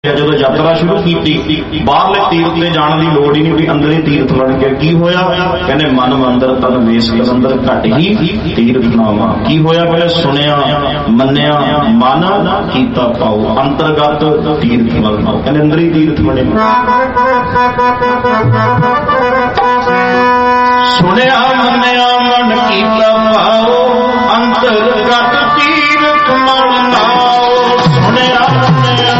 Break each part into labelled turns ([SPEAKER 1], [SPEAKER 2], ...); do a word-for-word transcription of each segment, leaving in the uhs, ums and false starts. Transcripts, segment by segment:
[SPEAKER 1] ਜਦੋਂ ਯਾਤਰਾ ਸ਼ੁਰੂ ਕੀਤੀ ਬਾਹਰਲੇ ਤੀਰਥ ਤੇ ਜਾਣ ਦੀ ਲੋੜ ਹੀ ਨਹੀਂ ਵੀ ਅੰਦਰੇ ਤੀਰਥ ਬਣ ਗਿਆ। ਕੀ ਹੋਇਆ? ਕਹਿੰਦੇ ਮਨ ਮੰਦਰ ਤਨ ਵੇਸ ਕਲੰਦਰ ਘਟ ਹੀ ਤੀਰਥ ਨਾਵਾ। ਕੀ ਹੋਇਆ? ਕਹਿੰਦੇ ਸੁਣਿਆ ਮੰਨਿਆ ਮਨ ਕੀਤਾ ਪਾਉ ਅੰਤਰਗਤ ਤੀਰਥ ਮਲਨਾਓ। ਕਹਿੰਦੇ ਅੰਦਰੀ ਤੀਰਥ ਬਣੇ। ਸੁਣਿਆ ਮੰਨਿਆ ਮਨ ਕੀਤਾ ਪਾਉ ਅੰਤਰਗਤ ਤੀਰਥ ਮਲਨਾਓ। ਸੁਣਿਆ ਮੰਨਿਆ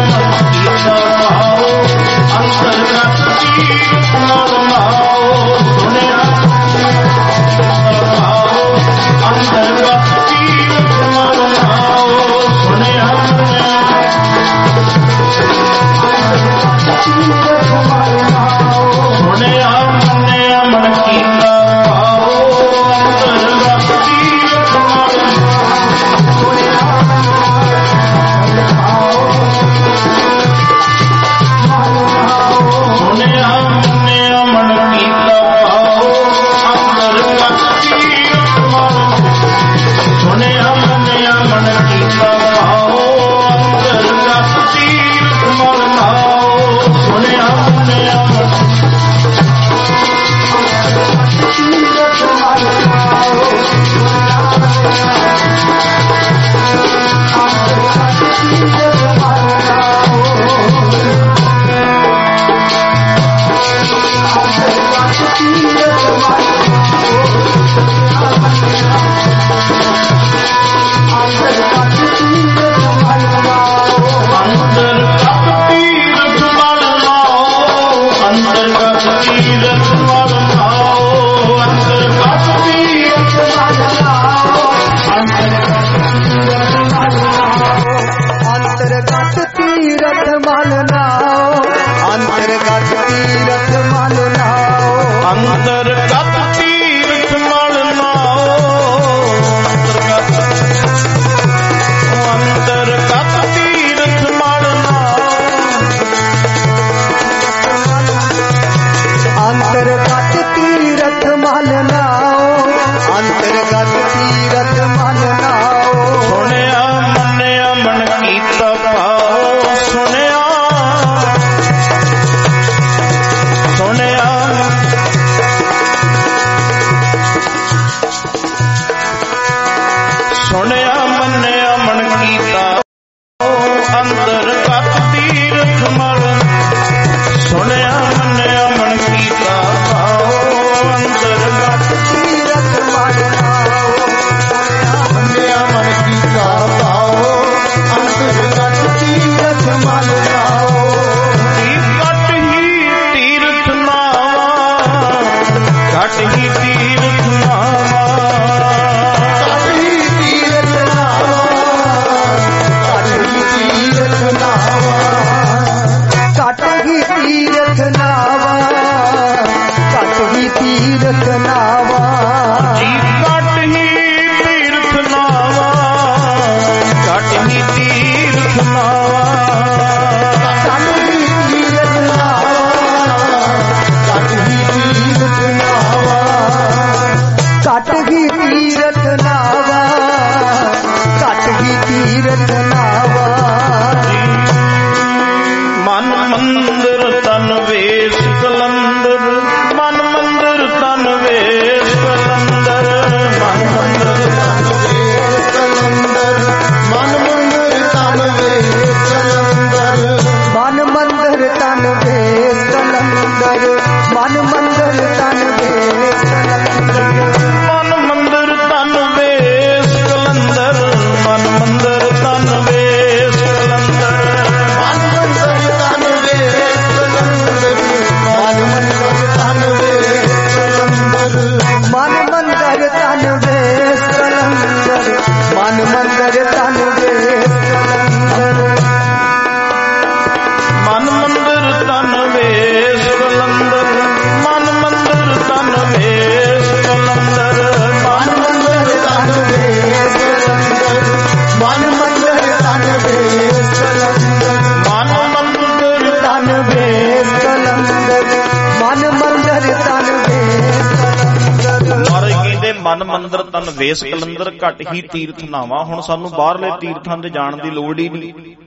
[SPEAKER 2] ਮਨ ਮੰਦਰ ਤਨ ਵੇਸ ਕਲੰਦਰ ਘਟ ਹੀ ਤੀਰਥ ਨਾਵਾ। ਹੁਣ ਸਾਨੂੰ ਬਾਹਰਲੇ ਤੀਰਥਾਂ ਤੇ ਜਾਣ ਦੀ ਲੋੜ ਹੀ ਨਹੀਂ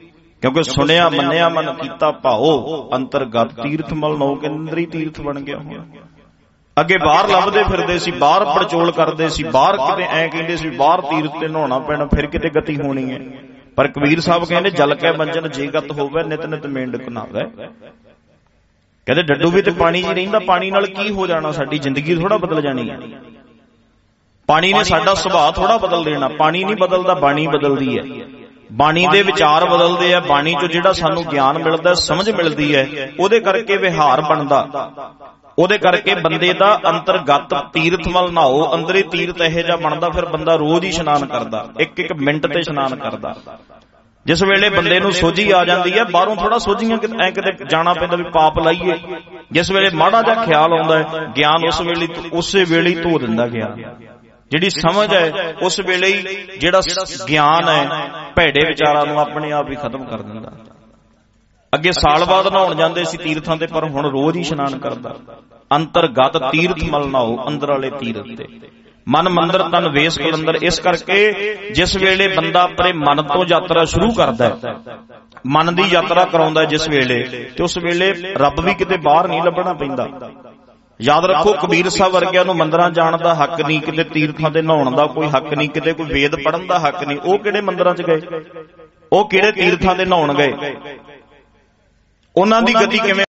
[SPEAKER 1] ਕਿਉਂਕਿ ਸੁਣਿਆ ਮੰਨਿਆ ਮਨ ਕੀਤਾ ਭਾਓ ਅੰਤਰਗਤ ਤੀਰਥ ਮਲ ਨੋ ਕੇਂਦਰੀ ਤੀਰਥ ਬਣ ਗਿਆ ਹੋਇਆ। ਅੱਗੇ ਬਾਹਰ ਲੱਭਦੇ ਫਿਰਦੇ ਸੀ, ਬਾਹਰ ਪੜਚੋਲ ਕਰਦੇ ਸੀ, ਬਾਹਰ ਕਿਤੇ ਐ ਕਹਿੰਦੇ ਸੀ ਬਾਹਰ ਤੀਰਥ ਤੇ ਨਹਾਉਣਾ ਪੈਣਾ ਫਿਰ ਕਿਤੇ ਗਤੀ ਹੋਣੀ ਹੈ। ਪਰ ਕਬੀਰ ਸਾਹਿਬ ਕਹਿੰਦੇ ਜਲ ਕੈ ਬੰਜਨ ਜੇ ਗਤ ਹੋਵੇ ਨਿਤ ਨਿਤ ਮੇਂਢਕ ਨਹਾਵੇ। ਕਹਿੰਦੇ ਡੱਡੂ ਵੀ ਤੇ ਪਾਣੀ ਜੀ ਰਹਿੰਦਾ, ਪਾਣੀ ਨਾਲ ਕੀ ਹੋ ਜਾਣਾ, ਸਾਡੀ ਜ਼ਿੰਦਗੀ ਥੋੜਾ ਬਦਲ ਜਾਣੀ ਹੈ। ਪਾਣੀ ਨੇ ਸਾਡਾ ਸੁਭਾਅ ਥੋੜਾ ਬਦਲ ਦੇਣਾ, ਪਾਣੀ ਨਹੀਂ ਬਦਲਦਾ, ਬਾਣੀ ਬਦਲਦੀ ਹੈ। ਬਾਣੀ ਦੇ ਵਿਚਾਰ ਬਦਲਦੇ ਆ, ਬਾਣੀ ਚੋਂ ਜਿਹੜਾ ਸਾਨੂੰ ਗਿਆਨ ਮਿਲਦਾ, ਸਮਝ ਮਿਲਦੀ ਹੈ, ਉਹਦੇ ਕਰਕੇ ਵਿਹਾਰ ਬਣਦਾ, ਉਹਦੇ ਕਰਕੇ ਬੰਦੇ ਦਾ ਅੰਤਰਗਤ ਤੀਰਥ ਮਲ ਨਹਾਓ ਅੰਦਰੇ ਤੀਰਥ ਇਹੋ ਜਿਹਾ ਬਣਦਾ, ਫਿਰ ਬੰਦਾ ਰੋਜ਼ ਹੀ ਇਸ਼ਨਾਨ ਕਰਦਾ, ਇੱਕ ਇੱਕ ਮਿੰਟ ਤੇ ਇਸ਼ਨਾਨ ਕਰਦਾ। ਜਿਸ ਵੇਲੇ ਬੰਦੇ ਨੂੰ ਸੋਝੀ ਆ ਜਾਂਦੀ ਹੈ, ਬਾਹਰੋਂ ਥੋੜਾ ਸੋਝੀਆਂ ਐ ਕਿਤੇ ਜਾਣਾ ਪੈਂਦਾ ਵੀ ਪਾਪ ਲਾਈਏ। ਜਿਸ ਵੇਲੇ ਮਾੜਾ ਜਿਹਾ ਖਿਆਲ ਆਉਂਦਾ ਹੈ, ਗਿਆਨ ਉਸ ਵੇਲੇ ਉਸੇ ਵੇਲੇ ਹੀ ਧੋ ਦਿੰਦਾ ਗਿਆਨ। ਜਿਹੜੀ ਸਮਝ ਹੈ ਉਸ ਵੇਲੇ ਹੀ ਜਿਹੜਾ ਗਿਆਨ ਹੈ ਭੈੜੇ ਵਿਚਾਰਾਂ ਨੂੰ ਆਪਣੇ ਆਪ ਹੀ ਖਤਮ ਕਰ ਦਿੰਦਾ। ਅੱਗੇ ਸਾਲ ਬਾਅਦ ਨਹਾਉਣ ਜਾਂਦੇ ਸੀ ਤੀਰਥਾਂ ਤੇ, ਪਰ ਹੁਣ ਰੋਜ਼ ਹੀ ਇਸ਼ਨਾਨ ਕਰਦਾ। ਅੰਤਰਗਤ ਤੀਰਥ ਮਲ ਨਹਾਓ ਅੰਦਰ ਵਾਲੇ ਤੀਰਥ ਤੇ। ਮਨ ਮੰਦਰ ਤਨ ਵੇਸ ਕਲੰਦਰ। ਇਸ ਕਰਕੇ ਜਿਸ ਵੇਲੇ ਬੰਦਾ ਆਪਣੇ ਮਨ ਤੋਂ ਯਾਤਰਾ ਸ਼ੁਰੂ ਕਰਦਾ ਹੈ, ਮਨ ਦੀ ਯਾਤਰਾ ਕਰਾਉਂਦਾ ਜਿਸ ਵੇਲੇ, ਤੇ ਉਸ ਵੇਲੇ ਰੱਬ ਵੀ ਕਿਤੇ ਬਾਹਰ ਨਹੀਂ ਲੱਭਣਾ ਪੈਂਦਾ। ਯਾਦ ਰੱਖੋ ਕਬੀਰ ਸਾਹਿਬ ਵਰਗਿਆਂ ਨੂੰ ਮੰਦਰਾਂ ਜਾਣ ਦਾ ਹੱਕ ਨਹੀਂ, ਕਿਤੇ ਤੀਰਥਾਂ ਤੇ ਨਹਾਉਣ ਦਾ ਕੋਈ ਹੱਕ ਨਹੀਂ, ਕਿਤੇ ਕੋਈ ਵੇਦ ਪੜ੍ਹਨ ਦਾ ਹੱਕ ਨਹੀਂ। ਉਹ ਕਿਹੜੇ ਮੰਦਰਾਂ 'ਚ ਗਏ, ਉਹ ਕਿਹੜੇ ਤੀਰਥਾਂ ਤੇ ਨਹਾਉਣ ਗਏ, ਉਹਨਾਂ ਦੀ ਗਤੀ ਕਿਵੇਂ,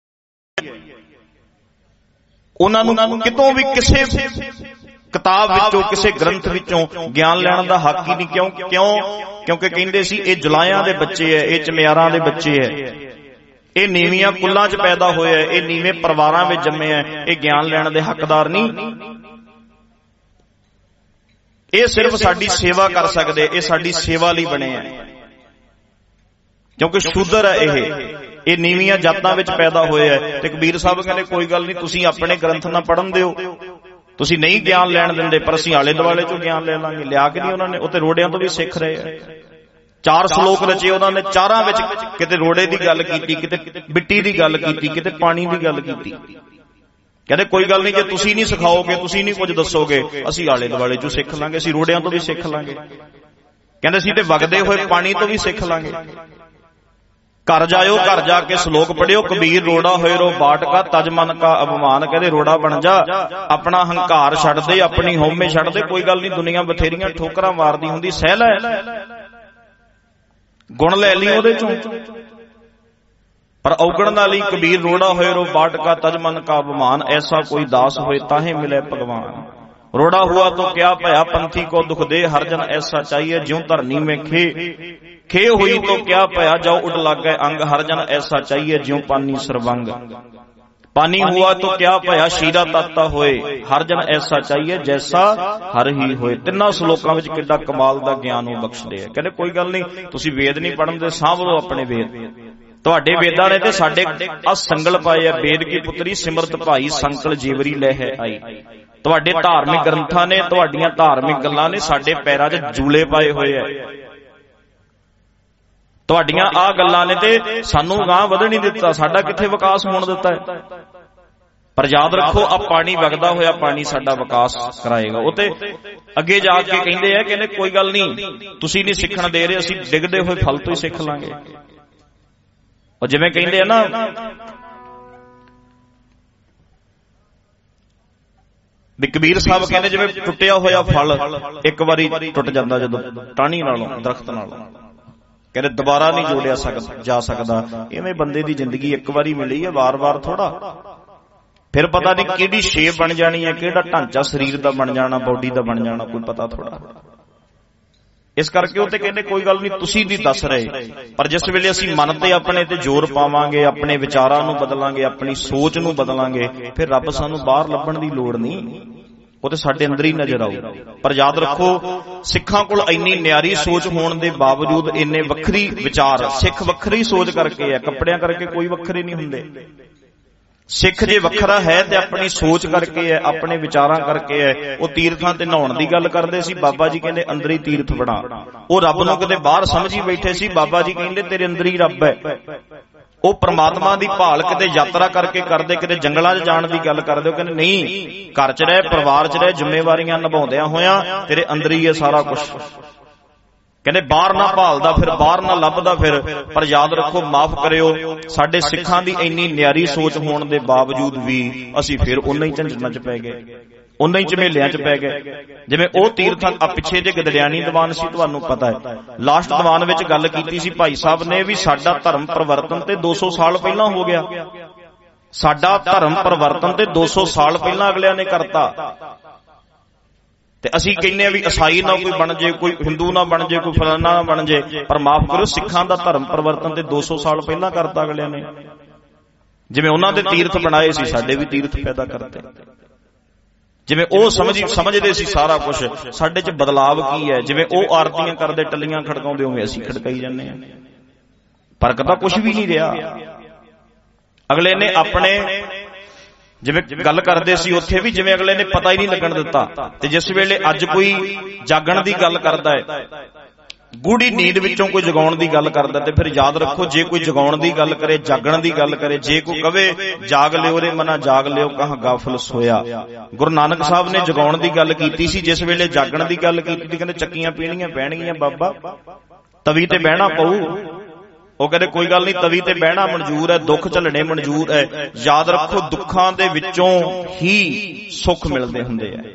[SPEAKER 1] ਉਹਨਾਂ ਨੂੰ ਕਿਤੋਂ ਵੀ ਕਿਸੇ ਕਿਤਾਬ ਵਿੱਚੋਂ ਕਿਸੇ ਗ੍ਰੰਥ ਵਿੱਚੋਂ ਗਿਆਨ ਲੈਣ ਦਾ ਹੱਕ ਹੀ ਨਹੀਂ। ਕਿਉਂ ਕਿਉਂ ਕਿਉਂਕਿ ਕਹਿੰਦੇ ਸੀ ਇਹ ਜੁਲਾਇਆਂ ਦੇ ਬੱਚੇ ਹੈ, ਇਹ ਚਮਿਆਰਾਂ ਦੇ ਬੱਚੇ ਹੈ, ਇਹ ਨੀਵੀਆਂ ਕੁੱਲਾਂ 'ਚ ਪੈਦਾ ਹੋਏ ਹੈ, ਇਹ ਨੀਵੇਂ ਪਰਿਵਾਰਾਂ ਵਿੱਚ ਜੰਮੇ ਹੈ, ਇਹ ਗਿਆਨ ਲੈਣ ਦੇ ਹੱਕਦਾਰ ਨਹੀਂ। ਇਹ ਸਿਰਫ ਸਾਡੀ ਸੇਵਾ ਕਰ ਸਕਦੇ, ਇਹ ਸਾਡੀ ਸੇਵਾ ਲਈ ਬਣੇ ਹੈ, ਕਿਉਂਕਿ ਸ਼ੂਦਰ ਹੈ ਇਹ ਇਹ ਨੀਵੀਆਂ ਜਾਤਾਂ ਵਿੱਚ ਪੈਦਾ ਹੋਏ ਹੈ। ਤੇ ਕਬੀਰ ਸਾਹਿਬ ਕਹਿੰਦੇ ਕੋਈ ਗੱਲ ਨਹੀਂ, ਤੁਸੀਂ ਆਪਣੇ ਗ੍ਰੰਥ ਨਾ ਪੜ੍ਹਨ ਦਿਓ, ਤੁਸੀਂ ਨਹੀਂ ਗਿਆਨ ਲੈਣ ਦਿੰਦੇ, ਪਰ ਅਸੀਂ ਆਲੇ ਦੁਆਲੇ ਚੋਂ ਗਿਆਨ ਲੈ ਲਾਂਗੇ। ਲਿਆ ਕੇ ਨਹੀਂ ਉਹਨਾਂ ਨੇ, ਉਹ ਤੇ ਰੋੜਿਆਂ ਤੋਂ ਵੀ ਸਿੱਖ ਰਹੇ ਹੈ। ਚਾਰ ਸ਼ਲੋਕ ਰਚੇ ਉਹਨਾਂ ਨੇ, ਚਾਰਾਂ ਵਿੱਚ ਕਿਤੇ ਰੋੜੇ ਦੀ ਗੱਲ ਕੀਤੀ, ਕਿਤੇ ਮਿੱਟੀ ਦੀ ਗੱਲ ਕੀਤੀ, ਕਿਤੇ ਪਾਣੀ ਦੀ ਗੱਲ ਕੀਤੀ। ਕਹਿੰਦੇ ਕੋਈ ਗੱਲ ਨਹੀਂ, ਜੇ ਤੁਸੀਂ ਨਹੀਂ ਸਿਖਾਓਗੇ, ਤੁਸੀਂ ਨਹੀਂ ਕੁਝ ਦੱਸੋਗੇ, ਅਸੀਂ ਆਲੇ ਦੁਆਲੇ ਚੋਂ ਸਿੱਖ ਲਾਂਗੇ, ਅਸੀਂ ਰੋੜਿਆਂ ਤੋਂ ਵੀ ਸਿੱਖ ਲਾਂਗੇ। ਕਹਿੰਦੇ ਅਸੀਂ ਤੇ ਵਗਦੇ ਹੋਏ ਪਾਣੀ ਤੋਂ ਵੀ ਸਿੱਖ ਲਾਂਗੇ। ਘਰ ਜਾਇਓ, ਘਰ ਜਾ ਕੇ ਸ਼ਲੋਕ ਪੜਿਓ, ਕਬੀਰ ਰੋੜਾ ਹੋਏ ਰੋ ਬਾਟ ਕਾ ਤਜ ਮਨ ਕਾ ਅਭਿਮਾਨ। ਕਹਿੰਦੇ ਰੋੜਾ ਬਣ ਜਾ, ਆਪਣਾ ਹੰਕਾਰ ਛੱਡ ਦੇ, ਆਪਣੀ ਹਉਮੈ ਛੱਡ ਦੇ। ਕੋਈ ਗੱਲ ਨਹੀਂ, ਦੁਨੀਆ ਬਥੇਰੀਆਂ ਠੋਕਰਾਂ ਮਾਰਦੀ ਹੁੰਦੀ, ਸਹਿ ਲੈ, ਗੁਣ ਲੈ ਲਈ ਉਹਦੇ ਚੋਂ, ਪਰ ਔਗਣ ਨਾ ਲਈ। ਕਬੀਰ ਰੋੜਾ ਹੋਏ ਰੋ ਬਾਟ ਕਾ ਤਜ ਮਨ ਕਾ ਅਭਿਮਾਨ, ਐਸਾ ਕੋਈ ਦਾਸ ਹੋਏ ਤਾਹੇ ਮਿਲੇ ਭਗਵਾਨ। ਰੋੜਾ ਹੁਆ तो क्या भया पंथी को दुख दे, हर जन ऐसा चाहिए ज्यों धरनी में खे। खे हुई तो क्या भया जाओ उड़ लागे अंग, हर जन ऐसा चाहिए ज्यों पानी सरवंग। पानी हुआ तो क्या भया शीरा ताता होए, हर जन ऐसा चाहिए जैसा हर ही होए। तिन्ना श्लोकां विच किड्डा कमाल दा ज्ञान वो बख्शदे है। कहंदे कोई गल नहीं, तुसीं वेद नहीं पढ़नदे, साਂਭ ਲਓ अपने वेद। ਤੁਹਾਡੇ ਵੇਦਾਂ ਨੇ ਤੇ ਸਾਡੇ ਆ ਸੰਗਲ ਪਾਏ ਆ, वेद की पुत्री सिमरत भाई संकल जेवरी ले है आई। ਤੁਹਾਡੇ ਧਾਰਮਿਕ ਗ੍ਰੰਥਾਂ ਨੇ, ਤੁਹਾਡੀਆਂ ਧਾਰਮਿਕ ਗੱਲਾਂ ਨੇ ਸਾਡੇ ਪੈਰਾਂ 'ਚ ਜੂਲੇ ਪਾਏ ਹੋਏ ਆ। ਤੁਹਾਡੀਆਂ ਆਹ ਗੱਲਾਂ ਨੇ ਤੇ ਸਾਨੂੰ ਗਾਂਹ ਵਧਣ ਨਹੀਂ ਦਿੱਤਾ, ਸਾਡਾ ਕਿੱਥੇ ਵਿਕਾਸ ਹੋਣ ਦਿੱਤਾ ਹੈ। ਪਰ ਯਾਦ ਰੱਖੋ, ਆ ਪਾਣੀ ਵਗਦਾ ਹੋਇਆ ਪਾਣੀ ਸਾਡਾ ਵਿਕਾਸ ਕਰਾਏਗਾ। ਉਹ ਤੇ ਅੱਗੇ ਜਾ ਕੇ ਕਹਿੰਦੇ ਆ, ਕਹਿੰਦੇ ਕੋਈ ਗੱਲ ਨਹੀਂ, ਤੁਸੀਂ ਨਹੀਂ ਸਿੱਖਣ ਦੇ ਰਹੇ, ਅਸੀਂ ਡਿੱਗਦੇ ਹੋਏ ਫਲ ਤੋਂ ਹੀ ਸਿੱਖ ਲਾਂਗੇ। ਉਹ ਜਿਵੇਂ ਕਹਿੰਦੇ ਆ ਨਾ, ਵੀ ਕਬੀਰ ਸਾਹਿਬ ਕਹਿੰਦੇ ਜਿਵੇਂ ਟੁੱਟਿਆ ਹੋਇਆ ਫਲ ਇੱਕ ਵਾਰੀ ਟੁੱਟ ਜਾਂਦਾ ਜਦੋਂ ਟਾਹਣੀ ਨਾਲੋਂ, ਦਰਖਤ ਨਾਲੋਂ, ਕਹਿੰਦੇ ਦੁਬਾਰਾ ਨਹੀਂ ਜੋੜਿਆ ਜਾ ਸਕਦਾ। ਇਵੇਂ ਬੰਦੇ ਦੀ ਜ਼ਿੰਦਗੀ ਇੱਕ ਵਾਰੀ ਮਿਲੀ ਹੈ, ਵਾਰ-ਵਾਰ ਥੋੜਾ, ਫਿਰ ਪਤਾ ਨਹੀਂ ਕਿਹੜੀ ਸ਼ੇਪ ਬਣ ਜਾਣੀ ਹੈ, ਕਿਹੜਾ ਢਾਂਚਾ ਸਰੀਰ ਦਾ ਬਣ ਜਾਣਾ, ਬੋਡੀ ਦਾ ਬਣ ਜਾਣਾ, ਕੋਈ ਪਤਾ ਥੋੜਾ। ਇਸ ਕਰਕੇ ਉਹ ਤੇ ਕਹਿੰਦੇ ਕੋਈ ਗੱਲ ਨਹੀਂ, ਤੁਸੀਂ ਨਹੀਂ ਦੱਸ ਰਹੇ, ਪਰ ਜਿਸ ਵੇਲੇ ਅਸੀਂ ਮਨ ਤੇ ਆਪਣੇ ਤੇ ਜ਼ੋਰ ਪਾਵਾਂਗੇ, ਆਪਣੇ ਵਿਚਾਰਾਂ ਨੂੰ ਬਦਲਾਂਗੇ, ਆਪਣੀ ਸੋਚ ਨੂੰ ਬਦਲਾਂਗੇ, ਫਿਰ ਰੱਬ ਸਾਨੂੰ ਬਾਹਰ ਲੱਭਣ ਦੀ ਲੋੜ ਨਹੀਂ, ਉਹ ਤੇ ਸਾਡੇ ਅੰਦਰ ਹੀ ਨਜ਼ਰ ਆਊ। ਪਰ ਯਾਦ ਰੱਖੋ, ਸਿੱਖਾਂ ਕੋਲ ਇੰਨੀ ਨਿਆਰੀ ਸੋਚ ਹੋਣ ਦੇ ਬਾਵਜੂਦ ਇੰਨੇ ਵੱਖਰੀ ਵਿਚਾਰ, ਸਿੱਖ ਵੱਖਰੀ ਸੋਚ ਕਰਕੇ ਹੈ, ਕੱਪੜਿਆਂ ਕਰਕੇ ਕੋਈ ਵੱਖਰੇ ਨਹੀਂ ਹੁੰਦੇ। ਸਿੱਖ ਜੇ ਵੱਖਰਾ ਹੈ ਤੇ ਆਪਣੀ ਸੋਚ ਕਰਕੇ ਹੈ, ਆਪਣੇ ਵਿਚਾਰਾਂ ਕਰਕੇ ਹੈ। ਉਹ ਤੀਰਥਾਂ ਤੇ ਨਹਾਉਣ ਦੀ ਗੱਲ ਕਰਦੇ ਸੀ, ਬਾਬਾ ਜੀ ਕਹਿੰਦੇ ਅੰਦਰ ਹੀ ਤੀਰਥ ਬਣਾ। ਉਹ ਰੱਬ ਨੂੰ ਕਿਤੇ ਬਾਹਰ ਸਮਝੀ ਬੈਠੇ ਸੀ, ਬਾਬਾ ਜੀ ਕਹਿੰਦੇ ਤੇਰੇ ਅੰਦਰ ਹੀ ਰੱਬ ਹੈ। ਉਹ ਪ੍ਰਮਾਤਮਾ ਦੀ ਭਾਲ ਕਿਤੇ ਯਾਤਰਾ ਕਰਕੇ ਕਰਦੇ, ਕਿਤੇ ਜੰਗਲਾਂ 'ਚ ਜਾਣ ਦੀ ਗੱਲ ਕਰਦੇ। ਉਹ ਕਹਿੰਦੇ ਨਹੀਂ, ਘਰ 'ਚ ਰਹਿ, ਪਰਿਵਾਰ 'ਚ ਰਹਿ, ਜ਼ਿੰਮੇਵਾਰੀਆਂ ਨਿਭਾਉਂਦਿਆਂ ਹੋਇਆਂ ਤੇਰੇ ਅੰਦਰ ਹੀ ਹੈ ਸਾਰਾ ਕੁਛ। ਕਹਿੰਦੇ ਬਾਹਰ ਨਾ ਭਾਲਦਾ ਫਿਰ, ਬਾਹਰ ਨਾ ਲੱਭਦਾ ਫਿਰ, ਪਰ ਯਾਦ ਰੱਖੋ ਮਾਫ ਕਰਿਓ ਸਾਡੇ ਸਿੱਖਾਂ ਦੀ ਇੰਨੀ ਨਿਆਰੀ ਸੋਚ ਹੋਣ ਦੇ ਬਾਵਜੂਦ ਵੀ ਅਸੀਂ ਫਿਰ ਉਹਨਾਂ ਹੀ ਝੰਜਟਾਂ ਚ ਪੈ ਗਏ, ਉਹਨਾਂ ਹੀ ਝਮੇਲਿਆਂ ਚ ਪੈ ਗਏ। ਜਿਵੇਂ ਉਹ ਤੀਰਥਾਂ ਆ ਪਿੱਛੇ ਜੇ ਗਦੜਿਆਣੀ ਦੀਵਾਨ ਸੀ, ਤੁਹਾਨੂੰ ਪਤਾ ਹੈ ਲਾਸਟ ਦੀਵਾਨ ਵਿੱਚ ਗੱਲ ਕੀਤੀ ਸੀ ਭਾਈ ਸਾਹਿਬ ਨੇ ਵੀ ਸਾਡਾ ਧਰਮ ਪਰਿਵਰਤਨ ਤੇ ਦੋ ਸੌ ਸਾਲ ਪਹਿਲਾਂ ਹੋ ਗਿਆ, ਸਾਡਾ ਧਰਮ ਪਰਿਵਰਤਨ ਤੇ ਦੋ ਸੌ ਸਾਲ ਪਹਿਲਾਂ ਅਗਲਿਆਂ ਨੇ ਕਰਤਾ। ਤੇ ਅਸੀਂ ਕਹਿੰਦੇ ਆ ਵੀ ਈਸਾਈ ਨਾ ਕੋਈ ਬਣ ਜੇ, ਕੋਈ ਹਿੰਦੂ ਨਾ ਬਣ ਜੇ, ਕੋਈ ਫਲਾਨਾ ਨਾ ਬਣ ਜੇ, ਪਰ ਮਾਫ ਕਰੋ ਸਿੱਖਾਂ ਦਾ ਧਰਮ ਪਰਿਵਰਤਨ ਤੇ ਦੋ ਸੌ ਸਾਲ ਪਹਿਲਾਂ ਕਰਤਾ ਅਗਲਿਆਂ ਨੇ। ਜਿਵੇਂ ਉਹਨਾਂ ਦੇ ਤੀਰਥ ਬਣਾਏ ਸੀ, ਸਾਡੇ ਵੀ ਤੀਰਥ ਪੈਦਾ ਕਰਤੇ। ਜਿਵੇਂ ਉਹ ਸਮਝ ਸਮਝਦੇ ਸੀ ਸਾਰਾ ਕੁਝ, ਸਾਡੇ ਚ ਬਦਲਾਵ ਕੀ ਹੈ? ਜਿਵੇਂ ਉਹ ਆਰਤੀਆਂ ਕਰਦੇ ਟੱਲੀਆਂ ਖੜਕਾਉਂਦੇ ਹੋਵੇ ਅਸੀਂ ਖੜਕਾਈ ਜਾਂਦੇ ਹਾਂ, ਫਰਕ ਤਾਂ ਕੁਝ ਵੀ ਨਹੀਂ ਰਿਹਾ। ਅਗਲੇ ਨੇ ਆਪਣੇ ਜਿਵੇਂ ਗੱਲ ਕਰਦੇ ਸੀ ਉੱਥੇ ਵੀ, ਜਿਵੇਂ ਅਗਲੇ ਨੇ ਪਤਾ ਹੀ ਨਹੀਂ ਲੱਗਣ ਦਿੱਤਾ। ਤੇ ਜਿਸ ਵੇਲੇ ਅੱਜ ਕੋਈ ਜਾਗਣ ਦੀ ਗੱਲ ਕਰਦਾ ਹੈ, ਗੂੜੀ ਨੀਂਦ ਵਿੱਚੋਂ ਕੋਈ ਜਗਾਉਣ ਦੀ ਗੱਲ ਕਰਦਾ, ਤੇ ਫਿਰ ਯਾਦ ਰੱਖੋ ਜੇ ਕੋਈ ਜਗਾਉਣ ਦੀ ਗੱਲ ਕਰੇ, ਜਾਗਣ ਦੀ ਗੱਲ ਕਰੇ, ਜੇ ਕੋਈ ਕਵੇ ਜਾਗ ਲਿਓ ਰੇ ਮਨਾ ਜਾਗ ਲਿਓ ਕਹਾਂ ਗਾਫਲ ਸੋਇਆ। ਗੁਰੂ ਨਾਨਕ ਸਾਹਿਬ ਨੇ ਜਗਾਉਣ ਦੀ ਗੱਲ ਕੀਤੀ ਸੀ, ਜਿਸ ਵੇਲੇ ਜਾਗਣ ਦੀ ਗੱਲ ਕੀਤੀ ਕਹਿੰਦੇ ਚੱਕੀਆਂ ਪੀਣੀਆਂ ਪੈਣਗੀਆਂ ਬਾਬਾ, ਤਵੀ ਤੇ ਬਹਿਣਾ ਪਊ। ਉਹ ਕਹਿੰਦੇ ਕੋਈ ਗੱਲ ਨਹੀਂ, ਤਵੀ ਤੇ ਬਹਿਣਾ ਮਨਜ਼ੂਰ ਹੈ, ਦੁੱਖ ਝੱਲਣੇ ਮਨਜ਼ੂਰ ਹੈ। ਯਾਦ ਰੱਖੋ ਦੁੱਖਾਂ ਦੇ ਵਿੱਚੋਂ ਹੀ ਸੁੱਖ ਮਿਲਦੇ ਹੁੰਦੇ ਆ।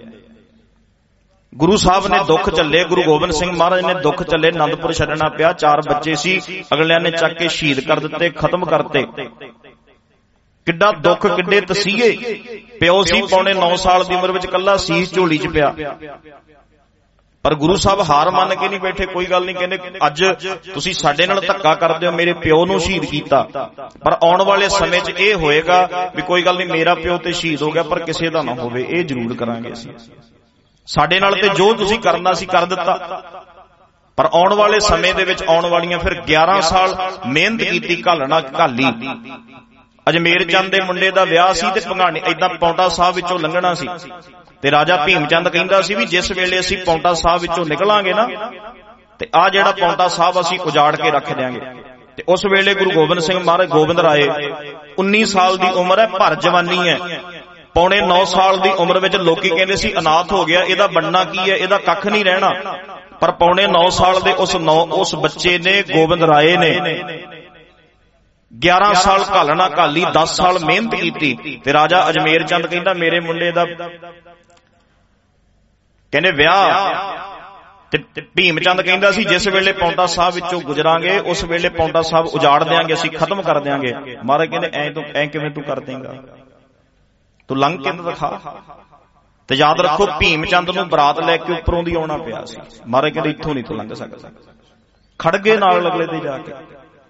[SPEAKER 1] ਗੁਰੂ ਸਾਹਿਬ ਨੇ ਦੁੱਖ ਝੱਲੇ, ਗੁਰੂ ਗੋਬਿੰਦ ਸਿੰਘ ਮਹਾਰਾਜ ਨੇ ਦੁੱਖ ਝੱਲੇ, ਆਨੰਦਪੁਰ ਛੱਡਣਾ ਪਿਆ, ਚਾਰ ਬੱਚੇ ਸੀ, ਅਗਲਿਆਂ ਨੇ ਚੱਕ ਕੇ ਸ਼ਹੀਦ ਕਰ ਦਿੱਤੇ, ਖਤਮ ਕਰਤੇ। ਕਿੱਡਾ ਦੁੱਖ, ਕਿੱਡੇ ਤਸੀਹੇ। ਪਿਓ ਸੀ ਪੌਣੇ ਨੌ ਸਾਲ ਦੀ ਉਮਰ ਵਿੱਚ ਕੱਲਾ ਸੀਸ ਝੋਲੀ ਚ ਪਿਆ, ਪਰ ਗੁਰੂ ਸਾਹਿਬ ਹਾਰ ਮੰਨ ਕੇ ਨਹੀਂ ਬੈਠੇ। ਕੋਈ ਗੱਲ ਨਹੀਂ, ਕਹਿੰਦੇ ਅੱਜ ਤੁਸੀਂ ਸਾਡੇ ਨਾਲ ਧੱਕਾ ਕਰਦੇ ਹੋ, ਮੇਰੇ ਪਿਓ ਨੂੰ ਸ਼ਹੀਦ ਕੀਤਾ, ਪਰ ਆਉਣ ਵਾਲੇ ਸਮੇਂ 'ਚ ਇਹ ਹੋਏਗਾ ਵੀ ਕੋਈ ਗੱਲ ਨਹੀਂ ਮੇਰਾ ਪਿਓ ਤੇ ਸ਼ਹੀਦ ਹੋ ਗਿਆ, ਪਰ ਕਿਸੇ ਦਾ ਨਾ ਹੋਵੇ, ਇਹ ਜ਼ਰੂਰ ਕਰਾਂਗੇ ਅਸੀਂ। ਸਾਡੇ ਨਾਲ ਤੇ ਜੋ ਤੁਸੀਂ ਕਰਨਾ ਸੀ ਕਰ ਦਿੱਤਾ, ਪਰ ਆਉਣ ਵਾਲੇ ਸਮੇਂ ਦੇ ਵਿੱਚ ਆਉਣ ਵਾਲੀਆਂ ਫਿਰ ਗਿਆਰਾਂ ਸਾਲ ਮਿਹਨਤ ਕੀਤੀ, ਘਾਲਣਾ ਘਾਲੀ। ਅਜਮੇਰ ਚੰਦ ਦੇ ਮੁੰਡੇ ਦਾ ਵਿਆਹ ਸੀ ਤੇ ਭੰਗਾਣੀ ਏਦਾਂ ਪੌਂਟਾ ਸਾਹਿਬ ਵਿੱਚੋਂ ਲੰਘਣਾ ਸੀ, ਤੇ ਰਾਜਾ ਭੀਮ ਚੰਦ ਕਹਿੰਦਾ ਸੀ ਵੀ ਜਿਸ ਵੇਲੇ ਅਸੀਂ ਪੌਂਟਾ ਸਾਹਿਬ ਵਿੱਚੋਂ ਨਿਕਲਾਂਗੇ ਨਾ, ਤੇ ਆਹ ਜਿਹੜਾ ਪੌਂਟਾ ਸਾਹਿਬ ਅਸੀਂ ਉਜਾੜ ਕੇ ਰੱਖ ਦਿਆਂਗੇ। ਤੇ ਉਸ ਵੇਲੇ ਗੁਰੂ ਗੋਬਿੰਦ ਸਿੰਘ ਮਹਾਰਾਜ ਗੋਬਿੰਦ ਰਾਏ ਉੱਨੀ ਸਾਲ ਦੀ ਉਮਰ ਹੈ, ਭਰ ਜਵਾਨੀ ਹੈ, ਪੌਣੇ ਨੌ ਸਾਲ ਦੀ ਉਮਰ ਵਿੱਚ ਲੋਕੀ ਕਹਿੰਦੇ ਸੀ ਅਨਾਥ ਹੋ ਗਿਆ, ਇਹਦਾ ਬਣਨਾ ਕੀ ਹੈ, ਇਹਦਾ ਕੱਖ ਨਹੀਂ ਰਹਿਣਾ। ਪਰ ਪੌਣੇ ਨੌ ਸਾਲ ਦੇ ਉਸ ਨੌ ਉਸ ਬੱਚੇ ਨੇ, ਗੋਬਿੰਦ ਰਾਏ ਨੇ ਗਿਆਰਾਂ ਸਾਲ ਘਾਲਣਾ ਘਾਲੀ, ਦਸ ਸਾਲ ਮਿਹਨਤ ਕੀਤੀ। ਤੇ ਰਾਜਾ ਅਜਮੇਰ ਚੰਦ ਕਹਿੰਦਾ ਮੇਰੇ ਮੁੰਡੇ ਦਾ ਕਹਿੰਦੇ ਵਿਆਹ, ਤੇ ਭੀਮ ਚੰਦ ਕਹਿੰਦਾ ਸੀ ਜਿਸ ਵੇਲੇ ਪੌਂਟਾ ਸਾਹਿਬ ਵਿੱਚੋਂ ਗੁਜਰਾਂਗੇ ਉਸ ਵੇਲੇ ਪੌਂਟਾ ਸਾਹਿਬ ਉਜਾੜ ਦਿਆਂਗੇ, ਅਸੀਂ ਖਤਮ ਕਰ ਦਿਆਂਗੇ। ਮਹਾਰਾਜ ਕਹਿੰਦੇ ਐ ਤੂੰ ਐ ਕਿਵੇਂ ਤੂੰ ਕਰ ਦੇਂਗਾ, ਤੂੰ ਲੰਘ ਕੇ ਦਿਖਾ। ਤੇ ਯਾਦ ਰੱਖੋ ਭੀਮ ਚੰਦ ਨੂੰ ਬਰਾਤ ਲੈ ਕੇ ਉੱਪਰੋਂ ਦੀ ਆਉਣਾ ਪਿਆ ਸੀ। ਮਹਾਰਾਜ ਕਹਿੰਦੇ ਇੱਥੋਂ ਨਹੀਂ ਤੂੰ ਲੰਘ ਸਕਦਾ, ਖੜਗੇ ਨਾਲ ਅਗਲੇ ਤੇ ਜਾ ਕੇ।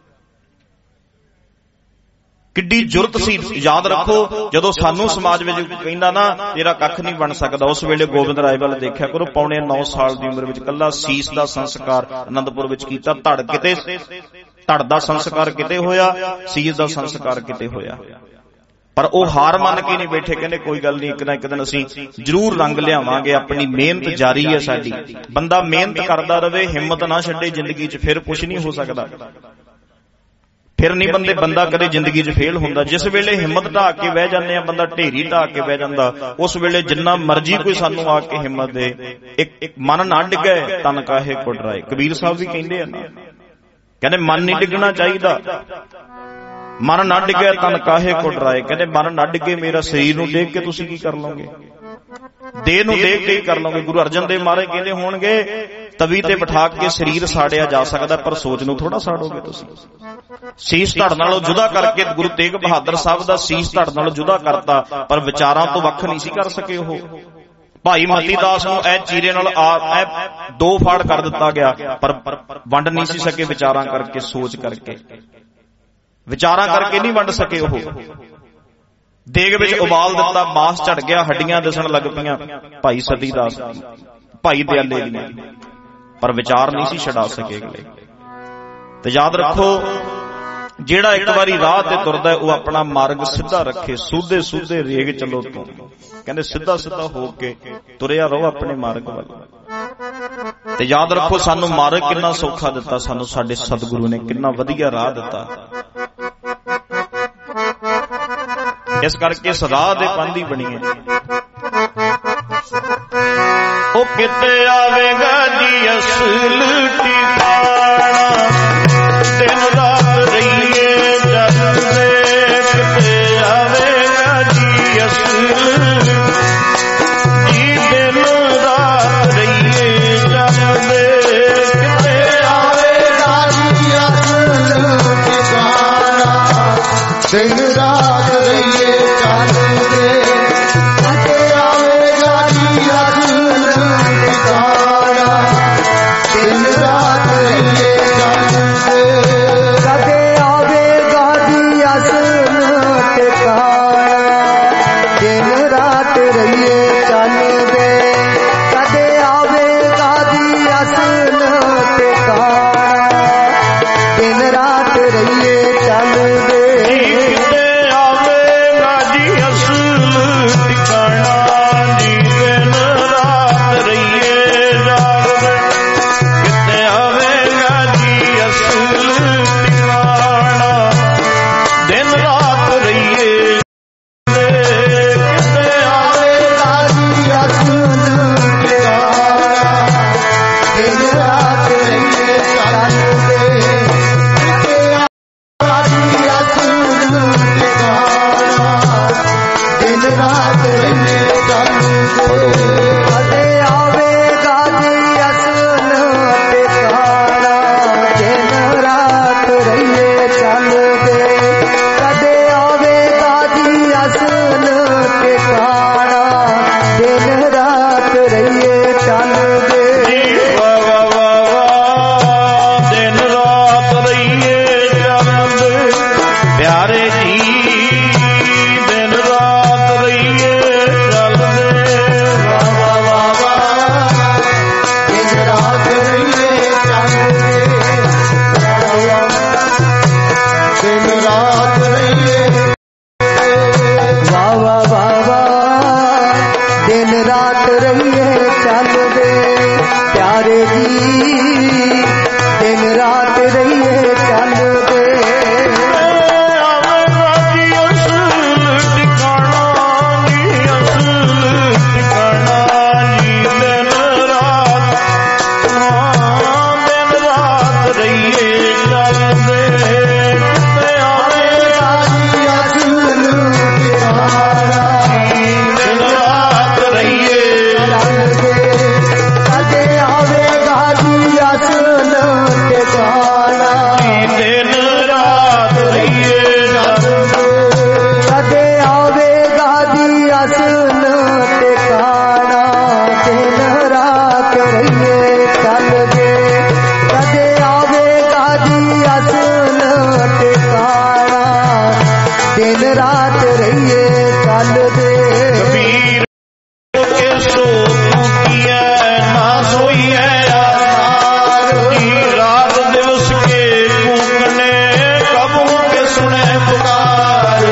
[SPEAKER 1] ਕਿੱਡੀ ਜੁਰਤ ਸੀ। ਯਾਦ ਰੱਖੋ ਜਦੋਂ ਸਾਨੂੰ ਸਮਾਜ ਵਿੱਚ ਕਹਿੰਦਾ ਨਾ ਤੇਰਾ ਕੱਖ ਨਹੀਂ ਬਣ ਸਕਦਾ, ਉਸ ਵੇਲੇ ਗੋਬਿੰਦ ਰਾਏ ਵੱਲ ਦੇਖਿਆ ਕਰੋ, ਪੌਣੇ ਨੌ ਸਾਲ ਦੀ ਉਮਰ ਵਿੱਚ ਕੱਲਾ ਸੀਸ ਦਾ ਸੰਸਕਾਰ ਆਨੰਦਪੁਰ ਵਿੱਚ ਕੀਤਾ। ਧੜ ਕਿਤੇ ਧੜ ਦਾ ਸੰਸਕਾਰ ਕਿਤੇ ਹੋਇਆ, ਸੀਸ ਦਾ ਸੰਸਕਾਰ ਕਿਤੇ ਹੋਇਆ, ਪਰ ਉਹ ਹਾਰ ਮੰਨ ਕੇ ਨਹੀਂ ਬੈਠੇ। ਕਹਿੰਦੇ ਕੋਈ ਗੱਲ ਨਹੀਂ, ਇੱਕ ਨਾ ਇੱਕ ਦਿਨ ਅਸੀਂ ਜ਼ਰੂਰ ਰੰਗ ਲਿਆਵਾਂਗੇ, ਆਪਣੀ ਮਿਹਨਤ ਜਾਰੀ ਹੈ ਸਾਡੀ। ਬੰਦਾ ਮਿਹਨਤ ਕਰਦਾ ਰਵੇ, ਹਿੰਮਤ ਨਾ ਛੱਡੇ ਜ਼ਿੰਦਗੀ 'ਚ, ਫਿਰ ਕੁਛ ਨਹੀਂ ਹੋ ਸਕਦਾ। ਫਿਰ ਨਹੀਂ ਬੰਦੇ ਬੰਦਾ ਕਦੇ ਜ਼ਿੰਦਗੀ 'ਚ ਫੇਲ ਹੁੰਦਾ। ਜਿਸ ਵੇਲੇ ਹਿੰਮਤ ਢਾ ਕੇ ਬਹਿ ਜਾਂਦੇ ਆ, ਬੰਦਾ ਢੇਰੀ ਢਾ ਕੇ ਬਹਿ ਜਾਂਦਾ, ਉਸ ਵੇਲੇ ਜਿੰਨਾ ਮਰਜ਼ੀ ਕੋਈ ਸਾਨੂੰ ਆ ਕੇ ਹਿੰਮਤ ਦੇ, ਇੱਕ ਮਨ ਨਾ ਡਿੱਗੇ ਤਨ ਕਾਹੇ ਕੋ ਡਰਾਏ। ਕਬੀਰ ਸਾਹਿਬ ਵੀ ਕਹਿੰਦੇ ਆ ਨਾ, ਕਹਿੰਦੇ ਮਨ ਨਹੀਂ ਡਿੱਗਣਾ ਚਾਹੀਦਾ, ਮਨ ਨਾ ਡਿੱਗੇ ਤਨ ਕਾਹੇ ਕੋ ਡਰਾਏ। ਕਹਿੰਦੇ ਮਨ ਨਾ ਡਿੱਗੇ, ਮੇਰਾ ਸਰੀਰ ਨੂੰ ਦੇਖ ਕੇ ਤੁਸੀਂ ਕੀ ਕਰ ਲਓਗੇ, ਦੇਹ ਨੂੰ ਦੇਖ ਕੇ ਹੀ ਕਰ ਲਓਗੇ। ਗੁਰੂ ਅਰਜਨ ਦੇਵ ਮਹਾਰਾਜ ਕਹਿੰਦੇ ਹੋਣਗੇ ਤਵੀ ਤੇ ਬਿਠਾ ਕੇ ਸਰੀਰ ਸਾੜਿਆ ਜਾ ਸਕਦਾ, ਪਰ ਸੋਚ ਨੂੰ ਥੋੜਾ ਸਾੜੋਗੇ ਤੁਸੀਂ। ਸੀਸ ਧੜ ਨਾਲੋਂ ਜੁਦਾ ਕਰਕੇ ਗੁਰੂ ਤੇਗ ਬਹਾਦਰ ਸਾਹਿਬ ਦਾ ਸੀਸ ਧੜ ਨਾਲੋਂ ਜੁਦਾ ਕਰਤਾ, ਪਰ ਵਿਚਾਰਾਂ ਤੋਂ ਵੱਖ ਨਹੀਂ ਸੀ ਕਰ ਸਕੇ ਉਹ। ਭਾਈ ਮਤੀ ਦਾਸ ਨੂੰ ਐ ਚੀਰੇ ਨਾਲ ਐ ਦੋ ਫਾੜ ਕਰ ਦਿੱਤਾ ਗਿਆ, ਪਰ ਵੰਡ ਨਹੀਂ ਸੀ ਸਕੇ ਵਿਚਾਰਾਂ ਕਰਕੇ, ਸੋਚ ਕਰਕੇ, ਵਿਚਾਰਾਂ ਕਰਕੇ ਨਹੀਂ ਵੰਡ ਸਕੇ ਉਹ। ਦੇਗ ਵਿੱਚ ਉਬਾਲ ਦਿੱਤਾ, ਮਾਸ ਝੜ ਗਿਆ, ਹੱਡੀਆਂ ਦਿਸਣ ਲੱਗ ਪਈਆਂ ਭਾਈ ਸਤੀ ਦਾਸ ਭਾਈ ਦਿਆਲੇ ਦੀਆਂ, ਪਰ ਵਿਚਾਰ ਨਹੀਂ ਸੀ ਛਡਾ ਸਕੇ ਅਗਲੇ। ਤੇ ਯਾਦ ਰੱਖੋ ਜਿਹੜਾ ਇੱਕ ਵਾਰੀ ਰਾਹ ਤੇ ਤੁਰਦਾ ਉਹ ਆਪਣਾ ਮਾਰਗ ਸਿੱਧਾ ਰੱਖੇ, ਸੂਧੇ ਸੂਧੇ ਰੇਗ ਚੱਲੋ ਤੂੰ। ਕਹਿੰਦੇ ਸਿੱਧਾ ਸਿੱਧਾ ਹੋ ਕੇ ਤੁਰਿਆ ਰਹੋ ਆਪਣੇ ਮਾਰਗ ਵੱਲ। ਤੇ ਯਾਦ ਰੱਖੋ ਸਾਨੂੰ ਮਾਰਗ ਕਿੰਨਾ ਸੌਖਾ ਦਿੱਤਾ, ਸਾਨੂੰ ਸਾਡੇ ਸਤਿਗੁਰੂ ਨੇ ਕਿੰਨਾ ਵਧੀਆ ਰਾਹ ਦਿੱਤਾ। ਇਸ ਕਰਕੇ ਇਸ ਰਾਹ ਦੇ ਪਾਂਧੀ ਬਣੀਏ। ਉਹ ਕਿਤੇ ਆਵੇਗਾ ਜੀ ਅਸਲ ਟਿਕਾਣਾ, ਦਿਨ ਰਾਤ ਰਹੀਏ ਜਲਦੇ, ਕਿਤੇ ਆਵੇਗਾ ਜੀ ਅਸਲ ਜੀ, ਦਿਨ ਰਾਤ ਰਹੀਏ ਜਲਦੇ, ਕਿਤੇ ਆਵੇਗਾ ਜੀ ਅਸਲ ਟਿਕਾਣਾ, ਦਿਨ ਰਾਤ ਰਹੀਏ ਜਲਦੇ, ਕਿਤੇ ਆਵੇਗਾ ਜੀ ਅਸਲ ਟਿਕਾਣਾ, ਦਿਨ ਰਾਤ ਰਹੀਏ ਜਲਦੇ, ਕਦੇ ਆਵੇਗਾ ਜੀ ਅਸਲ ਟਿਕਾਣਾ, ਦਿਨ ਰਾਤ ਰਹੀਏ ਚੱਲਦੇ, ਕਦੇ ਆਵੇਗਾ ਜੀ ਅਸਲ ਟਿਕਾਣਾ, ਦਿਨ ਰਾਤ ਰਹੀਏ ਚੱਲਦੇ, ਕਿਤੇ ਆਵੇਗਾ ਜੀ ਅਸਲ ਟਿਕਾਣਾ ਜੀ, ਦਿਨ ਰਾਤ ਰਹੀਏ ਜਾਗਦੇ, ਕਿਤੇ ਆਵੇਗਾ ਜੀ ਅਸਲ ਟਿਕਾਣਾ, ਦਿਨ ਰਾਤ ਰਹੀਏ, ਕਿਤੇ ਆਵੇਗਾ ਜੀ ਅਸਲ ਟਿਕਾਣਾ, ਦਿਨ ਰਾਤ ਰਹੀਏ ਚੱਲਦੇ, ਕਿਤੇ ਆਵੇਗਾ ਜੀ ਅਸਲ ਟਿਕਾਣਾ, ਦਿਨ ਰਾਤ ਰਹੀਏ ਚੱਲਦੇ, ਕਦੇ ਆਵੇਗਾ ਜੀ ਅਸਲ ਟਿਕਾਣਾ, ਦਿਨ ਰਾਤ ਰਹੀਏ ਚੱਲਦੇ, ਕਦੇ ਆਵੇਗਾ ਜੀ ਅਸਲ ਟਿਕਾਣਾ, ਦਿਨ ਰਾਤ ਰਹੀਏ ਚੱਲਦੇ, ਵਾ ਵਾ ਵਾ ਵਾ, ਦਿਨ ਰਾਤ ਰਹੀਏ ਚੱਲਦੇ, ਪਿਆਰੇ ਜੀ ਦਿਨ ਰਾਤ ਰਹੀਏ ਚੱਲਦੇ, ਵਾ ਵਾ ਵਾ ਵਾ, ਦਿਨ ਰਾਤ ਰਹੀਏ ਚੱਲਦੇ, ਦਿਨ ਰਾਤ ਰਹੀਏ, ਵਾ ਵਾ ਵਾ ਵਾ, ਦਿਨ ਰਾਤ ਰਹੀਏ ਚੱਲਦੇ, ਪਿਆਰੇ ਜੀ ਦਿਨ ਰਾਤ ਰਹੀਏ ਚੱਲਦੇ, ਆਵੇਗਾ ਜੀ ਅਸਲ ਟਿਕਾਣਾ ਜੀ, ਅਸਲ ਟਿਕਾਣਾ ਜੀ, ਦਿਨ ਰਾਤ, ਹਾਂ ਦਿਨ ਰਾਤ ਰਹੀਏ ਚੱਲਦੇ, ਕਿਤੇ ਆਵੇਗਾ ਜੀ ਅਸਲ ਟਿਕਾਣਾ ਜੀ, ਦਿਨ ਰਾਤ ਰਹੀਏ ਚੱਲਦੇ, ਕਦੇ ਆਵੇਗਾ ਜੀ ਅਸਲ ਟਿਕਾਣਾ ਜੀ, ਦਿਨ ਰਾਤ ਰਹੀਏ ਚੱਲਦੇ, ਕਦੇ ਆਵੇਗਾ ਜੀ ਅਸਲ ਟਿਕਾਣਾ, ਦਿਨ ਰਾਤ ਰਹੀਏ ਚੱਲਦੇ, ਕਦੇ ਆਵੇਗਾ ਜੀ ਅਸਲ ਟਿਕਾਣਾ, ਦਿਨ ਰਾਤ ਰਹੀਏ ਚੱਲਦੇ, ਕਬੀਰ ਕੇ ਸੋ ਕੀਆ ਨਾ ਸੋਈਐ ਆਸਾਰ ਜੀ, ਰਾਤ ਦਿਵਸ ਕੇ ਕੂਕਨੇ ਕਬੂ ਕੇ ਸੁਣੇ ਪੁਕਾਰ,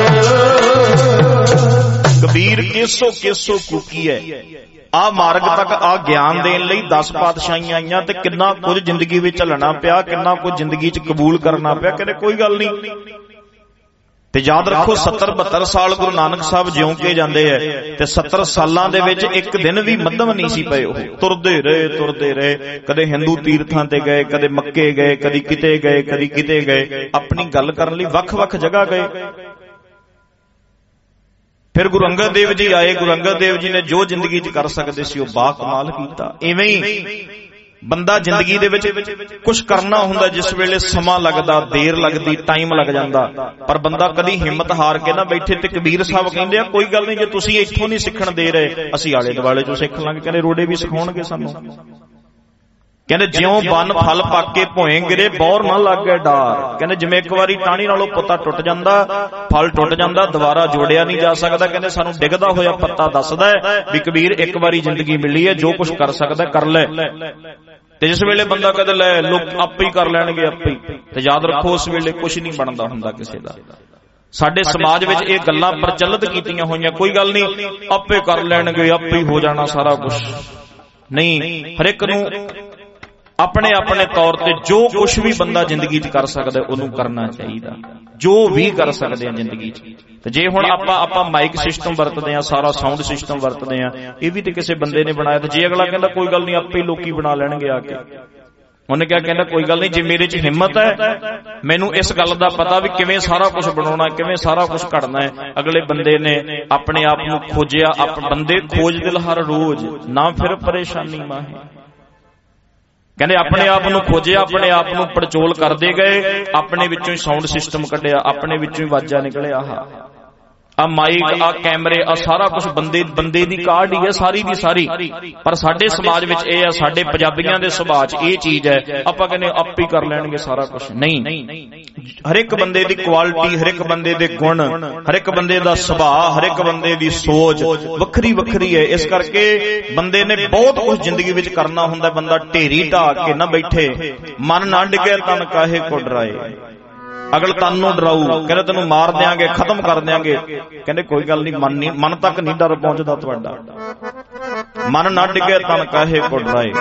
[SPEAKER 1] ਕਬੀਰ ਕੇਸੋ ਕੇਸੋ ਕੂਕੀ ਹੈ। ਆ ਮਾਰਗ ਤੱਕ ਆ ਗਿਆਨ ਦੇਣ ਲਈ ਦਸ ਪਾਤਸ਼ਾਹੀਆਂ ਆਈਆਂ ਤੇ ਕਿੰਨਾ ਕੁਝ ਜ਼ਿੰਦਗੀ ਵਿੱਚ ਝੱਲਣਾ ਪਿਆ, ਕਿੰਨਾ ਕੁਝ ਜ਼ਿੰਦਗੀ 'ਚ ਕਬੂਲ ਕਰਨਾ ਪਿਆ। ਕਹਿੰਦੇ ਕੋਈ ਗੱਲ ਨਹੀਂ, ਤੇ ਯਾਦ ਰੱਖੋ ਸੱਤਰ ਬਹੱਤਰ ਸਾਲ ਗੁਰੂ ਨਾਨਕ ਸਾਹਿਬ ਜਿਉਂ ਕੇ ਜਾਂਦੇ ਐ, ਤੇ ਸੱਤਰ ਸਾਲਾਂ ਦੇ ਵਿੱਚ ਇੱਕ ਦਿਨ ਵੀ ਮੱਧਮ ਨਹੀਂ ਸੀ ਪਏ। ਉਹ ਤੁਰਦੇ ਰਹੇ ਤੁਰਦੇ ਰਹੇ, ਕਦੇ ਹਿੰਦੂ ਤੀਰਥਾਂ ਤੇ ਗਏ, ਕਦੇ ਮੱਕੇ ਗਏ, ਕਦੀ ਕਿਤੇ ਗਏ, ਕਦੀ ਕਿਤੇ ਗਏ, ਆਪਣੀ ਗੱਲ ਕਰਨ ਲਈ ਵੱਖ ਵੱਖ ਜਗ੍ਹਾ ਗਏ। ਫਿਰ ਗੁਰੂ ਅੰਗਦ ਦੇਵ ਜੀ ਆਏ। ਗੁਰੂ ਅੰਗਦ ਦੇਵ ਜੀ ਨੇ ਜੋ ਜ਼ਿੰਦਗੀ 'ਚ ਕਰ ਸਕਦੇ ਸੀ ਉਹ ਬਾ ਕਮਾਲ ਕੀਤਾ। ਇਵੇਂ ਹੀ ਬੰਦਾ ਜ਼ਿੰਦਗੀ ਦੇ ਵਿੱਚ ਕੁਝ ਕਰਨਾ ਹੁੰਦਾ, ਜਿਸ ਵੇਲੇ ਸਮਾਂ ਲੱਗਦਾ, ਦੇਰ ਲੱਗਦੀ, ਟਾਈਮ ਲੱਗ ਜਾਂਦਾ, ਪਰ ਬੰਦਾ ਕਦੀ ਹਿੰਮਤ ਹਾਰ ਕੇ ਨਾ ਬੈਠੇ। ਤੇ ਕਬੀਰ ਸਾਹਿਬ ਕਹਿੰਦੇ ਆ ਕੋਈ ਗੱਲ ਨਹੀਂ, ਜੇ ਤੁਸੀਂ ਇੱਥੋਂ ਨਹੀਂ ਸਿੱਖਣ ਦੇ ਰਹੇ ਅਸੀਂ ਆਲੇ ਦੁਆਲੇ ਚੋਂ ਸਿੱਖ ਲਾਂਗੇ। ਕਹਿੰਦੇ ਰੋਡੇ ਵੀ ਸਿਖਾਉਣਗੇ ਸਾਨੂੰ। ਕਹਿੰਦੇ ਜਿਉਂ ਬਨ ਫਲ ਪਾਕੇ ਭੋਏ ਗਿਰੇ ਬੌਰ ਨਾ ਲੱਗੇ ਡਾਰ। ਕਹਿੰਦੇ ਜਿਵੇਂ ਇੱਕ ਵਾਰੀ ਟਾਹਣੀ ਨਾਲੋਂ ਪੱਤਾ ਟੁੱਟ ਜਾਂਦਾ, ਫਲ ਟੁੱਟ ਜਾਂਦਾ, ਦੁਬਾਰਾ ਜੋੜਿਆ ਨਹੀਂ ਜਾ ਸਕਦਾ। ਕਹਿੰਦੇ ਸਾਨੂੰ ਡਿੱਗਦਾ ਹੋਇਆ ਪੱਤਾ ਦੱਸਦਾ ਵੀ ਕਬੀਰ ਇੱਕ ਵਾਰੀ ਜ਼ਿੰਦਗੀ ਮਿਲੀ ਹੈ, ਜੋ ਕੁਝ ਕਰ ਸਕਦਾ ਕਰ ਲੈ। ਤੇ ਜਿਸ ਵੇਲੇ ਬੰਦਾ ਕਹਿੰਦਾ ਲੈ ਲੋਕ ਆਪੇ ਹੀ ਕਰ ਲੈਣਗੇ ਆਪੇ ਹੀ, ਤੇ ਯਾਦ ਰੱਖੋ ਉਸ ਵੇਲੇ ਕੁਝ ਨਹੀਂ ਬਣਦਾ ਹੁੰਦਾ ਕਿਸੇ ਦਾ। ਸਾਡੇ ਸਮਾਜ ਵਿੱਚ ਇਹ ਗੱਲਾਂ ਪ੍ਰਚਲਿਤ ਕੀਤੀਆਂ ਹੋਈਆਂ, ਕੋਈ ਗੱਲ ਨਹੀਂ ਆਪੇ ਕਰ ਲੈਣਗੇ, ਆਪੇ ਹੀ ਹੋ ਜਾਣਾ ਸਾਰਾ ਕੁਝ। ਨਹੀਂ, ਹਰ ਇੱਕ ਨੂੰ ਆਪਣੇ ਆਪਣੇ ਤੌਰ ਤੇ ਜੋ ਕੁਝ ਵੀ ਬੰਦਾ ਜ਼ਿੰਦਗੀ 'ਚ ਕਰ ਸਕਦਾ ਉਹਨੂੰ ਕਰਨਾ ਚਾਹੀਦਾ, ਜੋ ਵੀ ਕਰ ਸਕਦੇ ਆ ਜ਼ਿੰਦਗੀ 'ਚ। ਤੇ ਜੇ ਹੁਣ ਆਪਾਂ ਆਪਾਂ ਮਾਈਕ ਸਿਸਟਮ ਵਰਤਦੇ ਆ, ਸਾਰਾ ਸਾਊਂਡ ਸਿਸਟਮ ਵਰਤਦੇ ਆ, ਇਹ ਵੀ ਤੇ ਕਿਸੇ ਬੰਦੇ ਨੇ ਬਣਾਇਆ। ਤੇ ਜੇ ਅਗਲਾ ਕਹਿੰਦਾ ਕੋਈ ਗੱਲ ਨਹੀਂ ਆਪੇ ਲੋਕੀ ਬਣਾ ਲੈਣਗੇ ਆ ਕੇ, ਉਹਨੇ ਕਿਹਾ ਕਹਿੰਦਾ ਕੋਈ ਗੱਲ ਨਹੀਂ, ਜੇ ਮੇਰੇ 'ਚ ਹਿੰਮਤ ਹੈ, ਮੈਨੂੰ ਇਸ ਗੱਲ ਦਾ ਪਤਾ ਵੀ ਕਿਵੇਂ ਸਾਰਾ ਕੁਝ ਬਣਾਉਣਾ, ਕਿਵੇਂ ਸਾਰਾ ਕੁਝ ਘੜਨਾ ਹੈ। ਅਗਲੇ ਬੰਦੇ ਨੇ ਆਪਣੇ ਆਪ ਨੂੰ ਖੋਜਿਆ। ਬੰਦੇ ਖੋਜ ਦਿਲ ਹਰ ਰੋਜ਼, ਨਾ ਫਿਰ ਪਰੇਸ਼ਾਨੀ ਮਾਹੇ। ਕਹਿੰਦੇ ਆਪਣੇ ਆਪ ਨੂੰ ਖੋਜਿਆ, ਆਪਣੇ ਆਪ ਨੂੰ ਪੜਚੋਲ ਕਰਦੇ ਗਏ, ਆਪਣੇ ਵਿੱਚੋਂ ਹੀ ਸਾਊਂਡ ਸਿਸਟਮ ਕੱਢਿਆ, ਆਪਣੇ ਵਿੱਚੋਂ ਹੀ ਆਵਾਜ਼ਾਂ ਨਿਕਲਿਆ। ਆਹ ਆ ਮਾਈਕ, ਆ ਕੈਮਰੇ, ਆ ਸਾਰਾ ਕੁਝ ਬੰਦੇ ਬੰਦੇ ਦੀ ਕਾਢ ਹੀ ਹੈ ਸਾਰੀ ਦੀ ਸਾਰੀ। ਪਰ ਸਾਡੇ ਸਮਾਜ ਵਿੱਚ ਇਹ ਹੈ, ਸਾਡੇ ਪੰਜਾਬੀਆਂ ਦੇ ਸੁਭਾਅ 'ਚ ਇਹ ਚੀਜ਼ ਹੈ, ਆਪਾਂ ਕਹਿੰਦੇ ਆਪੇ ਕਰ ਲੈਣਗੇ ਸਾਰਾ ਕੁਝ। ਨਹੀਂ, ਹਰ ਇੱਕ ਬੰਦੇ ਦੀ ਕੁਆਲਿਟੀ, ਹਰ ਇੱਕ ਬੰਦੇ ਦੇ ਗੁਣ, ਹਰ ਇੱਕ ਬੰਦੇ ਦਾ ਸੁਭਾਅ, ਹਰ ਇੱਕ ਬੰਦੇ ਦੀ ਸੋਚ ਵੱਖਰੀ ਵੱਖਰੀ ਹੈ। ਇਸ ਕਰਕੇ ਬੰਦੇ ਨੇ ਬਹੁਤ ਕੁਝ ਜ਼ਿੰਦਗੀ ਵਿੱਚ ਕਰਨਾ ਹੁੰਦਾ। ਬੰਦਾ ਢੇਰੀ ਢਾਹ ਕੇ ਨਾ ਬੈਠੇ, ਮਨ ਨਾ ਡਿੱਗੇ ਤਨ ਕਾਹੇ ਕੋ ਡਰਾਏ। ਅਗਲ ਤਨ ਨੂੰ ਡਰਾਊ, ਕਹਿੰਦੇ ਤੈਨੂੰ ਮਾਰ ਦਿਆਂਗੇ, ਖਤਮ ਕਰ ਦਿਆਂਗੇ। ਕਹਿੰਦੇ ਕੋਈ ਗੱਲ ਨਹੀਂ, ਮਨ ਨਹੀਂ, ਮਨ ਤੱਕ ਨਹੀਂ ਡਰ ਪਹੁੰਚਦਾ ਤੁਹਾਡਾ। ਮਨ ਨਾ ਡਿੱਗੇ ਤਨ ਕਾਹੇ ਕੋ ਡਰਾਏ।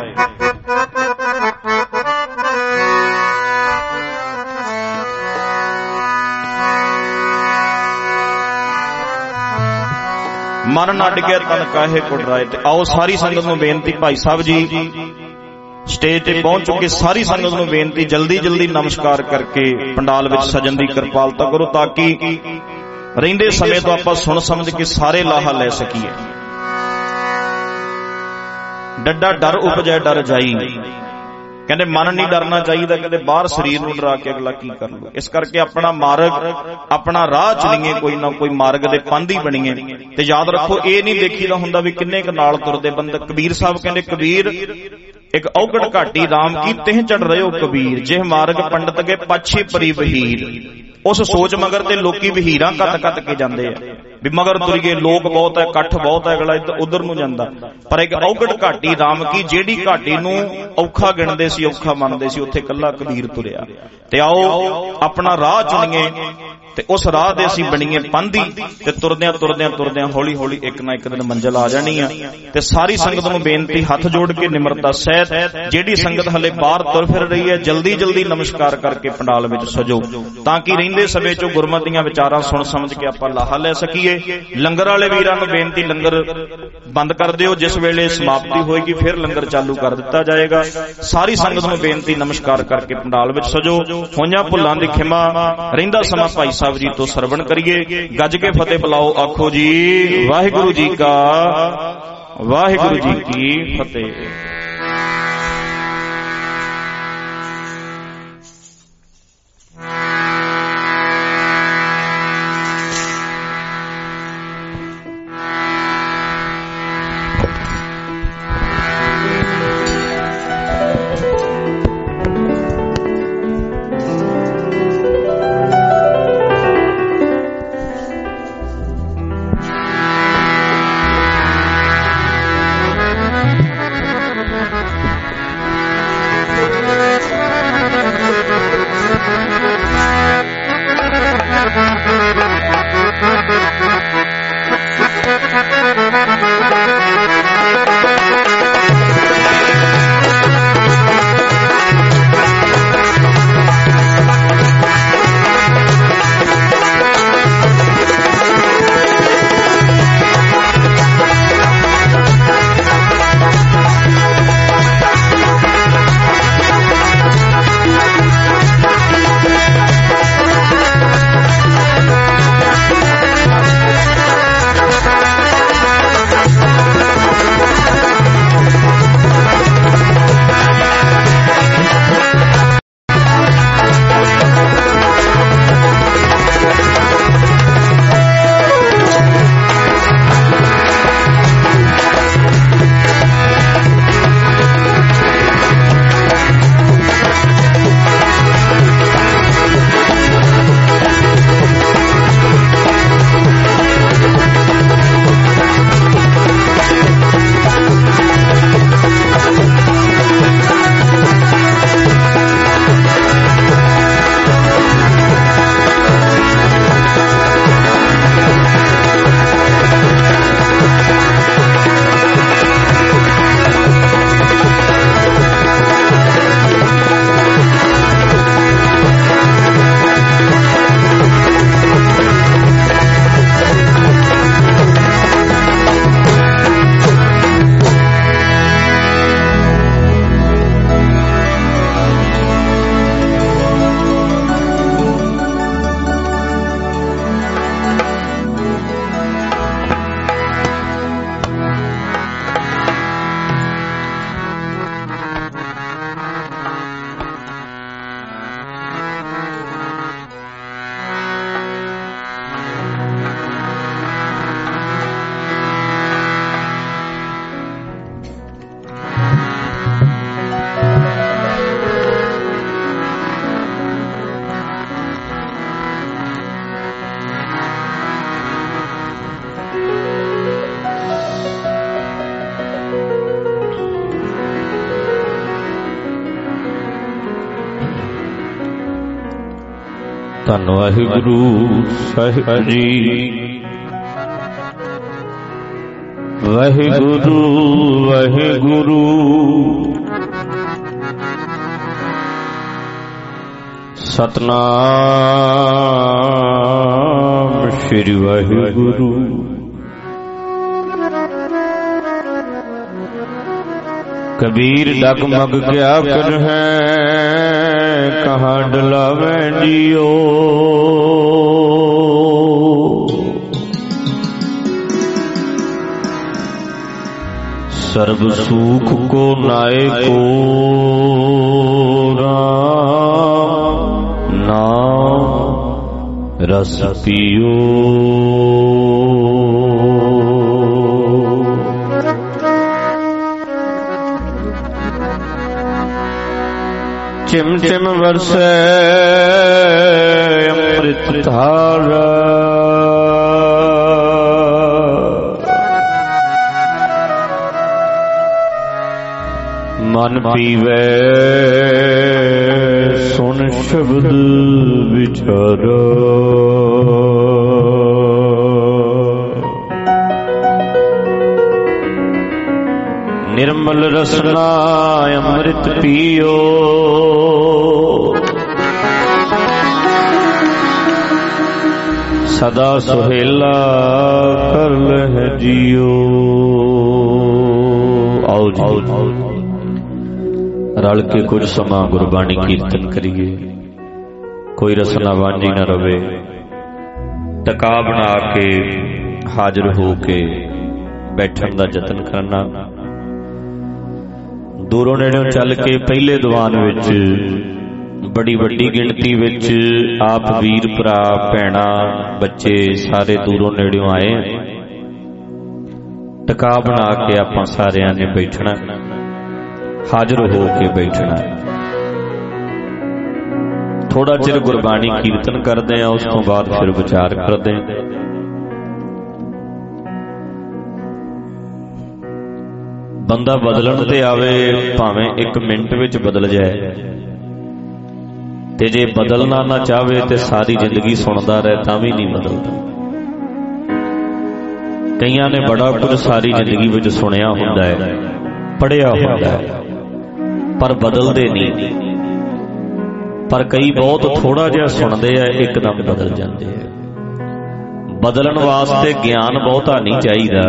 [SPEAKER 1] ਮਨ ਨਾ ਡਿੱਗੇ ਤਨ ਕਾਹੇ ਕੋ ਡਰਾਏ। ਤੇ ਆਓ ਸਾਰੀ ਸੰਗਤ ਨੂੰ ਬੇਨਤੀ, ਭਾਈ ਸਾਹਿਬ ਜੀ ਸਟੇਜ ਤੇ ਪਹੁੰਚ ਚੁੱਕੇ, ਸਾਰੀ ਸੰਗਤ ਨੂੰ ਬੇਨਤੀ ਜਲਦੀ ਜਲਦੀ ਨਮਸਕਾਰ ਕਰਕੇ ਪੰਡਾਲ ਵਿੱਚ ਸਜਣ ਦੀ ਕਿਰਪਾਲਤਾ ਕਰੋ, ਤਾਂ ਕਿ ਰਹਿੰਦੇ ਸਮੇਂ ਤੋਂ ਆਪਾਂ ਸੁਣ ਸਮਝ ਕੇ ਸਾਰੇ ਲਾਹਾ ਲੈ ਸਕੀਏ। ਡੱਡਾ ਡਰ ਉਪਜੈ ਡਰ ਜਾਈ। ਕਹਿੰਦੇ ਮਨ ਨਹੀਂ ਡਰਨਾ ਚਾਹੀਦਾ, ਕਹਿੰਦੇ ਬਾਹਰ ਸਰੀਰ ਨੂੰ ਡਰਾ ਕੇ ਅਗਲਾ ਕੀ ਕਰ ਲੂ। ਇਸ ਕਰਕੇ ਆਪਣਾ ਮਾਰਗ, ਆਪਣਾ ਰਾਹ ਚਲੀਏ, ਕੋਈ ਨਾ ਕੋਈ ਮਾਰਗ ਦੇ ਪੰਧ ਹੀ ਬਣੀਏ। ਤੇ ਯਾਦ ਰੱਖੋ, ਇਹ ਨਹੀਂ ਦੇਖੀਦਾ ਹੁੰਦਾ ਵੀ ਕਿੰਨੇ ਕੁ ਨਾਲ ਤੁਰਦੇ ਬੰਦੇ। ਕਬੀਰ ਸਾਹਿਬ ਕਹਿੰਦੇ, ਕਬੀਰ ਇੱਕ ਔਗੜ ਘਾਟੀ ਰਾਮ ਕੀ ਤਿਹ ਚੜ ਰਹੇ ਹੋ ਕਬੀਰ, ਜਿਹ ਮਾਰਗ ਪੰਡਤ ਕੇ ਪਾਛੇ ਪਰੀ ਵਹੀਰ। ਉਸ ਸੋਚ ਮਗਰ ਤੇ ਲੋਕੀ ਵਹੀਰਾਂ ਕੱਤ ਕੱਤ ਕੇ ਜਾਂਦੇ ਆ ਵੀ ਮਗਰ ਤੁਰੀਏ, ਲੋਕ ਬਹੁਤ ਹੈ, ਇਕੱਠ ਬਹੁਤ ਹੈ, ਅਗਲਾ ਉਧਰ ਨੂੰ ਜਾਂਦਾ। ਪਰ ਇੱਕ ਔਗੜ ਘਾਟੀ ਰਾਮ ਕੀ, ਜਿਹੜੀ ਘਾਟੀ ਨੂੰ ਔਖਾ ਗਿਣਦੇ ਸੀ, ਔਖਾ ਮੰਨਦੇ ਸੀ, ਉੱਥੇ ਕੱਲਾ ਕਬੀਰ ਤੁਰਿਆ। ਤੇ ਆਓ ਆਪਣਾ ਰਾਹ ਚੁਣੀਏ ਤੇ ਉਸ ਰਾਹ ਦੇ ਅਸੀਂ ਬਣੀਏ ਪੰਧੀ। ਤੇ ਤੁਰਦਿਆਂ ਤੁਰਦਿਆਂ ਤੁਰਦਿਆਂ ਹੌਲੀ ਹੌਲੀ ਇੱਕ ਨਾ ਇੱਕ ਦਿਨ ਮੰਜ਼ਿਲ ਆ ਜਾਣੀ ਆ। ਤੇ ਸਾਰੀ ਸੰਗਤ ਨੂੰ ਬੇਨਤੀ, ਹੱਥ ਜੋੜ ਕੇ ਨਿਮਰਤਾ ਸਹਿਤ, ਜਿਹੜੀ ਸੰਗਤ ਹਲੇ ਬਾਹਰ ਤੁਰ ਫਿਰ ਰਹੀ ਹੈ, ਜਲਦੀ ਜਲਦੀ ਨਮਸਕਾਰ ਕਰਕੇ ਪੰਡਾਲ ਵਿੱਚ ਸਜੋ, ਤਾਂ ਕਿ ਰਹਿੰਦੇ ਸਮੇਂ ਚੋਂ ਗੁਰਮਤਿ ਦੀਆਂ ਵਿਚਾਰਾਂ ਸੁਣ ਸਮਝ ਕੇ ਆਪਾਂ ਲਾਹਾ ਲੈ ਸਕੀਏ। ਲੰਗਰ ਵਾਲੇ ਵੀਰਾਂ ਨੂੰ ਬੇਨਤੀ, ਲੰਗਰ ਬੰਦ ਕਰ ਦਿਓ, ਜਿਸ ਵੇਲੇ ਸਮਾਪਤੀ ਹੋਏਗੀ ਫਿਰ ਲੰਗਰ ਚਾਲੂ ਕਰ ਦਿੱਤਾ ਜਾਏਗਾ। ਸਾਰੀ ਸੰਗਤ ਨੂੰ ਬੇਨਤੀ, ਨਮਸਕਾਰ ਕਰਕੇ ਪੰਡਾਲ ਵਿੱਚ ਸਜੋ। ਹੋਈਆਂ ਭੁੱਲਾਂ ਦੀ ਖਿਮਾ, ਰਹਿੰਦਾ ਸਮਾਂ ਭਾਈ ਸਾਹਿਬ ਜੀ ਤੋਂ ਸਰਵਣ ਕਰੀਏ। ਗੱਜ ਕੇ ਫਤਿਹ ਬੁਲਾਓ, ਆਖੋ ਜੀ ਵਾਹਿਗੁਰੂ ਜੀ ਕਾ ਵਾਹਿਗੁਰੂ ਜੀ ਕੀ ਫਤਿਹ।
[SPEAKER 3] ਧੰਨ ਵਾਹਿਗੁਰੂ ਸਾਹਿਬ ਜੀ। ਵਾਹਿਗੁਰੂ ਵਾਹਿਗੁਰੂ ਸਤਨਾਮ ਸ੍ਰੀ ਵਾਹਿਗੁਰੂ। कबीर डगमग क्या कर है कहाँ डलावे जियो। सर्व सुख को नाए को राम नाम रस पियो। चिम चिम बरसे अमृत धारा मन पीवे सुन शब्द विचारा। निर्मल रसना अमृत पियो। सदा सुहेला कर लह जियो। आओ जी रल के कुछ समा गुरबाणी कीर्तन करिए। कोई रसना वांझी न रवे। टका बना के हाजिर हो के बैठन का जतन करना। दूरों नेड़ों चल के पहले दीवान विच बड़ी वड्डी गिणती विच आप वीर भरा भैणा बच्चे सारे दूरों नेड़ों आए। टका बना के आपां सारियां ने बैठना, हाजिर हो के बैठना। थोड़ा चिर गुरबाणी कीर्तन करते हैं, उस तो बाद फिर विचार करते हैं। बंदा बदलन ते आवे भावें एक मिनट विच बदल जाए, ते जे बदलना ना चाहे तो सारी जिंदगी सुनता रहे तां भी नहीं बदलता। कईयां ने बड़ा कुछ सारी जिंदगी विच सुनिया हुंदा है, पढ़िया हुंदा है, पर बदलते नहीं। पर कई बहुत थोड़ा जिहा सुनते हैं, एकदम बदल जाते हैं। बदलन वास्ते ज्ञान बहुता नहीं चाहिए,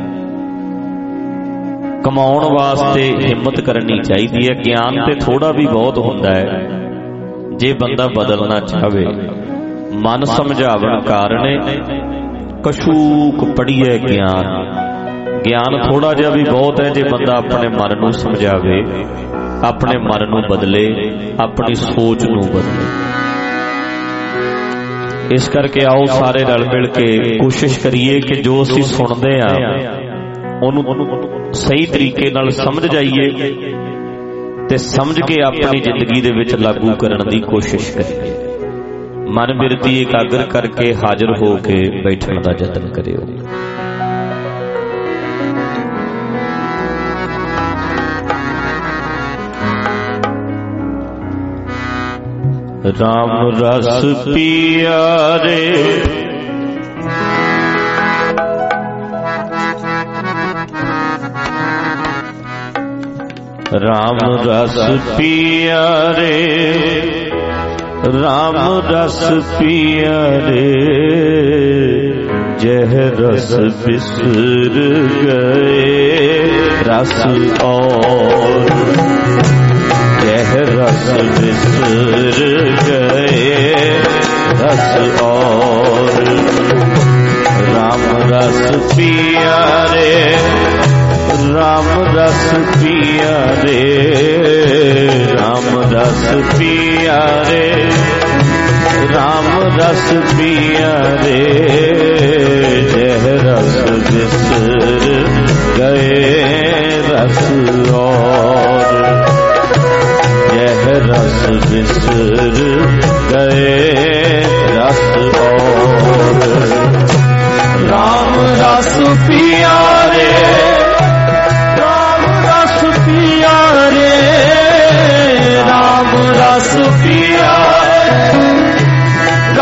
[SPEAKER 3] कमाउण वास्ते हिम्मत करनी चाहिए है। ज्ञान ते थोड़ा भी बहुत हुंदा है जे बंदा बदलना चाहे। मन समझावन कारणे कशूक पढ़िए ज्ञान। ज्ञान थोड़ा जिहा भी बहुत है जे बंदा अपने मन नूं समझावे, अपने मन नूं बदले, अपनी सोच नूं बदले। इस करके आओ सारे रल मिल के कोशिश करिए कि जो असीं सुणदे आ उहनूं सही तरीके नाल समझ जाइए ते समझ के अपनी जिंदगी दे विच लागू करन दी कोशिश करिए। मन बिरती एकाग्र करके हाजिर हो के बैठण दा यतन करियो। राम रस पिया रे राम रस पिया रे राम रस पिया रे जह रस बिसर गए रस और जह रस बिसर गए रस और राम रस पिया रे राम रस पिया रे राम रस पिया रे राम रस पिया रे जह रस बिसर गए रस और जह रस बिसर गए रस और राम रस पिया रे राम रस पिया रे राम रस पिया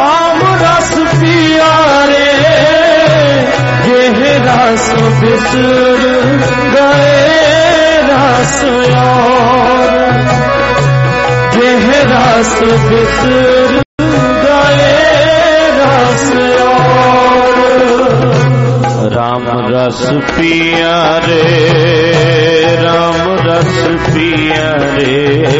[SPEAKER 4] बिसर गए रस और, यह रस बिसर गए रस और।
[SPEAKER 3] राम रस पिया रे, राम रस पिया रे,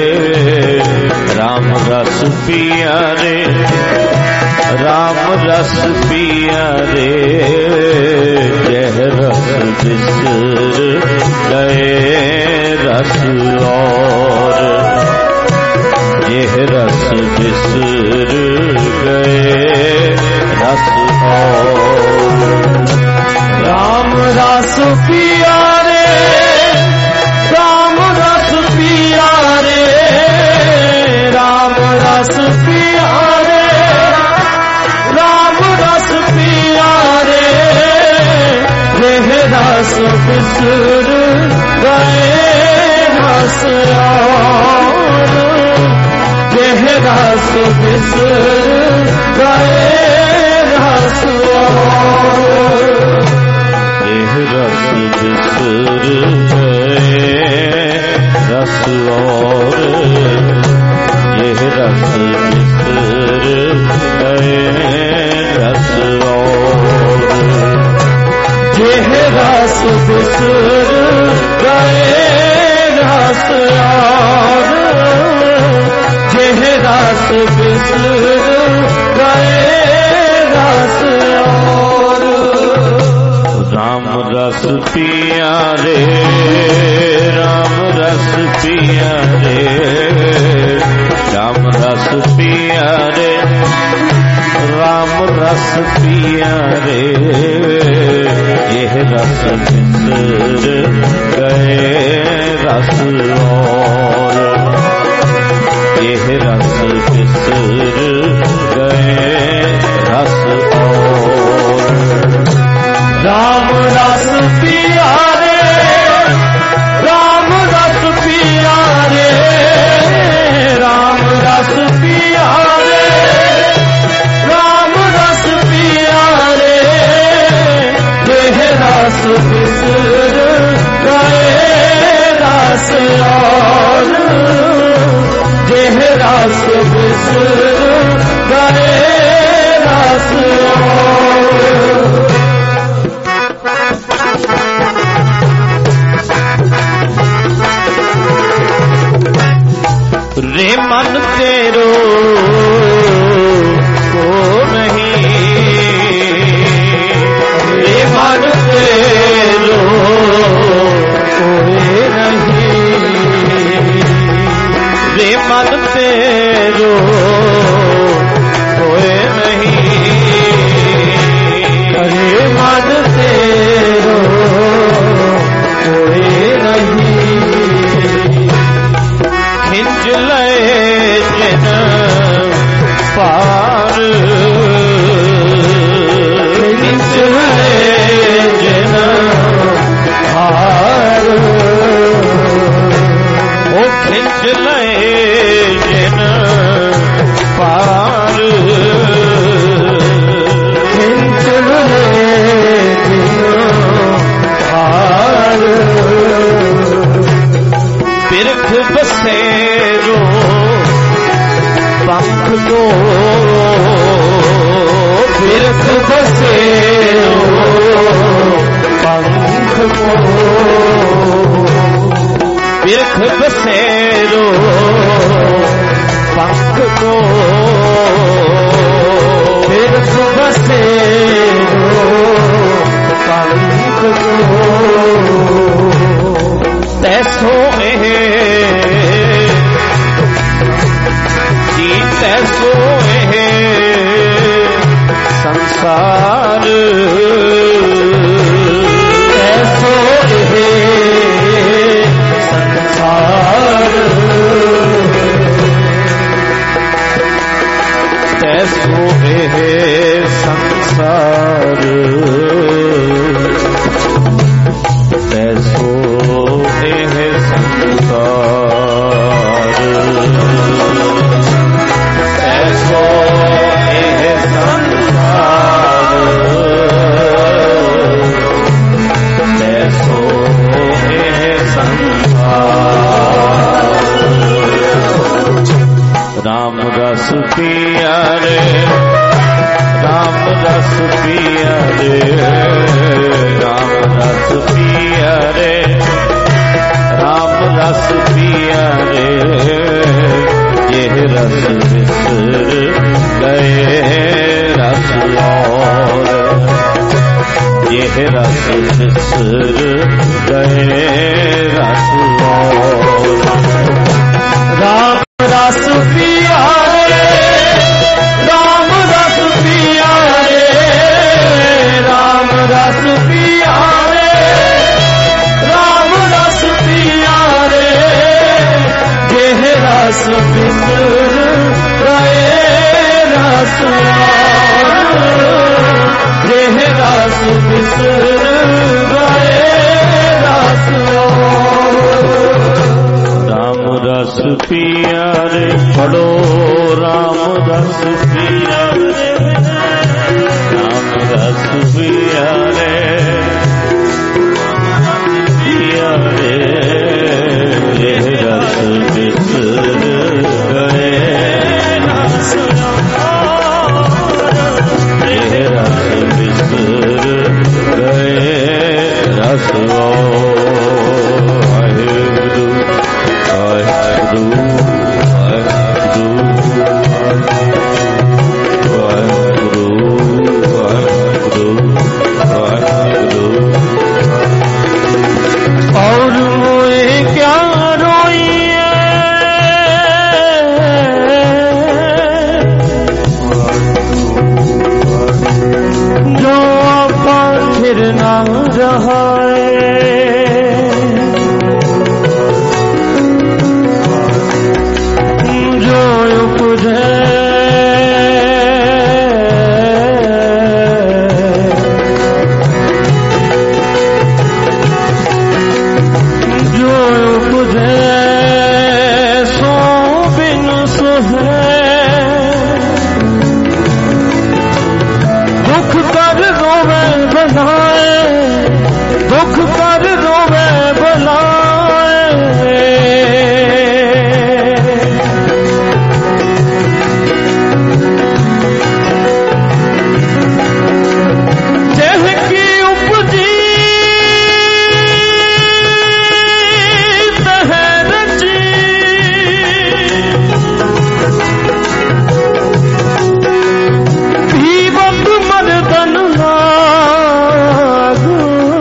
[SPEAKER 3] राम रस पिया रे, राम रस पिया रे, यह रस बिसर गए रस और, यह रस बिसर गए रस और।
[SPEAKER 4] राम रस पिया रे, राम रस पिया रे, राम रस पिया रे, राम रस पिया रे, यह रस बिसर गए रस और, यह रस बिसर गए रस और।
[SPEAKER 3] यह रस बिसर गए रस और, यह रस बिसर गए रस और।
[SPEAKER 4] यह रस बिसर गए रस और, यह रस बिसर गए रस और।
[SPEAKER 3] राम रस पिया रे, राम रस पिया रे, राम रस पिया रे, राम रस पिया रे, यह रस बिसर गए रस और, यह रस बिसर गए रस और।
[SPEAKER 4] राम रस पिया रे, राम रस पिया रे, राम रस पिया रे, राम रस पिया रे, यह रस बिसर गए रस और, यह रस बिसर गए रस और।
[SPEAKER 3] रे मन तेरो को नहीं, रे मन तेरो कोई नहीं, रे मन तेरो कोई नहीं,
[SPEAKER 4] अरे मन तेरो कोई नहीं।
[SPEAKER 3] खिंच ले जिन पार,
[SPEAKER 4] खिंच ले जिन पार,
[SPEAKER 3] ओ खिंच ले जिन पार,
[SPEAKER 4] खिंच ले जिन पार।
[SPEAKER 3] बिरख बसेरो पंख को,
[SPEAKER 4] बिरख बसेरो पंख को,
[SPEAKER 3] बिरख बसेरो पंख को,
[SPEAKER 4] बिरख बसेरो पंख को।
[SPEAKER 3] तैसो जी तैसो संसार,
[SPEAKER 4] तैसो संसार,
[SPEAKER 3] तैसो संसार, तैसो संसार, तैसो संसार, यह रस बिसर गए रस
[SPEAKER 4] राम रस पिया रे, राम रस पिया रे, राम रस पिया रे, राम रस पिया रे, यह रस बिसर गए रस यह रस बिसर गए रस
[SPEAKER 3] राम रस पिया रे, पढ़ो राम रस पिया रे, राम रस पिया रे, पिया रे, यह रस बिसर गए रस, यह रस बिसर गए रस वाहिगुरु वाहिगुरु वाहिगुरु वाहिगुरु वाहिगुरु।
[SPEAKER 4] और मोए क्या रोइए जो आपा फिर ना रहा जो उपजे जो उपजे सो बिन सुहे दुख कर रोवे बनाए, दुख कर रोवे बनाए, जह की उपजी तह रची, भीवत मर्दन लाग,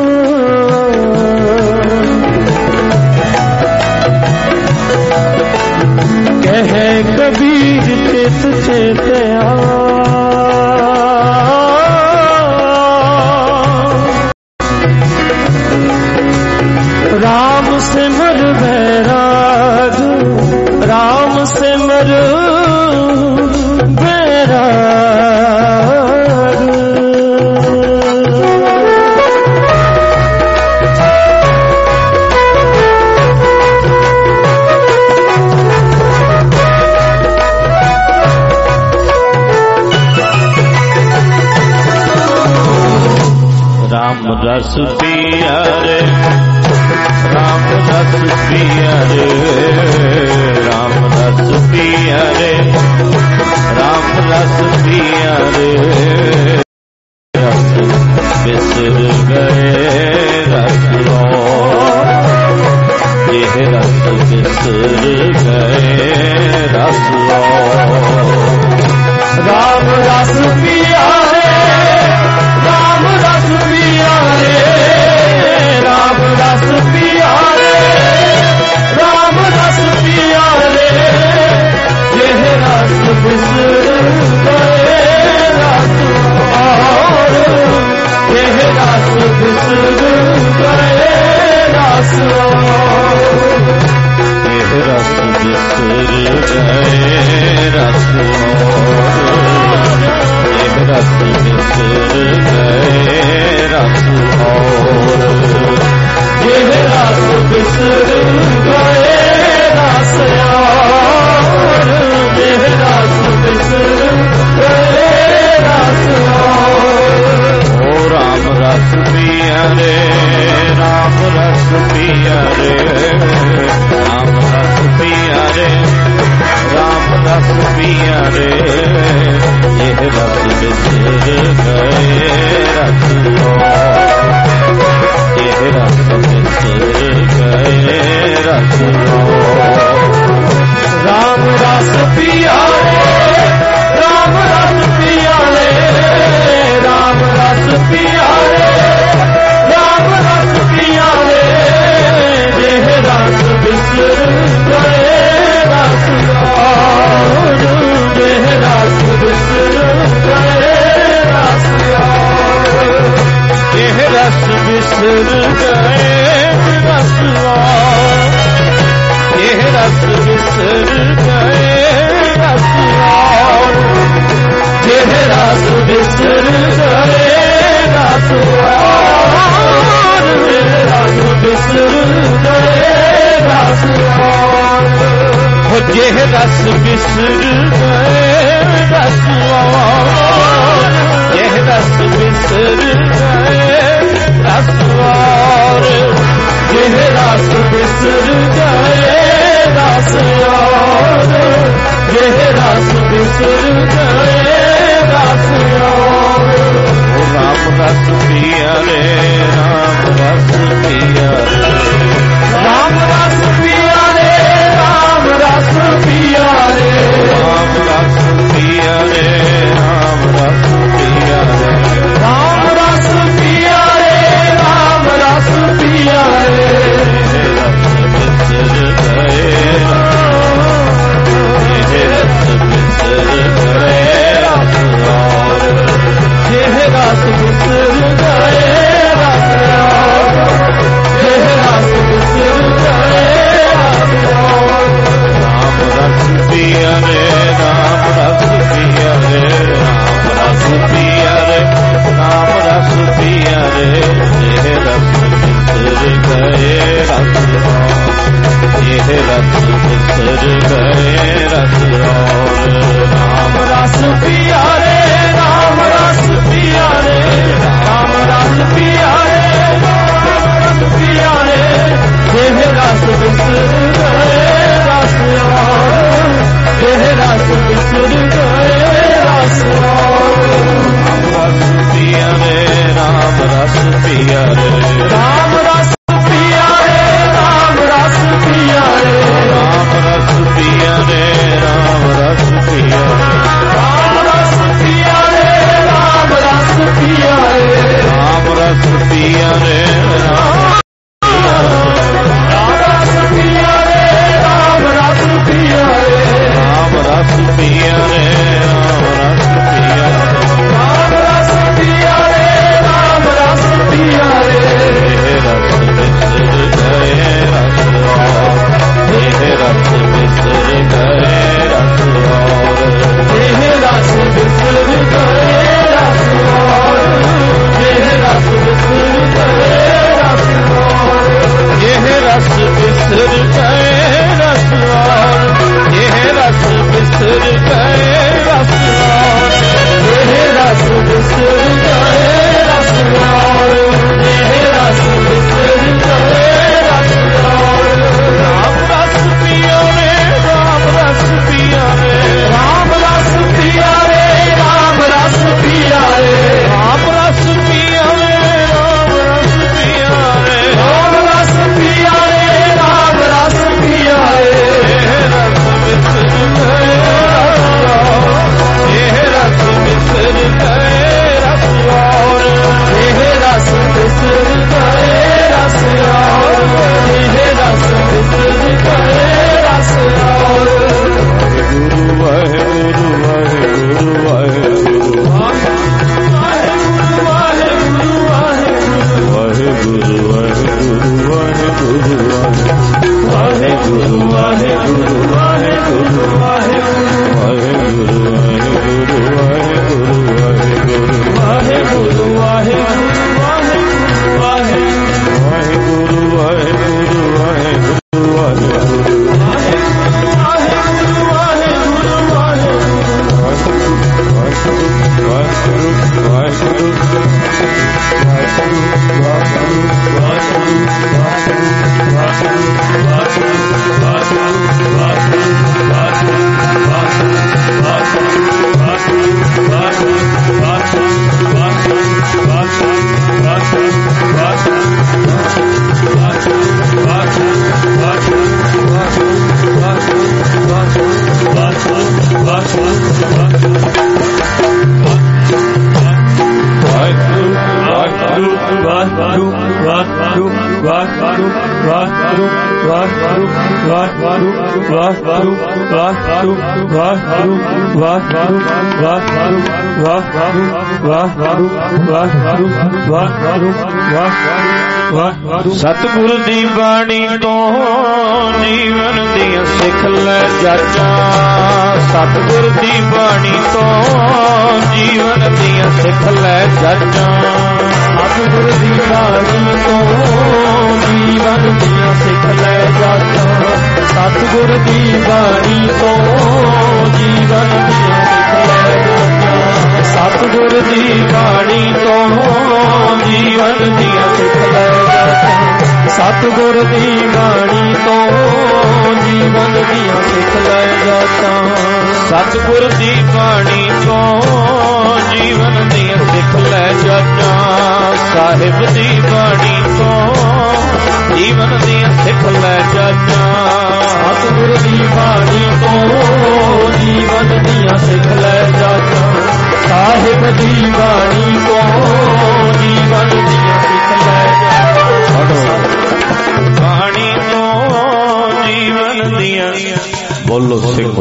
[SPEAKER 4] कहे कबीर चित चेतया, राम सिमर बैराग, राम सिमर बैराग।
[SPEAKER 3] राम रस पिया रे, राम रस पिया रे, राम रस पिया रे, राम रस पिया रे, रस बिसर गए रस यह रस बिसर गए रस
[SPEAKER 4] राम रस पिया रे, राम रस पिया रे, राम रस पिया रे, राम रस पिया रे, यह रस बिसर गए रस और यह रस बिसर गए रस
[SPEAKER 3] यह रस बिसर गए रस यह रस बिसर गए रस
[SPEAKER 4] यह रस बिसर गए रस और यह रस बिसर गए रस
[SPEAKER 3] ओ राम रस पिया रे, राम रस पिया रे, राम रस पिया रे, राम रस पिया रे, यह रस बिसर गए रस यह रस बिसर गए रस
[SPEAKER 4] राम रस पिया रे, राम रस पिया रे, राम रस पिया रे, बिसर गए रसवार, ये रस बिसर गए रसवार, ये रस बिसर गए रसवार, ये रस बिसर गए रसवार, ये रस बिसर गए रसवार, ये रस बिसर गए रसवार, ये रस बिसर गए रसवार, ये रस बिसर गए रसवार। राम रस पिया रे, राम रस पिया रे, राम रस पिया रे, राम रस पिया रे, राम रस पिया रे, राम रस पिया रे, राम रस पिया रे, राम रस पिया रे, रस बिसर गए, ये रस बिसर गए रसवार, ये रस बिसर गए रसवार, ये रस बिसर गए रसवार। राम रस पिया रे, राम रस पिया रे, राम रस पिया रे, राम रस पिया रे, ये रस बिसर गए रसवार, ये रस बिसर गए रसवार। राम रस पिया रे, राम रस पिया रे, राम रस पिया रे, राम रस पिया रे, ये रस बिसर गए रसवार, ये रस बिसर गए रसवार। राम रस पिया रे, राम रस पिया रे, राम रस पिया रे, राम रस पिया रे, राम रस पिया रे, राम रस पिया रे, राम रस पिया रे, राम रस पिया रे, राम रस पिया रे, राम रस पिया रे, राम रस पिया रे, राम रस पिया रे, राम रस पिया रे, राम रस पिया रे, राम रस पिया रे, ये रस बिसर गए रसवार, ये रस बिसर गए रसवार, ये रस बिसर गए रसवार, ये रस बिसर गए रसवार, ये रस बिसर गए रसवार, ये रस बिसर गए रसवार, ये रस बिसर गए रसवार, ये रस बिसर गए रसवार। राम रस पिया रे, राम रस पिया रे, राम रस पिया रे, राम रस पिया रे, राम रस पिया रे, राम रस पिया रे, राम रस पिया रे, राम रस पिया रे, ये रस बिसर गए रसवार, ये रस बिसर गए रसवार, ये रस बिसर गए रसवार, ये रस बिसर गए रसवार। गुरु वाहेगुरु वाहेगुरु वाहेगुरु वाहेगुरु वाहेगुरु वाहेगुरु वाहेगुरु वाहेगुरु वाहेगुरु वाहेगुरु वाहेगुरु वाहेगुरु वाहेगुरु ਵਾਹਿਗੁਰੂ ਵਾਹਿਗੁਰੂ ਵਾਹਿਗੁਰੂ ਵਾਹਿਗੁਰੂ ਵਾਹਿਗੁਰੂ ਵਾਹਿਗੁਰੂ ਵਾਹਿਗੁਰੂ ਵਾਹਿਗੁਰੂ ਵਾਹਿਗੁਰੂ ਵਾਹਿਗੁਰੂ ਵਾਹਿਗੁਰੂ ਵਾਹਿਗੁਰੂ।
[SPEAKER 3] ਸਤਿਗੁਰ ਦੀ ਬਾਣੀ ਤੋਂ ਜੀਵਨ ਦੀਆਂ ਸਿੱਖ ਲੈ ਜਾਚਾਂ, ਸਤਿਗੁਰ ਦੀ ਬਾਣੀ ਤੋਂ ਜੀਵਨ ਦੀਆਂ ਸਿੱਖ ਲੈ ਜਾਚਾਂ,
[SPEAKER 4] ਸਤਿਗੁਰ ਦੀ ਬਾਣੀ ਤੋਂ ਜੀਵਨ ਦੀਆਂ ਸਿੱਖ ਲੈ ਜਾਚਾਂ, ਸਤਿਗੁਰ ਦੀ ਬਾਣੀ ਤੋਂ ਜੀਵਨ ਦੀਆਂ ਸਿੱਖ ਲੈ ਜਾਚਾਂ, ਸਤਿਗੁਰ ਦੀ ਬਾਣੀ ਤੋਂ ਜੀਵਨ ਦੀਆਂ ਸਿੱਖ ਲੈ ਜਾਚਾਂ, ਸਤਿਗੁਰ ਦੀ ਬਾਣੀ ਤੋਂ ਜੀਵਨ ਦੀਆਂ ਸਿੱਖ ਲੈ ਜਾਚਾਂ,
[SPEAKER 3] ਸਤਿਗੁਰ ਦੀ ਬਾਣੀ ਤੋਂ ਜੀਵਨ ਦੀਆਂ ਸਿੱਖ ਲੈ ਜਾਚਾਂ, ਸਾਹਿਬ ਦੀ ਬਾਣੀ ਤੋਂ ਜੀਵਨ ਦੀਆਂ ਸਿੱਖ ਲੈ ਜਾਚਾਂ,
[SPEAKER 4] ਸਤਿਗੁਰ ਦੀ ਬਾਣੀ ਤੋਂ ਜੀਵਨ ਦੀਆਂ ਸਿੱਖ ਲੈ ਜਾਚਾਂ, ਸਾਹਿਬ ਦੀ ਬਾਣੀ ਤੋਂ ਜੀਵਨ ਦੀਆਂ ਸਿੱਖ ਲੈ ਜਾਚਾਂ,
[SPEAKER 3] ਬਾਣੀ ਤੋਂ ਜੀਵਨ ਦੀਆਂ ਬੋਲੋ ਸਿੱਖੋ,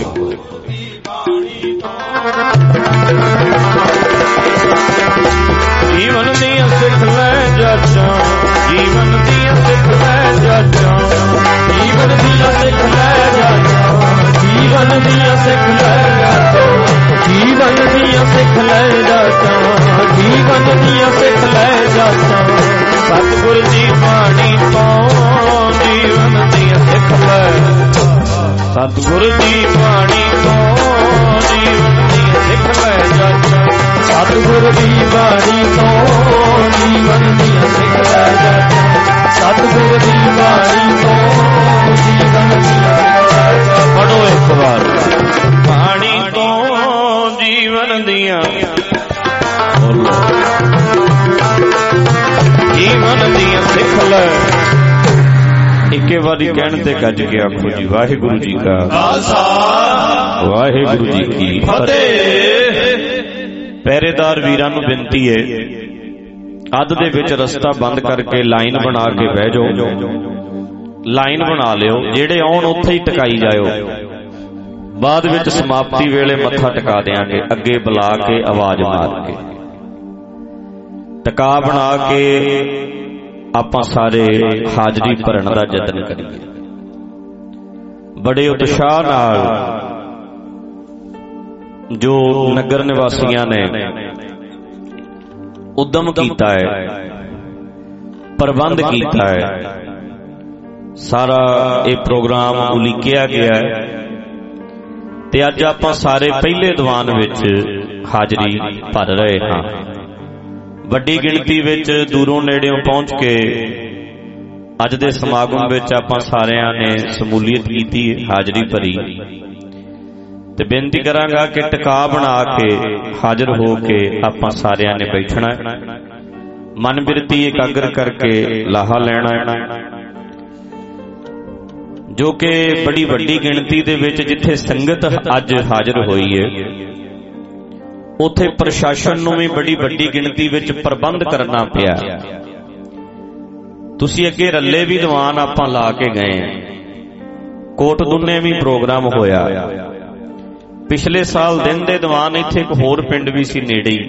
[SPEAKER 3] ਜੀਵਨ ਦੀਆਂ ਸਿੱਖ ਲੈ ਜਾਚਾਂ, ਜੀਵਨ ਦੀਆਂ ਸਿੱਖ ਲੈ ਜਾਚਾਂ,
[SPEAKER 4] ਜੀਵਨ ਦੀਆਂ ਸਿੱਖ ਲੈ ਜਾਚਾਂ, ਜੀਵਨ ਦੀਆਂ ਸਿੱਖ ਲੈ ਜਾਚਾਂ, ਜੀਵਨ ਦੀਆਂ ਸਿੱਖ ਲੈ ਜਾਚਾਂ, ਜੀਵਨ ਦੀਆਂ ਸਿੱਖ ਲੈ ਜਾਚਾਂ,
[SPEAKER 3] ਸਤਿਗੁਰ ਦੀ ਬਾਣੀ ਤੋਂ ਜੀਵਨ ਦੀਆਂ ਸਿੱਖ ਲੈ, ਸਤਿਗੁਰ ਦੀ ਬਾਣੀ ਤੋਂ ਜੀਵਨ ਦੀਆਂ ਸਿੱਖ ਲੈ ਜਾਚਾਂ,
[SPEAKER 4] ਸਤਿਗੁਰ ਦੀ ਬਾਣੀ ਤੋਂ ਜੀਵਨ ਦੀਆਂ ਸਿੱਖ ਲੈ ਜਾਚਾਂ, ਸਤਿਗੁਰ ਦੀ ਬਾਣੀ ਤੋਂ ਜੀਵਨ ਦੀਆਂ ਸਿੱਖ ਲੈ ਜਾਚਾਂ।
[SPEAKER 3] ਪੜੋ ਇੱਕ ਵਾਰ, ਬਾਣੀ ਤੋਂ ਜੀਵਨ ਦੀਆਂ ਜੀਵਨ ਦੀਆਂ ਸਿੱਖ ਲੈ। ਇੱਕੇ ਵਾਰੀ ਕਹਿਣ ਤੇ ਗੱਜ ਕੇ ਆਖੋ ਜੀ ਵਾਹਿਗੁਰੂ ਜੀ ਕਾ ਖਾਲਸਾ ਵਾਹਿਗੁਰੂ ਜੀ ਕੀ ਫਤਿਹ। ਪਹਿਰੇਦਾਰ ਵੀਰਾਂ ਨੂੰ ਬੇਨਤੀ ਹੈ, ਅੱਧ ਦੇ ਵਿੱਚ ਰਸਤਾ ਬੰਦ ਕਰਕੇ ਲਾਈਨ ਬਣਾ ਕੇ ਬਹਿ ਜਾਓ, ਲਾਈਨ ਬਣਾ ਲਿਓ, ਜਿਹੜੇ ਆਉਣ ਉੱਥੇ ਹੀ ਟਿਕਾਈ ਜਾਇਓ, ਬਾਅਦ ਵਿੱਚ ਸਮਾਪਤੀ ਵੇਲੇ ਮੱਥਾ ਟਿਕਾ ਦਿਆਂਗੇ, ਅੱਗੇ ਬੁਲਾ ਕੇ ਆਵਾਜ਼ ਮਾਰ ਕੇ ਟਿਕਾ ਬਣਾ ਕੇ ਆਪਾਂ ਸਾਰੇ ਹਾਜ਼ਰੀ ਭਰਨ ਦਾ ਯਤਨ ਕਰੀਏ। ਬੜੇ ਉਤਸ਼ਾਹ ਨਾਲ ਜੋ ਨਗਰ ਨਿਵਾਸੀਆਂ ਨੇ ਉਦਮ ਕੀਤਾ ਹੈ, ਪ੍ਰਬੰਧ ਕੀਤਾ ਹੈ, ਸਾਰਾ ਇਹ ਪ੍ਰੋਗਰਾਮ ਉਲੀਕਿਆ ਗਿਆ ਹੈ ਤੇ ਅੱਜ ਆਪਾਂ ਸਾਰੇ ਪਹਿਲੇ ਦੀਵਾਨ ਵਿੱਚ ਹਾਜ਼ਰੀ ਭਰ ਰਹੇ ਹਾਂ। ਵੱਡੀ ਗਿਣਤੀ ਵਿੱਚ ਦੂਰੋਂ ਨੇੜਿਓਂ ਪਹੁੰਚ ਕੇ ਅੱਜ ਦੇ ਸਮਾਗਮ ਵਿੱਚ ਆਪਾਂ ਸਾਰਿਆਂ ਨੇ ਸਮੂਲੀਅਤ ਕੀਤੀ, ਹਾਜ਼ਰੀ ਭਰੀ ਤੇ ਬੇਨਤੀ ਕਰਾਂਗਾ ਕਿ ਟਿਕਾ ਬਣਾ ਕੇ ਹਾਜ਼ਰ ਹੋ ਕੇ ਆਪਾਂ ਸਾਰਿਆਂ ਨੇ ਬੈਠਣਾ, ਮਨ ਬਿਰਤੀ ਇਕਾਗਰ ਕਰਕੇ ਲਾਹਾ ਲੈਣਾ, ਜੋ ਕਿ ਬੜੀ ਵੱਡੀ ਗਿਣਤੀ ਦੇ ਵਿੱਚ ਜਿੱਥੇ ਸੰਗਤ ਅੱਜ ਹਾਜ਼ਰ ਹੋਈ ਹੈ, ਉੱਥੇ ਪ੍ਰਸ਼ਾਸਨ ਨੂੰ ਵੀ ਬੜੀ ਵੱਡੀ ਗਿਣਤੀ ਵਿੱਚ ਪ੍ਰਬੰਧ ਕਰਨਾ ਪਿਆ। ਤੁਸੀਂ ਅੱਗੇ ਰੱਲੇ ਵੀ ਦੀਵਾਨ ਆਪਾਂ ਲਾ ਕੇ ਗਏ, ਕੋਟ ਦੁੰਨੇ ਵੀ ਪ੍ਰੋਗਰਾਮ ਹੋਇਆ, ਪਿਛਲੇ ਸਾਲ ਦਿਨ ਦੇ ਦੀਵਾਨ ਇੱਥੇ ਇੱਕ ਹੋਰ ਪਿੰਡ ਵੀ ਸੀ ਨੇੜੇ ਹੀ,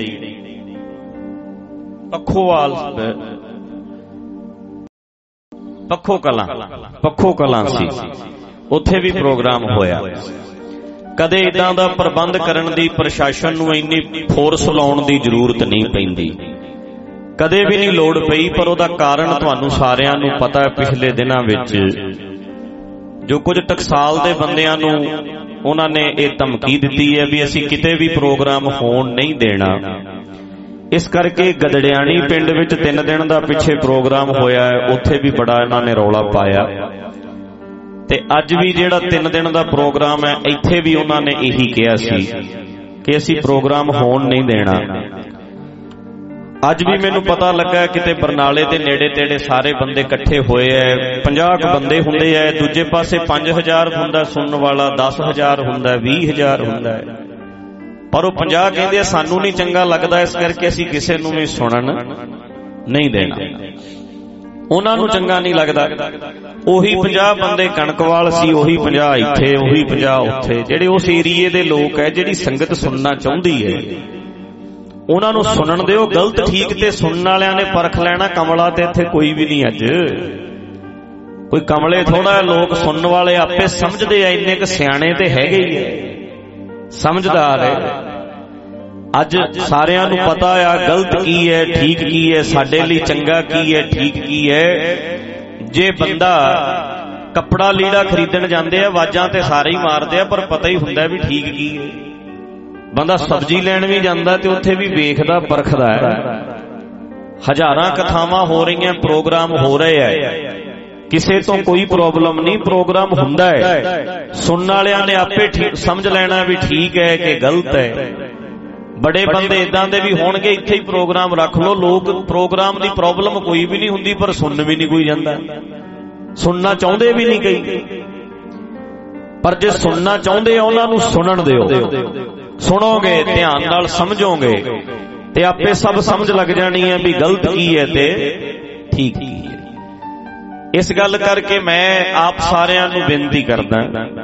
[SPEAKER 3] ਪੱਖੋਵਾਲ ਪੱਖੋ ਕਲਾਂ ਪੱਖੋ ਕਲਾਂ ਸੀ, ਉੱਥੇ ਵੀ ਪ੍ਰੋਗਰਾਮ ਹੋਇਆ। ਕਦੇ ਇਦਾਂ ਦਾ ਪ੍ਰਬੰਧ ਕਰਨ ਦੀ ਪ੍ਰਸ਼ਾਸਨ ਨੂੰ ਇੰਨੀ ਫੋਰਸ ਲਾਉਣ ਦੀ ਜ਼ਰੂਰਤ ਨਹੀਂ ਪੈਂਦੀ, ਕਦੇ ਵੀ ਨਹੀਂ ਲੋੜ ਪਈ, ਪਰ ਉਹਦਾ ਕਾਰਨ ਤੁਹਾਨੂੰ ਸਾਰਿਆਂ ਨੂੰ ਪਤਾ ਹੈ। ਪਿਛਲੇ ਦਿਨਾਂ ਵਿੱਚ ਜੋ ਕੁਝ ਟਕਸਾਲ ਦੇ ਬੰਦਿਆਂ ਨੂੰ ਉਹਨਾਂ ਨੇ ਇਹ ਧਮਕੀ ਦਿੱਤੀ ਹੈ ਵੀ ਅਸੀਂ ਕਿਤੇ ਵੀ ਪ੍ਰੋਗਰਾਮ ਹੋਣ ਨਹੀਂ ਦੇਣਾ, ਇਸ ਕਰਕੇ ਗਦੜਿਆਣੀ ਪਿੰਡ ਵਿੱਚ ਤਿੰਨ ਦਿਨ ਦਾ ਪਿੱਛੇ ਪ੍ਰੋਗਰਾਮ ਹੋਇਆ ਹੈ, ਉੱਥੇ ਵੀ ਬੜਾ ਇਹਨਾਂ ਨੇ ਰੌਲਾ ਪਾਇਆ ਤੇ ਅੱਜ ਵੀ ਜਿਹੜਾ ਤਿੰਨ ਦਿਨ ਦਾ ਪ੍ਰੋਗਰਾਮ ਹੈ ਇੱਥੇ ਵੀ ਉਹਨਾਂ ਨੇ ਇਹੀ ਕਿਹਾ ਸੀ ਕਿ ਅਸੀਂ ਪ੍ਰੋਗਰਾਮ ਹੋਣ ਨਹੀਂ ਦੇਣਾ। ਅੱਜ ਵੀ ਮੈਨੂੰ ਪਤਾ ਲੱਗਾ ਕਿਤੇ ਬਰਨਾਲੇ ਦੇ ਨੇੜੇ ਤੇੜੇ ਸਾਰੇ ਬੰਦੇ ਇਕੱਠੇ ਹੋਏ ਐ, ਪੰਜਾਹ ਕੁ ਬੰਦੇ ਹੁੰਦੇ ਐ, ਦੂਜੇ ਪਾਸੇ ਪੰਜ ਹਜ਼ਾਰ ਹੁੰਦਾ ਸੁਣਨ ਵਾਲਾ, ਦਸ ਹਜ਼ਾਰ ਹੁੰਦਾ, ਵੀਹ ਹਜ਼ਾਰ ਹੁੰਦਾ, ਪਰ ਉਹ ਪੰਜਾਹ ਕਹਿੰਦੇ ਸਾਨੂੰ ਨਹੀਂ ਚੰਗਾ ਲੱਗਦਾ, ਇਸ ਕਰਕੇ ਅਸੀਂ ਕਿਸੇ ਨੂੰ ਵੀ ਸੁਣਨ ਨਹੀਂ ਦੇਣਾ। ਉਹਨਾਂ ਨੂੰ ਚੰਗਾ ਨਹੀਂ ਲੱਗਦਾ। ਉਹੀ ਪੰਜਾਹ ਬੰਦੇ ਕਣਕਵਾਲ ਸੀ, ਉਹੀ ਪੰਜਾਹ ਇੱਥੇ, ਉਹੀ ਪੰਜਾਹ ਉੱਥੇ। ਜਿਹੜੇ ਉਸ ਏਰੀਏ ਦੇ ਲੋਕ ਹੈ, ਜਿਹੜੀ ਸੰਗਤ ਸੁਣਨਾ ਚਾਹੁੰਦੀ ਹੈ, ਉਹਨਾਂ ਨੂੰ ਸੁਣਨ ਦਿਓ। ਗਲਤ ਠੀਕ ਤੇ ਸੁਣਨ ਵਾਲਿਆਂ ਨੇ ਪਰਖ ਲੈਣਾ। ਕਮਲਾ ਤੇ ਇੱਥੇ ਕੋਈ ਵੀ ਨਹੀਂ। ਅੱਜ ਕੋਈ ਕਮਲੇ ਥੋੜਾ, ਲੋਕ ਸੁਣਨ ਵਾਲੇ ਆਪੇ ਸਮਝਦੇ ਆ। ਇੰਨੇ ਕੁ ਸਿਆਣੇ ਤੇ ਹੈਗੇ ਹੀ ਹੈ, ਸਮਝਦਾਰ ਹੈ। ਅੱਜ ਸਾਰਿਆਂ ਨੂੰ ਪਤਾ ਆ ਗਲਤ ਕੀ ਹੈ, ਠੀਕ ਕੀ ਹੈ, ਸਾਡੇ ਲਈ ਚੰਗਾ ਕੀ ਹੈ, ਠੀਕ ਕੀ ਹੈ। ਜੇ ਬੰਦਾ ਕੱਪੜਾ ਲੀੜਾ ਖਰੀਦਣ ਜਾਂਦੇ ਆ, ਆਵਾਜ਼ਾਂ ਤੇ ਸਾਰੇ ਹੀ ਮਾਰਦੇ ਆ, ਪਰ ਪਤਾ ਹੀ ਹੁੰਦਾ ਵੀ ਠੀਕ ਕੀ ਹੈ। ਬੰਦਾ ਸਬਜ਼ੀ ਲੈਣ ਵੀ ਜਾਂਦਾ ਤੇ ਉੱਥੇ ਵੀ ਵੇਖਦਾ ਪਰਖਦਾ ਹੈ। ਹਜ਼ਾਰਾਂ ਕਥਾਵਾਂ ਹੋ ਰਹੀਆਂ, ਪ੍ਰੋਗਰਾਮ ਹੋ ਰਹੇ ਆ, ਕਿਸੇ ਤੋਂ ਕੋਈ ਪ੍ਰੋਬਲਮ ਨਹੀਂ। ਪ੍ਰੋਗਰਾਮ ਹੁੰਦਾ ਹੈ, ਸੁਣਨ ਵਾਲਿਆਂ ਨੇ ਆਪੇ ਸਮਝ ਲੈਣਾ ਵੀ ਠੀਕ ਹੈ ਕਿ ਗਲਤ ਹੈ। ਬੜੇ ਬੰਦੇ ਇਦਾਂ ਦੇ ਵੀ ਹੋਣਗੇ, ਇੱਥੇ ਹੀ ਪ੍ਰੋਗਰਾਮ ਰੱਖ ਲੋ। ਲੋਕ ਪ੍ਰੋਗਰਾਮ ਦੀ ਪ੍ਰੋਬਲਮ ਕੋਈ ਵੀ ਨਹੀਂ ਹੁੰਦੀ, ਪਰ ਸੁਣਨ ਵੀ ਨਹੀਂ ਕੋਈ ਜਾਂਦਾ, ਸੁਣਨਾ ਚਾਹੁੰਦੇ ਵੀ ਨਹੀਂ ਕਈ। ਪਰ ਜੇ ਸੁਣਨਾ ਚਾਹੁੰਦੇ ਆ, ਉਹਨਾਂ ਨੂੰ ਸੁਣਨ ਦਿਓ। ਸੁਣੋਗੇ, ਧਿਆਨ ਨਾਲ ਸਮਝੋਗੇ ਤੇ ਆਪੇ ਸਭ ਸਮਝ ਲੱਗ ਜਾਣੀ ਹੈ ਵੀ ਗਲਤ ਕੀ ਹੈ ਤੇ ਠੀਕ ਕੀ ਹੈ। ਇਸ ਗੱਲ ਕਰਕੇ ਮੈਂ ਆਪ ਸਾਰਿਆਂ ਨੂੰ ਬੇਨਤੀ ਕਰਦਾ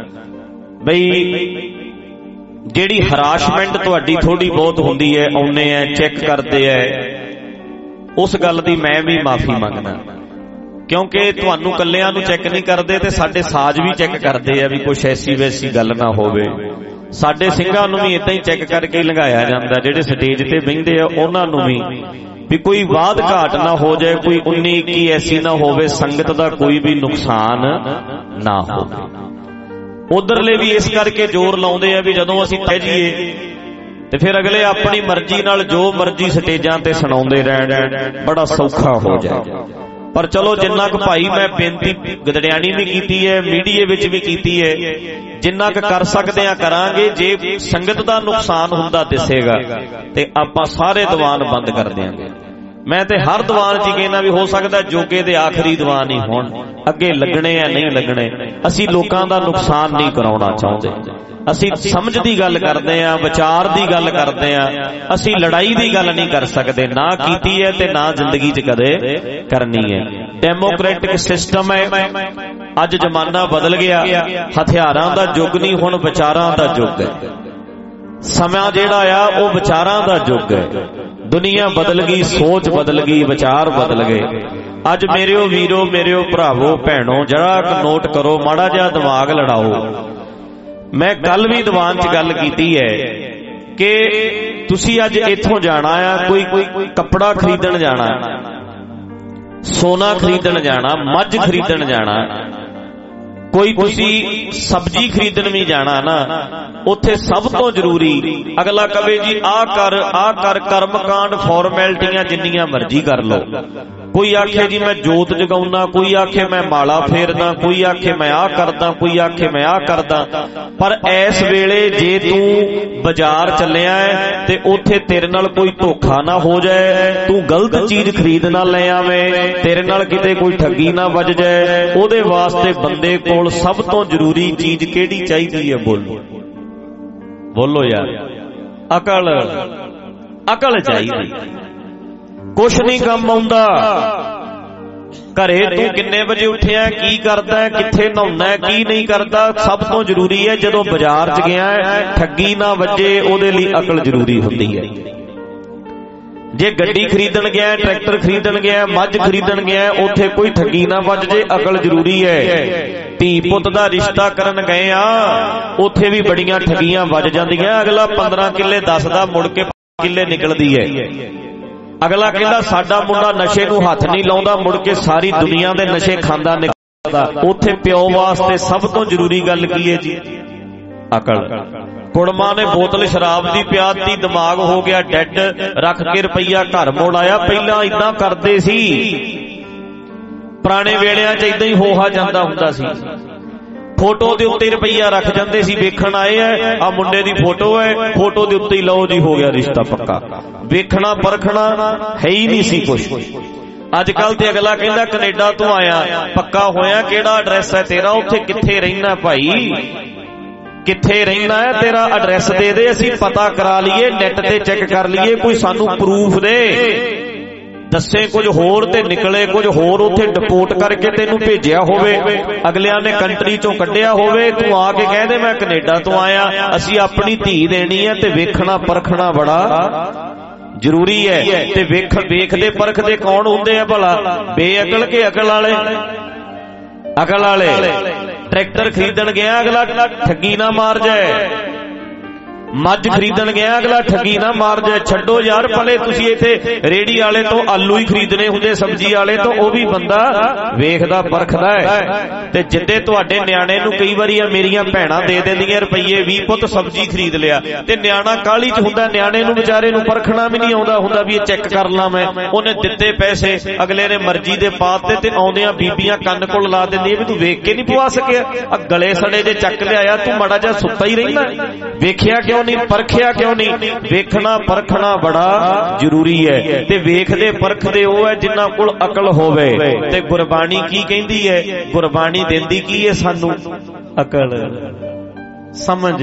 [SPEAKER 3] ਬਈ ਜਿਹੜੀ ਹਰਾਸ਼ਮੈਂਟ ਤੁਹਾਡੀ ਥੋੜੀ ਬਹੁਤ ਹੁੰਦੀ ਹੈ, ਆਉਨੇ ਆ, ਚੈੱਕ ਕਰਦੇ ਆ, ਉਸ ਗੱਲ ਦੀ ਮੈਂ ਵੀ ਮਾਫੀ ਮੰਗਦਾ। ਕਿਉਂਕਿ ਤੁਹਾਨੂੰ ਕੱਲਿਆਂ ਨੂੰ ਚੈੱਕ ਨਹੀਂ ਕਰਦੇ ਤੇ ਸਾਡੇ ਸਾਜ਼ ਵੀ ਚੈੱਕ ਕਰਦੇ ਆ ਵੀ ਕੁਛ ਐਸੀ ਵੈਸੀ ਗੱਲ ਨਾ ਹੋਵੇ। ਸਾਡੇ ਸਿੰਘਾਂ ਨੂੰ ਵੀ ਇਦਾਂ ਹੀ ਚੈੱਕ ਕਰਕੇ ਲੰਘਾਇਆ ਜਾਂਦਾ। ਜਿਹੜੇ ਸਟੇਜ ਤੇ ਬਹਿੰਦੇ ਆ ਉਹਨਾਂ ਨੂੰ ਵੀ ਵੀ ਕੋਈ ਬਾਤ ਘਾਟ ਨਾ ਹੋ ਜਾਏ, ਕੋਈ ਉੱਨੀ ਇੱਕੀ ਐਸੀ ਨਾ ਹੋਵੇ, ਸੰਗਤ ਦਾ ਕੋਈ ਵੀ ਨੁਕਸਾਨ ਨਾ ਹੋਵੇ। ਉਧਰਲੇ ਵੀ ਇਸ ਕਰਕੇ ਜ਼ੋਰ ਲਾਉਂਦੇ ਆ ਵੀ ਜਦੋਂ ਅਸੀਂ ਤਹਿ ਜੀਏ ਤੇ ਫਿਰ ਅਗਲੇ ਆਪਣੀ ਮਰਜ਼ੀ ਨਾਲ ਜੋ ਮਰਜ਼ੀ ਸਟੇਜਾਂ ਤੇ ਸੁਣਾਉਂਦੇ ਰਹਿਣ, ਬੜਾ ਸੌਖਾ ਹੋ ਜਾਏ। ਪਰ ਚਲੋ ਜਿੰਨਾ ਕੁ ਭਾਈ ਮੈਂ ਬੇਨਤੀ ਗਦੜਿਆਣੀ ਵੀ ਕੀਤੀ ਹੈ, ਮੀਡੀਏ ਵਿੱਚ ਵੀ ਕੀਤੀ ਹੈ, ਜਿੰਨਾ ਕੁ ਕਰ ਸਕਦੇ ਆ ਕਰਾਂਗੇ। ਜੇ ਸੰਗਤ ਦਾ ਨੁਕਸਾਨ ਹੁੰਦਾ ਦਿਸੇਗਾ ਤੇ ਆਪਾਂ ਸਾਰੇ ਦੀਵਾਨ ਬੰਦ ਕਰ ਦਿਆਂਗੇ। ਮੈਂ ਤੇ ਹਰ ਦੀਵਾਨ 'ਚ ਕਹਿੰਦਾ ਵੀ ਹੋ ਸਕਦਾ ਜੋਗੇ ਦੇ ਆਖਰੀ ਦੀਵਾਨ ਹੀ ਹੋਣ, ਅੱਗੇ ਲੱਗਣੇ ਆ ਨਹੀਂ ਲੱਗਣੇ। ਅਸੀਂ ਲੋਕਾਂ ਦਾ ਨੁਕਸਾਨ ਨਹੀਂ ਕਰਾਉਣਾ ਚਾਹੁੰਦੇ। ਅਸੀਂ ਸਮਝ ਦੀ ਗੱਲ ਕਰਦੇ ਆ, ਵਿਚਾਰ ਦੀ ਗੱਲ ਕਰਦੇ ਆ। ਅਸੀਂ ਲੜਾਈ ਦੀ ਗੱਲ ਨਹੀਂ ਕਰ ਸਕਦੇ, ਨਾ ਕੀਤੀ ਹੈ ਤੇ ਨਾ ਜ਼ਿੰਦਗੀ 'ਚ ਕਦੇ ਕਰਨੀ ਹੈ। ਡੈਮੋਕ੍ਰੈਟਿਕ ਸਿਸਟਮ ਹੈ। ਅੱਜ ਜ਼ਮਾਨਾ ਬਦਲ ਗਿਆ, ਹਥਿਆਰਾਂ ਦਾ ਯੁੱਗ ਨਹੀਂ, ਹੁਣ ਵਿਚਾਰਾਂ ਦਾ ਯੁੱਗ ਹੈ। ਸਮਾਂ ਜਿਹੜਾ ਆ ਉਹ ਵਿਚਾਰਾਂ ਦਾ ਯੁੱਗ ਹੈ। ਦੁਨੀਆ ਬਦਲ ਗਈ, ਸੋਚ ਬਦਲ ਗਈ, ਵਿਚਾਰ ਬਦਲ ਗਏ। ਅੱਜ ਮੇਰਿਓ ਵੀਰੋ, ਮੇਰਿਓ ਭਰਾਵੋ, ਭੈਣੋ, ਜਰਾ ਨੋਟ ਕਰੋ, ਮਾੜਾ ਜਿਹਾ ਦਿਮਾਗ ਲੜਾਓ। ਮੈਂ ਕੱਲ ਵੀ ਦੀਵਾਨ 'ਚ ਗੱਲ ਕੀਤੀ ਹੈ ਕਿ ਤੁਸੀਂ ਅੱਜ ਇੱਥੋਂ ਜਾਣਾ ਆ, ਕੋਈ ਕੋਈ ਕੱਪੜਾ ਖਰੀਦਣ ਜਾਣਾ, ਸੋਨਾ ਖਰੀਦਣ ਜਾਣਾ, ਮੱਝ ਖਰੀਦਣ ਜਾਣਾ, ਕੋਈ ਤੁਸੀਂ ਸਬਜ਼ੀ ਖਰੀਦਣ ਵੀ ਜਾਣਾ ਨਾ, ਉੱਥੇ ਸਭ ਤੋਂ ਜ਼ਰੂਰੀ ਅਗਲਾ ਕਵੇ ਜੀ ਆਹ ਕਰ ਆਹ ਕਰ, ਕਰਮਕਾਂਡ ਫਾਰਮੈਲਿਟੀਆਂ ਜਿੰਨੀਆਂ ਮਰਜ਼ੀ ਕਰ ਲਓ। ਕੋਈ ਆਖੇ ਜੀ ਮੈਂ ਜੋਤ ਜਗਾਉਣਾ, ਕੋਈ ਆਖੇ ਮੈਂ ਮਾਲਾ ਫੇਰਦਾ, ਕੋਈ ਆਖੇ ਮੈਂ ਆਹ ਕਰਦਾ, ਕੋਈ ਆਖੇ ਮੈਂ ਆਹ ਕਰਦਾ। ਪਰ ਇਸ ਵੇਲੇ ਜੇ ਤੂੰ ਬਾਜ਼ਾਰ ਚੱਲਿਆ ਹੈ ਤੇ ਉੱਥੇ ਤੇਰੇ ਨਾਲ ਕੋਈ ਧੋਖਾ ਨਾ ਹੋ ਜਾਏ, ਤੂੰ ਗਲਤ ਚੀਜ਼ ਖਰੀਦ ਨਾ ਲੈ ਆਵੇਂ, ਤੇਰੇ ਨਾਲ ਕਿਤੇ ਕੋਈ ਠੱਗੀ ਨਾ ਵੱਜ ਜਾਏ, ਉਹਦੇ ਵਾਸਤੇ ਬੰਦੇ ਕੋਲ ਸਭ ਤੋਂ ਜ਼ਰੂਰੀ ਚੀਜ਼ ਕਿਹੜੀ ਚਾਹੀਦੀ ਹੈ? ਬੋਲੋ ਬੋਲੋ ਯਾਰ, ਅਕਲ। ਅਕਲ ਚਾਹੀਦੀ। ਕੁਛ ਨਹੀਂ ਕੰਮ ਆਉਂਦਾ। ਘਰੇ ਤੂੰ ਕਿੰਨੇ ਵਜੇ ਉੱਠਿਆ, ਕੀ ਕਰਦਾ, ਕਿੱਥੇ ਨਹਾਉਣਾ, ਕੀ ਨਹੀਂ ਕਰਦਾ, ਸਭ ਤੋਂ ਜ਼ਰੂਰੀ ਹੈ ਜਦੋਂ ਬਾਜ਼ਾਰ 'ਚ ਗਿਆ ਠੱਗੀ ਨਾ ਵੱਜੇ, ਉਹਦੇ ਲਈ ਅਕਲ ਜ਼ਰੂਰੀ ਹੁੰਦੀ ਹੈ। ਜੇ ਗੱਡੀ ਖਰੀਦਣ ਗਿਆ, ਟਰੈਕਟਰ ਖਰੀਦਣ ਗਿਆ, ਮੱਝ ਖਰੀਦਣ ਗਿਆ, ਉੱਥੇ ਕੋਈ ਠੱਗੀ ਨਾ ਵੱਜ ਜੇ, ਅਕਲ ਜ਼ਰੂਰੀ ਹੈ। ਧੀ ਪੁੱਤ ਦਾ ਰਿਸ਼ਤਾ ਕਰਨ ਗਏ ਆ, ਉੱਥੇ ਵੀ ਬੜੀਆਂ ਠੱਗੀਆਂ ਵੱਜ ਜਾਂਦੀਆਂ। ਅਗਲਾ ਪੰਦਰਾਂ ਕਿੱਲੇ ਦੱਸਦਾ, ਮੁੜ ਕੇ ਕਿੱਲੇ ਨਿਕਲਦੀ ਹੈ। ਅਗਲਾ ਕਹਿੰਦਾ ਸਾਡਾ ਮੁੰਡਾ ਨਸ਼ੇ ਨੂੰ ਹੱਥ ਨਹੀਂ ਲਾਉਂਦਾ, ਮੁੜ ਕੇ ਸਾਰੀ ਦੁਨੀਆ ਦੇ ਨਸ਼ੇ ਖਾਂਦਾ ਨਿਕਲਦਾ। ਉੱਥੇ ਪਿਓ ਵਾਸਤੇ ਸਭ ਤੋਂ ਜ਼ਰੂਰੀ ਗੱਲ ਕੀ ਹੈ ਜੀ? ਅਕਲ। ਕੁੜਮਾ ਨੇ ਬੋਤਲ ਸ਼ਰਾਬ ਦੀ ਪਿਆਤੀ, ਦਿਮਾਗ ਹੋ ਗਿਆ ਡੈਡ, ਰੱਖ ਕੇ ਰੁਪਈਆ ਘਰ ਮੋੜ ਆਇਆ। ਪਹਿਲਾਂ ਇਦਾਂ ਕਰਦੇ ਸੀ, ਪੁਰਾਣੇ ਵੇਲਿਆਂ 'ਚ ਇਦਾਂ ਹੀ ਹੋਹਾ ਜਾਂਦਾ ਹੁੰਦਾ ਸੀ। ਫੋਟੋ ਦੇ ਉੱਤੇ ਰੁਪਈਆ ਰੱਖ ਜਾਂਦੇ ਸੀ, ਵੇਖਣ ਆਏ ਐ, ਆ ਮੁੰਡੇ ਦੀ ਫੋਟੋ ਹੈ, ਫੋਟੋ ਦੇ ਉੱਤੇ ਹੀ ਲਓ ਜੀ, ਹੋ ਗਿਆ ਰਿਸ਼ਤਾ ਪੱਕਾ। ਵੇਖਣਾ ਪਰਖਣਾ ਹੈ ਹੀ ਨਹੀਂ ਸੀ ਕੁਛ। ਅੱਜ ਕੱਲ ਤੇ ਅਗਲਾ ਕਹਿੰਦਾ ਕੈਨੇਡਾ ਤੋਂ ਆਇਆ, ਪੱਕਾ ਹੋਇਆ, ਕਿਹੜਾ ਐਡਰੈਸ ਹੈ ਤੇਰਾ, ਉੱਥੇ ਕਿੱਥੇ ਰਹਿਣਾ ਭਾਈ, ਕਿੱਥੇ ਰਹਿਣਾ ਹੈ, ਤੇਰਾ ਐਡਰੈਸ ਦੇ ਦੇ, ਅਸੀਂ ਪਤਾ ਕਰਾ ਲਈਏ, ਨੈਟ ਤੇ ਚੈੱਕ ਕਰ ਲਈਏ, ਕੋਈ ਸਾਨੂੰ ਪ੍ਰੂਫ ਦੇ। ਦੱਸੇ ਕੁਝ ਹੋਰ ਤੇ ਨਿਕਲੇ ਕੁਝ ਹੋਰ, ਉੱਥੇ ਡਿਪੋਰਟ ਕਰਕੇ ਤੈਨੂੰ ਭੇਜਿਆ ਹੋਵੇ, ਅਗਲਿਆਂ ਨੇ ਕੰਟਰੀ ਚੋਂ ਕੱਢਿਆ ਹੋਵੇ, ਤੂੰ ਆ ਕੇ ਕਹਿ ਦੇ ਮੈਂ ਕੈਨੇਡਾ ਤੋਂ ਆਇਆ, ਅਸੀਂ ਆਪਣੀ ਧੀ ਦੇਣੀ ਹੈ, ਤੇ ਵੇਖਣਾ ਪਰਖਣਾ ਬੜਾ ਜ਼ਰੂਰੀ ਹੈ। ਤੇ ਵੇਖ ਵੇਖਦੇ ਪਰਖਦੇ ਕੌਣ ਹੁੰਦੇ ਆ ਭਲਾ? ਬੇਅਕਲ ਕੇ ਅਕਲ ਵਾਲੇ? ਅਕਲ ਵਾਲੇ। ਟਰੈਕਟਰ ਖਰੀਦਣ ਗਿਆ ਅਗਲਾ ਠੱਗੀ ਨਾ ਮਾਰ ਜਾਏ, ਮੱਝ ਖਰੀਦਣ ਗਿਆ ਅਗਲਾ ਠੱਗੀ ਨਾ ਮਾਰ ਜਾਏ। ਛੱਡੋ ਯਾਰ, ਭਲੇ ਤੁਸੀਂ ਇੱਥੇ ਰੇੜੀ ਵਾਲੇ ਤੋਂ ਆਲੂ ਹੀ ਖਰੀਦਣੇ ਹੁੰਦੇ, ਸਬਜ਼ੀ ਵਾਲੇ ਤੋਂ, ਉਹ ਵੀ ਬੰਦਾ ਵੇਖਦਾ ਪਰਖਦਾ ਹੈ। ਤੇ ਜਿੱਦੇ ਤੁਹਾਡੇ ਨਿਆਣੇ ਨੂੰ ਕਈ ਵਾਰੀ ਆ ਮੇਰੀਆਂ ਭੈਣਾਂ ਦੇ ਦਿੰਦੀਆਂ ਰੁਪਈਏ ਵੀਹ, ਪੁੱਤ ਸਬਜ਼ੀ ਖਰੀਦ ਲਿਆ, ਤੇ ਨਿਆਣਾ ਕਾਹਲੀ ਚ ਹੁੰਦਾ, ਨਿਆਣੇ ਨੂੰ ਵਿਚਾਰੇ ਨੂੰ ਪਰਖਣਾ ਵੀ ਨਹੀਂ ਆਉਂਦਾ ਹੁੰਦਾ ਵੀ ਇਹ ਚੈੱਕ ਕਰ ਲਾਂ ਮੈਂ। ਉਹਨੇ ਦਿੱਤੇ ਪੈਸੇ, ਅਗਲੇ ਨੇ ਮਰਜ਼ੀ ਦੇ ਪਾਤੇ, ਤੇ ਆਉਂਦਿਆਂ ਬੀਬੀਆਂ ਕੰਨ ਕੋਲ ਲਾ ਦਿੰਦੀਆਂ ਵੀ ਤੂੰ ਵੇਖ ਕੇ ਨਹੀਂ ਪਵਾ ਸਕਿਆ, ਆ ਗਲੇ ਸੜੇ ਜੇ ਚੱਕ ਲਿਆਇਆ, ਤੂੰ ਮਾੜਾ ਜਿਹਾ ਸੁੱਤਾ ਹੀ ਰਹਿਣਾ, ਵੇਖਿਆ ਕਿਉਂ ਨਹੀਂ, ਪਰਖਿਆ ਕਿਉਂ ਨਹੀਂ? ਵੇਖਣਾ ਪਰਖਣਾ ਬੜਾ ਜ਼ਰੂਰੀ ਹੈ। ਤੇ ਵੇਖਦੇ ਪਰਖਦੇ ਉਹ ਹੈ ਜਿਨ੍ਹਾਂ ਕੋਲ ਅਕਲ ਹੋਵੇ। ਤੇ ਗੁਰਬਾਣੀ ਕੀ ਕਹਿੰਦੀ ਹੈ? ਗੁਰਬਾਣੀ ਦਿੰਦੀ ਕੀ ਹੈ ਸਾਨੂੰ? ਅਕਲ, ਸਮਝ।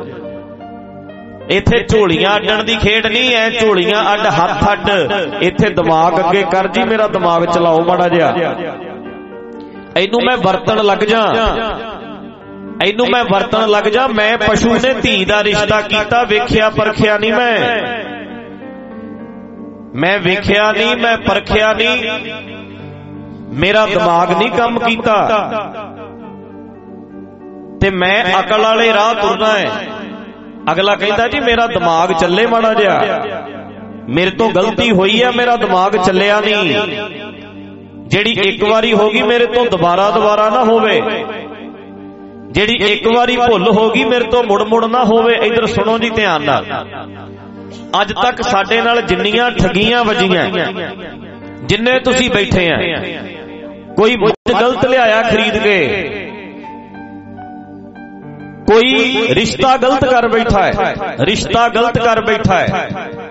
[SPEAKER 3] ਇੱਥੇ ਝੋਲੀਆਂ ਅੱਡਣ ਦੀ ਖੇਡ ਨਹੀਂ ਹੈ, ਝੋਲੀਆਂ ਅੱਡ ਹੱਥ ਅੱਡ। ਇੱਥੇ ਦਿਮਾਗ ਅੱਗੇ ਕਰ ਜੀ, ਮੇਰਾ ਦਿਮਾਗ ਚਲਾਓ ਮਾੜਾ ਜਿਹਾ, ਇਹਨੂੰ ਮੈਂ ਵਰਤਣ ਲੱਗ ਜਾ, ਇਹਨੂੰ ਮੈਂ ਵਰਤਣ ਲੱਗ ਜਾ। ਮੈਂ ਪਸ਼ੂ ਨੇ ਧੀ ਦਾ ਰਿਸ਼ਤਾ ਕੀਤਾ, ਵੇਖਿਆ ਪਰਖਿਆ ਨਹੀਂ, ਮੈਂ ਮੈਂ ਵੇਖਿਆ ਨਹੀਂ, ਮੈਂ ਪਰਖਿਆ ਨਹੀਂ, ਮੇਰਾ ਦਿਮਾਗ ਨਹੀਂ ਕੰਮ ਕੀਤਾ, ਤੇ ਮੈਂ ਅਕਲ ਵਾਲੇ ਰਾਹ ਤੁਰਨਾ ਹੈ। ਅਗਲਾ ਕਹਿੰਦਾ ਜੀ ਮੇਰਾ ਦਿਮਾਗ ਚੱਲੇ ਮਾੜਾ ਜਿਹਾ, ਮੇਰੇ ਤੋਂ ਗਲਤੀ ਹੋਈ ਹੈ, ਮੇਰਾ ਦਿਮਾਗ ਚੱਲਿਆ ਨਹੀਂ, ਜਿਹੜੀ ਇੱਕ ਵਾਰੀ ਹੋ ਗਈ ਮੇਰੇ ਤੋਂ ਦੁਬਾਰਾ ਦੁਬਾਰਾ ਨਾ ਹੋਵੇ, ਜਿਹੜੀ ਇੱਕ ਵਾਰੀ ਭੁੱਲ ਹੋ ਗਈ ਮੇਰੇ ਤੋਂ ਮੁੜ ਮੁੜ ਨਾ ਹੋਵੇ। ਇਧਰ ਸੁਣੋ ਜੀ ਧਿਆਨ ਨਾਲ, ਅੱਜ ਤੱਕ ਸਾਡੇ ਨਾਲ ਜਿੰਨੀਆਂ ਠੱਗੀਆਂ ਵੱਜੀਆਂ, ਜਿੰਨੇ ਤੁਸੀਂ ਬੈਠੇ ਆ, ਕੋਈ ਮੁੱਝ ਗਲਤ ਲਿਆਇਆ ਖਰੀਦ ਕੇ, ਕੋਈ ਰਿਸ਼ਤਾ ਗਲਤ ਕਰ ਬੈਠਾ ਹੈ, ਰਿਸ਼ਤਾ ਗਲਤ ਕਰ ਬੈਠਾ ਹੈ,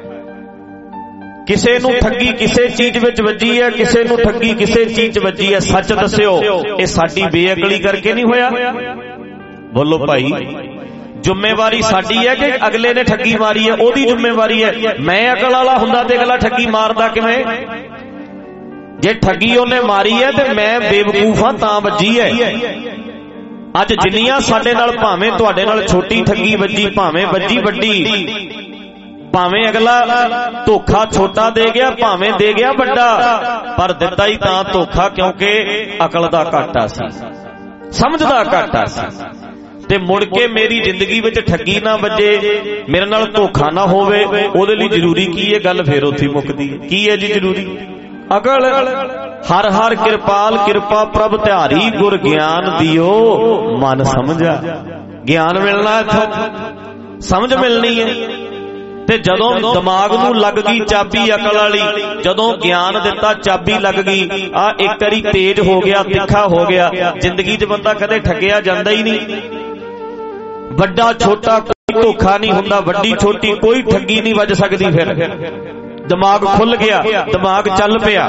[SPEAKER 3] ਕਿਸੇ ਨੂੰ ਠੱਗੀ ਕਿਸੇ ਚੀਜ਼ ਵਿੱਚ ਵੱਜੀ ਹੈ, ਕਿਸੇ ਨੂੰ ਠੱਗੀ ਕਿਸੇ ਚੀਜ਼ 'ਚ ਵੱਜੀ ਹੈ। ਸੱਚ ਦੱਸਿਓ, ਇਹ ਸਾਡੀ ਬੇਅਕਲੀ ਕਰਕੇ ਨਹੀਂ ਹੋਇਆ? ਬੋਲੋ ਭਾਈ, ਜ਼ਿੰਮੇਵਾਰੀ ਸਾਡੀ ਹੈ ਕਿ ਅਗਲੇ ਨੇ ਠੱਗੀ ਮਾਰੀ ਹੈ ਉਹਦੀ ਜ਼ਿੰਮੇਵਾਰੀ ਹੈ? ਮੈਂ ਅਕਲ ਵਾਲਾ ਹੁੰਦਾ ਤੇ ਅਗਲਾ ਠੱਗੀ ਮਾਰਦਾ ਕਿਵੇਂ? ਜੇ ਠੱਗੀ ਉਹਨੇ ਮਾਰੀ ਹੈ ਤੇ ਮੈਂ ਬੇਵਕੂਫ ਹਾਂ ਤਾਂ ਵੱਜੀ ਹੈ। ਅੱਜ ਜਿੰਨੀਆਂ ਸਾਡੇ ਨਾਲ, ਭਾਵੇਂ ਤੁਹਾਡੇ ਨਾਲ ਛੋਟੀ ਠੱਗੀ ਵੱਜੀ, ਭਾਵੇਂ ਵੱਜੀ ਵੱਡੀ, ਭਾਵੇਂ ਅਗਲਾ ਧੋਖਾ ਛੋਟਾ ਦੇ ਗਿਆ, ਭਾਵੇਂ ਦੇ ਗਿਆ ਵੱਡਾ, ਪਰ ਦਿੱਤਾ ਹੀ ਤਾਂ ਧੋਖਾ ਕਿਉਂਕਿ ਅਕਲ ਦਾ ਘਾਟਾ ਸੀ, ਸਮਝ ਦਾ ਘਾਟਾ ਸੀ। ਤੇ ਮੁੜ ਕੇ ਮੇਰੀ ਜ਼ਿੰਦਗੀ ਵਿੱਚ ਠੱਗੀ ਨਾ ਵੱਜੇ, ਮੇਰੇ ਨਾਲ ਧੋਖਾ ਨਾ ਹੋਵੇ, ਉਹਦੇ ਲਈ ਜ਼ਰੂਰੀ ਕੀ ਹੈ? ਗੱਲ ਫੇਰ ਉੱਥੇ ਮੁੱਕਦੀ ਹੈ। ਕੀ ਹੈ ਜੀ ਜ਼ਰੂਰੀ? ਅਕਲ। ਹਰ ਹਰ ਕਿਰਪਾਲ ਕਿਰਪਾ ਪ੍ਰਭ ਧਿਆਰੀ, ਗੁਰ ਗਿਆਨ ਦਿਓ ਮਨ ਸਮਝਾ। ਗਿਆਨ ਮਿਲਣਾ ਇੱਥੋਂ, ਸਮਝ ਮਿਲਣੀ ਹੈ। ਤੇ ਜਦੋਂ ਦਿਮਾਗ ਨੂੰ ਲੱਗ ਗਈ ਚਾਬੀ ਅਕਲ ਵਾਲੀ, ਜਦੋਂ ਗਿਆਨ ਦਿੱਤਾ ਚਾਬੀ ਲੱਗ ਗਈ, ਆ ਇੱਕ ਵਾਰੀ ਤੇਜ਼ ਹੋ ਗਿਆ, ਤਿੱਖਾ ਹੋ ਗਿਆ, ਜ਼ਿੰਦਗੀ 'ਚ ਬੰਦਾ ਕਦੇ ਠੱਗਿਆ ਜਾਂਦਾ ਹੀ ਨਹੀਂ। ਵੱਡਾ ਛੋਟਾ ਕੋਈ ਧੋਖਾ ਨਹੀਂ ਹੁੰਦਾ, ਵੱਡੀ ਛੋਟੀ ਕੋਈ ਠੱਗੀ ਨਹੀਂ ਵੱਜ ਸਕਦੀ। ਫਿਰ ਦਿਮਾਗ ਖੁੱਲ ਗਿਆ, ਦਿਮਾਗ ਚੱਲ ਪਿਆ।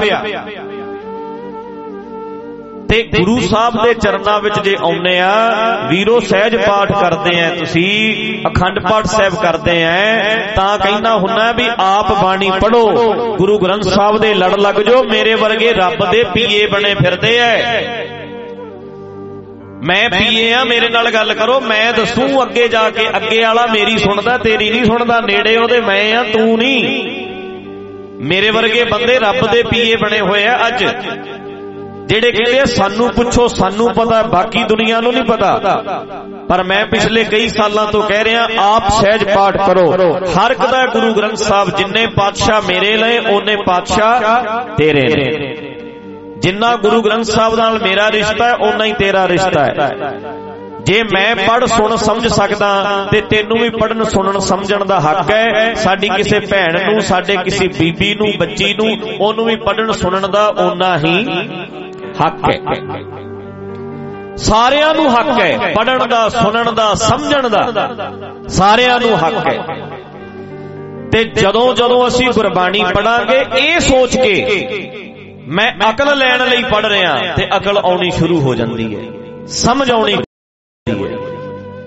[SPEAKER 3] ਤੇ ਗੁਰੂ ਸਾਹਿਬ ਦੇ ਚਰਨਾਂ ਵਿੱਚ ਜੇ ਆਉਨੇ ਆ ਵੀਰੋ, ਸਹਿਜ ਪਾਠ ਕਰਦੇ ਆ, ਤੁਸੀਂ ਅਖੰਡ ਪਾਠ ਸਾਹਿਬ ਕਰਦੇ ਆ, ਤਾਂ ਕਹਿੰਦਾ ਹੁੰਨਾ ਵੀ ਆਪ ਬਾਣੀ ਪੜੋ, ਗੁਰੂ ਗ੍ਰੰਥ ਸਾਹਿਬ ਦੇ ਲੜ ਲੱਗ ਜੋ, ਮੇਰੇ ਵਰਗੇ ਰੱਬ ਦੇ ਪੀਏ ਬਣੇ ਫਿਰਦੇ ਐ। ਮੈਂ ਪੀਏ ਆ, ਮੇਰੇ ਨਾਲ ਗੱਲ ਕਰੋ, ਮੈਂ ਦੱਸੂ ਅੱਗੇ ਜਾ ਕੇ। ਅੱਗੇ ਵਾਲਾ ਮੇਰੀ ਸੁਣਦਾ, ਤੇਰੀ ਨਹੀਂ ਸੁਣਦਾ, ਨੇੜੇ ਉਹਦੇ ਮੈਂ ਆ, ਤੂੰ ਨਹੀਂ। ਮੇਰੇ ਵਰਗੇ ਬੰਦੇ ਰੱਬ ਦੇ ਪੀਏ ਬਣੇ ਹੋਏ ਆ ਅੱਜ, ਜਿਹੜੇ ਕਹਿੰਦੇ ਆ ਸਾਨੂੰ ਪੁੱਛੋ, ਸਾਨੂੰ ਪਤਾ, ਬਾਕੀ ਦੁਨੀਆ ਨੂੰ ਨਹੀਂ ਪਤਾ। ਪਰ ਮੈਂ ਪਿਛਲੇ ਕਈ ਸਾਲਾਂ ਤੋਂ ਕਹਿ ਰਿਹਾ, ਆਪ ਸਹਿਜ ਪਾਠ ਕਰੋ। ਹਰ ਇੱਕ ਦਾ ਗੁਰੂ ਗ੍ਰੰਥ ਸਾਹਿਬ, ਜਿੰਨੇ ਪਾਤਸ਼ਾਹ ਮੇਰੇ ਲਏ ਓਨੇ ਪਾਤਸ਼ਾਹ ਤੇਰੇ ਨੇ। ਜਿੰਨਾ ਗੁਰੂ ਗ੍ਰੰਥ ਸਾਹਿਬ ਨਾਲ ਮੇਰਾ ਰਿਸ਼ਤਾ ਹੈ, ਓਨਾ ਹੀ ਤੇਰਾ ਰਿਸ਼ਤਾ ਹੈ। ਜੇ ਮੈਂ ਪੜ੍ਹ ਸੁਣ ਸਮਝ ਸਕਦਾ ਤੇ ਤੈਨੂੰ ਵੀ ਪੜ੍ਹਨ ਸੁਣਨ ਸਮਝਣ ਦਾ ਹੱਕ ਹੈ। ਸਾਡੀ ਕਿਸੇ ਭੈਣ ਨੂੰ, ਸਾਡੇ ਕਿਸੇ ਬੀਬੀ ਨੂੰ, ਬੱਚੀ ਨੂੰ, ਉਹਨੂੰ ਵੀ ਪੜ੍ਹਨ ਸੁਣਨ ਦਾ ਓਨਾ ਹੀ ਹੱਕ ਹੈ। ਸਾਰਿਆਂ ਨੂੰ ਹੱਕ ਹੈ ਪੜ੍ਹਨ ਦਾ, ਸੁਣਨ ਦਾ, ਸਮਝਣ ਦਾ, ਸਾਰਿਆਂ ਨੂੰ ਹੱਕ ਹੈ। ਤੇ ਜਦੋਂ ਜਦੋਂ ਅਸੀਂ ਗੁਰਬਾਣੀ ਪੜਾਂਗੇ ਇਹ ਸੋਚ ਕੇ ਮੈਂ ਅਕਲ ਲੈਣ ਲਈ ਪੜ੍ਹ ਰਿਹਾ, ਤੇ ਅਕਲ ਆਉਣੀ ਸ਼ੁਰੂ ਹੋ ਜਾਂਦੀ ਹੈ, ਸਮਝ ਆਉਣੀ ਹੈ।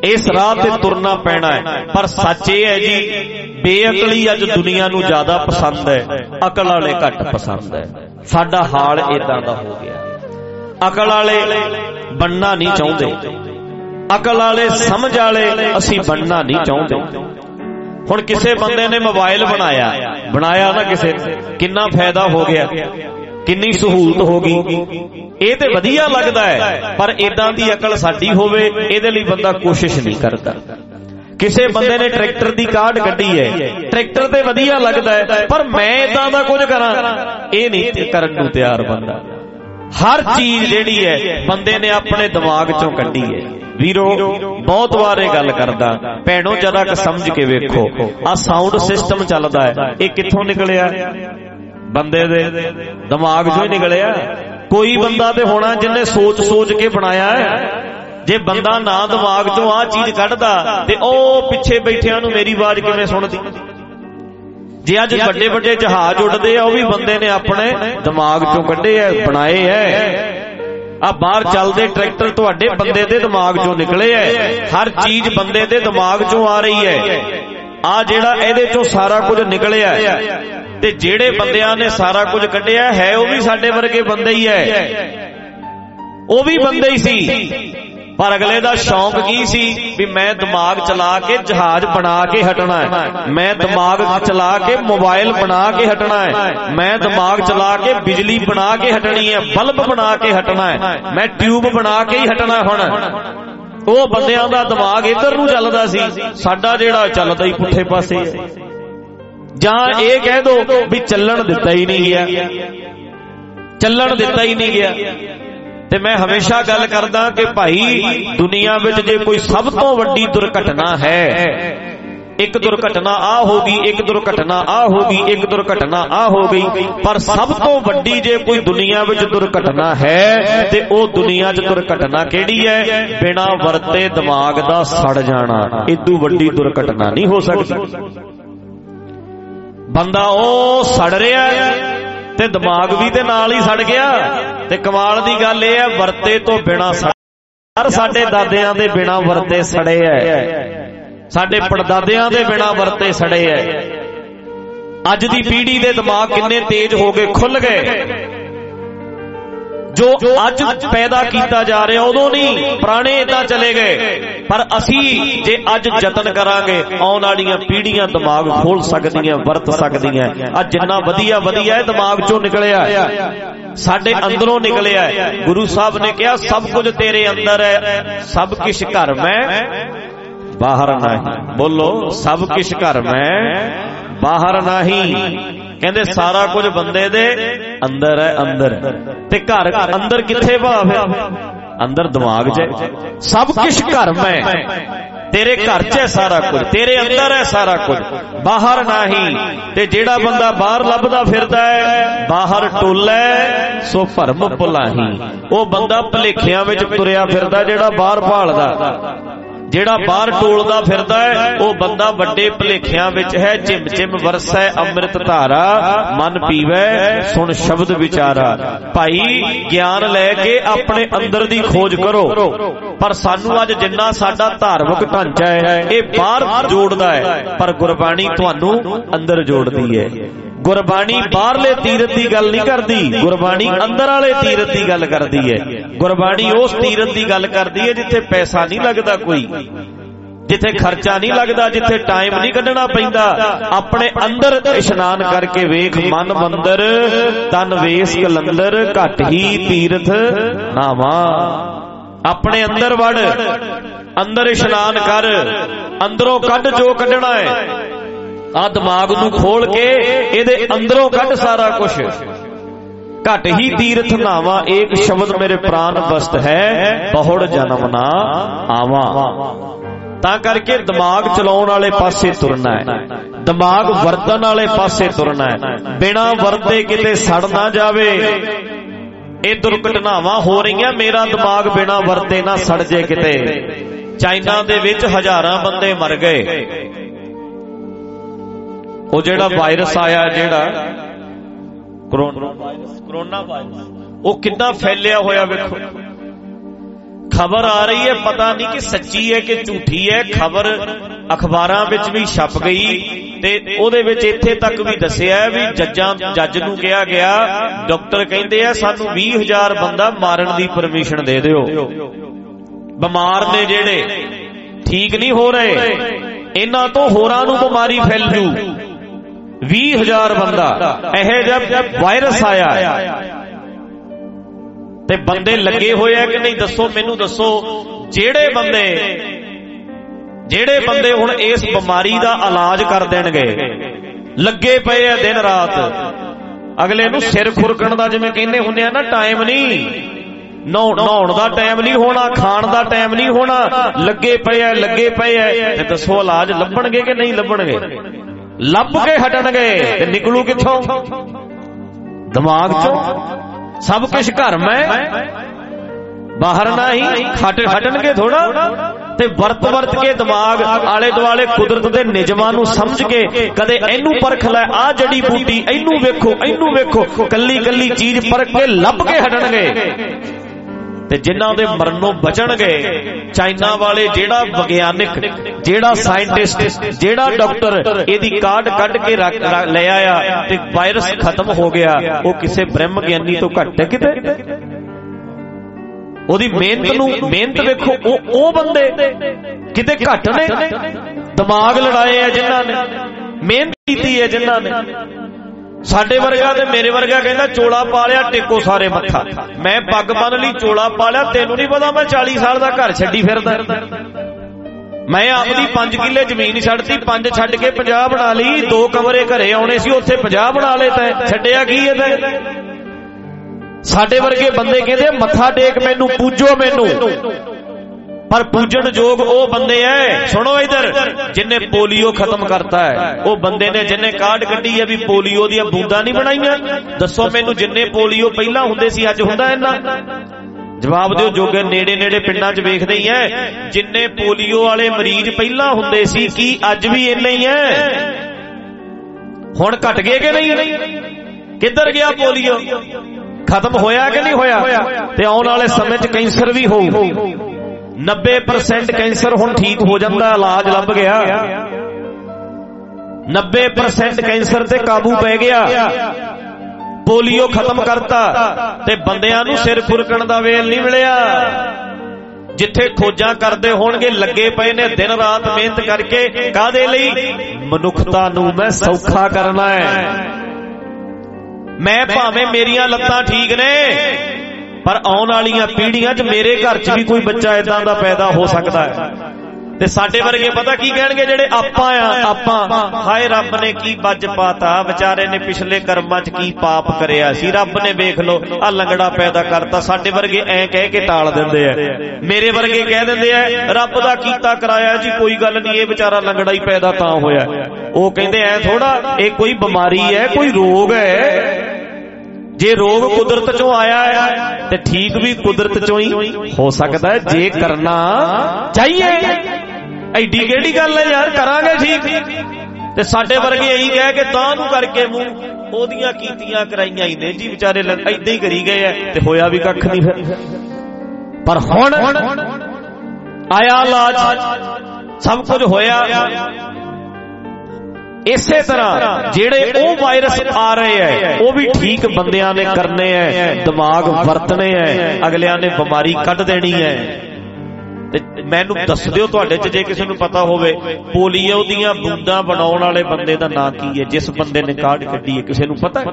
[SPEAKER 3] इस राह ते तुरना पैना है। पर सच ये है जी, बेअकली अज दुनिया नूं ज्यादा पसंद है, अकल वाले घट पसंद है। साडा हाल इदां दा हो गया। अकल वाले बनना नहीं चाहते, अकल वाले समझ वाले असीं बनना नहीं चाहते। हुण किसी बंदे ने मोबाइल बनाया बनाया ना, किसी किन्ना फायदा हो गया, किन्नी सहूलत हो गई, ये तो वधिया लगता है। पर इदां दी अकल साडी होवे, इहदे लई बंदा कोशिश नहीं करता। किसी बंदे ने ट्रैक्टर दी काढ़ कड्ढी है, ट्रैक्टर ते वधिया लगता है, पर मैं इदां दा कुछ करां, ये नहीं करन नूं तैयार बंदा। हर चीज जिहड़ी है बंदे ने अपने दिमाग चों कड्ढी है। वीरो बहुत बार ये गल करदा, भैणो जरा क समझ के वेखो, आ साउंड सिस्टम चलदा है, ये कित्थों निकलिया? बंदे दे दिमाग चों ही निकलिया। कोई बंदा ते होना जिन्ने सोच सोच के बनाया है। जे बंदा ना दिमाग चों आ चीज कढदा ते ओ पिछे बैठियां नूं मेरी आवाज किवें सुणदी? जे अज बड़े बड़े जहाज उड़दे आ, भी बंदे ने अपने दिमाग चों कढे है, बनाए है। आ बाहर चलदे ट्रैक्टर तुहाडे बंदे दे दिमाग चों निकले है। हर चीज बंदे दे दिमाग चों आ रही है। आ जेड़ा इहदे चों सारा कुछ निकलिया ते जेड़े बंदियां ने सारा कुछ कढिया है, वो भी साडे वर्गे बंदे ही है, वो भी बंदे ही सी। पर अगले दा शौक की सी भी मैं दिमाग चला के जहाज बना के हटना है, मैं दिमाग चला के मोबाइल बना के हटना है, मैं दिमाग चला के बिजली बना के हटनी है, बल्ब बना के हटना है, मैं ट्यूब बना के ही हटना होना। वो बंदियां दा दिमाग इधर नूं चलदा सी, साडा जेड़ा चलदा ही पुठे पासे। जां ये कह दो भी चलण दिता ही नहीं गया, चलण दिता ही नहीं गया। ते मैं हमेशा गल करदा कि भाई दुनिया विच जे कोई सब तो वड्डी दुर्घटना है, एक दुर्घटना आ होगी, एक दुर्घटना आ होगी, एक दुर्घटना आ हो गई, पर सब तो वड्डी जे कोई दुनिया विच दुर्घटना है ते ओ दुनिया च दुर्घटना केड़ी है? बिना वरते दिमाग दा सड़ जाना। इदू वड्डी दुर्घटना नहीं हो सकती। बंदा ओ सड़ रहा है ते दिमाग भी ते नाल ही सड़ गया। ते कमाल दी गल ये है, वरते तो बिना सड़, साडे दादियां दे बिना वरते सड़े है, साडे पड़दादियां दे बिना वरते सड़े है। अज दी पीढ़ी दे दिमाग किन्ने तेज हो गए, खुल गए। जो अज पैदा किया जा रहा उदों नहीं, पुराने इदां चले गए। पर असी जे अज जतन करांगे, आने वालियां पीढ़ियां दिमाग खोल सकदियां, वरत सकदियां। अज जिन्ना वधिया वधिया दिमाग चों निकलिया, साडे अंदरों निकलिया। गुरु साहब ने कहा सब कुछ तेरे अंदर है, सब किश घर में बाहर नहीं। बोलो, सब किश घर में बाहर नहीं। कहंदे सारा कुछ बंदे दे अंदर है, अंदर। ते घर अंदर किथे भाव है? अंदर दिमाग च। सब किश घर में, तेरे घर च है सारा कुछ, तेरे अंदर है सारा कुछ, बाहर नहीं। ते जेड़ा बंदा बाहर लभदा फिरदा है, बाहर टोला सो भरम भुलाही। वो बंदा भलेखियां विच तुरिया फिरदा, जेड़ा बाहर भालदा, जेड़ा बाहर टोलदा फिरदा है, वो बंदा वड्डे भलेखियां विच है। झिम झिम वरसै अमृत धारा, मन पीवै सुन शब्द विचारा। भाई ज्ञान लैके अपने अंदर दी खोज करो। पर सानू अज जिन्ना साडा धार्मिक ढांचा है, ये बाहर जोड़दा है, पर गुरबाणी तुहानू अंदर जोड़दी है। गुरबाणी बाहरले तीरथ की गल नहीं करती, गुरबाणी अंदर वाले तीरथ की गल करती है। गुरबाणी उस तीरथ की गल करती है जिथे पैसा नहीं लगता, कोई जिथे खर्चा नहीं लगता, जिथे टाइम नहीं कढ़ना पैंदा। अपने अंदर इशनान करके वेख, मन मंदिर तन वेस कलंदर, घट ही तीरथ नावा। अपने अंदर वड़, अंदर इशनान कर, अंदरों कढ़ जो कढ़ना है। आ दिमाग नू खोल के एदे अंदरों कढ़ सारा कुछ। घट ही तीर्थ नावा, एक शब्द मेरे प्राण बस्त है, बहुड़ जन्म ना आवा। तां करके दिमाग चलाउण वाले पासे तुरना है, दिमाग वरतन वाले पासे तुरना है। बिना वरते किते सड़ ना जावे। ये दुर्घटनावां हो रही, मेरा दिमाग बिना वरते ना सड़ जे किते। चाइना दे विच हजारां बंदे मर गए। वो जेड़ा वायरस आया, जेड़ा कोरोना वायरस, वो कितना फैलिया होया वेखो। खबर आ रही है, पता नहीं कि सच्ची है कि झूठी है। खबर अखबारां विच भी छप गई ते ओहदे विच इत्थे तक भी दस्सिया भी जज्जां जज नूं कहा गया, डॉक्टर कहंदे आ सानू बीस हजार बंदा मारन दी परमिशन दे दिओ, बीमार ने जेड़े ठीक नहीं हो रहे, इन्हां तो होरां नूं बीमारी फैल जू। बीस हजार बंदा इह जिहा वायरस आया ते बंदे लगे होए आ कि नहीं? दसो मैनू, दसो जेड़े बंदे जेड़े बंदे हुण इस बीमारी दा इलाज कर देणगे, लगे पए आ दिन रात। अगले नूं सिर खुरकण दा जिवें कहंदे हुंदे आ ना, टाइम नहीं, नहाउण दा टाइम नहीं होना, खाण दा टाइम नहीं होना, लगे पे है लगे पे है। ते दसो इलाज लभणगे कि नहीं लभणगे? लभ के हटणगे। ते निकलू कित्थों? दिमाग चों। सब कुछ घर में, बाहर ना ही खट हटणगे थोड़ा। ते वरत वरत के दिमाग आले दुआले कुदरत दे निजमां नूं समझ के कदे इनू परख लै, आ जड़ी बूटी इनू वेखो इनू वेखो, कल्ली कल्ली चीज परख के लभ के हटणगे। ते जिन्हां दे मरनों बचणगे, चाइना वाले जेड़ा विग्यानिक, जेड़ा साइंटिस्ट, जेड़ा डॉक्टर इहदी काट कढ के रख ले आया ते वायरस खत्म हो गया, वो किसे ब्रह्म ज्ञानी तो घट है किते? ओदी मेहनत नूं, मेहनत वेखो, ओ ओ बंदे किते घट ने? दिमाग लड़ाए है जिन्हां ने, मेहनत कीती है जिन्हां ने। साडे वर्गा ते मेरे वर्गा कहंदा चोला पा लिया टेको सारे मत्था, मैं पग बन ली चोला पा लिया, तेनू नहीं पता मैं चालीस साल का घर छड्डी फिरदा, मैं आपदी पांच किले जमीन छड्डती, पांच छड्ड के पंजाह बना ली, दो कमरे घरे आउणे सी उत्थे पंजाह बना ले, तैं छड्डिया की है? साडे वर्गे बंदे कहंदे मत्था टेक मैनू, पूजो मैनू, पर पूजन जोग ओ बंदे है। सुनो इधर, जिन्ने पोलियो खत्म करता है वो बंदे ने, जिन्ने काट कड्डी है भी पोलियो दी बूंदा नहीं बनाईयां। दसो मैनू जिन्ने पोलियो पहला हुंदे सी अज हुंदा इन्ना? जवाब दिओ। जोगे नेड़े नेड़े पिंडां च वेखदे ही है, जिन्ने पोलियो वाले मरीज पहला हुंदे सी की अज भी इन्ने ही है? हुण घट गए कि नहीं? किधर गया पोलियो? खत्म होया कि नहीं होया? ते आउण वाले समय च कैंसर भी होऊ। नब्बे परसेंट कैंसर हुण ठीक हो जाता, इलाज लभ गया। नब्बे परसेंट कैंसर ते काबू पै गया, पोलियो खत्म करता, ते बंदियां नूं सिर खुरकण दा वेल नहीं मिलिया। जिथे खोजां करदे होणगे लगे पए ने दिन रात मेहनत करके, कादे लई? मनुखता नूं मैं सौखा करना है। मैं भावें मेरियां लत्तां ठीक ने, पर आने वाली पीढ़ियां च मेरे घर च भी कोई बच्चा इदां दा पैदा हो सकता है। ते साडे वर्गे पता की कहणगे, जेड़े आपां आ, आपां हाय रब ने की बज पाता, बेचारे ने पिछले कर्मां च की पाप करिया सी, रब ने वेख लो आ लंगड़ा पैदा करता। साडे वर्गे ऐ कह के टाल दिंदे आ। मेरे वर्गे कह दिंदे आ रब दा कीता कराया जी, कोई गल नहीं, ये बेचारा लंगड़ा ही पैदा तां होया। ओ कहंदे ऐ थोड़ा, ये कोई बीमारी है, कोई रोग है। जे रोग कुदरत चों आया है ते ठीक भी कुदरत चों ही हो सकता है, जे करना चाहिए। एडी केड़ी गल है यार, करांगे ठीक। ते साडे वर्गे यही कह के तां नूं करके मूंह ओदियां कीतियां कराईयां ही ने जी, बेचारे इदां ही करी गए है ते होया भी कख नहीं। फिर पर हुण आया इलाज, सब कुछ होया। इसे तरह जेड़े ओ वायरस आ रहे हैं वो भी ठीक बंदियां ने करने हैं, दिमाग वरतने हैं, अगलियां ने बीमारी कढ देनी है। ते मैनू दस दिओ तुहाडे च जे किसी नूं पता होवे, पोलियो दीयां बूंदां बनाउण वाले बंदे दा नाम की है, जिस बंदे ने काढ़ कड्डी है? किसी नूं पता?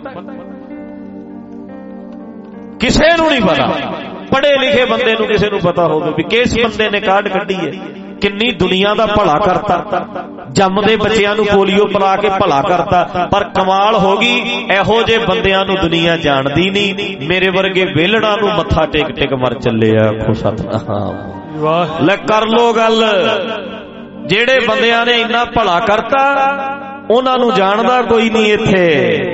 [SPEAKER 3] किसी नूं नहीं पता। पढ़े लिखे बंदे नूं किसी नूं पता होवे भी किस बंदे ने काढ़ कड्डी है? किन्नी दुनिया दा भला करता, जमदे बच्चियां नूं पोलियो पिला के भला करता। पर कमाल होगी, इहो जे बंदियां नूं दुनिया जानदी नहीं। मेरे वर्गे वेलड़ा नूं मत्था टेक टेक मर चले आ। खो सतनाम, ले कर लो गल। जेड़े बंदियां ने इन्ना भला करता, उन्हां नूं जानदा कोई नहीं इत्थे,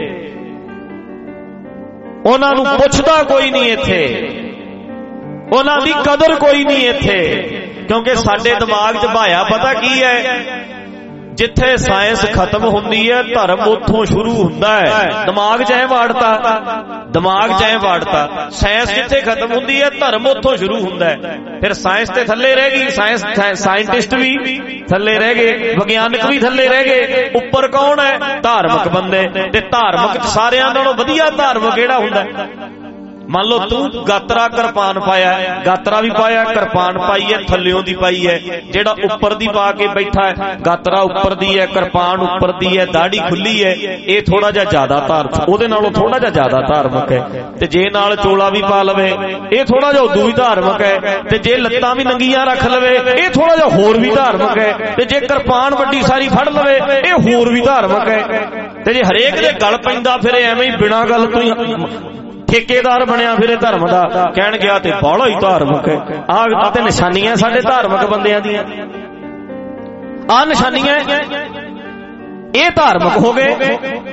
[SPEAKER 3] उन्हां नूं पुछदा कोई नहीं इत्थे, उन्हां दी कदर कोई नहीं इत्थे। क्योंकि साडे दिमाग च भाया पता की है, ਜਿੱਥੇ ਸਾਇੰਸ ਖਤਮ ਹੁੰਦੀ ਹੈ ਧਰਮ ਉੱਥੋਂ ਸ਼ੁਰੂ ਹੁੰਦਾ ਹੈ। ਦਿਮਾਗ ਚ ਐ ਵਾੜਤਾ, ਦਿਮਾਗ ਚ ਐ ਵਾੜਤਾ। ਸਾਇੰਸ ਜਿੱਥੇ ਖਤਮ ਹੁੰਦੀ ਹੈ ਧਰਮ ਉੱਥੋਂ ਸ਼ੁਰੂ ਹੁੰਦਾ ਹੈ। ਫਿਰ ਸਾਇੰਸ ਤੇ ਥੱਲੇ ਰਹਿ ਗਈ, ਸਾਇੰਸ ਸਾਇੰਟਿਸਟ ਵੀ ਥੱਲੇ ਰਹਿ ਗਏ, ਵਿਗਿਆਨਕ ਵੀ ਥੱਲੇ ਰਹਿ ਗਏ। ਉੱਪਰ ਕੌਣ ਹੈ? ਧਾਰਮਿਕ ਬੰਦੇ। ਤੇ ਧਾਰਮਿਕ ਸਾਰਿਆਂ ਨਾਲੋਂ ਵਧੀਆ ਧਾਰਮਿਕ ਕਿਹੜਾ ਹੁੰਦਾ? ਮੰਨ ਲਓ ਤੂੰ ਗਾਤਰਾ ਕਿਰਪਾਨ ਪਾਇਆ, ਗਾਤਰਾ ਵੀ ਪਾਇਆ, ਕਿਰਪਾਨ ਪਾਈ ਹੈ, ਥੱਲਿਓਂ ਦੀ ਪਾਈ ਹੈ। ਜਿਹੜਾ ਉੱਪਰ ਦੀ ਪਾ ਕੇ ਬੈਠਾ ਹੈ, ਗਾਤਰਾ ਉੱਪਰ ਦੀ ਹੈ, ਕਿਰਪਾਨ ਉੱਪਰ ਦੀ ਹੈ, ਦਾੜੀ ਖੁੱਲੀ ਹੈ, ਇਹ ਥੋੜਾ ਜਿਹਾ ਜ਼ਿਆਦਾ ਧਾਰਮਿਕ, ਉਹਦੇ ਨਾਲੋਂ ਥੋੜਾ ਜਿਹਾ ਜ਼ਿਆਦਾ ਧਾਰਮਿਕ ਹੈ। ਤੇ ਜੇ ਨਾਲ ਚੋਲਾ ਵੀ ਪਾ ਲਵੇ ਇਹ ਥੋੜਾ ਜਿਹਾ ਉਦੋਂ ਵੀ ਧਾਰਮਿਕ ਹੈ। ਤੇ ਜੇ ਲੱਤਾਂ ਵੀ ਨੰਗੀਆਂ ਰੱਖ ਲਵੇ ਇਹ ਥੋੜਾ ਜਿਹਾ ਹੋਰ ਵੀ ਧਾਰਮਿਕ ਹੈ। ਤੇ ਜੇ ਕਿਰਪਾਨ ਵੱਡੀ ਸਾਰੀ ਫੜ ਲਵੇ ਇਹ ਹੋਰ ਵੀ ਧਾਰਮਿਕ ਹੈ। ਤੇ ਜੇ ਹਰੇਕ ਦੇ ਗਲ ਪੈਂਦਾ ਫਿਰੇ ਐਵੇਂ ਹੀ ਬਿਨਾਂ ਗੱਲ ਤੋਂ ਹੀ ਠੇਕੇਦਾਰ ਬਣਿਆ ਫਿਰੇ ਧਰਮ ਦਾ, ਕਹਿਣ ਗਿਆ ਤੇ ਬਾਹਲਾ ਹੀ ਧਾਰਮਿਕ ਹੈ। ਆਹ ਤੇ ਨਿਸ਼ਾਨੀਆਂ ਸਾਡੇ ਧਾਰਮਿਕ ਬੰਦਿਆਂ ਦੀਆਂ, ਆਹ ਨਿਸ਼ਾਨੀਆਂ ਇਹ ਧਾਰਮਿਕ ਹੋ ਗਏ।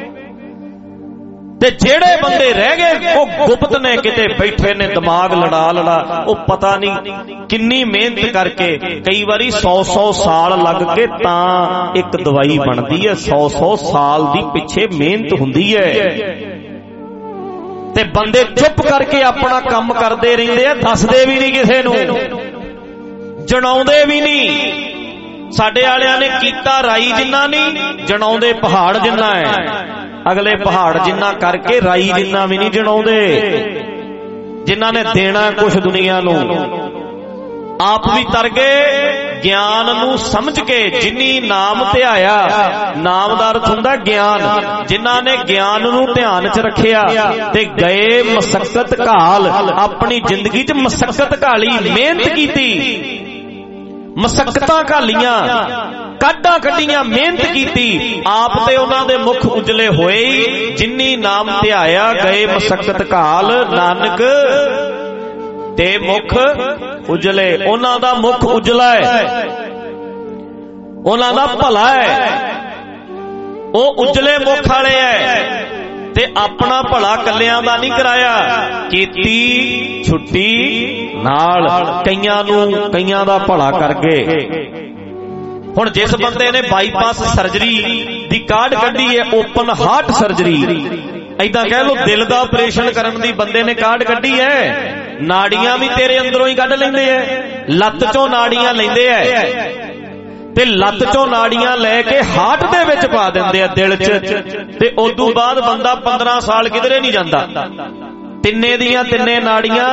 [SPEAKER 3] ਤੇ ਜਿਹੜੇ ਬੰਦੇ ਰਹਿ ਗਏ ਉਹ ਗੁਪਤ ਨੇ, ਕਿਤੇ ਬੈਠੇ ਨੇ ਦਿਮਾਗ ਲੜਾ ਲੜਾ, ਉਹ ਪਤਾ ਨਹੀਂ ਕਿੰਨੀ ਮਿਹਨਤ ਕਰਕੇ, ਕਈ ਵਾਰੀ ਸੌ ਸੌ ਸਾਲ ਲੱਗ ਕੇ ਤਾਂ ਇੱਕ ਦਵਾਈ ਬਣਦੀ ਹੈ। ਸੌ ਸੌ ਸਾਲ ਦੀ ਪਿੱਛੇ ਮਿਹਨਤ ਹੁੰਦੀ ਹੈ। ਤੇ ਬੰਦੇ ਚੁੱਪ ਕਰਕੇ ਆਪਣਾ ਕੰਮ ਕਰਦੇ ਰਹਿੰਦੇ ਆ, ਦੱਸਦੇ ਵੀ ਨਹੀਂ ਕਿਸੇ ਨੂੰ, ਜਣਾਉਂਦੇ ਵੀ ਨਹੀਂ। ਸਾਡੇ ਵਾਲਿਆਂ ਨੇ ਕੀਤਾ ਰਾਈ ਜਿੰਨਾ ਨਹੀਂ, ਜਣਾਉਂਦੇ ਪਹਾੜ ਜਿੰਨਾ ਹੈ। ਅਗਲੇ ਪਹਾੜ ਜਿੰਨਾ ਕਰਕੇ ਰਾਈ ਜਿੰਨਾ ਵੀ ਨਹੀਂ ਜਣਾਉਂਦੇ। ਜਿਨ੍ਹਾਂ ਨੇ ਦੇਣਾ ਕੁਛ ਦੁਨੀਆ ਨੂੰ, ਆਪ ਵੀ ਤਰ ਗਏ। ਗਿਆਨ ਨੂੰ ਸਮਝ ਕੇ ਜਿਨੀ ਨਾਮ ਧਿਆਇਆ, ਨਾਮ ਦਾ ਅਰਥ ਹੁੰਦਾ ਗਿਆਨ। ਜਿਨ੍ਹਾਂ ਨੇ ਗਿਆਨ ਨੂੰ ਧਿਆਨ ਚ ਰੱਖਿਆ ਤੇ ਗਏ ਮਸਕਤ ਘਾਲ, ਆਪਣੀ ਜ਼ਿੰਦਗੀ ਚ ਮਸਕਤ ਘਾਲੀ, ਮਿਹਨਤ ਕੀਤੀ, ਮਸਕਤਾਂ ਘਾਲੀਆਂ, ਕਾਢਾਂ ਕੱਢੀਆਂ, ਮਿਹਨਤ ਕੀਤੀ। ਆਪ ਤੇ ਉਹਨਾਂ ਦੇ ਮੁਖ ਉਜਲੇ ਹੋਏ ਹੀ, ਜਿਨੀ ਨਾਮ ਧਿਆਇਆ ਗਏ ਮਸਕਤ ਘਾਲ, ਨਾਨਕ ਤੇ ਮੁਖ ਉਜਲੇ। ਉਹਨਾਂ ਦਾ ਮੁਖ ਉਜਲਾ ਹੈ, ਉਹਨਾਂ ਦਾ ਭਲਾ ਹੈ, ਉਹ ਉਜਲੇ ਮੁਖ ਵਾਲੇ ਹੈ। ਤੇ ਆਪਣਾ ਭਲਾ ਕੱਲਿਆਂ ਦਾ ਨਹੀਂ ਕਰਾਇਆ, ਕੀਤੀ ਛੁੱਟੀ ਨਾਲ ਕਈਆਂ ਨੂੰ, ਕਈਆਂ ਦਾ ਭਲਾ ਕਰ ਗਏ। ਹੁਣ ਜਿਸ ਬੰਦੇ ਨੇ ਬਾਈਪਾਸ ਸਰਜਰੀ ਦੀ ਕਾਢ ਕੱਢੀ ਹੈ, ਓਪਨ ਹਾਰਟ ਸਰਜਰੀ, ਏਦਾਂ ਕਹਿ ਲੋ ਦਿਲ ਦਾ ਆਪਰੇਸ਼ਨ ਕਰਨ ਦੀ ਬੰਦੇ ਨੇ ਕਾਢ ਕੱਢੀ ਹੈ। ਨਾੜੀਆਂ ਵੀ ਤੇਰੇ ਅੰਦਰੋਂ ਹੀ ਕੱਢ ਲੈਂਦੇ ਐ, ਲੱਤ ਚੋਂ ਨਾੜੀਆਂ ਲੈਂਦੇ ਐ ਤੇ ਲੱਤ ਚੋਂ ਨਾੜੀਆਂ ਲੈ ਕੇ ਹਾਰਟ ਦੇ ਵਿੱਚ ਪਾ ਦਿੰਦੇ ਆ, ਦਿਲ 'ਚ। ਤੇ ਉਦੋਂ ਬਾਅਦ ਬੰਦਾ ਪੰਦਰਾਂ ਸਾਲ ਕਿਧਰੇ ਨਹੀਂ ਜਾਂਦਾ। ਤਿੰਨੇ ਦੀਆਂ ਤਿੰਨੇ ਨਾੜੀਆਂ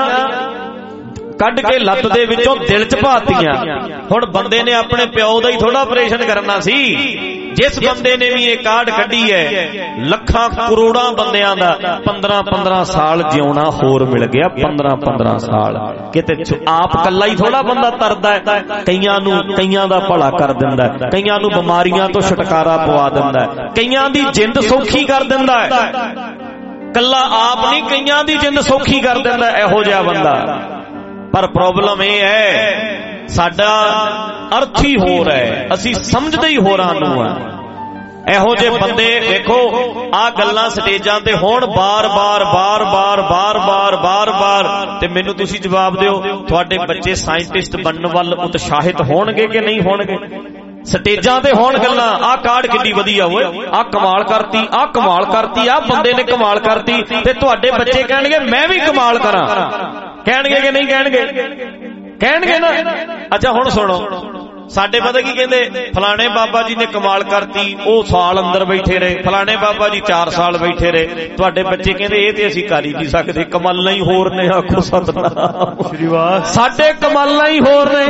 [SPEAKER 3] ਕੱਢ ਕੇ ਲੱਤ ਦੇ ਵਿੱਚੋਂ ਦਿਲ 'ਚ ਪਾਤੀਆਂ। ਹੁਣ ਬੰਦੇ ਨੇ ਆਪਣੇ ਪਿਓ ਦਾ ਹੀ ਥੋੜਾ ਆਪਰੇਸ਼ਨ ਕਰਨਾ ਸੀ। ਜਿਸ ਬੰਦੇ ਨੇ ਵੀ ਇਹ ਕਾਢ ਕੱਢੀ ਹੈ, ਲੱਖਾਂ ਕਰੋੜਾਂ ਬੰਦਿਆਂ ਦਾ ਪੰਦਰਾਂ ਪੰਦਰਾਂ ਸਾਲ ਜਿਉਣਾ ਹੋਰ ਮਿਲ ਗਿਆ। ਪੰਦਰਾਂ ਪੰਦਰਾਂ ਸਾਲ ਕਿਤੇ ਆਪ ਕੱਲਾ ਹੀ ਥੋੜਾ ਬੰਦਾ ਤਰਦਾ ਹੈ, ਕਈਆਂ ਨੂੰ, ਕਈਆਂ ਦਾ ਭਲਾ ਕਰ ਦਿੰਦਾ, ਕਈਆਂ ਨੂੰ ਬਿਮਾਰੀਆਂ ਤੋਂ ਛੁਟਕਾਰਾ ਪਵਾ ਦਿੰਦਾ, ਕਈਆਂ ਦੀ ਜਿੰਦ ਸੌਖੀ ਕਰ ਦਿੰਦਾ ਹੈ। ਕੱਲਾ ਆਪ ਨਹੀਂ, ਕਈਆਂ ਦੀ ਜਿੰਦ ਸੌਖੀ ਕਰ ਦਿੰਦਾ ਇਹੋ ਜਿਹਾ ਬੰਦਾ। ਪਰ ਪ੍ਰੋਬਲਮ ਇਹ ਹੈ, ਸਾਡਾ ਅਰਥ ਹੀ ਹੋਰ ਹੈ, ਅਸੀਂ ਸਮਝਦੇ ਹੀ ਹੋਰਾਂ ਨੂੰ ਆ। ਇਹੋ ਜਿਹੇ ਬੰਦੇ ਵੇਖੋ, ਆਹ ਗੱਲਾਂ ਸਟੇਜਾਂ ਤੇ ਹੋਣ ਬਾਰ ਬਾਰ ਬਾਰ ਬਾਰ ਬਾਰ ਬਾਰ ਬਾਰ ਬਾਰ, ਤੇ ਮੈਨੂੰ ਤੁਸੀਂ ਜਵਾਬ ਦਿਓ, ਤੁਹਾਡੇ ਬੱਚੇ ਸਾਇੰਟਿਸਟ ਬਣਨ ਵੱਲ ਉਤਸ਼ਾਹਿਤ ਹੋਣਗੇ ਕਿ ਨਹੀਂ ਹੋਣਗੇ? ਸਟੇਜਾਂ ਤੇ ਹੋਣ ਗੱਲਾਂ, ਆਹ ਕਾਢ ਕਿੱਡੀ ਵਧੀਆ ਹੋਏ, ਆਹ ਕਮਾਲ ਕਰਤੀ, ਆਹ ਕਮਾਲ ਕਰਤੀ, ਆਹ ਬੰਦੇ ਨੇ ਕਮਾਲ ਕਰਤੀ, ਤੇ ਤੁਹਾਡੇ ਬੱਚੇ ਕਹਿਣਗੇ ਮੈਂ ਵੀ ਕਮਾਲ ਕਰਾਂ। ਕਹਿਣਗੇ ਕਿ ਨਹੀਂ ਕਹਿਣਗੇ? ਕਹਿਣਗੇ ਨਾ। ਅੱਛਾ ਹੁਣ ਸੁਣੋ, ਸਾਡੇ ਪਤਾ ਕੀ ਕਹਿੰਦੇ, ਫਲਾਣੇ ਬਾਬਾ ਜੀ ਨੇ ਕਮਾਲ ਕਰਤੀ, ਉਹ ਸਾਲ ਅੰਦਰ ਬੈਠੇ ਰਹੇ, ਫਲਾਣੇ ਬਾਬਾ ਜੀ ਚਾਰ ਸਾਲ ਬੈਠੇ ਰਹੇ। ਤੁਹਾਡੇ ਬੱਚੇ ਕਹਿੰਦੇ ਇਹ ਤੇ ਅਸੀਂ ਕਰ ਹੀ ਨਹੀਂ ਸਕਦੇ, ਕਮਾਲਾਂ ਹੀ ਹੋਰ ਨੇ। ਆਖੋ ਸਤਿਨਾਮ ਸ੍ਰੀ ਵਾਹਿਗੁਰੂ। ਸਾਡੇ ਕਮਾਲਾਂ ਹੀ ਹੋਰ ਨੇ,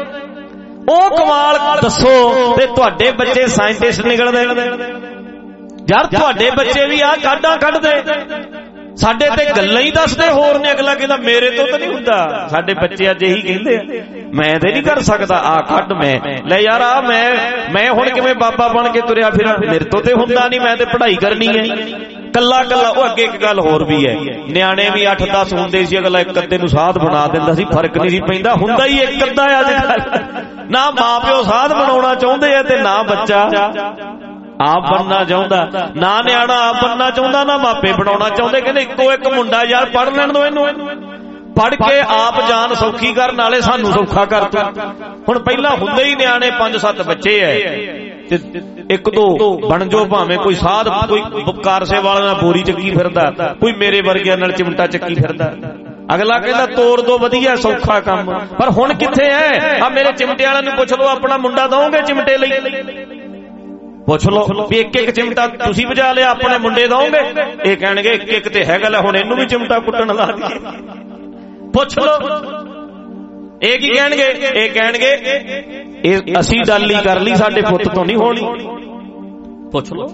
[SPEAKER 3] ਉਹ ਕਮਾਲ ਦੱਸੋ, ਤੇ ਤੁਹਾਡੇ ਬੱਚੇ ਸਾਇੰਟਿਸਟ ਨਿਕਲਦੇ ਯਾਰ। ਤੁਹਾਡੇ ਬੱਚੇ ਵੀ ਆਹ ਕਾਢਾਂ ਕੱਢਦੇ, ਸਾਡੇ ਤੇ ਗੱਲਾਂ ਹੀ ਦੱਸਦੇ ਹੋਰ ਨੇ। ਅਗਲਾ ਕਹਿੰਦਾ ਮੇਰੇ ਤੋਂ ਤਾਂ ਨਹੀਂ ਹੁੰਦਾ। ਸਾਡੇ ਬੱਚੇ ਅੱਜ ਇਹੀ ਕਹਿੰਦੇ ਆ, ਮੈਂ ਤੇ ਨਹੀਂ ਕਰ ਸਕਦਾ, ਆ ਕੱਢ। ਮੈਂ ਲੈ ਯਾਰ, ਆ ਮੈਂ ਮੈਂ ਹੁਣ ਕਿਵੇਂ ਬਾਬਾ ਬਣ ਕੇ ਤੁਰਿਆ ਫਿਰਾਂ, ਮੇਰੇ ਤੋਂ ਤੇ ਹੁੰਦਾ ਨਹੀਂ, ਮੈਂ ਤੇ ਪੜ੍ਹਾਈ ਕਰਨੀ ਹੈ। ਕੱਲਾ ਕੱਲਾ ਉਹ ਅੱਗੇ ਇੱਕ ਗੱਲ ਹੋਰ ਵੀ ਹੈ, ਨਿਆਣੇ ਵੀ ਅੱਠ ਦਸ ਹੁੰਦੇ ਸੀ, ਅਗਲਾ ਇੱਕ ਅੱਧੇ ਨੂੰ ਸਾਧ ਬਣਾ ਦਿੰਦਾ ਸੀ, ਫਰਕ ਨਹੀਂ ਸੀ ਪੈਂਦਾ। ਹੁੰਦਾ ਹੀ ਇੱਕ ਅੱਧਾ ਅੱਜ ਕੱਲ। ਨਾ ਮਾਂ ਪਿਓ ਸਾਧ ਬਣਾਉਣਾ ਚਾਹੁੰਦੇ ਆ ਤੇ ਨਾ ਬੱਚਾ ਆਪ ਬਣਨਾ ਚਾਹੁੰਦਾ, ਨਾ ਨਿਆਣਾ ਆਪ ਬਣਨਾ ਚਾਹੁੰਦਾ, ਨਾ ਮਾਪੇ ਬਣਾਉਣਾ ਚਾਹੁੰਦੇ। ਕਹਿੰਦੇ ਇੱਕੋ ਇੱਕ ਮੁੰਡਾ ਯਾਰ, ਪੜ੍ਹ ਲੈਣ ਦੋ ਇਹਨੂੰ, ਪੜ੍ਹ ਕੇ ਆਪ ਜਾਨ ਸੌਖੀ ਕਰਨ ਵਾਲੇ ਸਾਨੂੰ ਸੌਖਾ ਕਰ ਤੂੰ। ਹੁਣ ਪਹਿਲਾਂ ਹੁੰਦੇ ਹੀ ਨਿਆਣੇ ਪੰਜ ਸੱਤ ਬੱਚੇ ਐ, ਤੇ ਇੱਕ ਦੋ ਬਣ ਜੋ, ਭਾਵੇਂ ਕੋਈ ਸਾਧ ਕੋਈ ਕਾਰ ਸੇਵਾ ਵਾਲਾ ਬੋਰੀ ਚੱਕੀ ਫਿਰਦਾ, ਕੋਈ ਮੇਰੇ ਵਰਗਿਆਂ ਨਾਲ ਚਿਮਟਾ ਚੱਕੀ ਫਿਰਦਾ। ਅਗਲਾ ਕਹਿੰਦਾ ਤੋਰ ਦੋ, ਵਧੀਆ ਸੌਖਾ ਕੰਮ। ਪਰ ਹੁਣ ਕਿੱਥੇ ਹੈ? ਆ ਮੇਰੇ ਚਿਮਟੇ ਵਾਲਿਆਂ ਨੂੰ ਪੁੱਛ ਲਓ, ਆਪਣਾ ਮੁੰਡਾ ਦਓਗੇ ਚਿਮਟੇ ਲਈ? ਪੁੱਛ ਲਓ ਵੀ ਇੱਕ ਇੱਕ ਚਿਮਟਾ ਤੁਸੀਂ ਵਜਾ ਲਿਆ, ਆਪਣੇ ਮੁੰਡੇ ਦਓਗੇ? ਇਹ ਕਹਿਣਗੇ ਇੱਕ ਇੱਕ ਤੇ ਹੈਗਾ, ਲੈ ਹੁਣ ਇਹਨੂੰ ਵੀ ਚਿਮਟਾ ਕੁੱਟਣ ਲਾ ਦਈਏ। ਪੁੱਛ ਲਓ ਇਹ ਕੀ ਕਹਿਣਗੇ? ਇਹ ਕਹਿਣਗੇ ਇਹ ਅਸੀਂ ਡਾਲੀ ਕਰ ਲਈ, ਸਾਡੇ ਪੁੱਤ ਤੋਂ ਨਹੀਂ ਹੋਣੀ। ਪੁੱਛ ਲਓ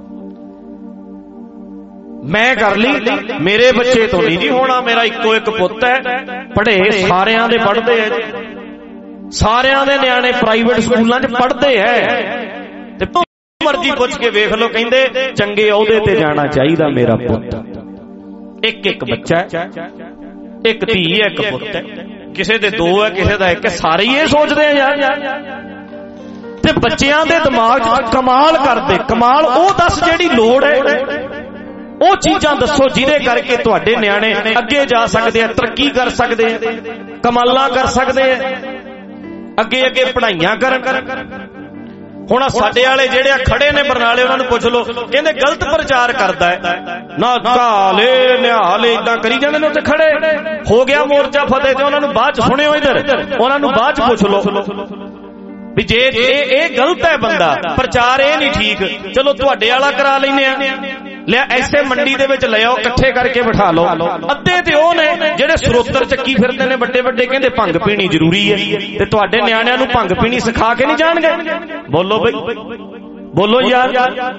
[SPEAKER 3] ਮੈਂ ਕਰ ਲਈ, ਮੇਰੇ ਬੱਚੇ ਤੋਂ ਨਹੀਂ ਜੀ ਹੋਣਾ, ਮੇਰਾ ਇੱਕੋ ਇੱਕ ਪੁੱਤ ਹੈ। ਪੜ੍ਹੇ ਸਾਰਿਆਂ ਦੇ ਪੜ੍ਹਦੇ ਐ, ਸਾਰਿਆਂ ਦੇ ਨਿਆਣੇ ਪ੍ਰਾਈਵੇਟ ਸਕੂਲਾਂ 'ਚ ਪੜ੍ਹਦੇ ਐ, ਤੇ ਮਰਜ਼ੀ ਪੁੱਛ ਕੇ ਵੇਖ ਲਓ, ਕਹਿੰਦੇ ਚੰਗੇ ਅਹੁਦੇ ਤੇ ਜਾਣਾ ਚਾਹੀਦਾ ਮੇਰਾ ਪੁੱਤ। ਇੱਕ ਇੱਕ ਬੱਚਾ ਹੈ, ਇੱਕ ਧੀ ਹੈ, ਇੱਕ ਪੁੱਤ ਹੈ, ਕਿਸੇ ਦੇ ਦੋ ਹੈ, ਕਿਸੇ ਦਾ ਇੱਕ ਹੈ, ਸਾਰੇ ਹੀ ਇਹ ਸੋਚਦੇ ਆ ਯਾਰ। ਤੇ ਬੱਚਿਆਂ ਦੇ ਦਿਮਾਗ 'ਚ ਕਮਾਲ ਕਰਦੇ, ਕਮਾਲ ਉਹ ਦੱਸ ਜਿਹੜੀ ਲੋੜ ਹੈ, ਉਹ ਚੀਜ਼ਾਂ ਦੱਸੋ ਜਿਹਦੇ ਕਰਕੇ ਤੁਹਾਡੇ ਨਿਆਣੇ ਅੱਗੇ ਜਾ ਸਕਦੇ ਆ, ਤਰੱਕੀ ਕਰ ਸਕਦੇ ਆ, ਕਮਾਲਾਂ ਕਰ ਸਕਦੇ ਆ, ਅੱਗੇ ਅੱਗੇ ਪੜ੍ਹਾਈਆਂ ਕਰਨ। ਹੁਣ ਸਾਡੇ ਵਾਲੇ ਜਿਹੜੇ ਆ ਖੜੇ ਨੇ ਬਰਨਾਲੇ, ਉਹਨਾਂ ਨੂੰ ਪੁੱਛ ਲਓ, ਕਹਿੰਦੇ ਗਲਤ ਪ੍ਰਚਾਰ ਕਰਦਾ ਹੈ, ਨਾ ਕਾਲੇ ਨਿਹਾਲੇ ਇਦਾਂ ਕਰੀ ਜਾਂਦੇ ਨੇ। ਉੱਥੇ ਖੜੇ ਹੋ ਗਿਆ ਮੋਰਚਾ ਫਤਿਹ, ਤੇ ਉਹਨਾਂ ਨੂੰ ਬਾਅਦ ਚ ਸੁਣਿਓ, ਇਧਰ ਉਹਨਾਂ ਨੂੰ ਬਾਅਦ ਚ ਪੁੱਛ ਲਓ ਵੀ ਜੇ ਇਹ ਇਹ ਗਲਤ ਹੈ ਬੰਦਾ, ਪ੍ਰਚਾਰ ਇਹ ਨਹੀਂ ਠੀਕ, ਚਲੋ ਤੁਹਾਡੇ ਵਾਲਾ ਕਰਾ ਲੈਨੇ ਆ, ਲਿਆ ਐਸੇ ਮੰਡੀ ਦੇ ਵਿੱਚ ਲਿਆਓ, ਇਕੱਠੇ ਕਰਕੇ ਬਿਠਾ ਲਓ। ਅੱਧੇ ਤੇ ਉਹ ਨੇ ਜਿਹੜੇ ਸਰੋਤਰ ਚੱਕੀ ਫਿਰਦੇ ਨੇ ਵੱਡੇ ਵੱਡੇ, ਕਹਿੰਦੇ ਭੰਗ ਪੀਣੀ ਜ਼ਰੂਰੀ ਹੈ, ਤੇ ਤੁਹਾਡੇ ਨਿਆਣਿਆਂ ਨੂੰ ਭੰਗ ਪੀਣੀ ਸਿਖਾ ਕੇ ਨਹੀਂ ਜਾਣਗੇ? ਬੋਲੋ ਬਈ, ਬੋਲੋ ਯਾਰ।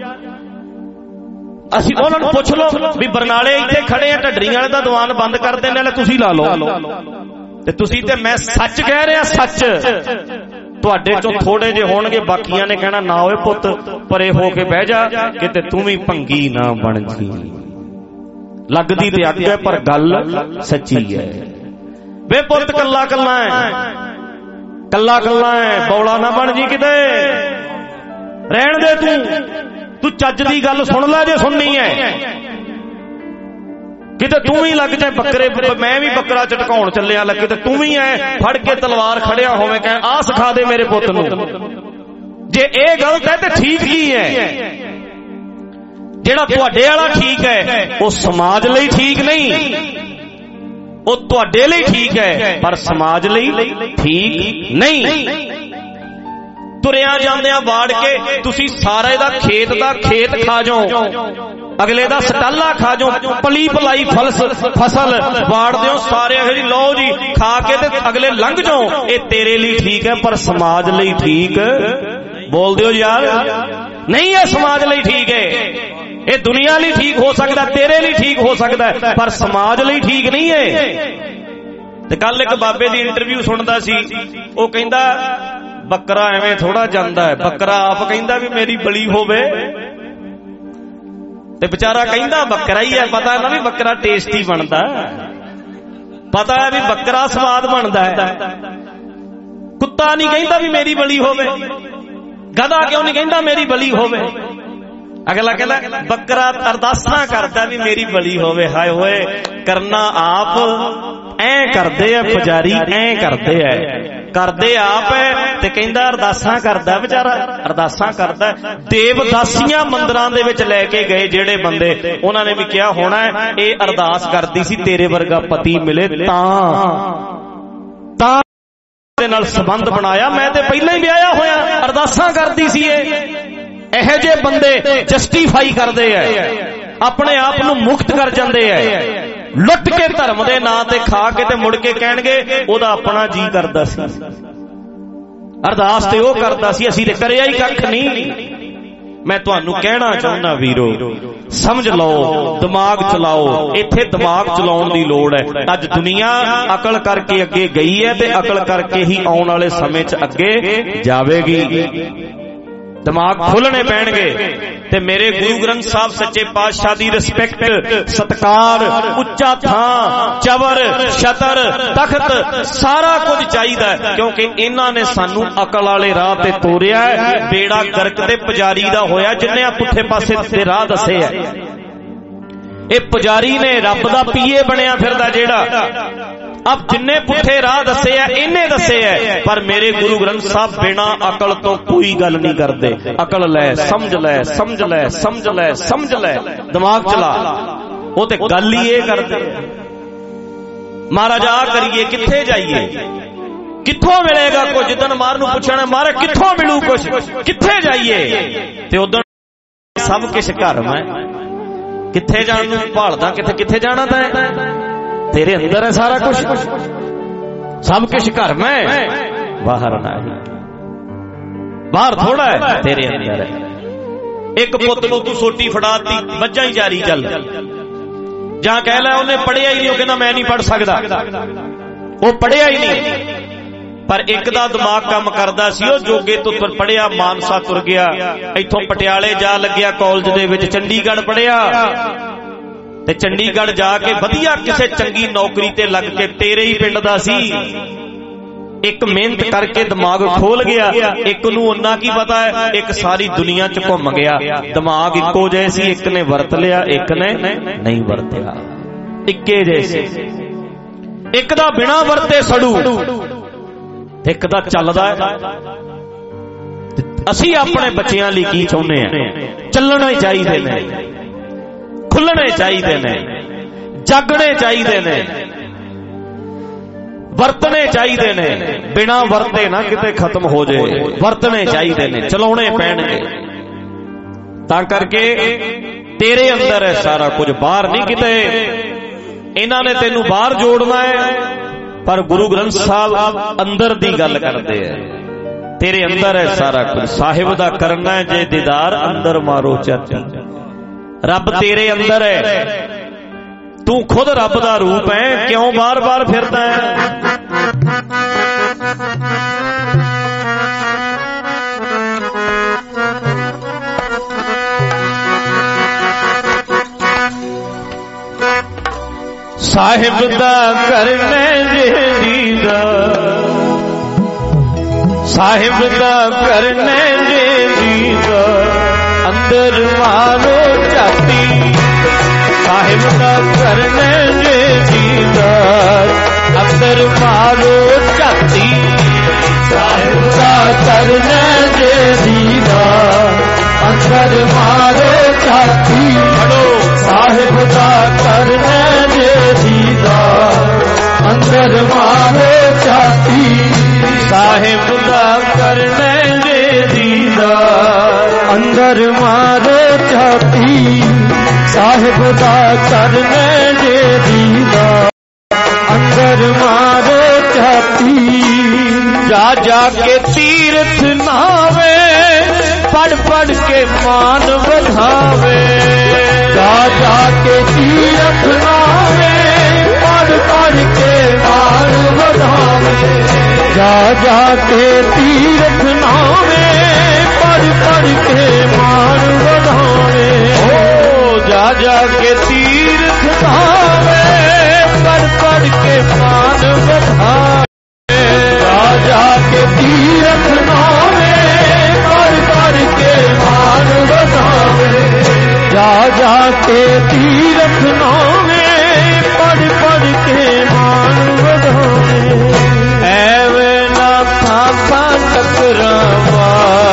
[SPEAKER 3] ਅਸੀਂ ਉਹਨਾਂ ਨੂੰ ਪੁੱਛ ਲਓ ਵੀ ਬਰਨਾਲੇ ਇੱਥੇ ਖੜੇ ਆ, ਢੱਡਰੀਆਂ ਵਾਲੇ ਦਾ ਦੀਵਾਨ ਬੰਦ ਕਰ ਦੇਣ ਵਾਲੇ ਤੁਸੀਂ ਲਾ ਲਓ, ਤੇ ਤੁਸੀਂ ਤੇ ਮੈਂ ਸੱਚ ਕਹਿ ਰਿਹਾ, ਸੱਚ। ਤੁਹਾਡੇ ਚੋਂ ਥੋੜੇ ਜਿਹੇ ਹੋਣਗੇ, ਬਾਕੀਆਂ ਨੇ ਕਹਿਣਾ ਨਾ ਓਏ ਪੁੱਤ ਪਰੇ ਹੋ ਕੇ ਬਹਿ ਜਾ, ਕਿਤੇ ਤੂੰ ਵੀ ਭੰਗੀ ਨਾ ਬਣ ਜੀ। ਲੱਗਦੀ ਤੇ ਅੱਗ ਹੈ, ਪਰ ਗੱਲ ਸੱਚੀ ਹੈ। ਵੇ ਪੁੱਤ ਕੱਲਾ ਕੱਲਾ ਹੈ, ਕੱਲਾ ਕੱਲਾ ਹੈ, ਬੌਲਾ ਨਾ ਬਣ ਜੀ ਕਿਤੇ, ਰਹਿਣ ਦੇ ਤੂੰ। ਤੂੰ ਚੱਜ ਦੀ ਗੱਲ ਸੁਣ ਲੈ ਜੇ ਸੁਣਨੀ ਹੈ, ਕਿਤੇ ਤੂੰ ਵੀ ਲੱਗ ਜਾਏ ਬੱਕਰੇ, ਮੈਂ ਵੀ ਬੱਕਰਾ ਝਟਕਾਉਣ ਚੱਲਿਆ ਲੱਗੇ, ਤੇ ਤੂੰ ਵੀ ਐ ਫੜ ਕੇ ਤਲਵਾਰ ਖੜਿਆ ਹੋਵੇ, ਕਹੇ ਆਹ ਸਿਖਾ ਦੇ ਮੇਰੇ ਪੁੱਤ ਨੂੰ। ਜੇ ਇਹ ਗਲਤ ਹੈ ਤੇ ਠੀਕ ਕੀ ਹੈ? ਜਿਹੜਾ ਤੁਹਾਡੇ ਵਾਲਾ ਠੀਕ ਹੈ ਉਹ ਸਮਾਜ ਲਈ ਠੀਕ ਨਹੀਂ, ਉਹ ਤੁਹਾਡੇ ਲਈ ਠੀਕ ਹੈ ਪਰ ਸਮਾਜ ਲਈ ਠੀਕ ਨਹੀਂ। ਤੁਰਿਆ ਜਾਂਦਿਆਂ ਵਾੜ ਕੇ ਤੁਸੀਂ ਸਾਰੇ ਦਾ ਖੇਤ ਦਾ ਖੇਤ ਖਾ ਜਾਓ, ਅਗਲੇ ਦਾ ਸਟਾਲਾ ਖਾ ਜਾਓ, ਪਲੀ ਪਲਾਈ ਫਸਲ ਵਾੜ ਦਿਓ ਸਾਰੇ, ਜੀ ਲਓ ਜੀ ਖਾ ਕੇ ਤੇ ਅਗਲੇ ਲੰਘ ਜਾਓ। ਇਹ ਤੇਰੇ ਲਈ ਠੀਕ ਹੈ ਪਰ ਸਮਾਜ ਲਈ ਠੀਕ ਬੋਲ ਦਿਓ ਯਾਰ ਨਹੀਂ, ਇਹ ਸਮਾਜ ਲਈ ਠੀਕ ਹੈ, ਇਹ ਦੁਨੀਆ ਲਈ ਠੀਕ ਹੋ ਸਕਦਾ, ਤੇਰੇ ਲਈ ਠੀਕ ਹੋ ਸਕਦਾ, ਪਰ ਸਮਾਜ ਲਈ ਠੀਕ ਨਹੀਂ ਹੈ। ਤੇ ਕੱਲ ਇੱਕ ਬਾਬੇ ਦੀ ਇੰਟਰਵਿਊ ਸੁਣਦਾ ਸੀ, ਉਹ ਕਹਿੰਦਾ ਬੱਕਰਾ ਐਵੇਂ ਥੋੜਾ ਜਾਂਦਾ ਹੈ, ਬੱਕਰਾ ਆਪ ਕਹਿੰਦਾ ਵੀ ਮੇਰੀ ਬਲੀ ਹੋਵੇ, ਤੇ ਵਿਚਾਰਾ ਕਹਿੰਦਾ ਬੱਕਰਾ ਹੀ ਹੈ, ਪਤਾ ਨਾ ਵੀ ਬੱਕਰਾ ਟੇਸਟੀ ਬਣਦਾ, ਪਤਾ ਹੈ ਵੀ ਬੱਕਰਾ ਸਵਾਦ ਬਣਦਾ ਹੈ। ਕੁੱਤਾ ਨਹੀਂ ਕਹਿੰਦਾ ਵੀ ਮੇਰੀ ਬਲੀ ਹੋਵੇ, ਗਧਾ ਕਿਉਂ ਨਹੀਂ ਕਹਿੰਦਾ ਮੇਰੀ ਬਲੀ ਹੋਵੇ? ਅਗਲਾ ਕਹਿੰਦਾ ਬੱਕਰਾ ਅਰਦਾਸਾਂ ਕਰਦਾ ਵੀ ਮੇਰੀ ਬਲੀ ਹੋਵੇ। ਹਾਏ ਹੋਏ, ਕਰਨਾ ਆਪ ਐ ਕਰਦੇ ਆ ਪੁਜਾਰੀ, ਐ ਕਰਦੇ ਆ, ਕਰਦੇ ਆਪ ਹੈ ਤੇ ਕਹਿੰਦਾ ਅਰਦਾਸਾਂ ਕਰਦਾ, ਵਿਚਾਰਾ ਅਰਦਾਸਾਂ ਕਰਦਾ। ਦੇਵਦਾਸੀਆਂ ਮੰਦਰਾਂ ਦੇ ਵਿੱਚ ਲੈ ਕੇ ਗਏ ਜਿਹੜੇ ਬੰਦੇ, ਉਹਨਾਂ ਨੇ ਵੀ ਕਿਹਾ ਹੋਣਾ ਇਹ ਅਰਦਾਸ ਕਰਦੀ ਸੀ ਤੇਰੇ ਵਰਗਾ ਪਤੀ ਮਿਲੇ ਤਾਂ ਤਾਂ ਦੇ ਨਾਲ ਸੰਬੰਧ ਬਣਾਇਆ, ਮੈਂ ਤੇ ਪਹਿਲਾਂ ਹੀ ਵਿਆਹਿਆ ਹੋਇਆ। ਅਰਦਾਸਾਂ ਕਰਦੀ ਸੀ ਇਹ। ਇਹੋ ਜਿਹੇ ਬੰਦੇ ਜਸਟੀਫਾਈ ਕਰਦੇ ਐ, ਆਪਣੇ ਆਪ ਨੂੰ ਮੁਕਤ ਕਰ ਜਾਂਦੇ ਐ, ਲੁੱਟ ਕੇ ਧਰਮ ਦੇ ਨਾਂ ਤੇ ਖਾ ਕੇ ਤੇ ਮੁੜ ਕੇ ਕਹਿਣਗੇ ਉਹਦਾ ਆਪਣਾ ਜੀ ਕਰਦਾ ਸੀ, ਅਰਦਾਸ ਤੇ ਉਹ ਕਰਦਾ ਸੀ, ਅਸੀਂ ਤੇ ਕਰਿਆ ਹੀ ਕੱਖ ਨਹੀਂ। ਮੈਂ ਤੁਹਾਨੂੰ ਕਹਿਣਾ ਚਾਹੁੰਦਾ ਵੀਰੋ, ਸਮਝ ਲਓ, ਦਿਮਾਗ ਚਲਾਓ। ਇੱਥੇ ਦਿਮਾਗ ਚਲਾਉਣ ਦੀ ਲੋੜ ਹੈ। ਅੱਜ ਦੁਨੀਆ ਅਕਲ ਕਰਕੇ ਅੱਗੇ ਗਈ ਹੈ ਤੇ ਅਕਲ ਕਰਕੇ ਹੀ ਆਉਣ ਵਾਲੇ ਸਮੇਂ 'ਚ ਅੱਗੇ ਜਾਵੇਗੀ। ਦਿਮਾਗ ਖੋਲਣੇ ਪੈਣਗੇ। ਤੇ ਮੇਰੇ ਗੁਰੂ ਗ੍ਰੰਥ ਸਾਹਿਬ ਸੱਚੇ ਪਾਤਸ਼ਾਹ ਦੀ ਰਿਸਪੈਕਟ, ਸਤਿਕਾਰ, ਉੱਚਾ ਥਾਂ, ਚਵਰ, ਛਤਰ, ਤਖਤ ਸਾਰਾ ਕੁਝ ਚਾਹੀਦਾ ਹੈ, ਕਿਉਂਕਿ ਇਹਨਾਂ ਨੇ ਸਾਨੂੰ ਅਕਲ ਵਾਲੇ ਰਾਹ ਤੇ ਤੋਰਿਆ ਹੈ। ਬੇੜਾ ਗਰਕ ਤੇ ਪੁਜਾਰੀ ਦਾ ਹੋਇਆ ਜਿੰਨੇ ਆ ਪੁੱਠੇ ਪਾਸੇ ਤੇ ਰਾਹ ਦੱਸੇ ਹੈ। ਇਹ ਪੁਜਾਰੀ ਨੇ ਰੱਬ ਦਾ ਪੀਏ ਬਣਿਆ ਫਿਰਦਾ ਜਿਹੜਾ, अब जिन्ने पुठे राह दसे है इन्हें दसे है, पर मेरे गुरु ग्रंथ साहब बिना अकल तो कोई गल नहीं करते। अकल लै, समझ लै, समझ लै, समझ लै, समझ लै, दिमाग चला, वो ते गल ही ये करते। महाराज आ करिए, किथे जाइए, किथों मिलेगा कुछ? जिदन मार नूं पुछना मारे किथों मिलू कुछ, किथे जाइए? ते उदन सब किश घर मैं किथे जाण नूं भालदा, किथे किथे जाना तैं? तेरे अंदर है सारा कुछ, सब कुछ घर में, बाहर नहीं, बाहर थोड़ा है, तेरे अंदर है। एक पुत नूं तू सोटी फड़ाती, मज्जा ही जारी चल, जहां कह लै उन्हें पढ़िया ही नहीं, वो कहना मैं नहीं पढ़ सकदा, वो पढ़िया ही नहीं। पर एक दा दिमाग काम करदा सी, ओ जोगे तो पढ़िया मानसा तुर गया, इथों पटियाले जा लग्या कॉलेज दे विच, चंडीगढ़ पढ़िया ते चंडीगढ़ जाके वधिया किसे चंगी नौकरी ते लग के, तेरे ही पिंड दा सी, एक मेहनत करके दिमाग खोल गया। एक नूं उन्ना की पता है, एक सारी दुनिया च घुम गया, दिमाग इक्को जैसी, एक ने वरत लिया, एक ने नहीं वरतिया, इक्के जैसे, एक दा बिना वरते सड़ू, एक दा चलदा है। असी अपने बच्चियां लई की चाहुंदे हैं? चलना ही चाहिए ने, खुलने चाहिए ने, जागने चाहिए ने, वरतने चाहिए ने, बिना वरते ना किते खत्म हो जाए, वरतने चाहिए ने, चलाने पैणगे। तां करके तेरे अंदर है सारा कुछ, बाहर नहीं किते। इन्हां ने तेनू बाहर जोड़ना है, पर गुरु ग्रंथ साहब अंदर दी गल करते हैं। तेरे अंदर है सारा कुछ, साहिब दा करना है जे दीदार, अंदर मारो चाची। रब तेरे अंदर है, तू खुद रब दा रूप है, क्यों बार बार फिरदा है? साहिब दा करने जे दीदार, साहिब दा करने जे दीदार, अंदर मारो चाती। साहिब दा करने जे दीदार, अंदर मारो चाती। साहिब दा करने जे दीदार, अंदर मारो चाती। साहिब दा करने जे दीदार, अंदर मारो चाती। साहिब दा करने जे दीदार, अंदर मारो चाती। साहिब दा करने जे दीदार, अंदर मारो चाती। जा जा के तीर्थ नावे, पढ़ पढ़ के मान बढ़ावे। जा जा के तीर्थ नावे, पढ़ पढ़ के मान बढ़ावे। जा जा के तीर्थ नावे, पढ़ पढ़ के मान बढ़ावे। ओ जा जा के तीर्थ नावे, पढ़ पढ़ के मान बढ़ावे। जा जा के तीर्थ नावे, पढ़ पढ़ के मान बढ़ावे। जा जा के तीर्थ नावे, पढ़ पढ़ के मान बढ़ावे। ऐवें ना फाफा टकरावा,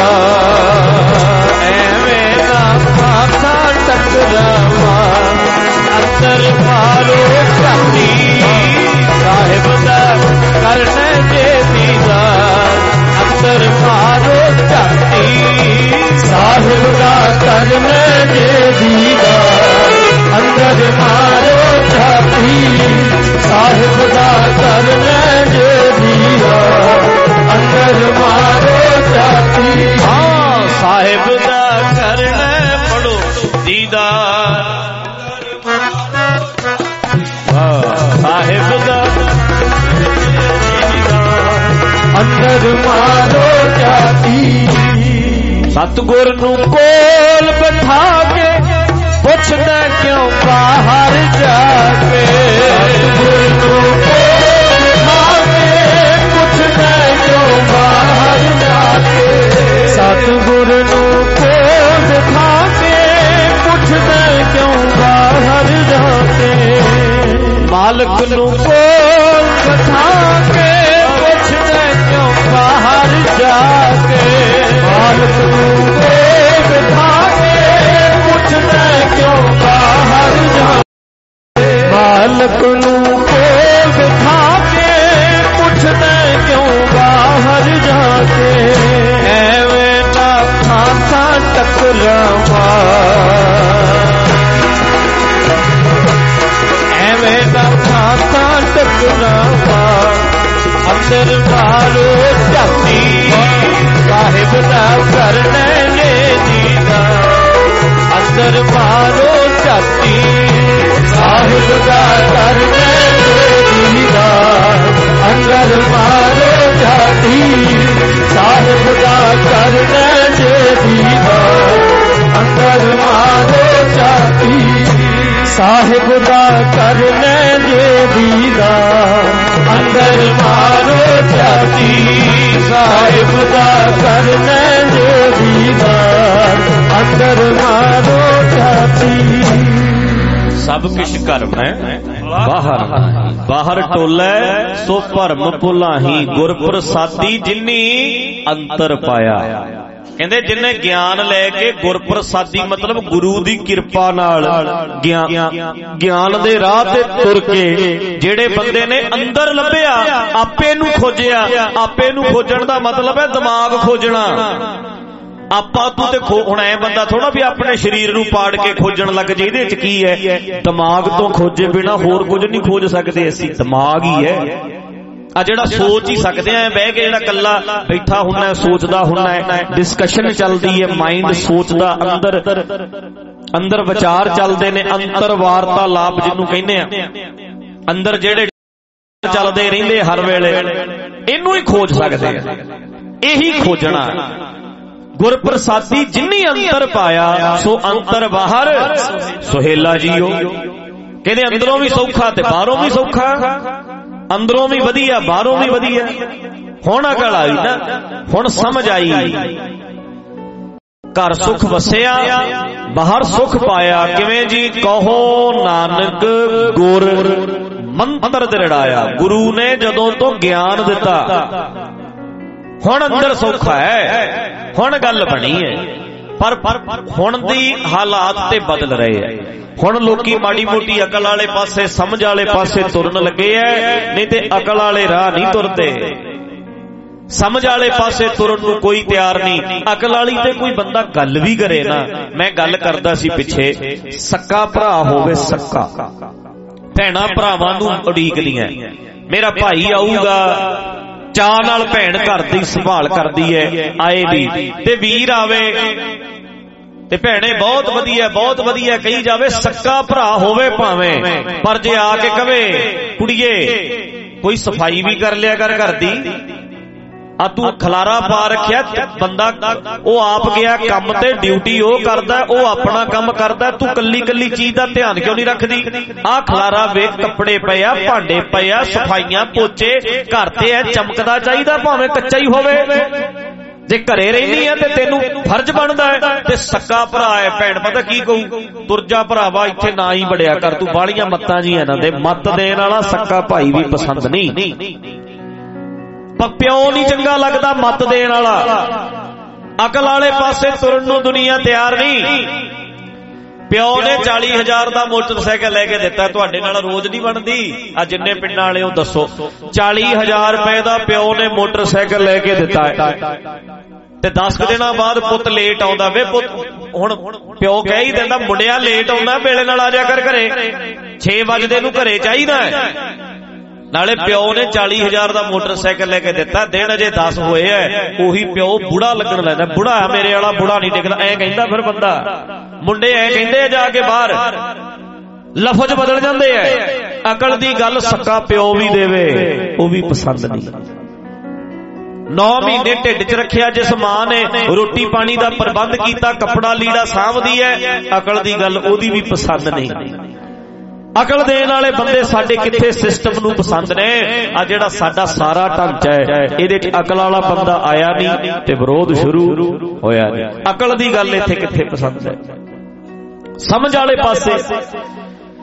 [SPEAKER 3] ऐवें ना फाफा टकरावा, अंदर मारो चाती। साहिब दा करने जे दीदार, अंदर मारो चाती। साहिब दा करने जे दीदार, अंदर मारो चाती। साहिब दा करने जे दीदार, अंदर मारो चाती। हाँ, साहिब दा करने पढ़ो दीदार, साहिब दा अंदर मारो चाती। सतगुर नूं कोल बैठा के पुछदा क्यों बाहर जाके। सतगुर नूं कोल बैठा के पुछदा क्यों बाहर जाके। सतगुर नूं कोल बैठा के पुछदा क्यों बाहर जाके। मालक नूं कोल
[SPEAKER 4] ਬਿਠਾ ਕੇ ਪੁੱਛਦੇ ਕਿਉਂ ਬਾਹਰ ਜਾ ਕੇ ਮਾਲਕ ਨੂੰ ਕੋਲ ਬਿਠਾ ਕੇ ਪੁੱਛਦੇ ਕਿਉਂ ਬਾਹਰ ਜਾ ਕੇ ਮਾਲਕ ਨੂੰ ਕੋਲ ਬਿਠਾ ਕੇ ਪੁੱਛਦੇ ਕਿਉਂ ਬਾਹਰ ਜਾ ਕੇ ਐਵੇਂ ਨਾ ਖਾਂਸਾ ਟਕਰਾਵਾ ਐਵੇਂ ਨਾ ਖਾਂਸਾ ਟਕਰਾਵਾ ਅੰਦਰ ਬਾਹਰੋ ਝਾਤੀ ਸਾਹਿਬ ਦਾ ਕਰਨੇ ਨੇ ਦੀਦਾ ਅੰਦਰ ਬਾਹਰੋ ਝਾਤੀ ਸਾਹਿਬ ਦਾ ਕਰਨੇ ਨੇ ਦੀਦਾ ਅੰਦਰ ਬਾਹਰੋ ਝਾਤੀ ਸਾਹਿਬ ਦਾ ਕਰਨੇ ਨੇ ਦੀਦਾ ਅੰਦਰ ਬਾਹਰੋ ਝਾਤੀ ਸਾਹਿਬ ਦਾ ਕਰਨੇ ਜੇ ਦੀਦਾ ਅੰਦਰ ਮਾਰੋ ਝਾਤੀ ਸਾਹਿਬ ਦਾ ਕਰਨੇ ਜੇ ਦੀਦਾ ਅੰਦਰ ਮਾਰੋ ਝਾਤੀ
[SPEAKER 3] ਸਭ ਕਿਛ ਘਰ ਮੈਂ ਬਾਹਰ ਨਹੀਂ ਬਾਹਰ ਟੋਲੇ ਸੋ ਭਰਮ ਭੁਲਾਹੀ ਗੁਰ ਪ੍ਰਸਾਦੀ ਜਿਨੀ ਅੰਤਰ ਪਾਇਆ। ਕਹਿੰਦੇ ਜਿੰਨੇ ਗਿਆਨ ਲੈ ਕੇ ਗੁਰ ਪ੍ਰਸਾਦੀ ਮਤਲਬ ਗੁਰੂ ਦੀ ਕਿਰਪਾ ਨਾਲ ਗਿਆਨ ਦੇ ਰਾਹ ਤੇ ਤੁਰ ਕੇ ਜਿਹੜੇ ਬੰਦੇ ਨੇ ਅੰਦਰ ਲੱਭਿਆ ਆਪੇ ਨੂੰ ਖੋਜਿਆ ਆਪੇ ਨੂੰ ਖੋਜਣ ਦਾ ਮਤਲਬ ਹੈ ਦਿਮਾਗ ਖੋਜਣਾ। ਆਪਾਂ ਤੂੰ ਤੇ ਹੁਣ ਐ ਬੰਦਾ ਥੋੜਾ ਵੀ ਆਪਣੇ ਸਰੀਰ ਨੂੰ ਪਾੜ ਕੇ ਖੋਜਣ ਲੱਗ ਜੇ ਇਹਦੇ ਚ ਕੀ ਹੈ ਦਿਮਾਗ ਤੋਂ ਖੋਜੇ ਬਿਨਾ ਹੋਰ ਕੁਝ ਨਹੀਂ ਖੋਜ ਸਕਦੇ ਅਸੀਂ ਦਿਮਾਗ ਹੀ ਹੈ ਆ ਜਿਹੜਾ ਸੋਚ ਹੀ ਸਕਦੇ ਆ ਬਹਿ ਕੇ ਜਿਹੜਾ ਕੱਲਾ ਬੈਠਾ ਹੁੰਦਾ ਸੋਚਦਾ ਹੁੰਦਾ ਡਿਸਕਸ਼ਨ ਚੱਲਦੀ ਹੈ ਮਾਈਂਡ ਸੋਚਦਾ ਅੰਦਰ ਅੰਦਰ ਵਿਚਾਰ ਚੱਲਦੇ ਨੇ ਅੰਤਰ ਵਾਰਤਾਲਾਪ ਜਿਹਨੂੰ ਕਹਿੰਦੇ ਆ ਅੰਦਰ ਜਿਹੜੇ ਚੱਲਦੇ ਰਹਿੰਦੇ ਹਰ ਵੇਲੇ ਇਹਨੂੰ ਹੀ ਖੋਜ ਸਕਦੇ ਆ ਇਹੀ ਖੋਜਣਾ ਗੁਰ ਪ੍ਰਸਾਦੀ ਜਿਨੀ ਅੰਤਰ ਪਾਇਆ ਸੋ ਅੰਤਰ ਬਾਹਰ ਸੁਹੇਲਾ ਜੀਓ ਕਹਿੰਦੇ ਅੰਦਰੋਂ ਵੀ ਸੌਖਾ ਤੇ ਬਾਹਰੋਂ ਵੀ ਸੌਖਾ ਅੰਦਰੋਂ ਵੀ ਵਧੀਆ ਬਾਹਰੋਂ ਵੀ ਵਧੀਆ। ਹੁਣ ਅਕਲ ਆਈ ਨਾ ਹੁਣ ਸਮਝ ਆਈ ਘਰ ਸੁਖ ਵਸਿਆ ਬਾਹਰ ਸੁਖ ਪਾਇਆ ਕਿਵੇਂ ਜੀ ਕਹੋ ਨਾਨਕ ਗੁਰ ਮੰਤਰ ਦ੍ਰਿੜਾਇਆ ਗੁਰੂ ਨੇ ਜਦੋਂ ਤੋਂ ਗਿਆਨ ਦਿੱਤਾ ਹੁਣ ਅੰਦਰ ਸੌਖਾ ਹੈ ਹੁਣ ਗੱਲ ਬਣੀ ਹੈ ਪਰ ਹੁਣ ਦੀ ਹਾਲਾਤ ਤੇ ਬਦਲ ਰਹੇ ਹੈ ਹੁਣ ਲੋਕੀ ਮਾੜੀ ਮੋਟੀ ਅਕਲ ਵਾਲੇ ਪਾਸੇ ਸਮਝ ਵਾਲੇ ਪਾਸੇ ਤੁਰਨ ਲੱਗੇ ਐ ਨਹੀਂ ਤੇ ਅਕਲ ਵਾਲੇ ਰਾਹ ਨਹੀਂ ਤੁਰਦੇ ਸਮਝ ਵਾਲੇ ਪਾਸੇ ਤੁਰਨ ਨੂੰ ਕੋਈ ਤਿਆਰ ਨਹੀਂ ਅਕਲ ਵਾਲੀ ਤੇ ਕੋਈ ਬੰਦਾ ਗੱਲ ਵੀ ਕਰੇ ਨਾ ਮੈਂ ਗੱਲ ਕਰਦਾ ਸੀ ਪਿੱਛੇ ਸੱਕਾ ਭਰਾ ਹੋਵੇ ਸੱਕਾ ਭੈਣਾਂ ਭਰਾਵਾਂ ਨੂੰ ਉਡੀਕਦੀਆਂ ਮੇਰਾ ਭਾਈ ਆਊਗਾ ਚਾਹ ਨਾਲ ਭੈਣ ਘਰ ਦੀ ਸੰਭਾਲ ਕਰਦੀ ਹੈ ਆਏ ਵੀ ਤੇ ਵੀਰ ਆਵੇ ਤੇ ਭੈਣੇ ਬਹੁਤ ਵਧੀਆ ਬਹੁਤ ਵਧੀਆ ਕਹੀ ਜਾਵੇ ਸੱਕਾ ਭਰਾ ਹੋਵੇ ਭਾਵੇਂ ਪਰ ਜੇ ਆ ਕੇ ਕਵੇ ਕੁੜੀਏ ਕੋਈ ਸਫਾਈ ਵੀ ਕਰ ਲਿਆ ਕਰ ਘਰ ਦੀ ਆ ਤੂੰ ਖਲਾਰਾ ਪਾ ਰੱਖਿਆ ਬੰਦਾ ਉਹ ਆਪ ਗਿਆ ਕੰਮ ਤੇ ਡਿਊਟੀ ਉਹ ਕਰਦਾ ਉਹ ਆਪਣਾ ਕੰਮ ਕਰਦਾ ਤੂੰ ਕੱਲੀ ਕੱਲੀ ਚੀਜ਼ ਦਾ ਧਿਆਨ ਕਿਉਂ ਨਹੀਂ ਰੱਖਦੀ ਆ ਖਲਾਰਾ ਵੇਖ ਕੱਪੜੇ ਪਏ ਆ ਭਾਂਡੇ ਪਏ ਆ ਸਫਾਈਆਂ ਪੋਚੇ ਘਰ ਤੇ ਐ ਚਮਕਦਾ ਚਾਹੀਦਾ ਭਾਵੇਂ ਕੱਚਾ ਹੀ ਹੋਵੇ ਜੇ ਘਰੇ ਰਹਿੰਦੀ ਆ ਤੇ ਤੈਨੂੰ ਫਰਜ਼ ਬਣਦਾ ਹੈ ਤੇ ਸੱਕਾ ਭਰਾ ਹੈ ਭੈਣ ਪਤਾ ਕੀ ਕਹੂ ਤੁਰਜਾ ਭਰਾਵਾ ਇੱਥੇ ਨਾ ਹੀ ਬੜਿਆ ਕਰ ਤੂੰ ਬਾਲੀਆਂ ਮੱਤਾਂ ਜੀ ਇਹਨਾਂ ਦੇ ਮੱਤ ਦੇਣ ਵਾਲਾ ਸੱਕਾ ਭਾਈ ਵੀ ਪਸੰਦ ਨਹੀਂ ਪਿਓ ਨਹੀਂ ਚੰਗਾ ਲੱਗਦਾ ਮੱਤ ਦੇਣ ਵਾਲਾ ਅਕਲ ਵਾਲੇ ਪਾਸੇ ਤੁਰਨ ਨੂੰ ਦੁਨੀਆ ਤਿਆਰ ਨਹੀਂ ਪਿਓ ਨੇ ਚਾਲੀ ਹਜ਼ਾਰ ਦਾ ਮੋਟਰਸਾਈਕਲ ਲੈ ਕੇ ਦਿੱਤਾ ਤੁਹਾਡੇ ਨਾਲ ਰੋਜ਼ ਨਹੀਂ ਬਣਦੀ ਆ ਜਿੰਨੇ ਪਿੰਡਾਂ ਵਾਲੇ ਉਹ ਦੱਸੋ ਚਾਲੀ ਹਜ਼ਾਰ ਰੁਪਏ ਦਾ ਪਿਓ ਨੇ ਮੋਟਰਸਾਈਕਲ ਲੈ ਕੇ ਦਿੱਤਾ ਤੇ ਦਸ ਦਿਨਾਂ ਬਾਅਦ ਪੁੱਤ ਲੇਟ ਆਉਂਦਾ ਵੇ ਪੁੱਤ ਹੁਣ ਪਿਓ ਕਹਿ ਹੀ ਦਿੰਦਾ ਮੁੰਡਿਆ ਲੇਟ ਆਉਂਦਾ ਵੇਲੇ ਨਾਲ ਆ ਜਾ ਕਰ ਘਰੇ ਛੇ ਵਜੇ ਨੂੰ ਘਰੇ ਚਾਹੀਦਾ ਨਾਲੇ ਪਿਓ ਨੇ ਚਾਲੀ ਹਜ਼ਾਰ ਦਾ ਮੋਟਰਸਾਈਕਲ ਲੈ ਕੇ ਦਿੱਤਾ ਦਿਨ ਅਜੇ ਦਸ ਹੋਏ ਐ ਉਹੀ ਪਿਓ ਬੁੜਾ ਲੱਗਣ ਲੈਂਦਾ ਬੁੜਾ ਮੇਰੇ ਵਾਲਾ ਬੁੜਾ ਨਹੀਂ ਟਿਕਦਾ ਐ ਕਹਿੰਦਾ ਫਿਰ ਬੰਦਾ ਮੁੰਡੇ ਐ ਕਹਿੰਦੇ ਜਾ ਕੇ ਬਾਹਰ ਲਫ਼ਜ਼ ਬਦਲ ਜਾਂਦੇ ਐ ਅਕਲ ਦੀ ਗੱਲ ਸੱਕਾ ਪਿਓ ਵੀ ਦੇਵੇ ਉਹ ਵੀ ਪਸੰਦ ਨਹੀਂ ਨੌ ਮਹੀਨੇ ਢਿੱਡ 'ਚ ਰੱਖਿਆ ਜਿਸ ਮਾਂ ਨੇ ਰੋਟੀ ਪਾਣੀ ਦਾ ਪ੍ਰਬੰਧ ਕੀਤਾ ਕੱਪੜਾ ਲੀੜਾ ਸਾਂਭਦੀ ਐ ਅਕਲ ਦੀ ਗੱਲ ਉਹਦੀ ਵੀ ਪਸੰਦ ਨਹੀਂ ਅਕਲ ਦੇਣ ਵਾਲੇ ਬੰਦੇ ਸਾਡੇ ਕਿੱਥੇ ਸਿਸਟਮ ਨੂੰ ਪਸੰਦ ਨੇ ਆ ਜਿਹੜਾ ਸਾਡਾ ਸਾਰਾ ਢਾਂਚਾ ਹੈ ਇਹਦੇ 'ਚ ਅਕਲ ਵਾਲਾ ਬੰਦਾ ਆਇਆ ਨਹੀਂ ਤੇ ਵਿਰੋਧ ਸ਼ੁਰੂ ਹੋਇਆ ਨਹੀਂ ਅਕਲ ਦੀ ਗੱਲ ਇੱਥੇ ਕਿੱਥੇ ਪਸੰਦ ਹੈ ਸਮਝ ਵਾਲੇ ਪਾਸੇ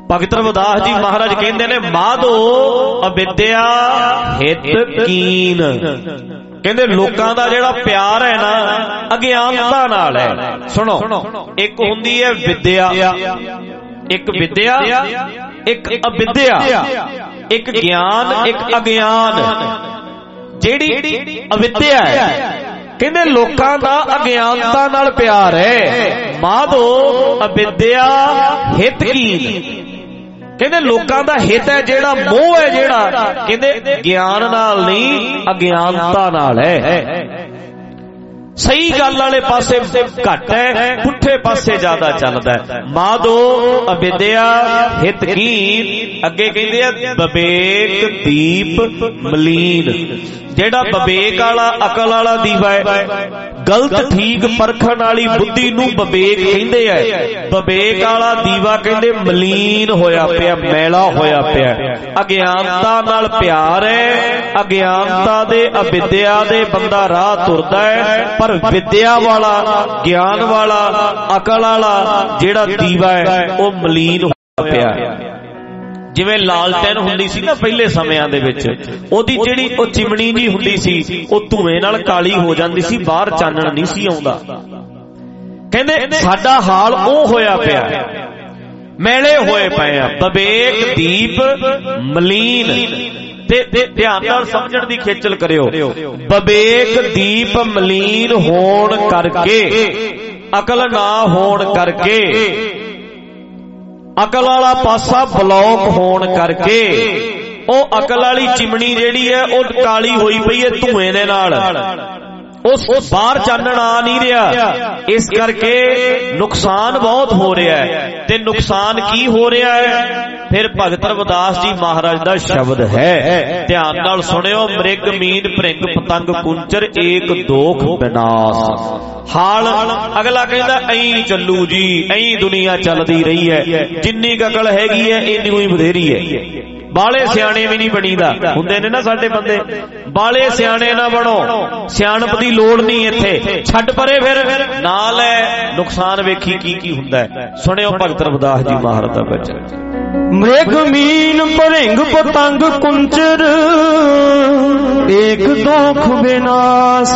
[SPEAKER 3] ਭਗਤ ਰਵਿਦਾਸ ਜੀ ਮਹਾਰਾਜ ਕਹਿੰਦੇ ਨੇ ਮਾਧੋ ਅਵਿਦਿਆ ਹਿਤ ਕੀਨ। ਕਹਿੰਦੇ ਲੋਕਾਂ ਦਾ ਜਿਹੜਾ ਪਿਆਰ ਹੈ ਨਾ ਅਗਿਆਨਤਾ ਨਾਲ ਹੈ। ਸੁਣੋ, ਇੱਕ ਹੁੰਦੀ ਹੈ ਵਿਦਿਆ, ਇੱਕ ਵਿਦਿਆ, ਇੱਕ ਅਵਿਦਿਆ, ਇੱਕ ਗਿਆਨ, ਇੱਕ ਅਗਿਆਨ। ਜਿਹੜੀ ਅਵਿਦਿਆ ਹੈ ਕਹਿੰਦੇ ਲੋਕਾਂ ਦਾ ਅਗਿਆਨਤਾ ਨਾਲ ਪਿਆਰ ਹੈ। ਮਾਧੋ ਅਵਿਦਿਆ ਹਿਤ ਕੀਨ। ਕਹਿੰਦੇ ਲੋਕਾਂ ਦਾ ਹਿੱਤ ਹੈ ਜਿਹੜਾ, ਮੋਹ ਹੈ ਜਿਹੜਾ, ਕਹਿੰਦੇ ਗਿਆਨ ਨਾਲ ਨਹੀਂ ਅਗਿਆਨਤਾ ਨਾਲ ਹੈ। ਸਹੀ ਗੱਲ ਵਾਲੇ ਪਾਸੇ ਘੱਟ ਹੈ, ਪੁੱਠੇ ਪਾਸੇ ਜ਼ਿਆਦਾ ਚੱਲਦਾ ਹੈ। ਮਾਧੋ ਅਵਿਦਿਆ ਹਿਤ ਕੀਨ। ਅੱਗੇ ਕਹਿੰਦੇ ਆ ਵਿਵੇਕ ਦੀਪ ਮਲੀਨ। ਜਿਹੜਾ ਵਿਵੇਕ ਵਾਲਾ ਅਕਲ ਵਾਲਾ ਦੀਵਾ ਹੈ, ਗਲਤ ਠੀਕ ਪਰਖਣ ਵਾਲੀ ਬੁੱਧੀ ਨੂੰ ਵਿਵੇਕ ਕਹਿੰਦੇ ਆ। ਵਿਵੇਕ ਵਾਲਾ ਦੀਵਾ ਕਹਿੰਦੇ ਮਲੀਨ ਹੋਇਆ ਪਿਆ, ਮੈਲਾ ਹੋਇਆ ਪਿਆ। ਅਗਿਆਨਤਾ ਨਾਲ ਪਿਆਰ ਹੈ, ਅਗਿਆਨਤਾ ਦੇ ਅਵਿਦਿਆ ਦੇ ਬੰਦਾ ਰਾਹ ਤੁਰਦਾ ਹੈ। ਪਰ ਵਿਦਿਆ ਵਾਲਾ, ਗਿਆਨ ਵਾਲਾ, ਅਕਲ ਵਾਲਾ ਜਿਹੜਾ ਦੀਵਾ ਹੈ ਉਹ ਮਲੀਨ ਹੋਇਆ ਪਿਆ। ਜਿਵੇਂ ਲਾਲਟੈਨ ਹੁੰਦੀ ਸੀ ਨਾ ਪਹਿਲੇ ਸਮਿਆਂ ਦੇ ਵਿੱਚ, ਉਹਦੀ ਜਿਹੜੀ ਉਹ ਚਿਮਣੀ ਜੀ ਹੁੰਦੀ ਸੀ ਉਹ ਧੂਏ ਨਾਲ ਕਾਲੀ ਹੋ ਜਾਂਦੀ ਸੀ, ਬਾਹਰ ਚਾਨਣ ਨਹੀਂ ਸੀ ਆਉਂਦਾ। ਕਹਿੰਦੇ ਸਾਡਾ ਹਾਲ ਉਹ ਹੋਇਆ ਪਿਆ, ਮੈਲੇ ਹੋਏ ਪਏ ਆ। ਵਿਵੇਕ ਦੀਪ ਮਲੀਨ। ਤੇ ਧਿਆਨ ਨਾਲ ਸਮਝਣ ਦੀ ਖੇਚਲ ਕਰਿਓ। ਵਿਵੇਕ ਦੀਪ ਮਲੀਨ ਹੋਣ ਕਰਕੇ, ਅਕਲ ਨਾ ਹੋਣ ਕਰਕੇ, ਅਕਲ ਵਾਲਾ ਪਾਸਾ ਬਲੌਕ ਹੋਣ ਕਰਕੇ ਉਹ ਅਕਲ ਵਾਲੀ ਚਿਮਣੀ ਜਿਹੜੀ ਹੈ ਉਹ ਕਾਲੀ ਹੋਈ ਪਈ ਹੈ ਧੂਏ ਦੇ ਨਾਲ, ਉਸ ਬਾਹਰ ਚਾਨਣ ਆ ਨਹੀਂ ਰਿਹਾ। ਇਸ ਕਰਕੇ ਨੁਕਸਾਨ ਬਹੁਤ ਹੋ ਰਿਹਾ ਹੈ। ਤੇ ਨੁਕਸਾਨ ਕੀ ਹੋ ਰਿਹਾ ਹੈ? ਫਿਰ ਭਗਤ ਰਵਿਦਾਸ ਜੀ ਮਹਾਰਾਜ ਦਾ ਸ਼ਬਦ ਹੈ, ਧਿਆਨ ਨਾਲ ਸੁਣਿਓ। ਮ੍ਰਿਗ ਮੀਨ ਭ੍ਰਿੰਗ ਪਤੰਗ ਕੁੰਚਰ ਏਕ ਦੋਖ ਵਿਨਾਸ਼। ਹਾਲ ਅਗਲਾ ਕਹਿੰਦਾ ਐਂ ਚੱਲੂ ਜੀ, ਐਂ ਦੁਨੀਆ ਚੱਲਦੀ ਰਹੀ ਹੈ, ਜਿੰਨੀ ਅਕਲ ਹੈਗੀ ਹੈ ਇੰਨੀ ਹੀ ਬਥੇਰੀ ਹੈ। ਬਾਲੇ ਸਿਆਣੇ ਵੀ ਨਹੀਂ ਬਣੀਦਾ। ਹੁੰਦੇ ਨੇ ਨਾ ਸਾਡੇ ਬੰਦੇ, ਬਾਲੇ ਸਿਆਣੇ ਨਾ ਬਣੋ, ਸਿਆਣਪ ਦੀ ਲੋੜ ਨਹੀਂ ਇੱਥੇ, ਛੱਡ ਪਰੇ ਫਿਰ ਨਾਲ ਹੈ। ਨੁਕਸਾਨ ਵੇਖੀ ਕੀ ਕੀ ਹੁੰਦਾ ਹੈ। ਸੁਣਿਓ ਭਗਤ ਰਵਿਦਾਸ ਜੀ ਮਹਾਰਾਜ ਦਾ ਬਚਨ।
[SPEAKER 4] ਮ੍ਰਿਗ ਮੀਨ ਭਰਿੰਗ ਪਤੰਗ ਕੁੰਚਰ ਏਕ ਦੋਖ ਵਿਨਾਸ਼।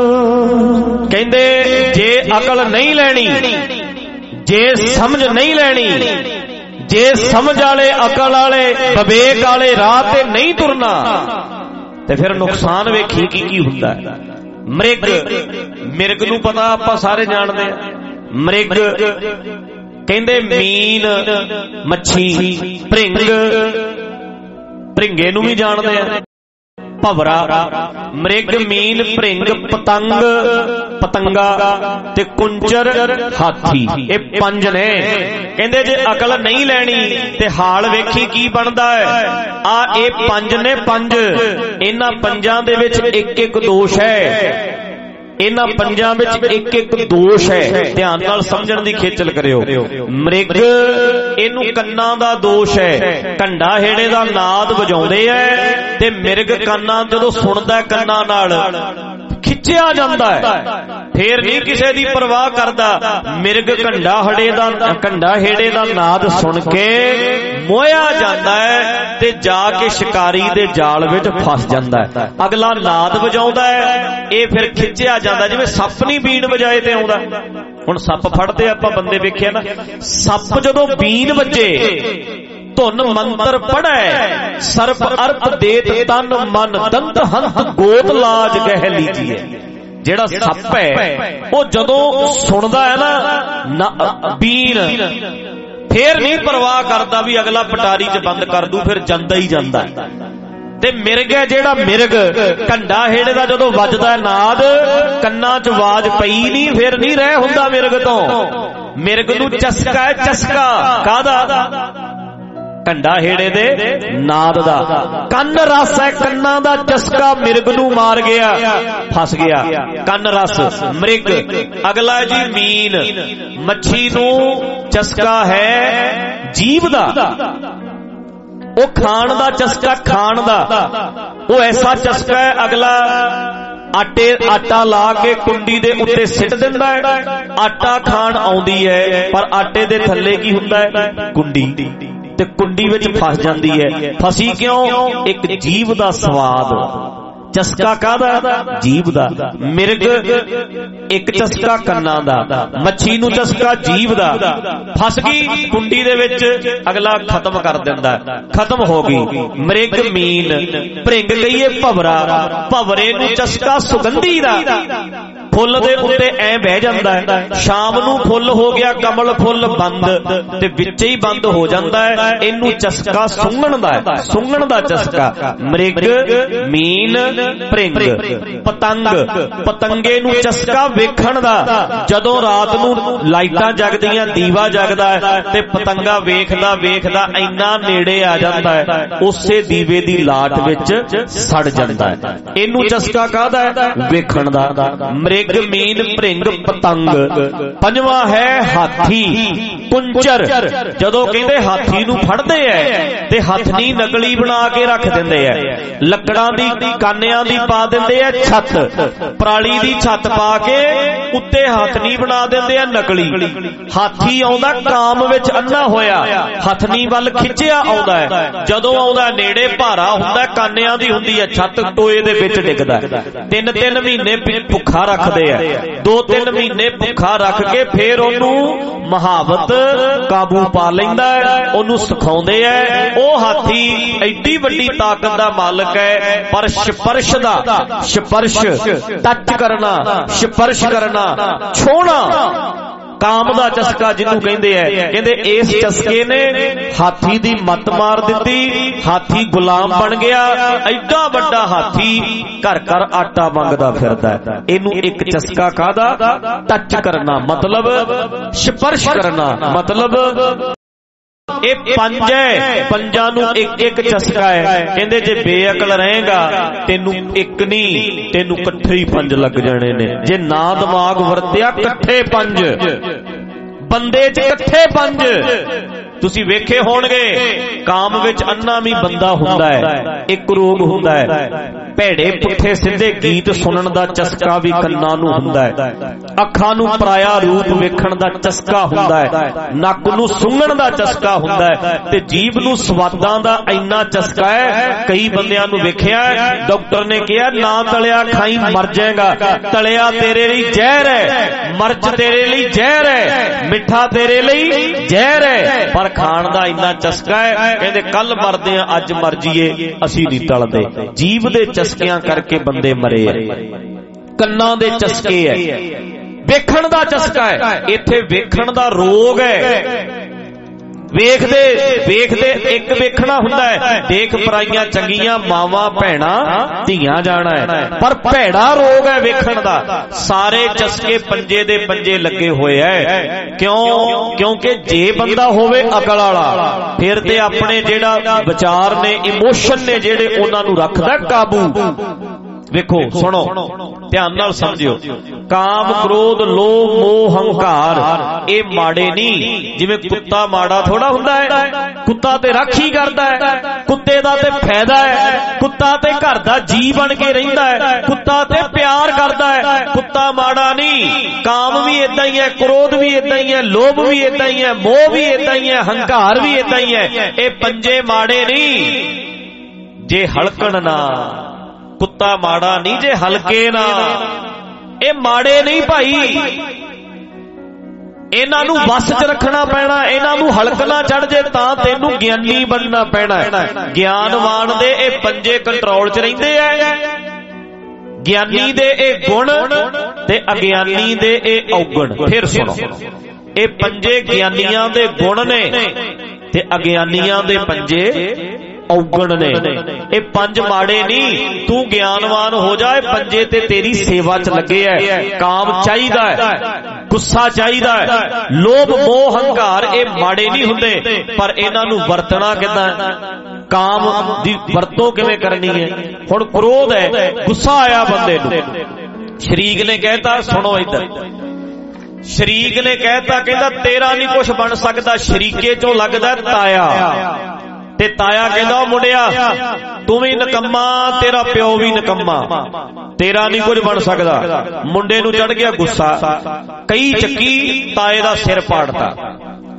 [SPEAKER 3] ਕਹਿੰਦੇ ਜੇ ਅਕਲ ਨਹੀਂ ਲੈਣੀ, ਜੇ ਸਮਝ ਨਹੀਂ ਲੈਣੀ, ਜੇ ਸਮਝ ਵਾਲੇ, ਅਕਲ ਵਾਲੇ, ਵਿਵੇਕ ਵਾਲੇ ਰਾਹ ਤੇ ਨਹੀਂ ਤੁਰਨਾ ਤੇ ਫਿਰ ਨੁਕਸਾਨ ਵੇਖੀ ਕੀ ਕੀ ਹੁੰਦਾ ਹੈ। ਮ੍ਰਿਗ, ਮਿਰਗ ਨੂੰ ਪਤਾ ਆਪਾਂ ਸਾਰੇ ਜਾਣਦੇ ਆ। ਮ੍ਰਿਗ ਕਹਿੰਦੇ ਮੀਨ ਮੱਛੀ, ਭ੍ਰਿੰਗ ਭ੍ਰਿੰਗੇ ਨੂੰ ਵੀ ਜਾਣਦੇ ਆ, ਭਵਰਾ। ਮ੍ਰਿਗ ਮੀਨ ਭ੍ਰਿੰਗ ਪਤੰਗ ਪਤੰਗਾ ਤੇ ਕੁੰਚਰ ਹਾਥੀ, ਇਹ ਪੰਜ ਨੇ। ਕਹਿੰਦੇ ਜੇ ਅਕਲ ਨਹੀਂ ਲੈਣੀ ਤੇ ਹਾਲ ਵੇਖੀ ਕੀ ਬਣਦਾ ਹੈ। ਆ ਇਹ ਪੰਜ ਨੇ, ਪੰਜ। ਇਹਨਾਂ ਪੰਜਾਂ ਦੇ ਵਿੱਚ ਇੱਕ ਇੱਕ ਦੋਸ਼ ਹੈ, ਇਹਨਾਂ ਪੰਜਾਂ ਵਿੱਚ ਇੱਕ ਇੱਕ ਦੋਸ਼ ਹੈ। ਧਿਆਨ ਨਾਲ ਸਮਝਣ ਦੀ ਖੇਚਲ ਕਰਿਓ। ਮ੍ਰਿਗ, ਇਹਨੂੰ ਕੰਨਾਂ ਦਾ ਦੋਸ਼ ਹੈ, ਕੰਡਾ ਹੇੜੇ ਦਾ ਨਾਦ ਵਜਾਉਂਦੇ ਐ ਤੇ ਮਿਰਗ ਕੰਨਾਂ ਜਦੋਂ ਸੁਣਦਾ ਕੰਨਾਂ ਨਾਲ ਖਿੱਚਿਆ ਜਾਂਦਾ ਹੈ, ਫੇਰ ਨਹੀਂ ਕਿਸੇ ਦੀ ਪਰਵਾਹ ਕਰਦਾ। ਮਿਰਗ ਕੰਡਾ ਹੜੇ ਦਾ ਕੰਡਾ ਹੇੜੇ ਦਾ ਨਾਦ ਸੁਣ ਕੇ ਮੋਹਿਆ ਜਾਂਦਾ ਹੈ ਤੇ ਜਾ ਕੇ ਸ਼ਿਕਾਰੀ ਦੇ ਜਾਲ ਵਿੱਚ ਫਸ ਜਾਂਦਾ ਹੈ। ਅਗਲਾ ਨਾਦ ਵਜਾਉਂਦਾ ਹੈ, ਇਹ ਫਿਰ ਖਿੱਚਿਆ ਜਾਂਦਾ। ਜਿਵੇਂ ਸੱਪ ਨਹੀਂ ਬੀਨ ਵਜਾਏ ਤੇ ਆਉਂਦਾ। ਹੁਣ ਸੱਪ ਫੜਦੇ ਆਪਾਂ ਬੰਦੇ ਵੇਖਿਆ ਨਾ, ਸੱਪ ਜਦੋਂ ਬੀਨ ਵੱਜੇ, ਧੁਨ ਮੰਤਰ ਪੜੈ, ਸਰਪ ਅਰਪ ਦੇਤ ਤਨ ਮਨ ਦੰਤ ਹੰਤ ਗੋਤ ਲਾਜ ਗਹਿ ਲੀਜੀਏ। ਜਿਹੜਾ ਸੱਪ ਹੈ ਉਹ ਜਦੋਂ ਸੁਣਦਾ ਹੈ ਨਾ ਬੀਨ, ਫੇਰ ਨਹੀਂ ਪਰਵਾਹ ਕਰਦਾ ਵੀ ਅਗਲਾ ਪਟਾਰੀ ਚ ਬੰਦ ਕਰ ਦੂ, ਫਿਰ ਜਾਂਦਾ ਹੀ ਜਾਂਦਾ। ਤੇ ਮਿਰਗ ਹੈ ਜਿਹੜਾ, ਮਿਰਗ ਕੰਡਾ ਹੇੜੇ ਦਾ ਜਦੋਂ ਵੱਜਦਾ ਨਾਦ, ਕੰਨਾਂ ਚ ਆਵਾਜ਼ ਪਈ ਨਹੀਂ, ਫਿਰ ਨਹੀਂ ਰਹਿ ਹੁੰਦਾ ਮਿਰਗ ਤੋਂ। ਮਿਰਗ ਨੂੰ ਚਸਕਾ ਹੈ, ਚਸਕਾ ਕਾਹਦਾ? ਕੰਡਾ ਹੇੜੇ ਦੇ ਨਾਦ ਦਾ। ਕੰਨ ਰਸ ਹੈ, ਕੰਨਾਂ ਦਾ ਚਸਕਾ ਮਿਰਗ ਨੂੰ ਮਾਰ ਗਿਆ, ਫਸ ਗਿਆ। ਕੰਨ ਰਸ ਮਿਰਗ। ਅਗਲਾ ਜੀ ਮੀਨ, ਮੱਛੀ ਨੂੰ ਚਸਕਾ ਹੈ ਜੀਭ ਦਾ, ਉਹ ਖਾਣ ਦਾ ਚਸਕਾ, ਖਾਣ ਦਾ ਉਹ ਐਸਾ ਚਸਕਾ ਹੈ। ਅਗਲਾ ਆਟੇ ਆਟਾ ਲਾ ਕੇ ਕੁੰਡੀ ਦੇ ਉੱਤੇ ਸਿੱਟ ਦਿੰਦਾ ਹੈ, ਆਟਾ ਖਾਣ ਆਉਂਦੀ ਹੈ, ਪਰ ਆਟੇ ਦੇ ਥੱਲੇ ਕੀ ਹੁੰਦਾ ਹੈ? ਕੁੰਡੀ। ਤੇ ਕੁੰਡੀ ਵਿੱਚ ਫਸ ਜਾਂਦੀ ਹੈ। ਫਸੀ ਕਿਉਂ? ਇੱਕ ਜੀਭ ਦਾ ਸਵਾਦ, ਚਸਕਾ ਕਾਹਦਾ? ਜੀਭ ਦਾ। ਮਿਰਗ ਇੱਕ ਚਸਕਾ ਕੰਨਾਂ ਦਾ, ਮੱਛੀ ਨੂੰ ਚਸਕਾ ਜੀਭ ਦਾ। ਫਸ ਗਈ ਕੁੰਡੀ ਦੇ ਵਿੱਚ, ਅਗਲਾ ਖਤਮ ਕਰ ਦਿੰਦਾ, ਖਤਮ ਹੋ ਗਈ। ਮ੍ਰਿਗ ਮੀਨ, ਭ੍ਰਿੰਗ ਕਹੀਏ ਭਵਰਾ, ਭਵਰੇ ਨੂੰ ਚਸਕਾ ਸੁਗੰਧੀ ਦਾ, ਫੁੱਲ ਦੇ ਉੱਤੇ ਐ ਬਹਿ ਜਾਂਦਾ ਹੈ। ਸ਼ਾਮ ਨੂੰ ਫੁੱਲ ਹੋ ਗਿਆ ਕਮਲ ਫੁੱਲ ਬੰਦ, ਤੇ ਵਿੱਚੇ ਹੀ ਬੰਦ ਹੋ ਜਾਂਦਾ ਹੈ। ਇਹਨੂੰ ਚਸਕਾ ਸੁੰਘਣ ਦਾ ਹੈ, ਸੁੰਘਣ ਦਾ ਚਸਕਾ। ਮ੍ਰਿਗ ਮੀਨ ਭ੍ਰਿੰਗ। ਪਤੰਗ, ਪਤੰਗੇ ਨੂੰ ਚਸਕਾ ਵੇਖਣ ਦਾ। ਜਦੋਂ ਰਾਤ ਨੂੰ ਲਾਈਟਾਂ ਜਗਦੀਆਂ, ਦੀਵਾ ਜਗਦਾ ਹੈ, ਤੇ ਪਤੰਗਾ ਵੇਖਦਾ ਵੇਖਦਾ ਇੰਨਾ ਨੇੜੇ ਆ ਜਾਂਦਾ ਹੈ, ਉਸੇ ਦੀਵੇ ਦੀ ਲਾਟ ਵਿੱਚ ਸੜ ਜਾਂਦਾ ਹੈ। ਇਹਨੂੰ ਚਸਕਾ ਕਾਹਦਾ ਹੈ? ਵੇਖਣ ਦਾ। ਮ੍ਰਿਗ ਮੀਨ ਭ੍ਰਿੰਗ ਪਤੰਗ। ਪੰਜਵਾਂ ਹੈ ਹਾਥੀ, ਕੁੰਚਰ। ਜਦੋਂ ਕਹਿੰਦੇ ਹਾਥੀ ਨੂੰ ਫੜਦੇ ਐ ਤੇ ਹਥਨੀ ਨਕਲੀ ਬਣਾ ਕੇ ਰੱਖ ਦਿੰਦੇ ਐ, ਲੱਕੜਾਂ ਦੀ ਕਾਨਿਆਂ ਦੀ ਪਾ ਦਿੰਦੇ ਐ ਛੱਤ, ਪਰਾਲੀ ਦੀ ਛੱਤ ਪਾ ਕੇ ਉੱਤੇ ਹਥਨੀ ਬਣਾ ਦਿੰਦੇ ਐ ਨਕਲੀ। ਹਾਥੀ ਆਉਂਦਾ ਕਾਮ ਵਿੱਚ ਅੰਨਾ ਹੋਇਆ, ਹਥਨੀ ਵੱਲ ਖਿੱਚਿਆ ਆਉਂਦਾ ਹੈ। ਜਦੋਂ ਆਉਂਦਾ ਨੇੜੇ ਭਾਰਾ ਹੁੰਦਾ, ਕਾਨਿਆਂ ਦੀ ਹੁੰਦੀ ਹੈ ਛੱਤ, ਟੋਏ ਦੇ ਵਿੱਚ ਡਿੱਗਦਾ। ਤਿੰਨ ਤਿੰਨ ਮਹੀਨੇ ਭੁੱਖਾ ਰੱਖਦੇ ਆ, ਦੋ ਤਿੰਨ ਮਹੀਨੇ ਭੁੱਖਾ ਰੱਖ ਕੇ ਫੇਰ ਉਹਨੂੰ ਮਹਾਵਤ ਕਾਬੂ ਪਾ ਲੈਂਦਾ, ਉਹਨੂੰ ਸਿਖਾਉਂਦੇ ਐ। ਉਹ ਹਾਥੀ ਐਡੀ ਵੱਡੀ ਤਾਕਤ ਦਾ ਮਾਲਕ ਹੈ, ਪਰ ਸਪਰਸ਼ ਦਾ, ਸਪਰਸ਼ ਟੱਚ ਕਰਨਾ, ਸਪਰਸ਼ ਕਰਨਾ, ਛੋਹਣਾ, ਕਾਮ ਦਾ ਚਸਕਾ ਜਿਹਨੂੰ ਕਹਿੰਦੇ ਐ। ਕਹਿੰਦੇ ਇਸ ਚਸਕੇ ਨੇ ਹਾਥੀ ਦੀ ਮੱਤ ਮਾਰ ਦਿੱਤੀ, ਹਾਥੀ ਗੁਲਾਮ ਬਣ ਗਿਆ। ਐਡਾ ਵੱਡਾ ਹਾਥੀ ਘਰ ਘਰ ਆਟਾ ਮੰਗਦਾ ਫਿਰਦਾ ਹੈ। ਇਹਨੂੰ ਇੱਕ ਚਸਕਾ ਕਾਹਦਾ? ਟੱਚ ਕਰਨਾ, ਮਤਲਬ ਸਪਰਸ਼ ਕਰਨਾ, ਮਤਲਬ ਇਹ ਪੰਜ ਹੈ, ਪੰਜਾਂ ਨੂੰ ਇੱਕ ਇੱਕ ਚਸਕਾ ਹੈ। ਕਹਿੰਦੇ ਜੇ ਬੇਅਕਲ ਰਹੇਗਾ ਤੈਨੂੰ ਇੱਕ ਨਹੀਂ, ਤੈਨੂੰ ਇਕੱਠੇ ਹੀ ਪੰਜ ਲੱਗ ਜਾਣੇ ਨੇ। ਜੇ ਨਾ ਦਿਮਾਗ ਵਰਤਿਆ ਇਕੱਠੇ ਪੰਜ, ਬੰਦੇ ਚ ਇਕੱਠੇ ਪੰਜ। ਤੁਸੀਂ ਵੇਖੇ ਹੋਣਗੇ ਕਾਮ ਵਿੱਚ ਅੰਨਾ ਵੀ ਬੰਦਾ ਹੁੰਦਾ ਹੈ, ਇੱਕ ਰੋਗ ਹੁੰਦਾ ਹੈ। ਭੈੜੇ ਪੁੱਠੇ ਸਿੱਧੇ ਗੀਤ ਸੁਣਨ ਦਾ ਚਸਕਾ ਵੀ ਕੰਨਾਂ ਨੂੰ ਹੁੰਦਾ ਹੈ। ਅੱਖਾਂ ਨੂੰ ਪਰਾਇਆ ਰੂਪ ਵੇਖਣ ਦਾ ਚਸਕਾ ਹੁੰਦਾ ਹੈ। ਨੱਕ ਨੂੰ ਸੁੰਘਣ ਦਾ ਚਸਕਾ ਹੁੰਦਾ ਹੈ, ਤੇ ਜੀਭ ਨੂੰ ਸਵਾਦਾਂ ਦਾ ਇੰਨਾ ਚਸਕਾ ਹੈ। ਕਈ ਬੰਦਿਆਂ ਨੂੰ ਵੇਖਿਆ, ਡਾਕਟਰ ਨੇ ਕਿਹਾ ਨਾ ਤਲਿਆ ਖਾਈ ਮਰ ਜਾਏਗਾ। ਤਲਿਆ ਤੇਰੇ ਲਈ ਜ਼ਹਿਰ ਹੈ, ਮਿਰਚ ਤੇਰੇ ਲਈ ਜ਼ਹਿਰ ਹੈ, ਮਿੱਠਾ ਤੇਰੇ ਲਈ ਜ਼ਹਿਰ ਹੈ, ਪਰ ਖਾਣ ਦਾ ਇੰਨਾ ਚਸਕਾ ਹੈ। ਕਹਿੰਦੇ ਕੱਲ ਮਰਦੇ ਆ, ਅੱਜ ਮਰ ਜੀਏ, ਅਸੀਂ ਨਹੀਂ ਟਲਦੇ। ਜੀਭ ਦੇ ਚਸਕਿਆਂ ਕਰਕੇ ਬੰਦੇ ਮਰੇ ਐ। ਕੰਨਾਂ ਦੇ ਚਸਕੇ ਐ, ਵੇਖਣ ਦਾ ਚਸਕਾ ਹੈ। ਇੱਥੇ ਵੇਖਣ ਦਾ ਰੋਗ ਹੈ। ਵੇਖਦੇ ਵੇਖਦੇ ਇੱਕ ਵੇਖਣਾ ਹੁੰਦਾ ਹੈ, ਦੇਖ ਪਰਾਈਆਂ ਚੰਗੀਆਂ ਮਾਵਾਂ ਭੈਣਾਂ ਧੀਆਂ ਜਾਣਾ ਹੈ, ਪਰ ਭੈੜਾ ਰੋਗ ਹੈ ਵੇਖਣ ਦਾ। ਸਾਰੇ ਚਸਕੇ ਪੰਜੇ ਦੇ ਪੰਜੇ ਲੱਗੇ ਹੋਏ ਐ। ਕਿਉਂ? ਕਿਉਂਕਿ ਜੇ ਬੰਦਾ ਹੋਵੇ ਅਕਲ ਵਾਲਾ, ਫਿਰ ਤੇ ਆਪਣੇ ਜਿਹੜਾ ਵਿਚਾਰ ਨੇ, ਇਮੋਸ਼ਨ ਨੇ ਜਿਹੜੇ, ਉਹਨਾਂ ਨੂੰ ਰੱਖਦਾ ਕਾਬੂ। ਵੇਖੋ, ਸੁਣੋ, ਧਿਆਨ ਨਾਲ ਸਮਝਿਓ। ਕਾਮ, ਕ੍ਰੋਧ, ਲੋਭ, ਮੋਹ, ਹੰਕਾਰ ਇਹ ਮਾੜੇ ਨਹੀਂ। ਜਿਵੇਂ ਕੁੱਤਾ ਮਾੜਾ ਥੋੜਾ ਹੁੰਦਾ ਹੈ, ਕੁੱਤਾ ਤੇ ਰਾਖੀ ਕਰਦਾ ਹੈ, ਕੁੱਤੇ ਦਾ ਤੇ ਫਾਇਦਾ ਹੈ, ਕੁੱਤਾ ਤੇ ਘਰ ਦਾ ਜੀ ਬਣ ਕੇ ਰਹਿੰਦਾ ਹੈ, ਕੁੱਤਾ ਤੇ ਪਿਆਰ ਕਰਦਾ ਹੈ। ਕੁੱਤਾ ਮਾੜਾ ਨਹੀਂ। ਕਾਮ ਵੀ ਏਦਾਂ ਹੀ ਹੈ, ਕ੍ਰੋਧ ਵੀ ਏਦਾਂ ਹੀ ਹੈ, ਲੋਭ ਵੀ ਏਦਾਂ ਹੀ ਹੈ, ਮੋਹ ਵੀ ਏਦਾਂ ਹੀ ਹੈ, ਹੰਕਾਰ ਵੀ ਏਦਾਂ ਹੀ ਹੈ। ਇਹ ਪੰਜੇ ਮਾੜੇ ਨਹੀਂ ਜੇ ਹਲਕਣ ਨਾ। ਕੁੱਤਾ ਮਾੜਾ ਨਹੀਂ ਜੇ ਹਲਕੇ ਨਾ। ਇਹ ਮਾੜੇ ਨਹੀਂ ਭਾਈ, ਇਹਨਾਂ ਨੂੰ ਵਸ ਚ ਰੱਖਣਾ ਪੈਣਾ। ਇਹਨਾਂ ਨੂੰ ਹਲਕਣਾ ਚੜ ਜੇ ਤਾਂ ਤੈਨੂੰ ਗਿਆਨੀ ਬਣਨਾ ਪੈਣਾ। ਗਿਆਨਵਾਨ ਦੇ ਇਹ ਪੰਜੇ ਕੰਟਰੋਲ ਚ ਰਹਿੰਦੇ ਐ। ਗਿਆਨੀ ਦੇ ਇਹ ਗੁਣ ਤੇ ਅਗਿਆਨੀ ਦੇ ਇਹ ਔਗਣ। ਫਿਰ ਸੁਣੋ, ਇਹ ਪੰਜੇ ਗਿਆਨੀਆਂ ਦੇ ਗੁਣ ਨੇ ਤੇ ਅਗਿਆਨੀਆਂ ਦੇ ਪੰਜੇ ਔਗਣ ਨੇ। ਇਹ ਪੰਜ ਮਾੜੇ ਨਹੀਂ। ਤੂੰ ਗਿਆਨਵਾਨ ਹੋ ਜਾ, ਇਹ ਪੰਜੇ ਤੇ ਤੇਰੀ ਸੇਵਾ ਚ ਲੱਗੇ ਐ। ਕਾਮ ਚਾਹੀਦਾ ਹੈ, ਗੁੱਸਾ ਚਾਹੀਦਾ ਹੈ, ਲੋਭ, ਮੋਹ, ਹੰਕਾਰ ਇਹ ਮਾੜੇ ਨਹੀਂ ਹੁੰਦੇ, ਪਰ ਇਹਨਾਂ ਨੂੰ ਵਰਤਣਾ ਕਿੱਦਾਂ? ਕਾਮ ਦੀ ਵਰਤੋਂ ਕਿਵੇਂ ਕਰਨੀ ਹੈ? ਹੁਣ ਕ੍ਰੋਧ ਹੈ, ਗੁੱਸਾ ਆਇਆ ਬੰਦੇ ਨੂੰ, ਸ਼ਰੀਕ ਨੇ ਕਹਿਤਾ, ਸੁਣੋ ਇੱਧਰ, ਸ਼ਰੀਕ ਨੇ ਕਹਿਤਾ, ਕਹਿੰਦਾ ਤੇਰਾ ਨਹੀਂ ਕੁਛ ਬਣ ਸਕਦਾ। ਸ਼ਰੀਕੇ ਚੋਂ ਲੱਗਦਾ ਤਾਇਆ, ਤੇ ਤਾਇਆ ਕਹਿੰਦਾ ਉਹ ਮੁੰਡਿਆ ਤੂੰ ਵੀ ਨਿਕੰਮਾ, ਤੇਰਾ ਪਿਓ ਵੀ ਨਿਕੰਮਾ, ਤੇਰਾ ਨਹੀਂ ਕੁਝ ਬਣ ਸਕਦਾ। ਮੁੰਡੇ ਨੂੰ ਚੜ ਗਿਆ ਗੁੱਸਾ, ਕਈ ਚੱਕੀ ਤਾਏ ਦਾ ਸਿਰ ਪਾੜਤਾ।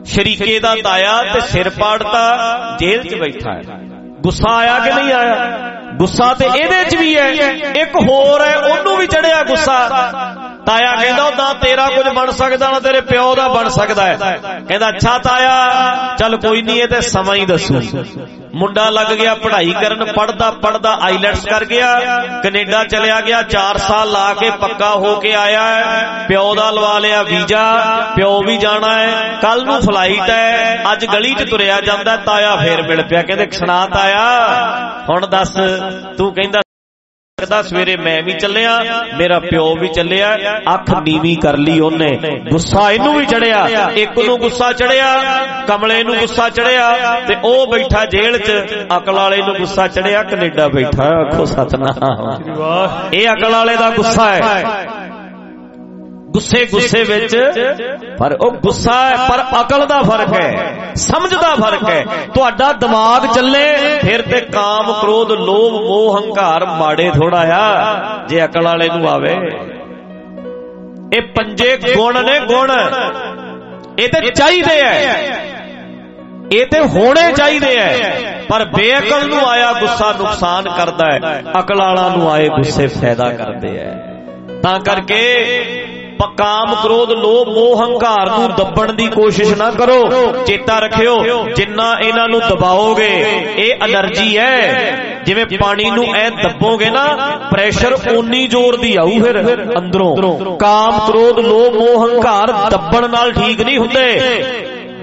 [SPEAKER 3] ਸ਼ਰੀਕੇ ਦਾ ਤਾਇਆ ਤੇ ਸਿਰ ਪਾੜਤਾ, ਜੇਲ੍ਹ 'ਚ ਬੈਠਾ ਹੈ। ਗੁੱਸਾ ਆਇਆ ਕਿ ਨਹੀਂ ਆਇਆ? ਗੁੱਸਾ ਤੇ ਇਹਦੇ 'ਚ ਵੀ ਹੈ, ਇੱਕ ਹੋਰ ਹੈ ਉਹਨੂੰ ਵੀ ਚੜਿਆ ਗੁੱਸਾ। ਤਾਇਆ ਕਹਿੰਦਾ ਉਹ ਨਾ ਤੇਰਾ ਕੁਝ ਬਣ ਸਕਦਾ ਨਾ ਤੇਰੇ ਪਿਓ ਦਾ ਬਣ ਸਕਦਾ ਹੈ। ਕਹਿੰਦਾ ਅੱਛਾ ਤਾਇਆ ਚੱਲ ਕੋਈ ਨਹੀਂ, ਇਹ ਤੇ ਸਮਾਂ ਹੀ ਦੱਸੂ। ਮੁੰਡਾ ਲੱਗ ਗਿਆ ਪੜ੍ਹਾਈ ਕਰਨ, ਪੜ੍ਹਦਾ ਪੜ੍ਹਦਾ ਆਈਲੈਟਸ ਕਰ ਗਿਆ, ਕੈਨੇਡਾ ਚਲਿਆ ਗਿਆ, ਚਾਰ ਸਾਲ ਲਾ ਕੇ ਪੱਕਾ ਹੋ ਕੇ ਆਇਆ ਹੈ। ਪਿਓ ਦਾ ਲਵਾ ਲਿਆ ਵੀਜ਼ਾ, ਪਿਓ ਵੀ ਜਾਣਾ ਹੈ, ਕੱਲ ਨੂੰ ਫਲਾਈਟ ਹੈ। ਅੱਜ ਗਲੀ 'ਚ ਤੁਰਿਆ ਜਾਂਦਾ, ਤਾਇਆ ਫੇਰ ਮਿਲ ਪਿਆ। ਕਹਿੰਦੇ ਸੁਣਾ ਤਾਇਆ ਹੁਣ ਦੱਸ, ਤੂੰ ਕਹਿੰਦਾ ਸਵੇਰੇ ਮੈਂ ਵੀ ਚੱਲਿਆ, ਮੇਰਾ ਪਿਓ ਵੀ ਚੱਲਿਆ। ਅੱਖ ਨੀਵੀਂ ਕਰ ਲਈ ਉਹਨੇ, ਗੁੱਸਾ ਇਹਨੂੰ ਵੀ ਚੜਿਆ, ਇੱਕ ਨੂੰ ਗੁੱਸਾ ਚੜਿਆ, ਕਮਲੇ ਨੂੰ ਗੁੱਸਾ ਚੜਿਆ, ਤੇ ਉਹ ਬੈਠਾ ਜੇਲ੍ਹ 'ਚ। ਅਕਲ ਵਾਲੇ ਨੂੰ ਗੁੱਸਾ ਚੜਿਆ, ਕੈਨੇਡਾ ਬੈਠਾ। ਆਖੋ ਸਤਨਾਮ। ਇਹ ਅਕਲ ਵਾਲੇ ਦਾ ਗੁੱਸਾ ਹੈ। ਗੁੱਸੇ ਗੁੱਸੇ ਵਿੱਚ ਪਰ ਉਹ ਗੁੱਸਾ ਹੈ, ਪਰ ਅਕਲ ਦਾ ਫਰਕ ਹੈ, ਸਮਝ ਦਾ ਫਰਕ ਹੈ। ਤੁਹਾਡਾ ਦਿਮਾਗ ਚੱਲੇ ਫਿਰ ਤੇ ਕਾਮ ਕ੍ਰੋਧ ਲੋਭ ਮੋਹ ਹੰਕਾਰ ਮਾੜੇ ਥੋੜਾ ਆ, ਜੇ ਅਕਲ ਵਾਲੇ ਨੂੰ ਆਵੇ। ਇਹ ਪੰਜੇ ਗੁਣ ਨੇ, ਗੁਣ ਇਹ ਤੇ ਚਾਹੀਦੇ ਐ, ਇਹ ਤੇ ਹੋਣੇ ਚਾਹੀਦੇ ਐ। ਪਰ ਬੇਅਕਲ ਨੂੰ ਆਇਆ ਗੁੱਸਾ ਨੁਕਸਾਨ ਕਰਦਾ ਹੈ, ਅਕਲ ਵਾਲਾ ਨੂੰ ਆਏ ਗੁੱਸੇ ਫਾਇਦਾ ਕਰਦੇ ਐ। ਤਾਂ ਕਰਕੇ ਕਾਮ ਕ੍ਰੋਧ ਲੋਭ ਮੋਹ ਹੰਕਾਰ ਨੂੰ ਦੱਬਣ ਦੀ ਕੋਸ਼ਿਸ਼ ਨਾ ਕਰੋ। ਚੇਤਾ ਰੱਖਿਓ, ਜਿੰਨਾ ਇਹਨਾਂ ਨੂੰ ਦਬਾਓਗੇ ਇਹ એનર્ਜੀ ਹੈ। ਜਿਵੇਂ ਪਾਣੀ ਨੂੰ ਐ ਦੱਬੋਗੇ ਨਾ, ਪ੍ਰੈਸ਼ਰ ਓਨੀ ਜ਼ੋਰ ਦੀ ਆਊ ਫਿਰ ਅੰਦਰੋਂ। ਕਾਮ ਕ੍ਰੋਧ ਲੋਭ ਮੋਹ ਹੰਕਾਰ ਦੱਬਣ ਨਾਲ ਠੀਕ ਨਹੀਂ ਹੁੰਦੇ।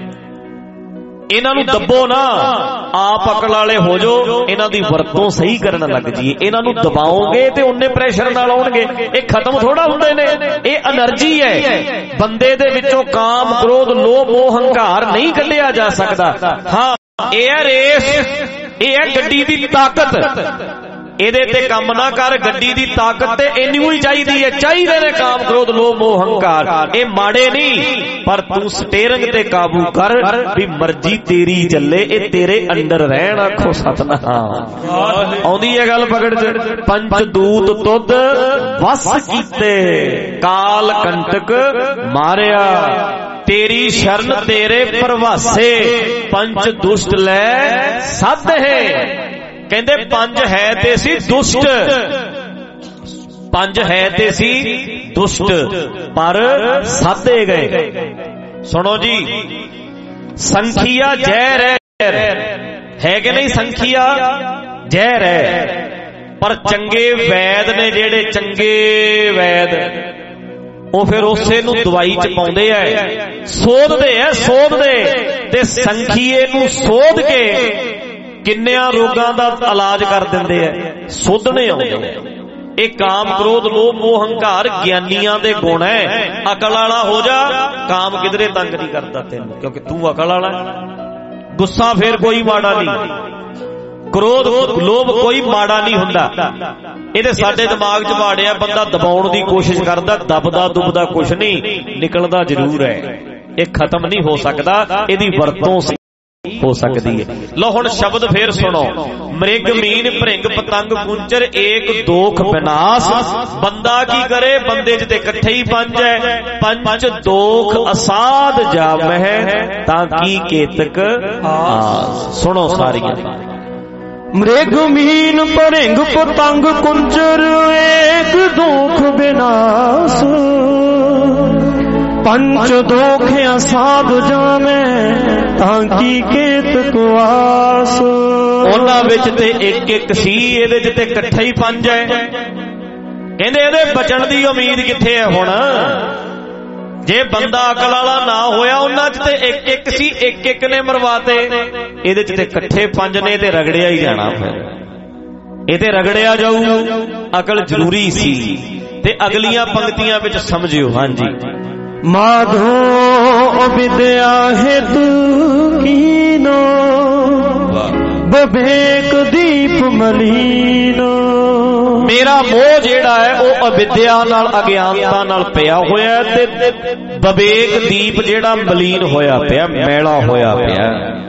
[SPEAKER 3] ਇਹਨਾਂ ਨੂੰ ਦੱਬੋ ਨਾ, ਆਪ ਅਕਲ ਵਾਲੇ ਹੋ ਜਾਓ, ਇਹਨਾਂ ਦੀ ਵਰਤੋਂ ਸਹੀ ਕਰਨ ਲੱਗ ਜੀਏ। ਇਹਨਾਂ ਨੂੰ ਦਬਾਓਗੇ ਤੇ ਉਹਨੇ ਪ੍ਰੈਸ਼ਰ ਨਾਲ ਆਉਣਗੇ, ਇਹ ਖਤਮ ਥੋੜਾ ਹੁੰਦੇ ਨੇ। ਇਹ એનર્ਜੀ ਹੈ ਬੰਦੇ ਦੇ ਵਿੱਚੋਂ, ਕਾਮ ਕ੍ਰੋਧ ਲੋਭ ਮੋਹ ਹੰਕਾਰ ਨਹੀਂ ਕੱਢਿਆ ਜਾ ਸਕਦਾ। ਹਾਂ ਇਹ ਹੈ ਰੇਸ, ਇਹ ਹੈ ਗੱਡੀ ਦੀ ਤਾਕਤ। ਇਹਦੇ ਤੇ ਕੰਮ ਨਾ ਕਰ, ਗੱਡੀ ਦੀ ਤਾਕਤ ਤੇ ਇੰਨੀ ਹੀ ਚਾਹੀਦੀ ਹੈ। ਚਾਹੀਦੇ ਨੇ ਕਾਮ ਕ੍ਰੋਧ ਲੋਭ ਮੋਹ ਹੰਕਾਰ, ਇਹ ਮਾੜੇ ਨਹੀਂ, ਪਰ ਤੂੰ ਸਟੀਅਰਿੰਗ ਤੇ ਕਾਬੂ ਕਰ ਵੀ ਮਰਜ਼ੀ ਤੇਰੀ ਚੱਲੇ, ਇਹ ਤੇਰੇ ਅੰਦਰ ਰਹਿਣ। ਆਖੋ ਸਤਨਾਮ। ਆਉਂਦੀ ਹੈ ਗੱਲ ਪਕੜ ਚ। ਪੰਜ ਦੂਤ ਤੁਧ ਵਸ ਕੀਤੇ, ਕਾਲ ਕੰਟਕ ਮਾਰਿਆ, ਤੇਰੀ ਸ਼ਰਨ ਤੇਰੇ ਪ੍ਰਵਾਸੇ, ਪੰਜ ਦੁਸ਼ਟ ਲੈ ਸੱਧ ਹੈ। ਕਹਿੰਦੇ ਪੰਜ ਹੈ ਤੇ ਸੀ ਦੁਸ਼ਟ, ਪੰਜ ਹੈ ਤੇ ਸੀ ਦੁਸ਼ਟ, ਪਰ ਸਾਧੇ ਗਏ। ਸੁਣੋ ਜੀ, ਸੰਖੀਆ ਜ਼ਹਿਰ ਹੈ ਕਿ ਨਹੀਂ? ਸੰਖੀਆ ਜ਼ਹਿਰ ਹੈ, ਪਰ ਚੰਗੇ ਵੈਦ ਨੇ ਜਿਹੜੇ ਚੰਗੇ ਵੈਦ, ਉਹ ਫਿਰ ਉਸੇ ਨੂੰ ਦਵਾਈ ਚ ਪਾਉਂਦੇ ਐ, ਸੋਧਦੇ ਐ, ਸੋਧਦੇ ਤੇ ਸੰਖੀਏ ਨੂੰ ਸੋਧ ਕੇ ਕਿੰਨਿਆਂ ਰੋਗਾਂ ਦਾ ਇਲਾਜ ਕਰ ਦਿੰਦੇ ਐ, ਸੋਧਣੇ ਆਉਂਦੇ ਐ। ਇਹ ਕਾਮ ਕ੍ਰੋਧ ਲੋਭ ਮੋਹ ਹੰਕਾਰ ਗਿਆਨੀਆਂ ਦੇ ਗੁਣ ਹੈ। ਅਕਲ ਵਾਲਾ ਹੋ ਜਾ, ਕਾਮ ਕਿਧਰੇ ਤੰਗ ਨਹੀਂ ਕਰਦਾ ਤੈਨੂੰ, ਕਿਉਂਕਿ ਤੂੰ ਅਕਲ ਵਾਲਾ। ਗੁੱਸਾ ਫੇਰ ਕੋਈ ਮਾੜਾ ਨਹੀਂ, ਕ੍ਰੋਧ ਲੋਭ ਕੋਈ ਮਾੜਾ ਨਹੀਂ ਹੁੰਦਾ। ਇਹਦੇ ਸਾਡੇ ਦਿਮਾਗ 'ਚ ਵਾੜਿਆ, ਬੰਦਾ ਦਬਾਉਣ ਦੀ ਕੋਸ਼ਿਸ਼ ਕਰਦਾ, ਦਬਦਾ ਦੁਬਦਾ ਕੁਛ ਨਹੀਂ, ਨਿਕਲਦਾ ਜ਼ਰੂਰ ਹੈ। ਇਹ ਖਤਮ ਨਹੀਂ ਹੋ ਸਕਦਾ, ਇਹਦੀ ਵਰਤੋਂ ਹੋ ਸਕਦੀ ਹੈ। ਲੋ ਹੁਣ ਸ਼ਬਦ ਫੇਰ ਸੁਣੋ। ਮ੍ਰਿਗ ਮੀਨ ਭ੍ਰਿੰਗ ਪਤੰਗ ਕੁੰਚਰ ਏਕ ਦੋਖ ਵਿਨਾਸ਼। ਬੰਦਾ ਕੀ ਕਰੇ, ਬੰਦੇ 'ਚ ਤੇ ਇਕੱਠੇ ਹੀ ਪੰਜ ਹੈ। ਪੰਜ ਦੋਖ ਅਸਾਧ ਜਾਮਹਿ, ਤਾਂ ਕੀ ਕੇਤਕ ਆਸ। ਸੁਣੋ ਸਾਰੀਆਂ।
[SPEAKER 4] ਮ੍ਰਿਗ ਮੀਨ ਭ੍ਰਿੰਗ ਪਤੰਗ ਕੁੰਚਰ ਏਕ ਦੋਖ ਵਿਨਾਸ਼, ਪੰਚ ਦੋਖ ਅਸਾਧ ਜਾਮੈ, ਤਾਂ ਕੀ ਕੇਤਕ ਆਸ।
[SPEAKER 3] ਉਹਨਾਂ ਵਿੱਚ ਤੇ ਇੱਕ ਇੱਕ ਸੀ, ਇਹਦੇ 'ਚ ਤੇ ਇਕੱਠੇ ਹੀ ਪੰਜ ਹੈ। ਕਹਿੰਦੇ ਇਹਦੇ ਬਚਣ ਦੀ ਉਮੀਦ ਕਿੱਥੇ ਹੈ ਹੁਣ? ਜੇ ਬੰਦਾ ਅਕਲ ਵਾਲਾ ਨਾ ਹੋਇਆ, ਉਹਨਾਂ 'ਚ ਤੇ ਇੱਕ ਇੱਕ ਸੀ, ਇੱਕ ਇੱਕ ਨੇ ਮਰਵਾਤੇ। ਇਹਦੇ 'ਚ ਤੇ ਇਕੱਠੇ ਪੰਜ ਨੇ, ਤੇ ਰਗੜਿਆ ਹੀ ਜਾਣਾ। ਫਿਰ ਇਹ ਤੇ ਰਗੜਿਆ ਜਾਊ। ਅਕਲ ਜ਼ਰੂਰੀ ਸੀ। ਤੇ ਅਗਲੀਆਂ ਪੰਕਤੀਆਂ ਵਿੱਚ ਸਮਝਿਓ। ਹਾਂਜੀ।
[SPEAKER 4] ਮਾਧੋ ਵਿਦਿਆ ਹਿਤੁ ਕੀਨੋ, ਵਿਵੇਕ ਦੀਪ ਮਲੀਨੋ।
[SPEAKER 3] ਮੇਰਾ ਮੋਹ ਜਿਹੜਾ ਹੈ ਉਹ ਅਵਿਦਿਆ ਨਾਲ, ਅਗਿਆਨਤਾ ਨਾਲ ਪਿਆ ਹੋਇਆ, ਤੇ ਵਿਵੇਕ ਦੀਪ ਜਿਹੜਾ ਮਲੀਨ ਹੋਇਆ ਪਿਆ, ਮੈਲਾ ਹੋਇਆ ਪਿਆ।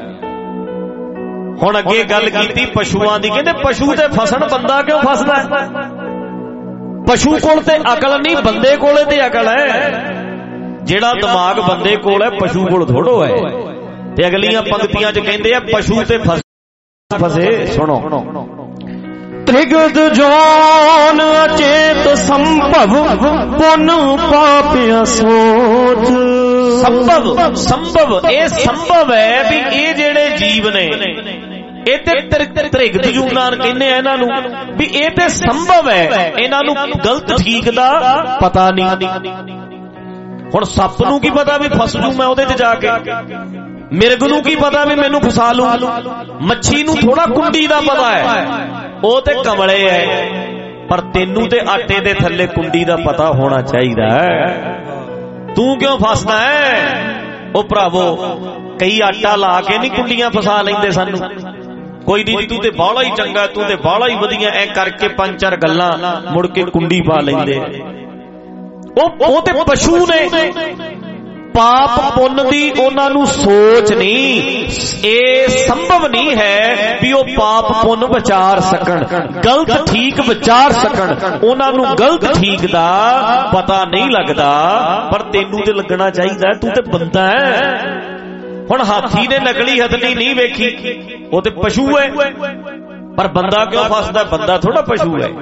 [SPEAKER 3] ਹੁਣ ਅੱਗੇ ਗੱਲ ਕੀਤੀ ਪਸ਼ੂਆਂ ਦੀ। ਕਹਿੰਦੇ ਪਸ਼ੂ ਤੇ ਫਸਣ, ਬੰਦਾ ਕਿਉਂ ਫਸਦਾ? ਪਸ਼ੂ ਕੋਲ ਤੇ ਅਕਲ ਨਹੀਂ, ਬੰਦੇ ਕੋਲੇ ਤੇ ਅਕਲ ਹੈ। ਜਿਹੜਾ ਦਿਮਾਗ ਬੰਦੇ ਕੋਲ ਹੈ, ਪਸ਼ੂ ਕੋਲ ਥੋੜੋ ਹੈ। ਤੇ ਅਗਲੀਆਂ ਪੰਕਤੀਆਂ 'ਚ ਕਹਿੰਦੇ ਆ ਪਸ਼ੂ ਤੇ ਫਸੇ। ਸੁਣੋ,
[SPEAKER 4] ਤ੍ਰਿਗਦ ਜੋਨ ਅਚੇਤ ਸੰਭਵ ਪੁਨ ਪਾਪ ਅਸੋਚ।
[SPEAKER 3] ਸੰਭਵ ਸੰਭਵ ਇਹ ਸੰਭਵ ਹੈ ਵੀ ਇਹ ਜਿਹੜੇ ਜੀਵ ਨੇ ਇਹ ਤੇ ਤ੍ਰਿਗਦ ਜੂਨਾਨ ਕਹਿੰਦੇ ਆ ਇਹਨਾਂ ਨੂੰ ਵੀ ਇਹ ਤੇ ਸੰਭਵ ਹੈ, ਇਹਨਾਂ ਨੂੰ ਗਲਤ ਠੀਕ ਦਾ ਪਤਾ ਨਹੀਂ। ਹੁਣ ਸੱਪ ਨੂੰ ਕੀ ਪਤਾ ਵੀ ਫਸ ਜੂ ਮੈਂ ਉਹਦੇ 'ਚ ਜਾ ਕੇ, ਮਿਰਗ ਨੂੰ ਕੀ ਪਤਾ ਵੀ ਮੈਨੂੰ ਫਸਾ ਲੂ, ਮੱਛੀ ਨੂੰ ਥੋੜਾ ਕੁੰਡੀ ਦਾ ਪਤਾ ਹੈ, ਉਹ ਤੇ ਕਮਲੇ ਹੈ। ਪਰ ਤੈਨੂੰ ਤੇ ਆਟੇ ਦੇ ਥੱਲੇ ਕੁੰਡੀ ਦਾ ਪਤਾ ਹੋਣਾ ਚਾਹੀਦਾ ਹੈ। ਤੂੰ ਕਿਉਂ ਫਸਦਾ ਹੈ? ਉਹ ਭਰਾਵੋ ਕਈ ਆਟਾ ਲਾ ਕੇ ਨਹੀਂ ਕੁੰਡੀਆਂ ਫਸਾ ਲੈਂਦੇ ਸਾਨੂੰ। ਕੋਈ ਨਹੀਂ ਤੂੰ ਤੇ ਬਾਹਲਾ ਹੀ ਚੰਗਾ, ਤੂੰ ਤੇ ਬਾਹਲਾ ਹੀ ਵਧੀਆ, ਐ ਕਰਕੇ ਪੰਜ ਚਾਰ ਗੱਲਾਂ ਮੁੜ ਕੇ ਕੁੰਡੀ ਪਾ ਲੈਂਦੇ। ਉਹ ਉਹ ਤੇ ਪਸ਼ੂ ਨੇ, ਪਾਪ ਪੁੰਨ ਦੀ ਉਹਨਾਂ ਨੂੰ ਸੋਚ ਨਹੀਂ। ਇਹ ਸੰਭਵ ਨਹੀਂ ਹੈ ਵੀ ਉਹ ਪਾਪ ਪੁੰਨ ਵਿਚਾਰ ਸਕਣ, ਗਲਤ ਠੀਕ ਵਿਚਾਰ ਸਕਣ। ਉਹਨਾਂ ਨੂੰ ਗਲਤ ਠੀਕ ਦਾ ਪਤਾ ਨਹੀਂ ਲੱਗਦਾ, ਪਰ ਤੈਨੂੰ ਤੇ ਲੱਗਣਾ ਚਾਹੀਦਾ। ਤੂੰ ਤੇ ਬੰਦਾ ਹੈ। ਹੁਣ ਹਾਥੀ ਨੇ ਨਕਲੀ ਹਥਨੀ ਨਹੀਂ ਵੇਖੀ, ਉਹ ਤੇ ਪਸ਼ੂ ਹੈ। ਪਰ ਬੰਦਾ ਕਿਉਂ ਫਸਦਾ? ਬੰਦਾ ਥੋੜਾ ਪਸ਼ੂ ਹੈ।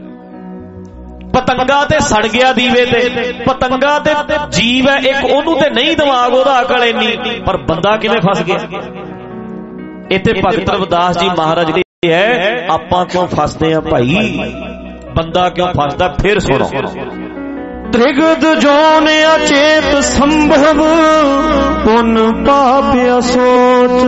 [SPEAKER 3] ਪਤੰਗਾ ਤੇ ਸੜ ਗਿਆ ਦੀਵੇ ਤੇ, ਪਤੰਗਾ ਤੇ ਜੀਵ ਹੈ ਇੱਕ, ਉਹਨੂੰ ਤੇ ਨਹੀਂ ਦਿਮਾਗ ਉਹਦਾ ਅਕਲ ਇੰਨੀ, ਪਰ ਬੰਦਾ ਕਿਵੇਂ ਫਸ ਗਿਆ? ਇੱਥੇ ਭਗਤ ਰਵਿਦਾਸ ਜੀ ਮਹਾਰਾਜ ਕਹਿੰਦੇ ਹੈ ਆਪਾਂ ਕਿਉਂ ਫਸਦੇ ਆ ਭਾਈ, ਬੰਦਾ ਕਿਉਂ ਫਸਦਾ? ਫਿਰ ਸੁਣੋ,
[SPEAKER 4] ਤ੍ਰਿਗਦ ਜੋਨ ਅਚੇਤ ਸੰਭਵ ਪੁਨ ਪਾਪ ਅਸੋਚ।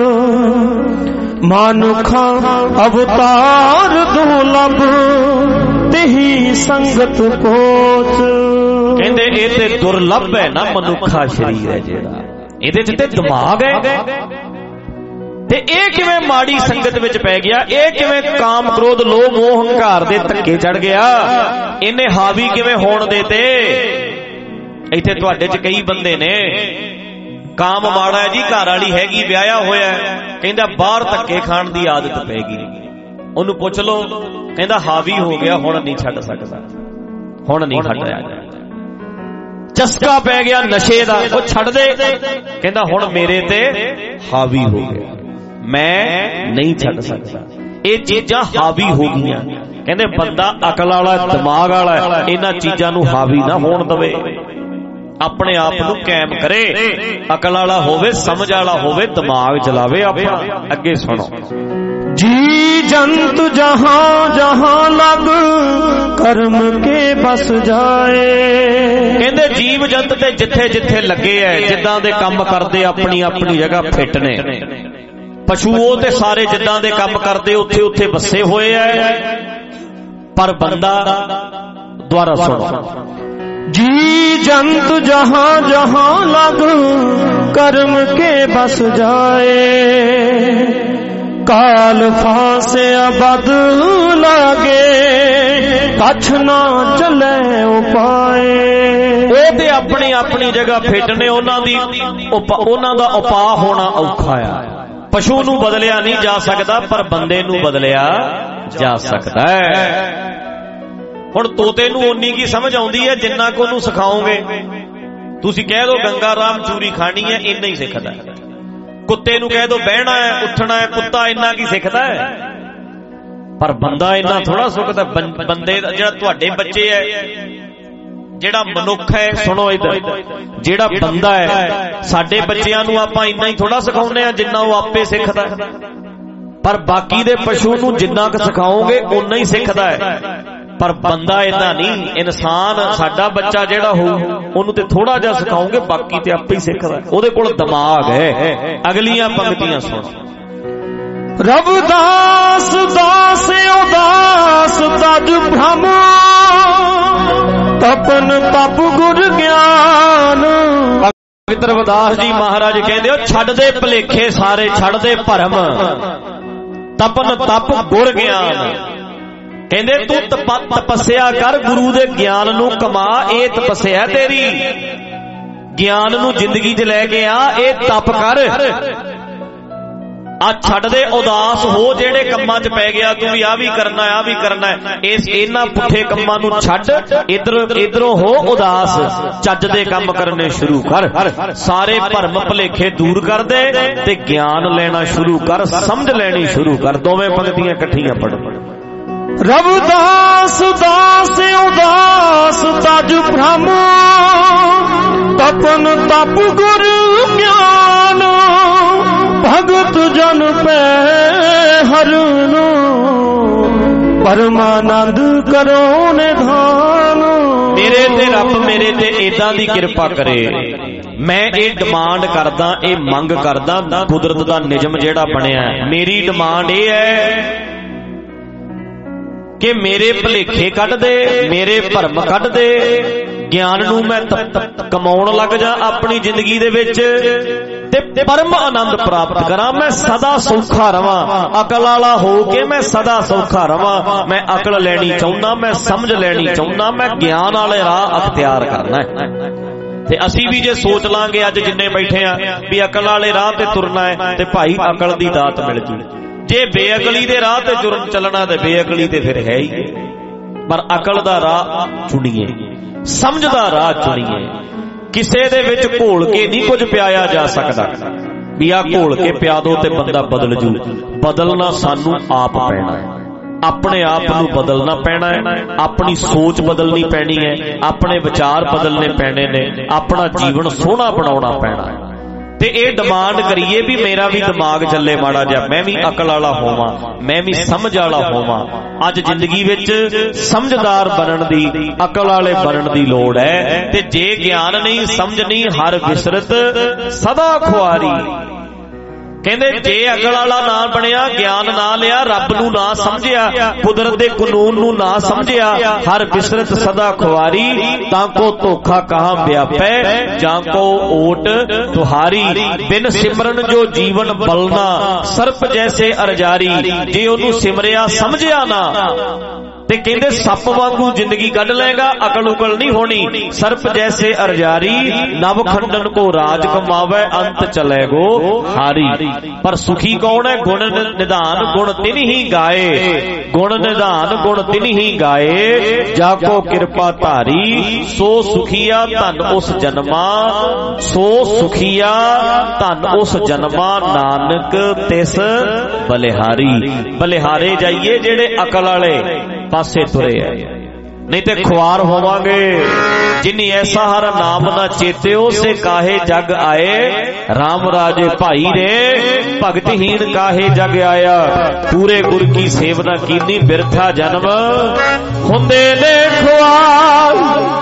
[SPEAKER 4] ਮਾਨੁਖਾ ਅਵਤਾਰ ਦੁਰਲਭ ਤੇਹੀ ਸੰਗਤ ਕੋਚ।
[SPEAKER 3] ਕਹਿੰਦੇ ਇਹ ਤੇ ਦੁਰਲਭ ਹੈ ਨਾ ਮਨੁੱਖਾ ਸਰੀਰ ਹੈ ਜਿਹੜਾ, ਇਹਦੇ 'ਚ ਤੇ ਦਿਮਾਗ ਹੈ, ਤੇ ਇਹ ਕਿਵੇਂ ਮਾੜੀ ਸੰਗਤ ਵਿੱਚ ਪੈ ਗਿਆ? ਇਹ ਕਿਵੇਂ ਕਾਮ ਕ੍ਰੋਧ ਲੋਭ ਮੋਹ ਹੰਕਾਰ ਦੇ ਧੱਕੇ ਚੜ ਗਿਆ? ਇਹਨੇ ਹਾਵੀ ਕਿਵੇਂ ਹੋਣ ਦੇਤੇ? ਇੱਥੇ ਤੁਹਾਡੇ 'ਚ ਕਈ ਬੰਦੇ ਨੇ ਕਾਮ ਮਾੜਾ ਹੈ ਜੀ, ਘਰ ਵਾਲੀ ਹੈਗੀ, ਵਿਆਹਿਆ ਹੋਇਆ, ਕਹਿੰਦਾ ਬਾਹਰ ਧੱਕੇ ਖਾਣ ਦੀ ਆਦਤ ਪੈ ਗਈ। ਉਹਨੂੰ ਪੁੱਛ ਲਓ, ਕਹਿੰਦਾ ਹਾਵੀ ਹੋ ਗਿਆ, ਹੁਣ ਨਹੀਂ ਛੱਡ ਸਕਦਾ, ਹੁਣ ਨਹੀਂ ਹਟਿਆ ਜਾਂਦਾ। ਚਸਕਾ ਪੈ ਗਿਆ ਨਸ਼ੇ ਦਾ, ਉਹ ਛੱਡ ਦੇ, ਕਹਿੰਦਾ ਹੁਣ ਮੇਰੇ ਤੇ ਹਾਵੀ ਹੋ ਗਿਆ, ਮੈਂ ਨਹੀਂ ਛੱਡ ਸਕਦਾ। ਇਹ ਚੀਜ਼ਾਂ ਹਾਵੀ ਹੋ ਗਈਆਂ। ਕਹਿੰਦੇ ਬੰਦਾ ਅਕਲ ਵਾਲਾ, ਦਿਮਾਗ ਵਾਲਾ, ਇਹਨਾਂ ਚੀਜ਼ਾਂ ਨੂੰ ਹਾਵੀ ਨਾ ਹੋਣ ਦਵੇ, ਆਪਣੇ ਆਪ ਨੂੰ ਕਾਇਮ ਕਰੇ, ਅਕਲ ਵਾਲਾ ਹੋਵੇ, ਸਮਝ ਵਾਲਾ ਹੋਵੇ, ਦਿਮਾਗ ਚਲਾਵੇ ਆਪਣਾ। ਅੱਗੇ ਸੁਣੋ,
[SPEAKER 4] जी जंत जहां जहां लग कर्म के बस जाए।
[SPEAKER 3] कहते जीव जंत ते जिथे जिथे लगे है, जिद्दां दे काम करदे अपनी अपनी जगह फिट ने। पशु ते सारे जिद्दां दे काम करदे उत्थे उत्थे बसे होए है, पर बंदा द्वारा सुनो,
[SPEAKER 4] जी जंत जहां जहां लग कर्म के बस जाए। काल फांसे अबद लागे कछ ना चले उपाए।
[SPEAKER 3] वो ते अपनी अपनी जगह फिट ने, उन्हां दी उन्हां दा उपाय होना औखा है। पशु नूं बदलिया नहीं जा सकता, पर बंदे नूं बदलिया जा सकता है। हुण तोते नूं उन्नी की समझ आउंदी है जिन्ना को नूं सिखाओगे। तुसीं कह दो गंगा राम चूरी खानी है, इन्ना ही सिखदा है। कुत्ते नूं कह दो बहना है, उठना है, कुत्ता इन्ना की सिखदा है, पर बंदा इन्ना थोड़ा सुखदा। बंदे जिहड़ा तुहाडे बच्चे है, जिहड़ा मनुख है, सुनो इधर, जिहड़ा बंदा है, साडे बच्चियां नूं आपां इन्ना ही थोड़ा सिखाउने आ जिन्ना वो आपे सिखदा है, पर बाकी दे पशु नूं जिन्ना क सिखाओगे उन्ना ही सिखदा है, पर बंदा इन्ना नहीं। इंसान साडा बच्चा जिहड़ा हो उन्होंने ते थोड़ा जा सिखाओगे, बाकी ते आपे ही सिखदा है, उहदे कोल दिमाग है। अगलियां पंक्तियां सुनो,
[SPEAKER 4] रविदास दास उदास तज भ्रम तपन तप गुर ज्ञान।
[SPEAKER 3] पवित्र रविदास जी महाराज कहंदे हो छड्ड दे भुलेखे सारे, छड्ड दे भरम, तपन तप गुर ज्ञान। कहंदे तू तपस्या कर, गुरु दे ज्ञान नू कमा, ये तपस्या तेरी। ज्ञान नू जिंदगी च लैके आ, ये तप कर। आ छड्ड दे उदास हो जेड़े कम्मां च पै गया तू भी आ भी करना आ भी करना इस इन्हां पुठे कम्मां नूं छड्ड इधर इधरों हो उदास चज दे काम करने शुरू कर सारे भरम भुलेखे दूर कर दे ते ज्ञान लेना शुरू कर समझ लेनी शुरू कर दोवें पंक्तियां इकट्ठियां पढ़
[SPEAKER 4] रविदास दास उदास तज भ्रम तपन तप गुर ज्ञान भगत जन पे हरनो परमानंद करो निधान।
[SPEAKER 3] मेरे ते रब मेरे ते इदां दी किरपा करे मैं ये डिमांड करदा ये मंग करदा कुदरत दा निजम जेड़ा बनया मेरी डिमांड ये है कि मेरे भुलेखे कढ दे मेरे भरम कढ दे ज्ञान नूं मैं कमाउण लग जा अपनी जिंदगी दे विच ते परम आनंद प्राप्त करा मैं सदा सौखा रवां अकल वाला हो के मैं सदा सौखा रवां मैं अकल लैनी चाहुंदा मैं समझ लैनी चाहुंदा मैं ज्ञान वाले राह अख्तियार करना है। ते असी भी जे सोच लांगे अज जिन्ने बैठे आ भी अकल वाले राह ते तुरना है ते भाई अकल दी दात मिल जी जे बेअकली दे राह ते जुर्म चलना ते बेअकली ते फिर है ही पर अकल दा राह चुनिए समझ दा राह चुनिए किसे दे विच घोल के नहीं कुछ पियाया जा सकदा भी आ घोल के पिया दो ते बंदा बदल जू बदलना सानू आप पैना है अपने आप नूं बदलना पैना है अपनी सोच बदलनी पैनी है अपने विचार बदलने पैने ने अपना जीवन सोहना बनाउणा पैना है ते ये डिमांड करिए भी मेरा भी दिमाग चले माड़ा जा मैं भी अकल वाला होवां मैं भी समझ वाला होवां। अज जिंदगी विच समझदार बनन दी अकल वाले बनन दी लोड़ है ते जे ज्ञान नहीं समझ नहीं हर विसरत सदा खुआरी कहंदे जे अकल वाला ना बनिया ज्ञान ना लिया रब नूं ना समझिया कुदरत दे कानून नूं ना समझिया हर बिसरत सदा खुआरी ताको धोखा कहां व्यापै जाको ओट तुहारी बिन सिमरन जो जीवन बलना सर्प जैसे अरजारी जे ओनू सिमरिया समझिया ना ते कहंदे सप वांगू जिंदगी कढ लेगा अकल उकल नहीं होनी सर्प जैसे अरजारी नव खंडन को राज कमावे अंत चलेगो हारी। पर सुखी कौन है गुण निधान गुण तिन ही गाए गुण निधान गुण तिन ही गाए जाको कृपा धारी सो सुखिया धन उस जन्मा सो सुखिया धन उस जन्मा नानक तिस बलिहारी। बलिहारे जाइए जेड़े अकल वाले पासे तुरे है नहीं ते खुआर होवांगे जिन्नी ऐसा हर नाम ना चेत्यो से काहे जग आए राम राजे भाई रे भगतहीन काहे जग आया पूरे गुर की सेवना कीनी बिरथा जन्म हुंदे ने खुआर।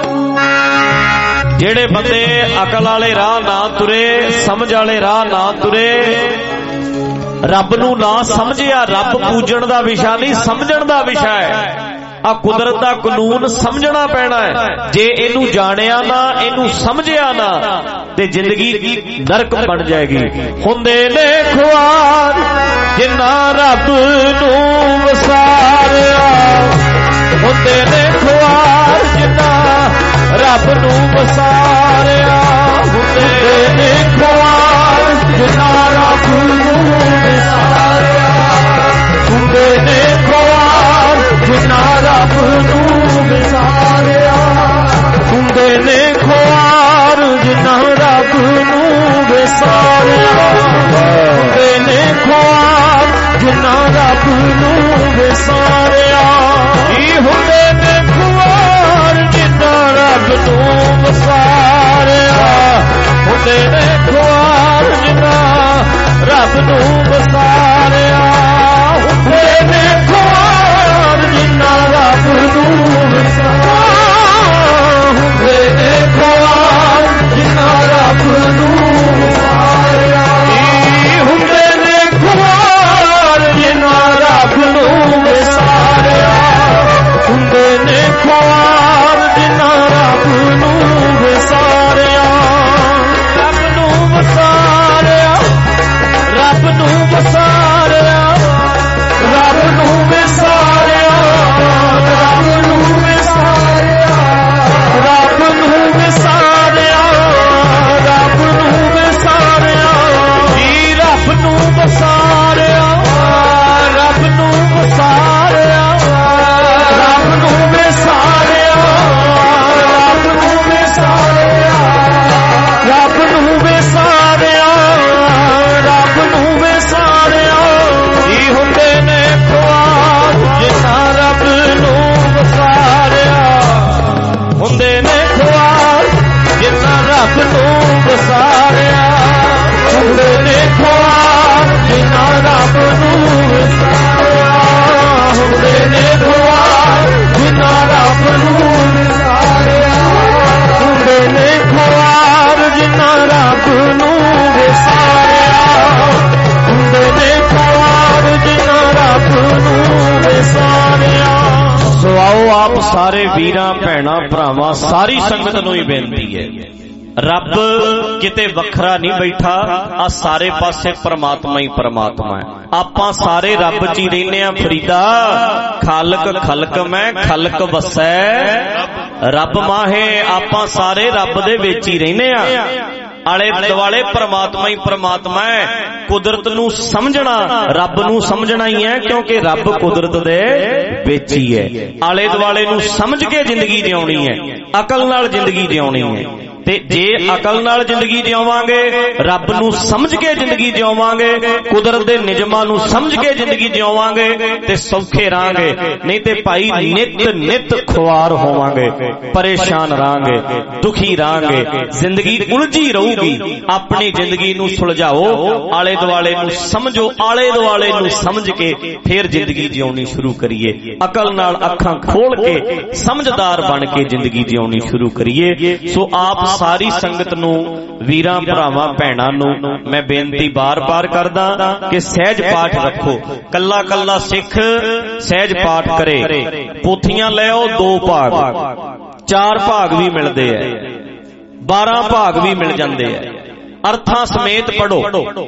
[SPEAKER 3] जेड़े बंदे अकल वाले राह ना तुरे समझ वाले राह ना तुरे रब नू ना समझिया रब पूजन दा विषय नहीं समझण दा विषय है आ कुदरत दा कानून समझना पैना है जे इनू जानिया ना इनू समझिया ना ते जिंदगी नरक बन जाएगी। हुंदे ने खुआर जिन्ना रब नू वसारिया हुंदे ने खुआर जिन्ना रब नू वसारिया हुंदे ने खुआर जिन्ना रब नू वसारिया हुंदे ने खुआर जिन्ना रब नू वसारिया हुंदे ने खुआर जिन्ना रब नू वसारिया हुंदे ने खुआर जिन्ना रब नू ਸੋ ਆਓ ਆਪ ਸਾਰੇ ਵੀਰਾਂ ਭੈਣਾਂ ਭਰਾਵਾਂ ਸਾਰੀ ਸੰਗਤ ਨੂੰ ਹੀ ਬੇਨਤੀ ਹੈ, ਰੱਬ ਕਿਤੇ ਵੱਖਰਾ ਨਹੀਂ ਬੈਠਾ, ਆ ਸਾਰੇ ਪਾਸੇ ਪਰਮਾਤਮਾ ਹੀ ਪਰਮਾਤਮਾ ਹੈ। ਆਪਾਂ ਸਾਰੇ ਰੱਬ ਚ ਹੀ ਰਹਿੰਦੇ ਆ ਫਰੀਦਾ, ਖਾਲਕ ਖਲਕ ਮੈਂ ਖਲਕ ਵਸੈ ਰੱਬ ਮਾਹੇ। ਆਪਾਂ ਸਾਰੇ ਰੱਬ ਦੇ ਵਿੱਚ ਹੀ ਰਹਿੰਦੇ ਆ, ਆਲੇ ਦੁਆਲੇ ਪਰਮਾਤਮਾ ਹੀ ਪਰਮਾਤਮਾ ਹੈ। ਕੁਦਰਤ ਨੂੰ ਸਮਝਣਾ ਰੱਬ ਨੂੰ ਸਮਝਣਾ ਹੀ ਹੈ, ਕਿਉਂਕਿ ਰੱਬ ਕੁਦਰਤ ਦੇ ਵਿੱਚ ਹੀ ਹੈ। ਆਲੇ ਦੁਆਲੇ ਨੂੰ ਸਮਝ ਕੇ ਜ਼ਿੰਦਗੀ ਜਿਉਣੀ ਹੈ, ਅਕਲ ਨਾਲ ਜ਼ਿੰਦਗੀ ਜਿਉਣੀ ਹੈ। ਤੇ ਜੇ ਅਕਲ ਨਾਲ ਜ਼ਿੰਦਗੀ ਜਿਉਵਾਂਗੇ, ਰੱਬ ਨੂੰ ਸਮਝ ਕੇ ਜ਼ਿੰਦਗੀ ਜਿਉਵਾਂਗੇ, ਕੁਦਰਤ ਦੇ ਨਿਯਮਾਂ ਨੂੰ ਸਮਝ ਕੇ ਜ਼ਿੰਦਗੀ ਜਿਉਵਾਂਗੇ ਤੇ ਸੌਖੇ ਰਹਾਂਗੇ। ਨਹੀਂ ਤੇ ਭਾਈ ਨਿਤ ਨਿਤ ਖੁਆਰ ਹੋਵਾਂਗੇ, ਪਰੇਸ਼ਾਨ ਰਹਾਂਗੇ, ਦੁਖੀ ਰਹਾਂਗੇ, ਜ਼ਿੰਦਗੀ ਉਲਝੀ ਰਹੂਗੀ। ਆਪਣੀ ਜ਼ਿੰਦਗੀ ਨੂੰ ਸੁਲਝਾਓ, ਆਲੇ ਦੁਆਲੇ ਨੂੰ ਸਮਝੋ, ਆਲੇ ਦੁਆਲੇ ਨੂੰ ਸਮਝ ਕੇ ਫਿਰ ਜ਼ਿੰਦਗੀ ਜਿਉਣੀ ਸ਼ੁਰੂ ਕਰੀਏ। ਅਕਲ ਨਾਲ ਅੱਖਾਂ ਖੋਲ ਕੇ ਸਮਝਦਾਰ ਬਣ ਕੇ ਜ਼ਿੰਦਗੀ ਜਿਉਣੀ ਸ਼ੁਰੂ ਕਰੀਏ। ਸੋ ਆਪ ਸਾਰੀ ਸੰਗਤ ਨੂੰ, ਵੀਰਾਂ ਭਰਾਵਾਂ ਭੈਣਾਂ ਨੂੰ ਮੈਂ ਬੇਨਤੀ ਬਾਰ-ਬਾਰ ਕਰਦਾ ਕਿ ਸਹਿਜ ਪਾਠ ਰੱਖੋ। ਕੱਲਾ ਕੱਲਾ ਸਿੱਖ ਸਹਿਜ ਪਾਠ ਕਰੇ। ਪੋਥੀਆਂ ਲੈ ਆਓ, ਦੋ ਭਾਗ, ਚਾਰ ਭਾਗ ਵੀ ਮਿਲਦੇ ਐ, ਬਾਰਾਂ ਭਾਗ ਵੀ ਮਿਲ ਜਾਂਦੇ ਐ। ਅਰਥਾਂ ਸਮੇਤ ਪੜੋ।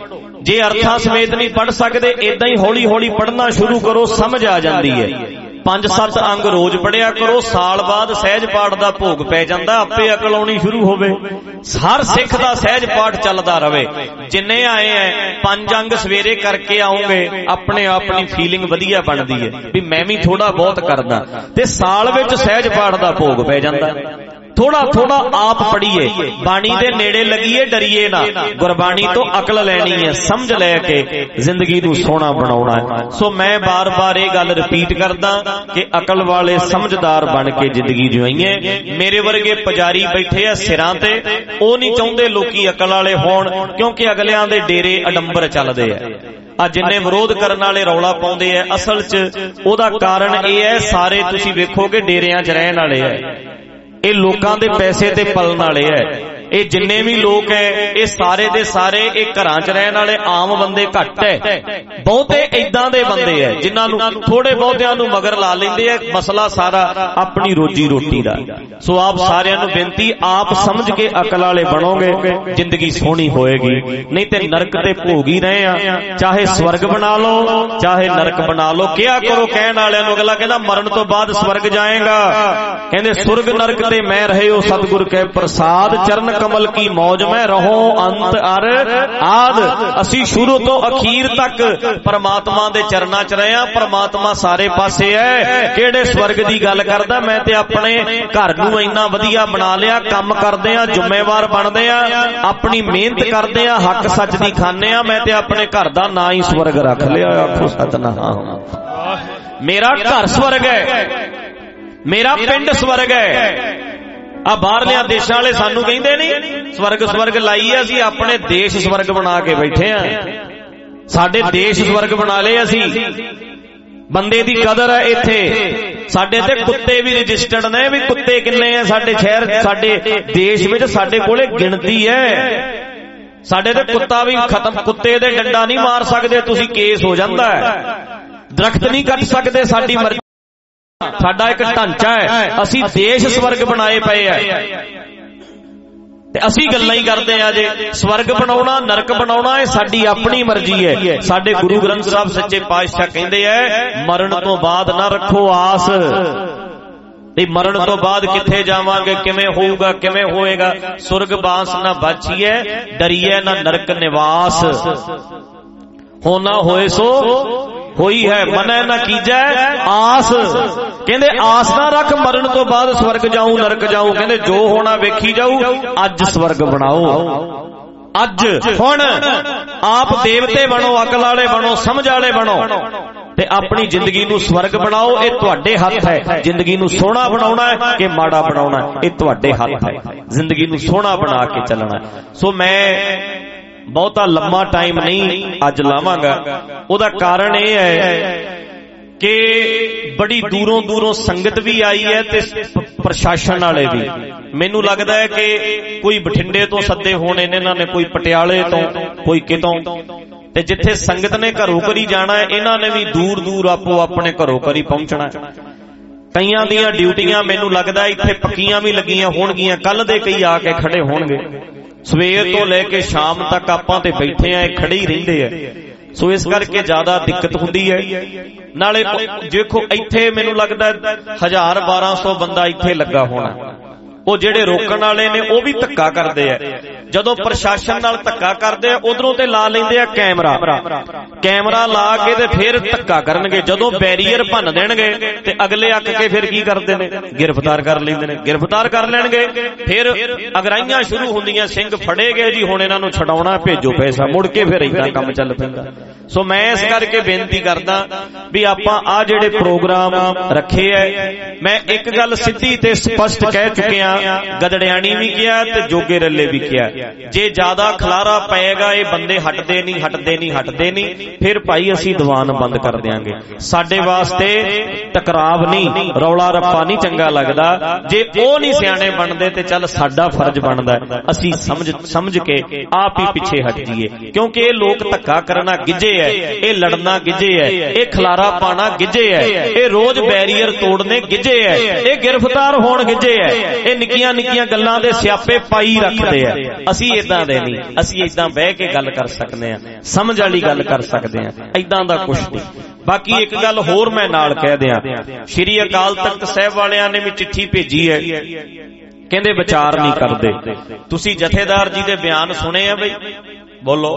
[SPEAKER 3] ਜੇ ਅਰਥਾਂ ਸਮੇਤ ਨਹੀਂ ਪੜ ਸਕਦੇ, ਏਦਾਂ ਹੀ ਹੌਲੀ ਹੌਲੀ ਪੜਨਾ ਸ਼ੁਰੂ ਕਰੋ, ਸਮਝ ਆ ਜਾਂਦੀ ਹੈ। ਪੰਜ ਸੱਤ ਅੰਗ ਰੋਜ਼ ਪੜਿਆ ਕਰੋ, ਸਾਲ ਬਾਅਦ ਸਹਿਜ ਪਾਠ ਦਾ ਭੋਗ ਪੈ ਜਾਂਦਾ, ਆਪੇ ਅਕਲ ਆਉਣੀ ਸ਼ੁਰੂ ਹੋਵੇ। ਹਰ ਸਿੱਖ ਦਾ ਸਹਿਜ ਪਾਠ ਚੱਲਦਾ ਰਵੇ। ਜਿੰਨੇ ਆਏ ਐ ਪੰਜ ਅੰਗ ਸਵੇਰੇ ਕਰਕੇ ਆਉਂਗੇ, ਆਪਣੇ ਆਪਣੀ ਫੀਲਿੰਗ ਵਧੀਆ ਬਣਦੀ ਹੈ ਵੀ ਮੈਂ ਵੀ ਥੋੜਾ ਬਹੁਤ ਕਰਦਾ, ਤੇ ਸਾਲ ਵਿੱਚ ਸਹਿਜ ਪਾਠ ਦਾ ਭੋਗ ਪੈ ਜਾਂਦਾ। ਥੋੜਾ ਥੋੜਾ ਆਪ ਪੜੀਏ, ਬਾਣੀ ਦੇ ਨੇੜੇ ਲੱਗੀਏ, ਡਰੀਏ ਨਾ। ਗੁਰਬਾਣੀ ਤੋਂ ਅਕਲ ਲੈਣੀ ਹੈ, ਸਮਝ ਲੈ ਕੇ ਜ਼ਿੰਦਗੀ ਨੂੰ ਸੋਹਣਾ ਬਣਾਉਣਾ ਹੈ। ਸੋ ਮੈਂ ਬਾਰ-ਬਾਰ ਇਹ ਗੱਲ ਰਿਪੀਟ ਕਰਦਾ ਕਿ ਅਕਲ ਵਾਲੇ ਸਮਝਦਾਰ ਬਣ ਕੇ ਜ਼ਿੰਦਗੀ ਜਿਉਈਏ। ਮੇਰੇ ਵਰਗੇ ਪੁਜਾਰੀ ਬੈਠੇ ਆ ਸਿਰਾਂ ਤੇ, ਉਹ ਨਹੀਂ ਚਾਹੁੰਦੇ ਲੋਕੀ ਅਕਲ ਵਾਲੇ ਹੋਣ, ਕਿਉਂਕਿ ਅਗਲਿਆਂ ਦੇ ਡੇਰੇ ਅਡੰਬਰ ਚੱਲਦੇ ਆ। ਆ ਜਿੰਨੇ ਵਿਰੋਧ ਕਰਨ ਵਾਲੇ ਰੌਲਾ ਪਾਉਂਦੇ ਆ, ਅਸਲ 'ਚ ਉਹਦਾ ਕਾਰਨ ਇਹ ਹੈ, ਸਾਰੇ ਤੁਸੀਂ ਵੇਖੋਗੇ ਡੇਰਿਆਂ 'ਚ ਰਹਿਣ ਵਾਲੇ ਆ। ਇਹ ਲੋਕਾਂ ਦੇ ਪੈਸੇ ਤੇ ਪਲਣ ਵਾਲੇ ਐ। ਇਹ ਜਿੰਨੇ ਵੀ ਲੋਕ ਐ, ਇਹ ਸਾਰੇ ਦੇ ਸਾਰੇ ਇਹ ਘਰਾਂ 'ਚ ਰਹਿਣ ਵਾਲੇ ਆਮ ਬੰਦੇ ਘੱਟ ਐ। ਬਹੁਤੇ ਏਦਾਂ ਦੇ ਬੰਦੇ ਐ ਜਿਨ੍ਹਾਂ ਨੂੰ ਥੋੜੇ ਬਹੁਤਿਆਂ ਨੂੰ ਮਗਰ ਲਾ ਲੈਂਦੇ ਐ। ਮਸਲਾ ਸਾਰਾ ਆਪਣੀ ਰੋਜੀ ਰੋਟੀ ਦਾ। ਸੋ ਆਪ ਸਾਰਿਆਂ ਨੂੰ ਬੇਨਤੀ, ਆਪ ਸਮਝ ਕੇ ਅਕਲ ਵਾਲੇ ਬਣੋਗੇ, ਜ਼ਿੰਦਗੀ ਸੋਹਣੀ ਹੋਏਗੀ। ਨਹੀਂ ਤੇ ਨਰਕ ਤੇ ਭੋਗ ਹੀ ਰਹੇ ਆ। ਚਾਹੇ ਸਵਰਗ ਬਣਾ ਲਓ, ਚਾਹੇ ਨਰਕ ਬਣਾ ਲਓ। ਕਿਹਾ ਕਰੋ ਕਹਿਣ ਵਾਲਿਆਂ ਨੂੰ, ਅਗਲਾ ਕਹਿੰਦਾ ਮਰਨ ਤੋਂ ਬਾਅਦ ਸਵਰਗ ਜਾਏਗਾ। ਕਹਿੰਦੇ ਸੁਰਗ ਨਰਕ ਤੇ ਮੈਂ ਰਹੇ ਹੋ ਸਤਿਗੁਰ ਕੇ ਪ੍ਰਸਾਦ, ਚਰਨ ਕਮਲ ਕੀ ਮੌਜ ਮੈਂ ਰਹੋ ਅੰਤ ਅਰ ਆਦ। ਅਸੀਂ ਸ਼ੁਰੂ ਤੋਂ ਅਖੀਰ ਤੱਕ ਪਰਮਾਤਮਾ ਦੇ ਚਰਨਾਂ 'ਚ ਰਹੇ ਆ। ਪਰਮਾਤਮਾ ਸਾਰੇ ਪਾਸੇ ਹੈ। ਕਿਹੜੇ ਸਵਰਗ ਦੀ ਗੱਲ ਕਰਦਾ? ਮੈਂ ਤੇ ਆਪਣੇ ਘਰ ਨੂੰ ਇੰਨਾ ਵਧੀਆ ਬਣਾ ਲਿਆ, ਕੰਮ ਕਰਦੇ ਆ, ਜ਼ਿੰਮੇਵਾਰ ਬਣਦੇ ਆ, ਆਪਣੀ ਮਿਹਨਤ ਕਰਦੇ ਆ, ਹੱਕ ਸੱਚ ਦੀ ਖਾਂਦੇ ਆ। ਮੈਂ ਤੇ ਆਪਣੇ ਘਰ ਦਾ ਨਾਂ ਹੀ ਸਵਰਗ ਰੱਖ ਲਿਆ। ਆਖੋ ਸਤਨਾਮ। ਮੇਰਾ ਘਰ ਸਵਰਗ ਹੈ, ਮੇਰਾ ਪਿੰਡ ਸਵਰਗ ਹੈ। ਆ ਬਾਹਰਲਿਆਂ ਦੇਸ਼ਾਂ ਵਾਲੇ ਸਾਨੂੰ ਕਹਿੰਦੇ ਨਹੀਂ ਸਵਰਗ ਸਵਰਗ ਲਾਈ ਆ, ਅਸੀਂ ਆਪਣੇ ਦੇਸ਼ ਸਵਰਗ ਬਣਾ ਕੇ ਬੈਠੇ ਆ। ਸਾਡੇ ਦੇਸ਼ ਸਵਰਗ ਬਣਾ ਲਏ ਅਸੀਂ। ਬੰਦੇ ਦੀ ਕਦਰ ਹੈ ਇੱਥੇ। ਸਾਡੇ ਤੇ ਕੁੱਤੇ ਵੀ ਰਜਿਸਟਰਡ ਨੇ, ਵੀ ਕੁੱਤੇ ਕਿੰਨੇ ਆ ਸਾਡੇ ਸ਼ਹਿਰ, ਸਾਡੇ ਦੇਸ਼ ਵਿੱਚ ਸਾਡੇ ਕੋਲੇ ਗਿਣਤੀ ਹੈ। ਸਾਡੇ ਤੇ ਕੁੱਤਾ ਵੀ ਖਤਮ, ਕੁੱਤੇ ਦੇ ਡੰਡਾ ਨਹੀਂ ਮਾਰ ਸਕਦੇ ਤੁਸੀਂ, ਕੇਸ ਹੋ ਜਾਂਦਾ ਹੈ। ਦਰਖਤ ਨਹੀਂ ਕੱਟ ਸਕਦੇ, ਸਾਡੀ ਮਰਜ਼ੀ। ਸਾਡਾ ਇੱਕ ਢਾਂਚਾ ਹੈ, ਅਸੀਂ ਦੇਸ਼ ਸਵਰਗ ਬਣਾਏ ਪਏ ਆ ਤੇ ਅਸੀਂ ਗੱਲਾਂ ਹੀ ਕਰਦੇ ਆ। ਜੇ ਸਵਰਗ ਬਣਾਉਣਾ ਨਰਕ ਬਣਾਉਣਾ ਇਹ ਸਾਡੀ ਆਪਣੀ ਮਰਜ਼ੀ ਹੈ। ਸਾਡੇ ਗੁਰੂ ਗ੍ਰੰਥ ਸਾਹਿਬ ਸੱਚੇ ਪਾਤਸ਼ਾਹ ਕਹਿੰਦੇ ਐ, ਮਰਨ ਤੋਂ ਬਾਅਦ ਨਾ ਰੱਖੋ ਆਸ। ਇਹ ਮਰਨ ਤੋਂ ਬਾਅਦ ਕਿੱਥੇ ਜਾਵਾਂਗੇ, ਕਿਵੇਂ ਹੋਊਗਾ, ਕਿਵੇਂ ਹੋਏਗਾ। ਸੁਰਗ ਬਾਸ ਨਾ ਬਾਛੀਏ, ਡਰੀਏ ਨਾ ਨਰਕ ਨਿਵਾਸ। ਹੋਣਾ ਹੋਏ ਸੋ ਹੋਈ ਹੈ, ਮਨੈ ਨਾ ਕੀਜੈ ਆਸ। ਕਹਿੰਦੇ ਆਸ ਨਾ ਰੱਖ ਮਰਨ ਤੋਂ ਬਾਅਦ ਸਵਰਗ ਜਾਊ ਨਰਕ ਜਾਊ। ਕਹਿੰਦੇ ਜੋ ਹੋਣਾ ਵੇਖੀ ਜਾਊ, ਅੱਜ ਸਵਰਗ ਬਣਾਓ। ਅੱਜ ਹੁਣ ਆਪ ਦੇਵਤੇ ਬਣੋ, ਅਕਲ ਵਾਲੇ ਬਣੋ, ਸਮਝ ਵਾਲੇ ਬਣੋ ਤੇ ਆਪਣੀ ਜ਼ਿੰਦਗੀ ਨੂੰ ਸਵਰਗ ਬਣਾਓ। ਇਹ ਤੁਹਾਡੇ ਹੱਥ ਹੈ। ਜ਼ਿੰਦਗੀ ਨੂੰ ਸੋਹਣਾ ਬਣਾਉਣਾ ਹੈ ਕਿ ਮਾੜਾ ਬਣਾਉਣਾ, ਇਹ ਤੁਹਾਡੇ ਹੱਥ ਹੈ। ਜ਼ਿੰਦਗੀ ਨੂੰ ਸੋਹਣਾ ਬਣਾ ਕੇ ਚੱਲਣਾ। ਸੋ ਮੈਂ ਬਹੁਤਾ ਲੰਮਾ ਟਾਈਮ ਨਹੀਂ ਅੱਜ ਲਾਵਾਂਗਾ। ਉਹਦਾ ਕਾਰਨ ਇਹ ਹੈ ਕਿ ਬੜੀ ਦੂਰੋਂ ਦੂਰੋਂ ਸੰਗਤ ਵੀ ਆਈ ਹੈ ਤੇ ਪ੍ਰਸ਼ਾਸਨ ਵਾਲੇ ਵੀ। ਮੈਨੂੰ ਲੱਗਦਾ ਹੈ ਕਿ ਕੋਈ ਬਠਿੰਡੇ ਤੋਂ ਸੱਦੇ ਹੋਣੇ ਨੇ ਇਹਨਾਂ ਨੇ, ਕੋਈ ਪਟਿਆਲੇ ਤੋਂ, ਕੋਈ ਕਿਤੋਂ। ਤੇ ਜਿੱਥੇ ਸੰਗਤ ਨੇ ਘਰੋਂ ਘਰੀ ਜਾਣਾ ਹੈ, ਇਹਨਾਂ ਨੇ ਵੀ ਦੂਰ ਦੂਰ ਆਪੋ ਆਪਣੇ ਘਰੋਂ ਘਰੀ ਪਹੁੰਚਣਾ। ਕਈਆਂ ਦੀਆਂ ਡਿਊਟੀਆਂ ਮੈਨੂੰ ਲੱਗਦਾ ਇੱਥੇ ਪੱਕੀਆਂ ਵੀ ਲੱਗੀਆਂ ਹੋਣਗੀਆਂ, ਕੱਲ ਦੇ ਕਈ ਆ ਕੇ ਖੜੇ ਹੋਣਗੇ। ਸਵੇਰ ਤੋਂ ਲੈ ਕੇ ਸ਼ਾਮ ਤੱਕ ਆਪਾਂ ਤੇ ਬੈਠੇ ਆ, ਇਹ ਖੜੇ ਹੀ ਰਹਿੰਦੇ ਆ। ਸੋ ਇਸ ਕਰਕੇ ਜ਼ਿਆਦਾ ਦਿੱਕਤ ਹੁੰਦੀ ਹੈ। ਨਾਲੇ ਦੇਖੋ ਇੱਥੇ ਮੈਨੂੰ ਲੱਗਦਾ ਹਜ਼ਾਰ ਬਾਰਾਂ ਸੌ ਬੰਦਾ ਇੱਥੇ ਲੱਗਾ ਹੋਣਾ। ਉਹ ਜਿਹੜੇ ਰੋਕਣ ਵਾਲੇ ਨੇ ਉਹ ਵੀ ਧੱਕਾ ਕਰਦੇ ਆ। ਜਦੋਂ ਪ੍ਰਸ਼ਾਸਨ ਨਾਲ ਧੱਕਾ ਕਰਦੇ ਆ ਉਧਰੋਂ ਤੇ ਲਾ ਲੈਂਦੇ ਆ ਕੈਮਰਾ, ਕੈਮਰਾ ਲਾ ਕੇ ਤੇ ਫਿਰ ਧੱਕਾ ਕਰਨਗੇ। ਜਦੋਂ ਬੈਰੀਅਰ ਭੰਨ ਦੇਣਗੇ ਤੇ ਅਗਲੇ ਅੱਕ ਕੇ ਫਿਰ ਕੀ ਕਰਦੇ ਨੇ, ਗ੍ਰਿਫਤਾਰ ਕਰ ਲੈਂਦੇ ਨੇ। ਗ੍ਰਿਫਤਾਰ ਕਰ ਲੈਣਗੇ ਫਿਰ ਅਗਰਾਈਆਂ ਸ਼ੁਰੂ ਹੁੰਦੀਆਂ, ਸਿੰਘ ਫੜੇ ਗਏ ਜੀ, ਹੁਣ ਇਹਨਾਂ ਨੂੰ ਛਡਾਉਣਾ, ਭੇਜੋ ਪੈਸਾ। ਮੁੜ ਕੇ ਫਿਰ ਏਦਾਂ ਕੰਮ ਚੱਲ ਪੈਂਦਾ। ਸੋ ਮੈਂ ਇਸ ਕਰਕੇ ਬੇਨਤੀ ਕਰਦਾ ਵੀ ਆਪਾਂ ਆ ਜਿਹੜੇ ਪ੍ਰੋਗਰਾਮ ਰੱਖੇ ਐ, ਮੈਂ ਇੱਕ ਗੱਲ ਸਿੱਧੀ ਤੇ ਸਪਸ਼ਟ ਕਹਿ ਚੁੱਕਿਆ, ਗਦੜਿਆਣੀ ਵੀ ਕਿਹਾ ਤੇ ਜੋਗੇ ਰੱਲੇ ਵੀ ਕਿਹਾ, ਜੇ ਜ਼ਿਆਦਾ ਖਲਾਰਾ ਪਏਗਾ ਇਹ ਬੰਦੇ ਹਟਦੇ ਨਹੀਂ ਹਟਦੇ ਨਹੀਂ ਹਟਦੇ ਨਹੀਂ ਫਿਰ ਭਾਈ ਅਸੀਂ ਦੀਵਾਨ ਬੰਦ ਕਰ ਦਿਆਂਗੇ। ਸਾਡੇ ਵਾਸਤੇ ਟਕਰਾਵ ਨਹੀਂ, ਰੌਲਾ ਰੱਪਾ ਨਹੀਂ ਚੰਗਾ ਲੱਗਦਾ। ਜੇ ਉਹ ਨਹੀਂ ਸਿਆਣੇ ਬਣਦੇ ਤੇ ਚੱਲ ਸਾਡਾ ਫਰਜ਼ ਬਣਦਾ ਅਸੀਂ ਸਮਝ ਸਮਝ ਕੇ ਆਪ ਹੀ ਪਿੱਛੇ ਹਟ ਜਾਈਏ, ਕਿਉਂਕਿ ਇਹ ਲੋਕ ਧੱਕਾ ਕਰਨਾ ਗਿੱਜੇ ਐ, ਇਹ ਲੜਨਾ ਗਿੱਜੇ ਐ, ਇਹ ਖਲਾਰਾ ਪਾਣਾ ਗਿੱਜੇ ਐ, ਇਹ ਰੋਜ਼ ਬੈਰੀਅਰ ਤੋੜਨੇ ਗਿੱਜੇ ਐ, ਇਹ ਗ੍ਰਿਫਤਾਰ ਹੋਣ ਗਿੱਜੇ ਐ, ਇਹ ਨਿੱਕੀਆਂ ਨਿੱਕੀਆਂ ਗੱਲਾਂ ਦੇ ਸਿਆਪੇ ਪਾਈ ਰੱਖਦੇ ਆ। ਅਸੀਂ ਏਦਾਂ ਦੇ ਨਹੀਂ, ਅਸੀਂ ਏਦਾਂ ਬਹਿ ਕੇ ਗੱਲ ਕਰ ਸਕਦੇ ਆ, ਸਮਝ ਵਾਲੀ ਗੱਲ ਕਰ ਸਕਦੇ ਆ, ਏਦਾਂ ਦਾ ਕੁਛ ਨਹੀਂ। ਬਾਕੀ ਇੱਕ ਗੱਲ ਹੋਰ ਮੈਂ ਨਾਲ ਕਹਿ ਦਿਆਂ, ਸ਼੍ਰੀ ਅਕਾਲ ਤਖਤ ਸਾਹਿਬ ਵਾਲਿਆਂ ਨੇ ਵੀ ਚਿੱਠੀ ਭੇਜੀ ਹੈ, ਕਹਿੰਦੇ ਵਿਚਾਰ ਨਹੀਂ ਕਰਦੇ। ਤੁਸੀਂ ਜਥੇਦਾਰ ਜੀ ਦੇ ਬਿਆਨ ਸੁਣੇ ਆ ਬਈ, ਬੋਲੋ।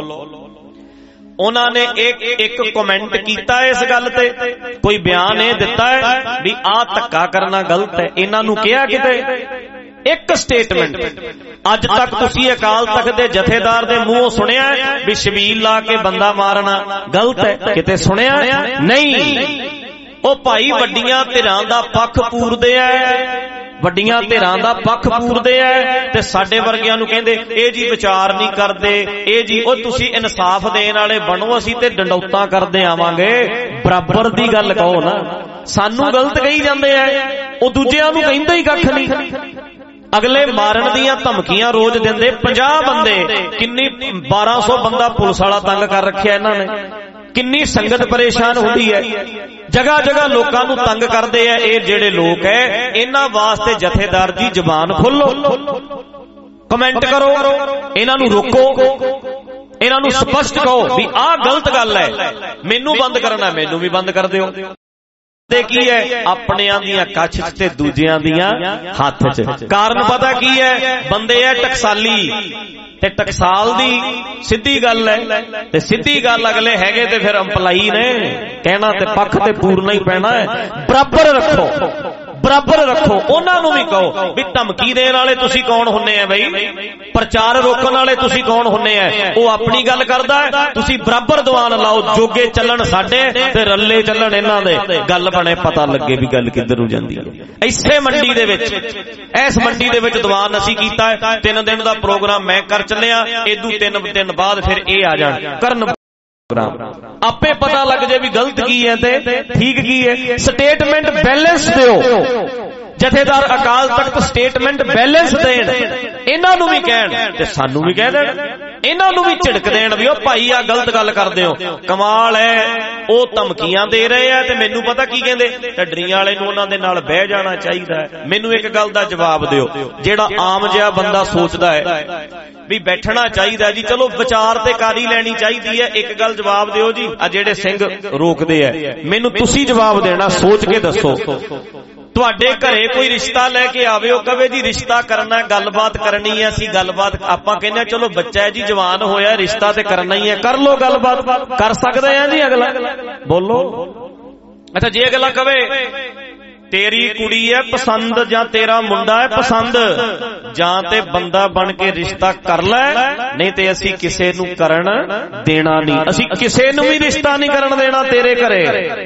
[SPEAKER 3] ਉਹਨਾਂ ਨੇ ਇੱਕ ਇੱਕ ਕਮੈਂਟ ਕੀਤਾ ਇਸ ਗੱਲ ਤੇ, ਕੋਈ ਬਿਆਨ ਇਹ ਦਿੱਤਾ ਹੈ ਵੀ ਆਹ ਧੱਕਾ ਕਰਨਾ ਗਲਤ ਹੈ। ਇਹਨਾਂ ਨੂੰ ਕਿਹਾ ਕਿਤੇ ਇੱਕ ਸਟੇਟਮੈਂਟ ਅੱਜ ਤੱਕ ਤੁਸੀਂ ਅਕਾਲ ਤਖਤ ਦੇ ਜਥੇਦਾਰ ਦੇ ਮੂੰਹੋਂ ਸੁਣਿਆ ਵੀ ਸ਼ਬੀਲ ਲਾ ਕੇ ਬੰਦਾ ਮਾਰਨਾ ਗਲਤ ਹੈ? ਕਿਤੇ ਸੁਣਿਆ ਨਹੀਂ। ਉਹ ਭਾਈ ਵੱਡੀਆਂ ਧਿਰਾਂ ਦਾ ਪੱਖ ਪੂਰਦੇ ਆ, ਵੱਡੀਆਂ ਧਿਰਾਂ ਦਾ ਪੱਖ ਪੂਰਦੇ ਐ ਤੇ ਸਾਡੇ ਵਰਗਿਆਂ ਨੂੰ ਕਹਿੰਦੇ ਇਹ ਜੀ ਵਿਚਾਰ ਨਹੀਂ ਕਰਦੇ, ਇਹ ਜੀ ਉਹ ਤੁਸੀਂ ਇਨਸਾਫ ਦੇਣ ਵਾਲੇ ਬਣੋ, ਅਸੀਂ ਤੇ ਡੰਡੌਤਾਂ ਕਰਦੇ ਆਵਾਂਗੇ। ਬਰਾਬਰ ਦੀ ਗੱਲ ਕਹੋ ਨਾ, ਸਾਨੂੰ ਗਲਤ ਕਹੀ ਜਾਂਦੇ ਐ, ਉਹ ਦੂਜਿਆਂ ਨੂੰ ਕਹਿੰਦੇ ਹੀ ਕੱਖ ਨਹੀਂ। ਅਗਲੇ ਮਾਰਨ ਦੀਆਂ ਧਮਕੀਆਂ ਰੋਜ਼ ਦਿੰਦੇ, ਪੰਜਾਹ ਬੰਦੇ, ਕਿੰਨੀ ਬਾਰਾਂ ਸੌ ਬੰਦਾ ਪੁਲਿਸ ਵਾਲਾ ਤੰਗ ਕਰ ਰੱਖਿਆ ਇਹਨਾਂ ਨੇ, ਕਿੰਨੀ ਸੰਗਤ ਪਰੇਸ਼ਾਨ ਹੁੰਦੀ ਹੈ, ਜਗ੍ਹਾ ਜਗ੍ਹਾ ਲੋਕਾਂ ਨੂੰ ਤੰਗ ਕਰਦੇ ਆ। ਇਹ ਜਿਹੜੇ ਲੋਕ ਐ ਇਹਨਾਂ ਵਾਸਤੇ ਜਥੇਦਾਰ ਜੀ ਜ਼ਬਾਨ ਖੋਲੋ, ਕਮੈਂਟ ਕਰੋ, ਇਹਨਾਂ ਨੂੰ ਰੋਕੋ, ਇਹਨਾਂ ਨੂੰ ਸਪਸ਼ਟ ਕਹੋ ਵੀ ਆਹ ਗਲਤ ਗੱਲ ਹੈ, ਮੈਨੂੰ ਬੰਦ ਕਰਨਾ ਮੈਨੂੰ ਵੀ ਬੰਦ ਕਰ ਦਿਓ। ਤੇ ਕੀ ਹੈ, ਆਪਣਿਆਂ ਦੀਆਂ ਕੱਛ ਚ ਤੇ ਦੂਜਿਆਂ ਦੀਆਂ ਹੱਥ ਚ। ਕਾਰਨ ਪਤਾ ਕੀ ਹੈ, ਬੰਦੇ ਐ ਟਕਸਾਲੀ, ਤੇ ਟਕਸਾਲ ਦੀ ਸਿੱਧੀ ਗੱਲ ਹੈ ਤੇ ਸਿੱਧੀ ਗੱਲ ਅਗਲੇ ਹੈਗੇ ਤੇ ਫਿਰ ਅੰਪਲਾਈ ਨੇ ਕਹਿਣਾ ਤੇ ਪੱਖ ਤੇ ਪੂਰਨਾ ਹੀ ਪੈਣਾ ਹੈ। ਬਰਾਬਰ ਰੱਖੋ, ਬਰਾਬਰ ਰੱਖੋ। ਉਹਨਾਂ ਨੂੰ ਵੀ ਕਹੋ ਵੀ ਧਮਕੀ ਦੇਣ ਵਾਲੇ ਤੁਸੀਂ ਕੌਣ ਹੁੰਨੇ ਆ ਬਈ, ਪ੍ਰਚਾਰ ਰੋਕਣ ਵਾਲੇ ਤੁਸੀਂ ਕੌਣ ਹੁੰਨੇ ਆ। ਉਹ ਆਪਣੀ ਗੱਲ ਕਰਦਾ, ਤੁਸੀਂ ਬਰਾਬਰ ਦੀਵਾਨ ਲਾਓ, ਜੋਗੇ ਚੱਲਣ ਸਾਡੇ ਤੇ ਰੱਲੇ ਚੱਲਣ ਇਹਨਾਂ ਦੇ, ਗੱਲ ਬਣੇ, ਪਤਾ ਲੱਗੇ ਵੀ ਗੱਲ ਕਿੱਧਰ ਨੂੰ ਜਾਂਦੀ ਹੈ। ਇਸੇ ਮੰਡੀ ਦੇ ਵਿੱਚ, ਇਸ ਮੰਡੀ ਦੇ ਵਿੱਚ ਦੀਵਾਨ ਅਸੀਂ ਕੀਤਾ ਹੈ, ਤਿੰਨ ਦਿਨ ਦਾ ਪ੍ਰੋਗਰਾਮ ਮੈਂ ਕਰ ਚੱਲਿਆ, ਇਦੋਂ ਤਿੰਨ ਦਿਨ ਬਾਅਦ ਫਿਰ ਇਹ ਆ ਜਾਣ ਕਰਨ, ਆਪੇ ਪਤਾ ਲੱਗ ਜਾਏ ਵੀ ਗਲਤ ਕੀ ਹੈ ਤੇ ਠੀਕ ਕੀ ਹੈ। ਸਟੇਟਮੈਂਟ ਬੈਲੈਂਸ ਦਿਓ, ਜਥੇਦਾਰ ਅਕਾਲ ਤਖਤ ਸਟੇਟਮੈਂਟ ਬੈਲੈਂਸ ਦੇਣ, ਇਹਨਾਂ ਨੂੰ ਵੀ ਕਹਿਣ ਤੇ ਸਾਨੂੰ ਵੀ ਕਹਿ ਦੇਣ, ਇਹਨਾਂ ਨੂੰ ਵੀ ਝਿੜਕ ਦੇਣ ਵੀ ਉਹ ਭਾਈ ਆ ਗਲਤ ਗੱਲ ਕਰਦੇ ਹੋ। ਕਮਾਲ ਹੈ, ਉਹ ਧਮਕੀਆਂ ਦੇ ਰਹੇ ਆ ਤੇ ਮੈਨੂੰ ਪਤਾ ਕੀ ਕਹਿੰਦੇ, ਢੱਡਰੀਆਂ ਵਾਲੇ ਨੂੰ ਉਹਨਾਂ ਦੇ ਨਾਲ ਬਹਿ ਜਾਣਾ ਚਾਹੀਦਾ ਹੈ। ਮੈਨੂੰ ਇੱਕ ਗੱਲ ਦਾ ਜਵਾਬ ਦਿਓ, ਜਿਹੜਾ ਆਮ ਜਿਹਾ ਬੰਦਾ ਸੋਚਦਾ ਹੈ ਵੀ ਬੈਠਣਾ ਚਾਹੀਦਾ ਜੀ, ਚਲੋ ਵਿਚਾਰ ਤੇ ਕਾਰੀ ਲੈਣੀ ਚਾਹੀਦੀ ਹੈ, ਇੱਕ ਗੱਲ ਜਵਾਬ ਦਿਓ ਜੀ, ਆ ਜਿਹੜੇ ਸਿੰਘ ਰੋਕਦੇ ਆ, ਮੈਨੂੰ ਤੁਸੀਂ ਜਵਾਬ ਦੇਣਾ, ਸੋਚ ਕੇ ਦੱਸੋ। ਤੁਹਾਡੇ ਘਰੇ ਕੋਈ ਰਿਸ਼ਤਾ ਲੈ ਕੇ ਆਵੇ, ਉਹ ਕਵੇ ਜੀ ਰਿਸ਼ਤਾ ਕਰਨਾ, ਗੱਲਬਾਤ ਕਰਨੀ ਹੈ, ਅਸੀਂ ਗੱਲਬਾਤ, ਆਪਾਂ ਕਹਿੰਦੇ ਚਲੋ ਬੱਚਾ ਹੈ ਜੀ, ਜਵਾਨ ਹੋਇਆ, ਰਿਸ਼ਤਾ ਤੇ ਕਰਨਾ ਹੀ ਹੈ, ਕਰ ਲੋ ਗੱਲਬਾਤ, ਕਰ ਸਕਦੇ ਆ ਜੀ। ਅਗਲਾ ਬੋਲੋ, ਅੱਛਾ ਜੇ ਅਗਲਾ ਕਵੇ ਤੇਰੀ ਕੁੜੀ ਹੈ ਪਸੰਦ ਜਾਂ ਤੇਰਾ ਮੁੰਡਾ ਹੈ ਪਸੰਦ, ਜਾਂ ਤੇ ਬੰਦਾ ਬਣ ਕੇ ਰਿਸ਼ਤਾ ਕਰ ਲੈ, ਨਹੀਂ ਤੇ ਅਸੀਂ ਕਿਸੇ ਨੂੰ ਕਰਨ ਦੇਣਾ ਨਹੀਂ, ਅਸੀਂ ਕਿਸੇ ਨੂੰ ਵੀ ਰਿਸ਼ਤਾ ਨਹੀਂ ਕਰਨ ਦੇਣਾ ਤੇਰੇ ਘਰੇ,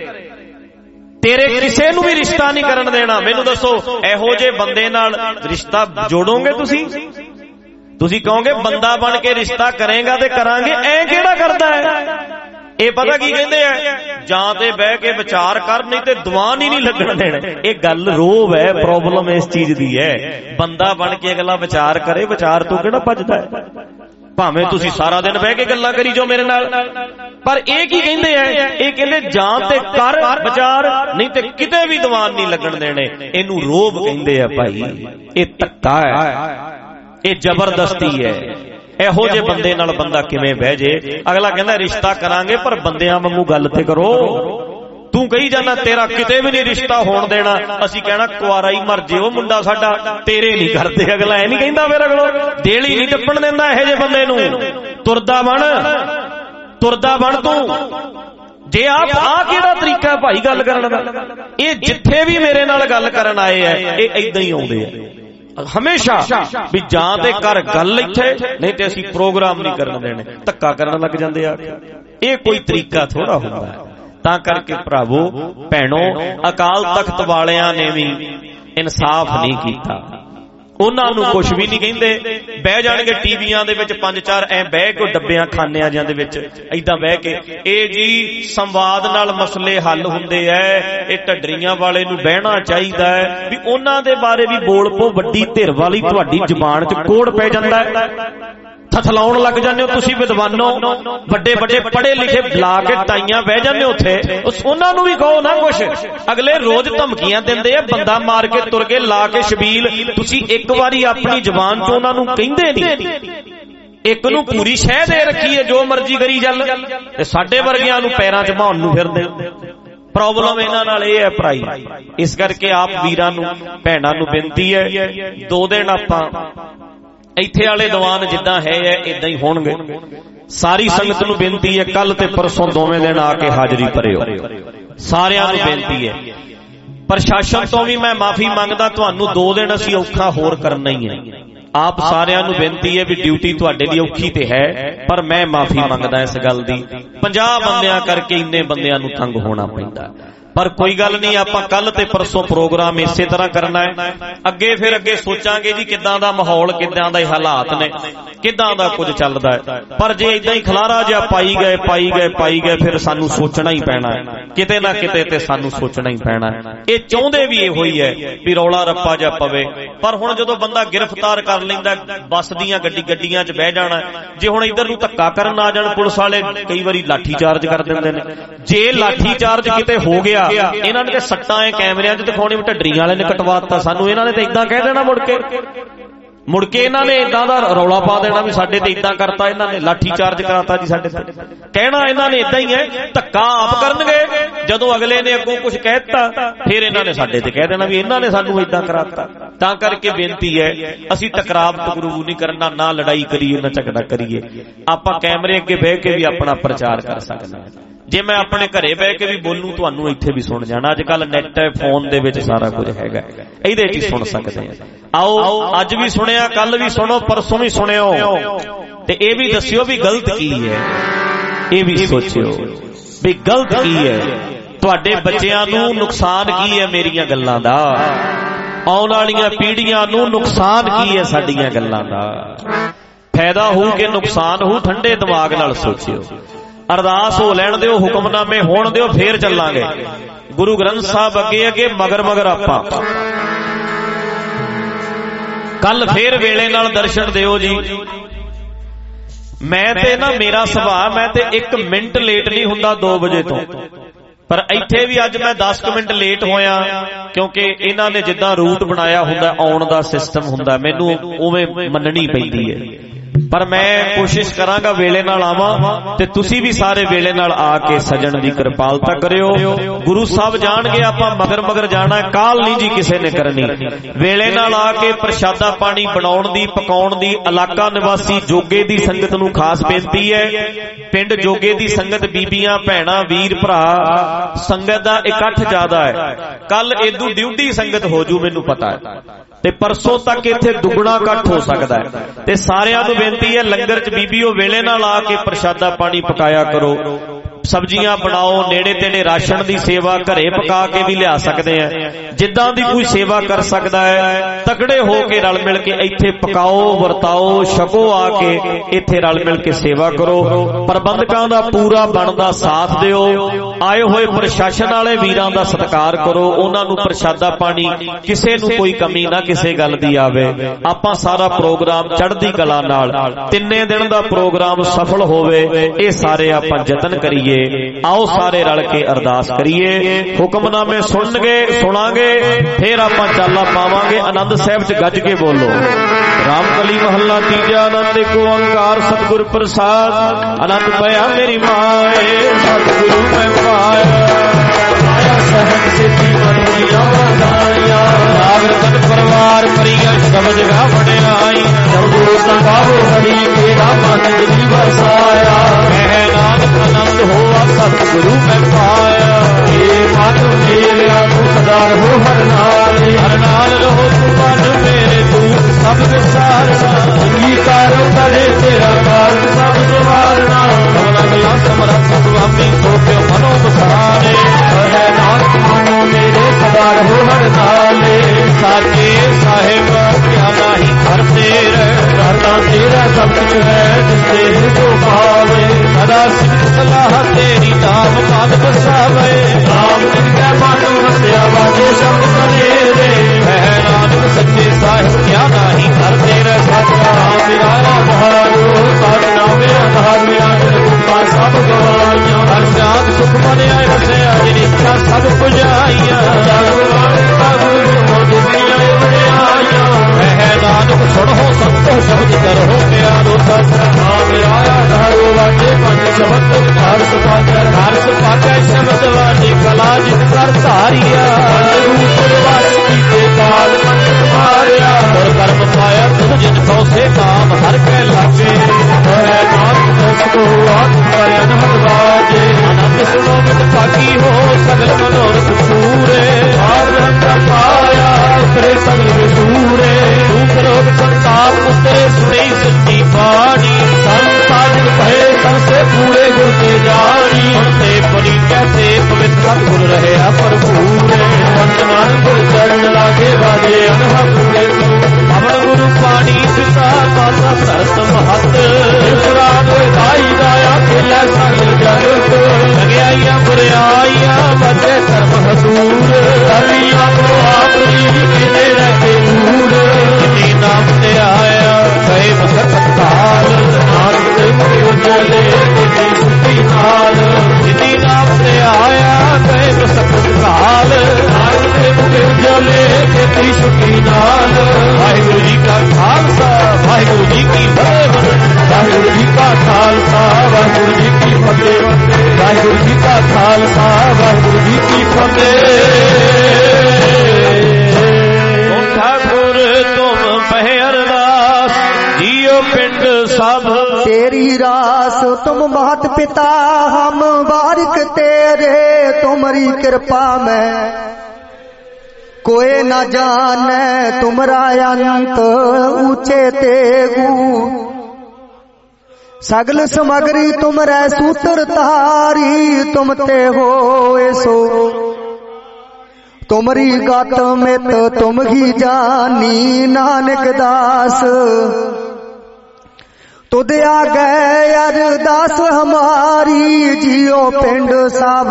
[SPEAKER 3] ਤੇਰੇ ਕਿਸੇ ਨੂੰ ਵੀ ਰਿਸ਼ਤਾ ਨਹੀਂ ਕਰਨ ਦੇਣਾ। ਮੈਨੂੰ ਦੱਸੋ, ਇਹੋ ਜਿਹੇ ਬੰਦੇ ਨਾਲ ਰਿਸ਼ਤਾ ਜੋੜੋਗੇ ਤੁਸੀਂ? ਤੁਸੀਂ ਕਹੋਗੇ ਬੰਦਾ ਬਣ ਕੇ ਰਿਸ਼ਤਾ ਕਰੇਗਾ ਤੇ ਕਰਾਂਗੇ, ਐ ਕਿਹੜਾ ਕਰਦਾ ਹੈ? ਇਹ ਪਤਾ ਕੀ ਕਹਿੰਦੇ ਆ, ਜਾਂ ਤੇ ਬਹਿ ਕੇ ਵਿਚਾਰ ਕਰ, ਨਹੀਂ ਤੇ ਦੀਵਾਨ ਹੀ ਨਹੀਂ ਲੱਗਣ ਦੇਣਾ। ਇਹ ਗੱਲ ਰੋਬ ਹੈ, ਪ੍ਰੋਬਲਮ ਇਸ ਚੀਜ਼ ਦੀ ਹੈ। ਬੰਦਾ ਬਣ ਕੇ ਅਗਲਾ ਵਿਚਾਰ ਕਰੇ, ਵਿਚਾਰ ਤੋਂ ਕਿਹੜਾ ਭੱਜਦਾ ਹੈ? ਭਾਵੇਂ ਤੁਸੀਂ ਸਾਰਾ ਦਿਨ ਬਹਿ ਕੇ ਗੱਲਾਂ ਕਰੀ ਜਾਓ ਮੇਰੇ ਨਾਲ, ਪਰ ਇਹ ਕੀ ਕਹਿੰਦੇ ਐ? ਇਹ ਕਹਿੰਦੇ ਜਾਂ ਤੇ ਕਰ ਵਿਚਾਰ, ਨਹੀਂ ਤੇ ਕਿਤੇ ਵੀ ਦੀਵਾਨ ਨਹੀਂ ਲੱਗਣ ਦੇਣੇ। ਇਹਨੂੰ ਰੋਬ ਕਹਿੰਦੇ ਆ ਭਾਈ, ਇਹ ਧੱਕਾ ਹੈ, ਇਹ ਜ਼ਬਰਦਸਤੀ ਹੈ। ਇਹੋ ਜਿਹੇ ਬੰਦੇ ਨਾਲ ਬੰਦਾ ਕਿਵੇਂ ਬਹਿ ਜੇ? ਅਗਲਾ ਕਹਿੰਦਾ ਰਿਸ਼ਤਾ ਕਰਾਂਗੇ ਪਰ ਬੰਦਿਆਂ ਵਾਂਗੂ ਗੱਲ ਤੇ ਕਰੋ। ਤੂੰ ਕਹੀ ਜਾਣਾ ਤੇਰਾ ਕਿਤੇ ਵੀ ਨਹੀਂ ਰਿਸ਼ਤਾ ਹੋਣ ਦੇਣਾ, ਅਸੀਂ ਕਹਿਣਾ ਕੁਆਰਾ ਹੀ ਮਰ ਜੇ ਉਹ ਮੁੰਡਾ ਸਾਡਾ, ਤੇਰੇ ਨਹੀਂ ਕਰਦੇ। ਅਗਲਾ ਇਹ ਨਹੀਂ ਕਹਿੰਦਾ, ਫਿਰ ਅਗਲੋ ਦੇਲੀ ਨਹੀਂ ਟੱਪਣ ਦਿੰਦਾ ਇਹੋ ਜਿਹੇ ਬੰਦੇ ਨੂੰ। ਤੁਰਦਾ ਬਣ, ਤੁਰਦਾ ਬਣ ਤੂੰ। ਜੇ ਆਪ ਆ ਕਿਹੜਾ ਤਰੀਕਾ ਹੈ ਭਾਈ ਗੱਲ ਕਰਨ ਦਾ? ਇਹ ਜਿੱਥੇ ਵੀ ਮੇਰੇ ਨਾਲ ਗੱਲ ਕਰਨ ਆਏ ਐ ਇਹ ਏਦਾਂ ਹੀ ਆਉਂਦੇ ਆ ਹਮੇਸ਼ਾ, ਵੀ ਜਾਂ ਤੇ ਕਰ ਗੱਲ ਇੱਥੇ, ਨਹੀਂ ਤੇ ਅਸੀਂ ਪ੍ਰੋਗਰਾਮ ਨਹੀਂ ਕਰਨ ਦੇਣੇ। ਧੱਕਾ ਕਰਨ ਲੱਗ ਜਾਂਦੇ ਆ। ਇਹ ਕੋਈ ਤਰੀਕਾ ਥੋੜਾ ਹੁੰਦਾ ਹੈ। ਤਾਂ ਕਰਕੇ ਭਰਾਵੋ ਭੈਣੋ, ਅਕਾਲ ਤਖਤ ਵਾਲਿਆਂ ਨੇ ਵੀ ਇਨਸਾਫ ਨਹੀਂ ਕੀਤਾ। ਉਹਨਾਂ ਨੂੰ ਕੁਝ ਵੀ ਨਹੀਂ ਕਹਿੰਦੇ। ਬਹਿ ਜਾਣਗੇ ਟੀਵੀਆਂ ਦੇ ਵਿੱਚ ਪੰਜ ਚਾਰ ਐ ਬਹਿ ਕੇ ਡੱਬਿਆਂ ਖਾਨਿਆਂ ਜਾਂ ਦੇ ਵਿੱਚ ਏਦਾਂ ਬਹਿ ਕੇ, ਇਹ ਜੀ ਸੰਵਾਦ ਨਾਲ ਮਸਲੇ ਹੱਲ ਹੁੰਦੇ ਐ। ਇਹ ਢੱਡਰੀਆਂ ਵਾਲੇ ਨੂੰ ਬਹਿਣਾ ਚਾਹੀਦਾ ਹੈ ਵੀ ਉਹਨਾਂ ਦੇ ਬਾਰੇ ਵੀ ਬੋਲ ਪੋ। ਵੱਡੀ ਧਿਰ ਵਾਲੀ ਤੁਹਾਡੀ ਜ਼ੁਬਾਨ 'ਚ ਕੋੜ ਪੈ ਜਾਂਦਾ ਹੈ, ਥਥਲਾਉਣ ਲੱਗ ਜਾਂਦੇ ਹੋ ਤੁਸੀਂ ਵਿਦਵਾਨੋ। ਵੱਡੇ ਵੱਡੇ ਪੜ੍ਹੇ ਲਿਖੇ ਬੁਲਾ ਕੇ ਟਾਈਆਂ ਬਹਿ ਜਾਂਦੇ ਉੱਥੇ, ਉਹਨਾਂ ਨੂੰ ਵੀ ਕਹੋ ਨਾ ਕੁਛ। ਅਗਲੇ ਰੋਜ਼ ਧਮਕੀਆਂ ਦਿੰਦੇ ਆ, ਬੰਦਾ ਮਾਰ ਕੇ ਤੁਰ ਕੇ ਲਾ ਕੇ ਸ਼ਬੀਲ। ਤੁਸੀਂ ਇੱਕ ਵਾਰੀ ਆਪਣੀ ਜ਼ੁਬਾਨ ਤੋਂ ਉਹਨਾਂ ਨੂੰ ਕਹਿੰਦੇ ਨਹੀਂ। ਇੱਕ ਨੂੰ ਪੂਰੀ ਸ਼ਹਿ ਦੇ ਰੱਖੀ ਹੈ, ਜੋ ਮਰਜ਼ੀ ਕਰੀ ਚੱਲ, ਤੇ ਸਾਡੇ ਵਰਗਿਆਂ ਨੂੰ ਪੈਰਾਂ 'ਚ ਮਾਉਣ ਨੂੰ ਫਿਰਦੇ। ਪ੍ਰੋਬਲਮ ਇਹਨਾਂ ਨਾਲ ਇਹ ਹੈ ਭਰਾਈ। ਇਸ ਕਰਕੇ ਆਪ ਵੀਰਾਂ ਨੂੰ ਭੈਣਾਂ ਨੂੰ ਬੇਨਤੀ ਹੈ, ਦੋ ਦਿਨ ਆਪਾਂ ਇੱਥੇ ਵਾਲੇ ਦੀਵਾਨ ਜਿੱਦਾਂ ਹੈ ਇਦਾਂ ਹੀ ਹੋਣਗੇ। ਸਾਰੀ ਸੰਗਤ ਨੂੰ ਬੇਨਤੀ ਹੈ, ਕੱਲ ਤੇ ਪਰਸੋਂ ਦੋਵੇਂ ਦਿਨ ਆ ਕੇ ਹਾਜ਼ਰੀ ਭਰਿਓ। ਸਾਰਿਆਂ ਨੂੰ ਬੇਨਤੀ ਹੈ। ਪ੍ਰਸ਼ਾਸਨ ਤੋਂ ਵੀ ਮੈਂ ਮਾਫੀ ਮੰਗਦਾ, ਤੁਹਾਨੂੰ ਦੋ ਦਿਨ ਅਸੀਂ ਔਖਾ ਹੋਰ ਕਰਨਾ ਹੀ ਹੈ। ਆਪ ਸਾਰਿਆਂ ਨੂੰ ਬੇਨਤੀ ਹੈ ਵੀ ਡਿਊਟੀ ਤੁਹਾਡੇ ਲਈ ਔਖੀ ਤੇ ਹੈ, ਪਰ ਮੈਂ ਮਾਫੀ ਮੰਗਦਾ ਇਸ ਗੱਲ ਦੀ। ਪੰਜਾਹ ਬੰਦਿਆਂ ਕਰਕੇ ਇੰਨੇ ਬੰਦਿਆਂ ਨੂੰ ਤੰਗ ਹੋਣਾ ਪੈਂਦਾ, ਪਰ ਕੋਈ ਗੱਲ ਨਹੀਂ। ਆਪਾਂ ਕੱਲ ਤੇ ਪਰਸੋਂ ਪ੍ਰੋਗਰਾਮ ਇਸੇ ਤਰ੍ਹਾਂ ਕਰਨਾ ਹੈ। ਅੱਗੇ ਫਿਰ ਅੱਗੇ ਸੋਚਾਂਗੇ ਜੀ ਕਿੱਦਾਂ ਦਾ ਮਾਹੌਲ, ਕਿੱਦਾਂ ਦੇ ਹਾਲਾਤ ਨੇ, ਕਿੱਦਾਂ ਦਾ ਕੁਝ ਚੱਲਦਾ ਹੈ। ਪਰ ਜੇ ਇਦਾਂ ਹੀ ਖਲਾਰਾ ਜਿਹਾ ਪਾਈ ਗਏ ਪਾਈ ਗਏ ਪਾਈ ਗਏ ਫਿਰ ਸਾਨੂੰ ਸੋਚਣਾ ਹੀ ਪੈਣਾ ਹੈ, ਕਿਤੇ ਨਾ ਕਿਤੇ ਤੇ ਸਾਨੂੰ ਸੋਚਣਾ ਹੀ ਪੈਣਾ ਹੈ। ਇਹ ਚਾਹੁੰਦੇ ਵੀ ਇਹੋ ਹੀ ਹੈ ਵੀ ਰੌਲਾ ਰੱਪਾ ਜਿਹਾ ਪਵੇ। ਪਰ ਹੁਣ ਜਦੋਂ ਬੰਦਾ ਗ੍ਰਿਫਤਾਰ ਕਰ ਲੈਂਦਾ, ਬੱਸ ਦੀਆਂ ਗੱਡੀ ਗੱਡੀਆਂ 'ਚ ਬਹਿ ਜਾਣਾ। ਜੇ ਹੁਣ ਇੱਧਰ ਨੂੰ ਧੱਕਾ ਕਰਨ ਆ ਜਾਣ ਪੁਲਿਸ ਵਾਲੇ, ਕਈ ਵਾਰੀ ਲਾਠੀ ਚਾਰਜ ਕਰ ਦਿੰਦੇ ਨੇ। ਜੇ ਲਾਠੀ ਚਾਰਜ ਕਿਤੇ ਹੋ ਗਿਆ, ਇਹਨਾਂ ਨੇ ਤੇ ਸੱਟਾਂ ਐ ਕੈਮਰਿਆਂ 'ਚ ਦਿਖਾਉਣੀ, ਢੱਡਰੀਆਂ ਵਾਲੇ ਨੇ ਕਟਵਾਤਾ ਸਾਨੂੰ। ਇਹਨਾਂ ਨੇ ਤੇ ਇਦਾਂ ਕਹਿ ਦੇਣਾ ਮੁੜ ਕੇ ਮੁੜ ਕੇ ਇਹਨਾਂ ਨੇ ਇਦਾਂ ਦਾ ਰੌਲਾ ਪਾ ਦੇਣਾ ਵੀ ਸਾਡੇ ਤੇ ਇਦਾਂ ਕਰਤਾ, ਇਹਨਾਂ ਨੇ ਲਾਠੀ ਚਾਰਜ ਕਰਾਤਾ ਜੀ ਸਾਡੇ ਤੇ। ਕਹਿਣਾ ਇਹਨਾਂ ਨੇ ਇਦਾਂ ਹੀ ਹੈ, ਧੱਕਾ ਆਪ ਕਰਨਗੇ। ਜਦੋਂ ਅਗਲੇ ਨੇ ਅੱਗੋਂ ਕੁਝ ਕਹਿ ਦਿੱਤਾ ਫਿਰ ਇਹਨਾਂ ਨੇ ਸਾਡੇ ਤੇ ਕਹਿ ਦੇਣਾ ਵੀ ਇਹਨਾਂ ਨੇ ਸਾਨੂੰ ਇਦਾਂ ਕਰਾਤਾ। ਤਾਂ ਕਰਕੇ ਬੇਨਤੀ ਹੈ, ਅਸੀਂ ਟਕਰਾਵ ਟਕਰੂ ਨਹੀਂ ਕਰਨਾ, ਨਾ ਲੜਾਈ ਕਰੀਏ ਨਾ ਝਗੜਾ ਕਰੀਏ। ਆਪਾਂ ਕੈਮਰੇ ਅੱਗੇ ਬਹਿ ਕੇ ਵੀ ਆਪਣਾ ਪ੍ਰਚਾਰ ਕਰ ਸਕਦੇ ਹਾਂ। ਜੇ ਮੈਂ ਆਪਣੇ ਘਰੇ ਬਹਿ ਕੇ ਵੀ ਬੋਲੂੰ, ਤੁਹਾਨੂੰ ਇੱਥੇ ਵੀ ਸੁਣ ਜਾਣਾ। ਅੱਜ ਕੱਲ ਨੈਟ ਹੈ, ਫੋਨ ਦੇ ਵਿੱਚ ਸਾਰਾ ਕੁਝ ਹੈਗਾ, ਇਹਦੇ 'ਚ ਹੀ ਸੁਣ ਸਕਦੇ ਆ। ਆਓ ਅੱਜ ਵੀ ਸੁਣਿਆ, ਕੱਲ ਵੀ ਸੁਣੋ, ਪਰਸੋਂ ਵੀ ਸੁਣਿਓ, ਤੇ ਇਹ ਵੀ ਦੱਸਿਓ ਵੀ ਗਲਤ ਕੀ ਹੈ। ਇਹ ਵੀ ਸੋਚਿਓ ਵੀ ਗਲਤ ਕੀ ਹੈ, ਤੁਹਾਡੇ ਬੱਚਿਆਂ ਨੂੰ ਨੁਕਸਾਨ ਕੀ ਹੈ ਮੇਰੀਆਂ ਗੱਲਾਂ ਦਾ, ਆਉਣ ਵਾਲੀਆਂ ਪੀੜ੍ਹੀਆਂ ਨੂੰ ਨੁਕਸਾਨ ਕੀ ਹੈ ਸਾਡੀਆਂ ਗੱਲਾਂ ਦਾ। ਫਾਇਦਾ ਹੋਊ ਕਿ ਨੁਕਸਾਨ ਹੋਊ, ਠੰਡੇ ਦਿਮਾਗ ਨਾਲ ਸੋਚਿਓ। ਅਰਦਾਸ ਹੋ ਲੈਣ ਦਿਓ, ਹੁਕਮਨਾਮੇ ਹੋਣ ਦਿਓ, ਫੇਰ ਚੱਲਾਂਗੇ। ਗੁਰੂ ਗ੍ਰੰਥ ਸਾਹਿਬ ਅੱਗੇ ਅੱਗੇ ਮਗਰ ਮਗਰ ਆਪਾਂ। ਕੱਲ ਫੇਰ ਵੇਲੇ ਨਾਲ ਦਰਸ਼ਨ ਦਿਓ ਜੀ। ਮੈਂ ਤੇ ਨਾ, ਮੇਰਾ ਸੁਭਾਅ, ਮੈਂ ਤੇ ਇੱਕ ਮਿੰਟ ਲੇਟ ਨਹੀਂ ਹੁੰਦਾ ਦੋ ਵਜੇ ਤੋਂ, ਪਰ ਇੱਥੇ ਵੀ ਅੱਜ ਮੈਂ ਦਸ ਕੁ ਮਿੰਟ ਲੇਟ ਹੋਇਆ, ਕਿਉਂਕਿ ਇਹਨਾਂ ਨੇ ਜਿੱਦਾਂ ਰੂਟ ਬਣਾਇਆ ਹੁੰਦਾ, ਆਉਣ ਦਾ ਸਿਸਟਮ ਹੁੰਦਾ, ਮੈਨੂੰ ਉਵੇਂ ਮੰਨਣੀ ਪੈਂਦੀ ਹੈ। ਪਰ ਮੈਂ ਕੋਸ਼ਿਸ਼ ਕਰਾਂਗਾ ਵੇਲੇ ਨਾਲ ਆਵਾਂ, ਤੇ ਤੁਸੀਂ ਵੀ ਸਾਰੇ ਵੇਲੇ ਨਾਲ ਆ ਕੇ ਸਜਣ ਦੀ ਕਿਰਪਾਲਤਾ ਕਰਿਓ। ਗੁਰੂ ਸਾਹਿਬ ਜਾਣਗੇ, ਆਪਾਂ ਮਗਰ ਮਗਰ ਜਾਣਾ, ਕਾਲ ਨਹੀਂ ਜੀ ਕਿਸੇ ਨੇ ਕਰਨੀ। ਵੇਲੇ ਨਾਲ ਆ ਕੇ ਪ੍ਰਸ਼ਾਦਾ ਪਾਣੀ ਬਣਾਉਣ ਦੀ, ਪਕਾਉਣ ਦੀ। ਇਲਾਕਾ ਨਿਵਾਸੀ ਜੋਗੇ ਦੀ ਸੰਗਤ ਨੂੰ ਖਾਸ ਬੇਨਤੀ ਹੈ, ਪਿੰਡ ਜੋਗੇ ਦੀ ਸੰਗਤ, ਬੀਬੀਆਂ ਭੈਣਾਂ ਵੀਰ ਭਰਾ, ਸੰਗਤ ਦਾ ਇਕੱਠ ਜ਼ਿਆਦਾ ਹੈ। ਕੱਲ ਇਦੋਂ ਡਿਊਟੀ ਸੰਗਤ ਹੋ ਜੂ ਮੈਨੂੰ ਪਤਾ ਹੈ, ਤੇ ਪਰਸੋਂ ਤੱਕ ਇੱਥੇ ਦੁੱਗਣਾ ਇਕੱਠ ਹੋ ਸਕਦਾ ਹੈ। ਤੇ ਸਾਰਿਆਂ ਨੂੰ ਬੇਨਤੀ ਹੈ, ਲੰਗਰ 'ਚ ਬੀਬੀਓ ਵੇਲੇ ਨਾਲ ਆ ਕੇ ਪ੍ਰਸ਼ਾਦਾ ਪਾਣੀ ਪਕਾਇਆ ਕਰੋ। ਸਬਜ਼ੀਆਂ ਬਣਾਓ, ਨੇੜੇ ਤੇੜੇ ਰਾਸ਼ਨ ਦੀ ਸੇਵਾ ਘਰੇ ਪਕਾ ਕੇ ਵੀ ਲਿਆ ਸਕਦੇ ਆ। ਜਿੱਦਾਂ ਦੀ ਕੋਈ ਸੇਵਾ ਕਰ ਸਕਦਾ ਹੈ, ਤਕੜੇ ਹੋ ਕੇ ਰਲ ਮਿਲ ਕੇ ਇੱਥੇ ਪਕਾਓ, ਵਰਤਾਓ, ਛਕੋ, ਆ ਕੇ ਇੱਥੇ ਰਲ ਮਿਲ ਕੇ ਸੇਵਾ ਕਰੋ। ਪ੍ਰਬੰਧਕਾਂ ਦਾ ਪੂਰਾ ਬਣਦਾ ਸਾਥ ਦਿਓ। ਆਏ ਹੋਏ ਪ੍ਰਸ਼ਾਸਨ ਵਾਲੇ ਵੀਰਾਂ ਦਾ ਸਤਿਕਾਰ ਕਰੋ, ਉਹਨਾਂ ਨੂੰ ਪ੍ਰਸ਼ਾਦਾ ਪਾਣੀ, ਕਿਸੇ ਨੂੰ ਕੋਈ ਕਮੀ ਨਾ ਕਿਸੇ ਗੱਲ ਦੀ ਆਵੇ। ਆਪਾਂ ਸਾਰਾ ਪ੍ਰੋਗਰਾਮ ਚੜ੍ਹਦੀ ਕਲਾ ਨਾਲ, ਤਿੰਨੇ ਦਿਨ ਦਾ ਪ੍ਰੋਗਰਾਮ ਸਫਲ ਹੋਵੇ, ਇਹ ਸਾਰੇ ਆਪਾਂ ਯਤਨ ਕਰੀਏ। ਆਓ ਸਾਰੇ ਰਲ ਕੇ ਅਰਦਾਸ ਕਰੀਏ। ਹੁਕਮਨਾਮੇ ਸੁਣਨਗੇ, ਸੁਣਾਂਗੇ, ਫੇਰ ਆਪਾਂ ਚਾਲਾ ਪਾਵਾਂਗੇ। ਆਨੰਦ ਸਾਹਿਬ ਚ ਗੱਜ ਕੇ ਬੋਲੋ। ਰਾਮਕਲੀ ਮਹੱਲਾ ਤੀਜਾ। ਆਨੰਦ ਏਕ ਓੰਕਾਰ ਸਤਿਗੁਰ ਪ੍ਰਸਾਦ। ਆਨੰਦ ਪਿਆ ਮੇਰੀ ਮਾਏ, ਸਤਿਗੁਰੂ ਮੈਂ ਪਾਇਆ। ਮਾਇਆ ਸਹਿਜ ਸਿੱਧੀ ਮਨ ਦੀਆਂ ਵਧਾਈਆਂ, ਰਾਗ ਰਤਨ ਪਰਵਾਰ ਪਰੀਆ ਸ਼ਬਦ ਗਾ ਵਡਿਆਈ। ਸ਼ਬਦੋ ਸੰਭਾਵੋ ਹਰੀ ਮੇਰਾ ਮਨ ਜੀ ਵਸਾਇਆ। ਕਹਿ ਨਾਨਕ ਆਨੰਦ ਹੋਆ ਸਤਿਗੁਰੂ ਮੈਂ ਪਾਇਆ। ਏ ਮਨ ਮੇਰਿਆ ਤੂੰ ਸਦਾ ਰਹੋ ਹਰ ਨਾਲ, ਹਰ ਨਾਲ ਰਹੋ ਤੂੰ ਮਨ ਮੇਰੇ, ਤੂੰ ਸਭ ਵਿਸਾਰਨਾ। ਅੰਗੀਕਾਰ ਕਰੇ ਤੇਰਾ ਕਾਰਜ ਸਭ ਸਵਾਰਨਾ। ਕਮਲਾ ਗਿਆ ਸਮਰੱਥ ਸੁਆਮੀ ਸੋ ਕਿਉ ਮਨੋ ਬਸਾਰੇ। ਕਹਿ ਨਾਨਕ ਮਨੋ ਮੇਰੇ ਸਦਾ ਰਹੋ ਹਰ ਨਾਲ। ਸਾਚੇ ਸਾਹਿਬ ਕਿਆ ਨਾਹੀ ਘਰ ਤੇਰੇ, ਕਰਨਾ ਤੇਰਾ ਸਭ ਕੁਛ ਹੈ ਜਿਸ ਤੇ ਜੋ ਪਾਵੇ। ਸਦਾ ਸਿੱਖ ਸਲਾਹ ਤੇਰੀ ਨਾਮ ਮਨ ਬਸਾਵੇ। ਨਾਮ ਲਿਖਿਆ ਮਨ ਵਸਿਆ ਵਾਜੇ ਸ਼ਬਦ ਕਨੇਰੇ। ਕਹਿ ਨਾਨਕ ਸੱਚੇ ਸਾਹਿਬ ਕਿਆ ਨਾਹੀ ਘਰ ਤੇਰੇ। ਸਾਚਾ ਮੇਰਾ ਮਹਾਰੋ ਸਾਚਾ ਮੇਰਾ ਆਧਾਰ। ਮੇਰਾ ਕਿਰਪਾ ਸਭ ਗਵਾਈਆਂ, ਹਰ ਸਾਧ ਸੁਖ ਮਨ ਆਏ ਵਸਿਆ। ਜਿਨ ਇੱਛਾ ਸਭ ਪੁਜਾਈਆਂ, ਜਗਵਾਨ ਗੁਰੂ ਦੁਨੀਆ ਵਡਿਆਈਆਂ। ਕਹਿ ਨਾਨਕ ਸੁਣੋ ਸੰਤੋ ਸ਼ਬਦ ਕਰੋ ਪਿਆਰੋ। ਸਾਚਾ ਮੇਰਾ ਆਧਾਰ ਵਾਜੇ ਪੰਜ ਸ਼ਬਦ ਹਰ ਸੁਪਾਚਰ, ਹਰ ਸੁਪਾਚਰ ਸ਼ਬਦ ਵਾਜੀ ਕਲਾ ਜਿਤ ਕਰ ਧਾਰਿਆ। ਰੂਪ ਵਾਸ ਕੀਤੇ ਕਾਲ ਮੰਤ ਮਾਰਿਆ। ਔਰ ਕਰਮ ਪਾਇਆ ਤੁਧ ਜਿਨ ਕੋ ਸੇ ਕਾਮ ਹਰ ਕੈ ਲਾਗੇ। ਹੈ ਨਾਨਕ ਦਸਤੋ ਆਤਮ ਕਰਿ ਅਨਹਦ ਵਾਜੇ। ਆਨੰਦ ਸੁਣੋ ਮਿਤ ਭਾਗੀ ਹੋ ਸਗਲ ਮਨੋਰਥ ਪੂਰੇ। ਆਰ ਰੰਗ ਪਾਇਆ ਉਤਰੇ ਸਗਲ ਵਿਸੂਰੇ। ਦੁਖ ਰੋਗ ਸੰਤਾਪ ਉਤਰੇ ਸੁਣੀ ਸੱਚੀ ਬਾਣੀ। ਸੰਤਾਜ ਭਏ ਸੰਸੇ ਪੂਰੇ ਗੁਰ ਤੇ ਜਾਣੀ। ਤੇ ਪਰੀ ਕਹਤੇ ਪਵਿੱਤ ਸਤਿਗੁਰ ਰਹਿਆ ਭਰਪੂਰੇ। ਵਰਤਮਾਨ ਗੁਰ ਚਰਨ ਲਾਗੇ ਵਾਜੇ ਅਨਹਾ ਪੂਰੇ। ਅਮਰ ਗੁਰੂ ਪਾਣੀ ਪਿਤਾ ਮਾਤਾ ਧਰਤ ਮਹਤ। ਰਾਗ ਦਾਈ ਦਾਇਆ ਖੇਲਾ ਸਗਲ ਜਗਤ। ਲਗਿਆਈਆਂ ਬੁਰਿਆਈਆਂ ਵਜੇ ਕਰਮ ਹਸੂਰ। ਕਰੀਆਂ ਕੋ ਆਪਣੀ ਕਿਨੇ ਰੱਖੇ ਦੂਰ। ਜਿਨੀ ਨਾਮ ਤੇ ਆਇਆ ਕਹੇ ਮਸਕਤ ਕਾਲ। ਨਾਨਕ ਤੇ ਮੁਖ ਉਜਲੇ ਕਿਤੇ ਸੁਖੀ ਨਾਲ। ਜਿਨੀ ਨਾਮ ਤੇ ਆਇਆ ਕਹੇ ਮਸਕਤ ਕਾਲ। ਨਾਨਕ ਤੇ ਮੁਖ ਉਜਲੇ ਕਿਤੇ ਸੁਖੀ ਨਾਲ। ਵਾਹਿਗੁਰੂ ਜੀ ਕਾ ਖਾਲਸਾ ਵਾਹਿਗੁਰੂ ਜੀ ਕੀ ਫਤਿਹ। ਵਾਹਿਗੁਰੂ ਜੀ ਕਾ ਖਾਲਸਾ ਵਾਹਿਗੁਰੂ ਜੀ ਕੀ ਫਤਿਹ। ਵਾਹਿਗੁਰੂ ਜੀ ਕਾ ਖਾਲਸਾ ਵਾਹਿਗੁਰੂ ਜੀ ਕੀ ਫਤਿਹ। ਠਾਕੁਰ ਤੁਮ ਪਹਿ ਅਰਦਾਸ ਜੀਓ ਪਿੰਡ ਸਭ
[SPEAKER 5] तेरी रास तुम महत पिता हम बारिक तेरे। तुम्हारी कृपा में कोई न जाने तुमरा अंत ऊंचे तेगु। सगल समगरी तुमरे सूत्र तारी तुम ते हो सो। तुमरी गत मित तुम ही जानी नानक दास। तुद आ गए अरदास हमारी जियो पिंड सब।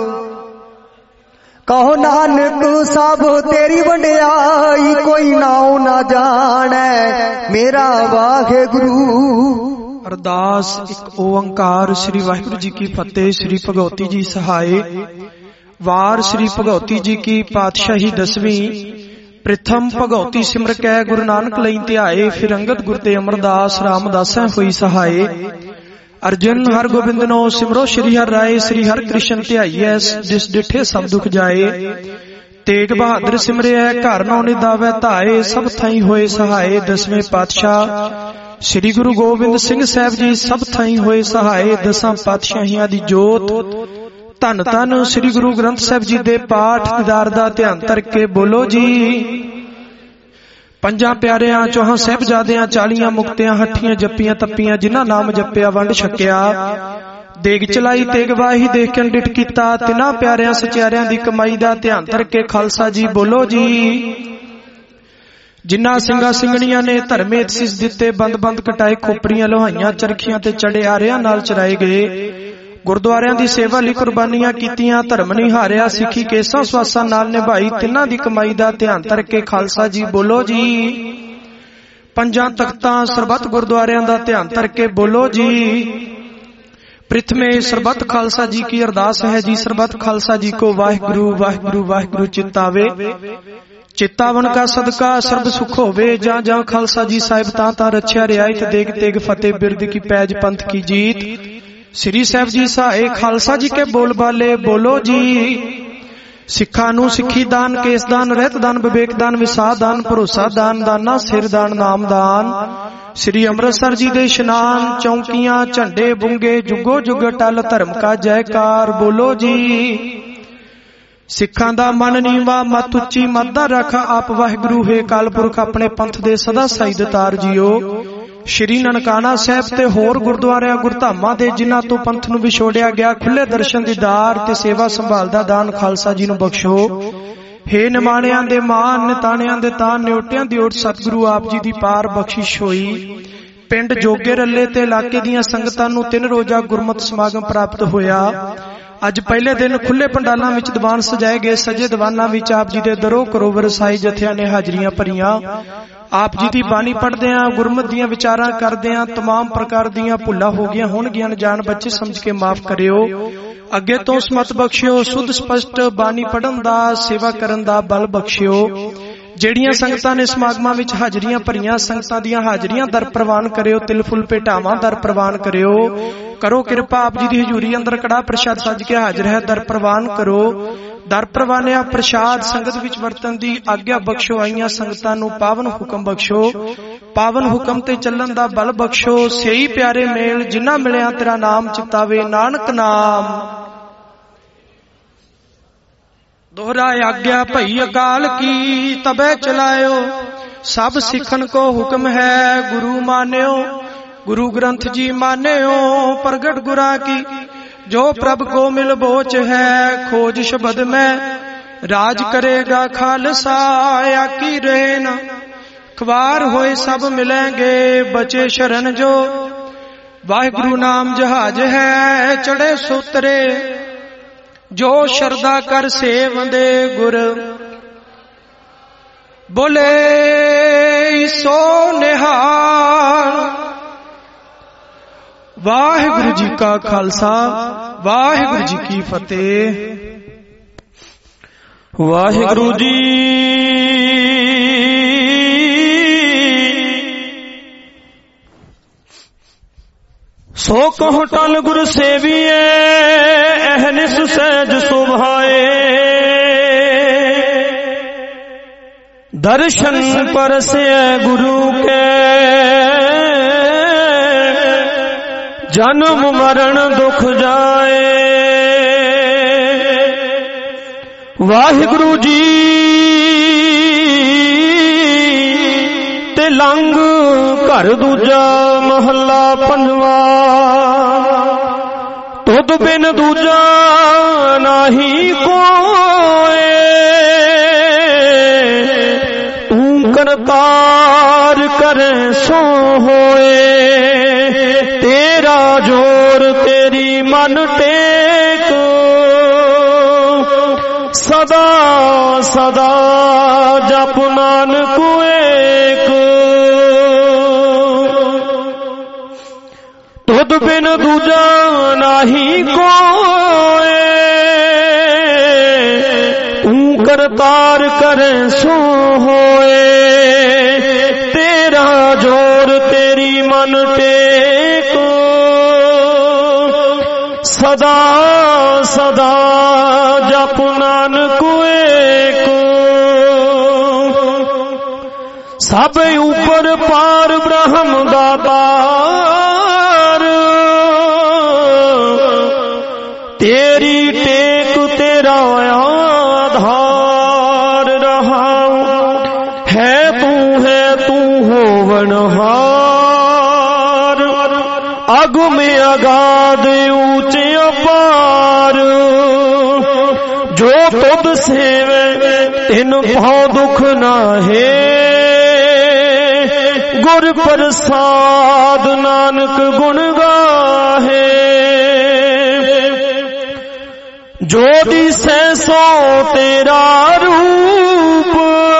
[SPEAKER 5] कहो नानक सब तेरी वंडियाई कोई नाउ ना जाने मेरा वाहे गुरु।
[SPEAKER 6] अरदास एक ओंकार। श्री वाहिगुरु जी की फतेह। श्री भगवती जी सहाय। वार श्री भगवती जी की पातशाही दसवीं। प्रथम भगवती सिमर कै गुरु नानक लई ध्याए। फिर अंगद गुर ते अमरदास रामदासा होई सहाय। अर्जुन हर गोबिंद नो सिमरो श्री हर राय। श्री हर कृष्ण ध्याईਐ जिस डिठे सब दुख जाए। तेग बहादुर सिमरिया घर नौ निदावै धाए। सब थाई होए सहाय। दसवें पातशाह श्री गुरु गोबिंद सिंह साहब जी सब थाई होए सहाय। दसां पातशाहियां दी जोत धन धन श्री गुरु ग्रंथ साहब जी दे पाठ दीदार दा ध्यान धर के बोलो जी। पंजा प्यारियां चौहां साहिबजादियां चालियां मुक्तियां हठियां जप्पियां तप्पियां जिन्हां नाम जप्पिया वंड छकिया। ਦੇਗ ਚਲਾਈ ਤੇ ਗਵਾਹੀ ਦੇਖ ਕੇ ਡਿਠ ਕੀਤਾ ਤਿਨਾਂ ਪਿਆਰਿਆਂ ਸਚਿਆਰਿਆਂ ਦੀ ਕਮਾਈ ਦਾ ਧਿਆਨ ਧਰ ਕੇ ਖਾਲਸਾ ਜੀ ਬੋਲੋ ਜੀ। ਜਿਨ੍ਹਾਂ ਸਿੰਘਾਂ ਸਿੰਘਣੀਆਂ ਨੇ ਧਰਮੇ ਅਸੀਸ ਦਿੱਤੇ ਬੰਦ ਬੰਦ ਕਟਾਏ ਖੋਪਰੀਆਂ ਲੋਹਾਈਆਂ ਚਰਖੀਆਂ ਤੇ ਚੜੇ ਆਰਿਆਂ ਨਾਲ ਚਰਾਏ ਗਏ ਗੁਰਦੁਆਰਿਆਂ ਦੀ ਸੇਵਾ ਲਈ ਕੁਰਬਾਨੀਆਂ ਕੀਤੀਆਂ ਧਰਮ ਨਹੀਂ ਹਾਰਿਆ ਸਿੱਖੀ ਕੇਸਾਂ ਸਵਾਸਾਂ ਨਾਲ ਨਿਭਾਈ ਤਿਨਾਂ ਦੀ ਕਮਾਈ ਦਾ ਧਿਆਨ ਧਰ ਕੇ ਖਾਲਸਾ ਜੀ ਬੋਲੋ ਜੀ। ਪੰਜਾਂ ਤਖਤਾਂ ਸਰਬੱਤ ਗੁਰਦੁਆਰਿਆਂ ਦਾ ਧਿਆਨ ਧਰ ਕੇ ਬੋਲੋ ਜੀ। ਪ੍ਰਥਮੇ ਸਰਬੱਤ ਖਾਲਸਾ ਜੀ ਕੀ ਅਰਦਾਸ ਹੈ ਜੀ ਸਰਬੱਤ ਖਾਲਸਾ ਜੀ ਕੋ ਵਾਹਿਗੁਰੂ ਵਾਹਿਗੁਰੂ ਵਾਹਿਗੁਰੂ ਚਿਤਾਵੇ ਚਿਤਾਵਨ ਕਾ ਸਦਕਾ ਸਰਬ ਸੁਖ ਹੋਵੇ ਜਾਂ ਜਾਂ ਖਾਲਸਾ ਜੀ ਸਾਹਿਬ ਤਾਂ ਤਾਂ ਰੱਛਿਆ ਰਿਆਇਤ ਦੇਗ ਤੇਗ ਫਤਿਹ ਬਿਰਦ ਕੀ ਪੈਜ ਪੰਥ ਕੀ ਜੀਤ ਸ੍ਰੀ ਸਾਹਿਬ ਜੀ ਸਹਾਏ ਖਾਲਸਾ ਜੀ ਕੇ ਬੋਲ ਬਾਲੇ ਬੋਲੋ ਜੀ। ਸਿੱਖਾਂ ਨੂੰ ਸਿੱਖੀ ਦਾਨ ਕੇਸ ਦਾਨ ਰਹਿਤ ਦਾਨ ਵਿਵੇਕ ਦਾਨ ਵਿਸਾਹ ਦਾਨ ਭਰੋਸਾ ਦਾਨ ਦਾਨਾ ਸਿਰ ਦਾਨ ਨਾਮ ਦਾਨ ਸ੍ਰੀ ਅੰਮ੍ਰਿਤਸਰ ਜੀ ਦੇ ਇਸ਼ਨਾਨ ਚੌਂਕੀਆਂ ਝੰਡੇ ਬੁੰਗੇ ਜੁਗੋ ਜੁਗ ਟਲ ਧਰਮ ਕਾ ਜੈਕਾਰ ਬੋਲੋ ਜੀ। ਸਿੱਖਾਂ ਦਾ ਮਨ ਨੀਵਾ ਮਤ ਉੱਚੀ ਮਤ ਦਾ ਰੱਖ ਆਪ ਵਾਹਿਗੁਰੂ ਹੈ ਕਾਲਪੁਰਖ ਆਪਣੇ ਪੰਥ ਦੇ ਸਦਾ ਸਾਈ ਦਤਾਰ ਜੀਓ। ਸ਼੍ਰੀ ਨਨਕਾਣਾ ਸਾਹਿਬ ਤੇ ਹੋਰ ਗੁਰਦੁਆਰਿਆਂ ਗੁਰਧਾਮਾਂ ਦੇ ਜਿਨ੍ਹਾਂ ਤੋਂ ਪੰਥ ਨੂੰ ਵਿਛੋੜਿਆ ਗਿਆ ਖੁੱਲੇ ਦਰਸ਼ਨ ਦੀਦਾਰ ਤੇ ਸੇਵਾ ਸੰਭਾਲ ਦਾ ਦਾਨ ਖਾਲਸਾ ਜੀ ਨੂੰ ਬਖਸ਼ੋ। ਹੇ ਨਿਮਾਣਿਆਂ ਦੇ ਮਾਨ ਨਿਤਾਣਿਆਂ ਦੇ ਤਾਨ ਨਿਉਟਿਆਂ ਦੀ ਓਟ ਸਤਿਗੁਰੂ ਆਪ ਜੀ ਦੀ ਪਾਰ ਬਖਸ਼ਿਸ਼ ਹੋਈ। ਪਿੰਡ ਜੋਗੇ ਰੱਲੇ ਤੇ ਇਲਾਕੇ ਦੀਆਂ ਸੰਗਤਾਂ ਨੂੰ ਤਿੰਨ ਰੋਜ਼ਾ ਗੁਰਮਤਿ ਸਮਾਗਮ ਪ੍ਰਾਪਤ ਹੋਇਆ। ਅੱਜ ਪਹਿਲੇ ਦਿਨ ਖੁੱਲੇ ਪੰਡਾਲਾਂ ਵਿੱਚ ਦੀਵਾਨ ਸਜਾਏ ਗਏ ਸਜੇ ਦੀਵਾਨਾਂ ਵਿੱਚ ਆਪ ਜੀ ਦੇ ਦਰੋਂ ਕਰੋਵਰ ਸਾਈ ਜਥਿਆਂ ਨੇ ਹਾਜ਼ਰੀਆਂ ਭਰੀਆਂ। ਆਪ ਜੀ ਦੀ ਬਾਣੀ ਪੜ੍ਹਦਿਆਂ ਗੁਰਮਤਿ ਦੀਆਂ ਵਿਚਾਰਾਂ ਕਰਦਿਆਂ तमाम ਪ੍ਰਕਾਰ ਦੀਆਂ ਭੁੱਲਾਂ ਹੋ ਗਈਆਂ ਹੋਣਗੀਆਂ ਅਣਜਾਣ ਬੱਚੇ ਸਮਝ ਕੇ ਮਾਫ ਕਰਿਓ। ਅੱਗੇ ਤੋਂ ਸਮਤ ਬਖਸ਼ਿਓ ਸੁਧ ਸਪਸ਼ਟ ਬਾਣੀ ਪੜ੍ਹਨ ਦਾ ਸੇਵਾ ਕਰਨ ਦਾ ਬਲ ਬਖਸ਼ਿਓ। ਜਿਹੜੀਆਂ ਸੰਗਤਾਂ ਨੇ ਸਮਾਗਮਾਂ ਵਿੱਚ ਹਾਜ਼ਰੀਆਂ ਭਰੀਆਂ ਸੰਗਤਾਂ ਦੀਆਂ ਹਾਜ਼ਰੀਆਂ ਦਰ ਪ੍ਰਵਾਨ ਕਰਿਓ ਤਿਲ ਫੁੱਲ ਭੇਟਾਵਾਂ ਦਰ ਪ੍ਰਵਾਨ ਕਰਿਓ। ਕਰੋ ਕਿਰਪਾ ਆਪ ਜੀ ਦੀ ਹਜ਼ੂਰੀ ਅੰਦਰ ਕੜਾ ਪ੍ਰਸ਼ਾਦ ਸੱਜ ਕੇ ਹਾਜ਼ਰ ਹੈ ਦਰ ਪ੍ਰਵਾਨ ਕਰੋ। ਦਰ ਪ੍ਰਵਾਨਿਆ ਪ੍ਰਸ਼ਾਦ ਸੰਗਤ ਵਿੱਚ ਵਰਤਨ ਦੀ ਆਗਿਆ ਬਖਸ਼ੋ। ਆਈਆਂ ਸੰਗਤਾਂ ਨੂੰ ਪਾਵਨ ਹੁਕਮ ਬਖਸ਼ੋ ਪਾਵਨ ਹੁਕਮ ਤੇ ਚੱਲਣ ਦਾ ਬਲ ਬਖਸ਼ੋ। ਸਹੀ ਪਿਆਰੇ ਮੇਲ ਜਿਨ੍ਹਾਂ ਮਿਲਿਆ ਤੇਰਾ ਨਾਮ ਚਿਤਾਵੇ ਨਾਨਕ ਨਾਮ। दोहरा आज्ञा भई अकाल की तबे चलायो सब सिखन को हुक्म है गुरु मान्यो। गुरु ग्रंथ जी मान्यो प्रगट गुरा की जो प्रभ को मिल बोच है खोज शब्द में राज करेगा खालसा आकी रहे न ख्वार होए सब मिलेंगे बचे शरण जो। वाहिगुरु नाम जहाज है चढ़े सूतरे जो शरदा कर सेवंदे गुर बोले सो निहाल। वाहिगुरु जी का खालसा वाहिगुरु जी की फतेह।
[SPEAKER 3] वाहिगुरु जी सो कहो टल गुर सेविए अहनिस सहज शोभाए। दर्शन परसे गुरु के जन्म मरण दुख जाए। वाहिगुरु जी ते लंग घर दूजा महला पंजवा तुद बिन दूजा नाही कोए। तू करतार करे सो होए तेरा जोर तेरी मन टेक सदा सदा जप नानक एक। तुद बिन दूजा नाही कोए तू करतार करे सो होए तेरा जोर तेरी मन टेक सदा सदा जप नानक एक। सब ऊपर पार ब्रह्म दातार तेरी टेक तेरा आधार रहा है तू है तू होवनहार। अग
[SPEAKER 4] अगम अगाध ऊंच अपार, जो तुद सेवे तिन भाव दुख नाहे, गुर प्रसाद नानक गुण गाहे। जो दिसै सो तेरा रूप,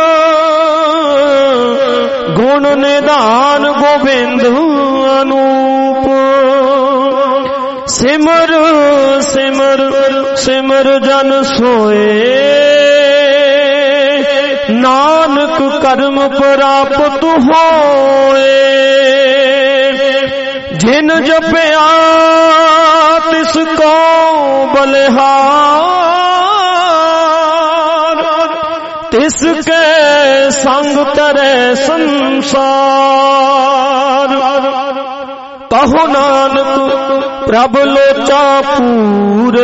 [SPEAKER 4] गुण निधान गोविंद अनूप। सिमर सिमर सिमर जन सोए, नानक कर्म प्राप्त होए। जिन जपया तिसको बलिहार, तिसके संग तरे संसार। कहो नानक प्रभ लोचा पूर,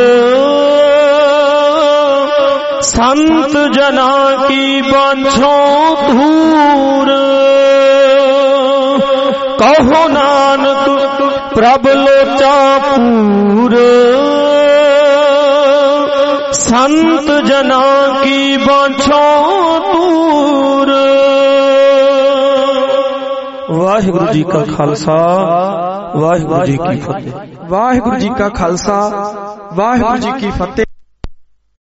[SPEAKER 4] संत जना की बांछो धूर। कहो नानक प्रभ लोचा पूर, संत जना की बांछो दूर। वाहिगुरु जी का खालसा, वाहिगुरु जी की फतेह।
[SPEAKER 6] वाहिगुरु जी का खालसा, वाहिगुरु जी की फतेह।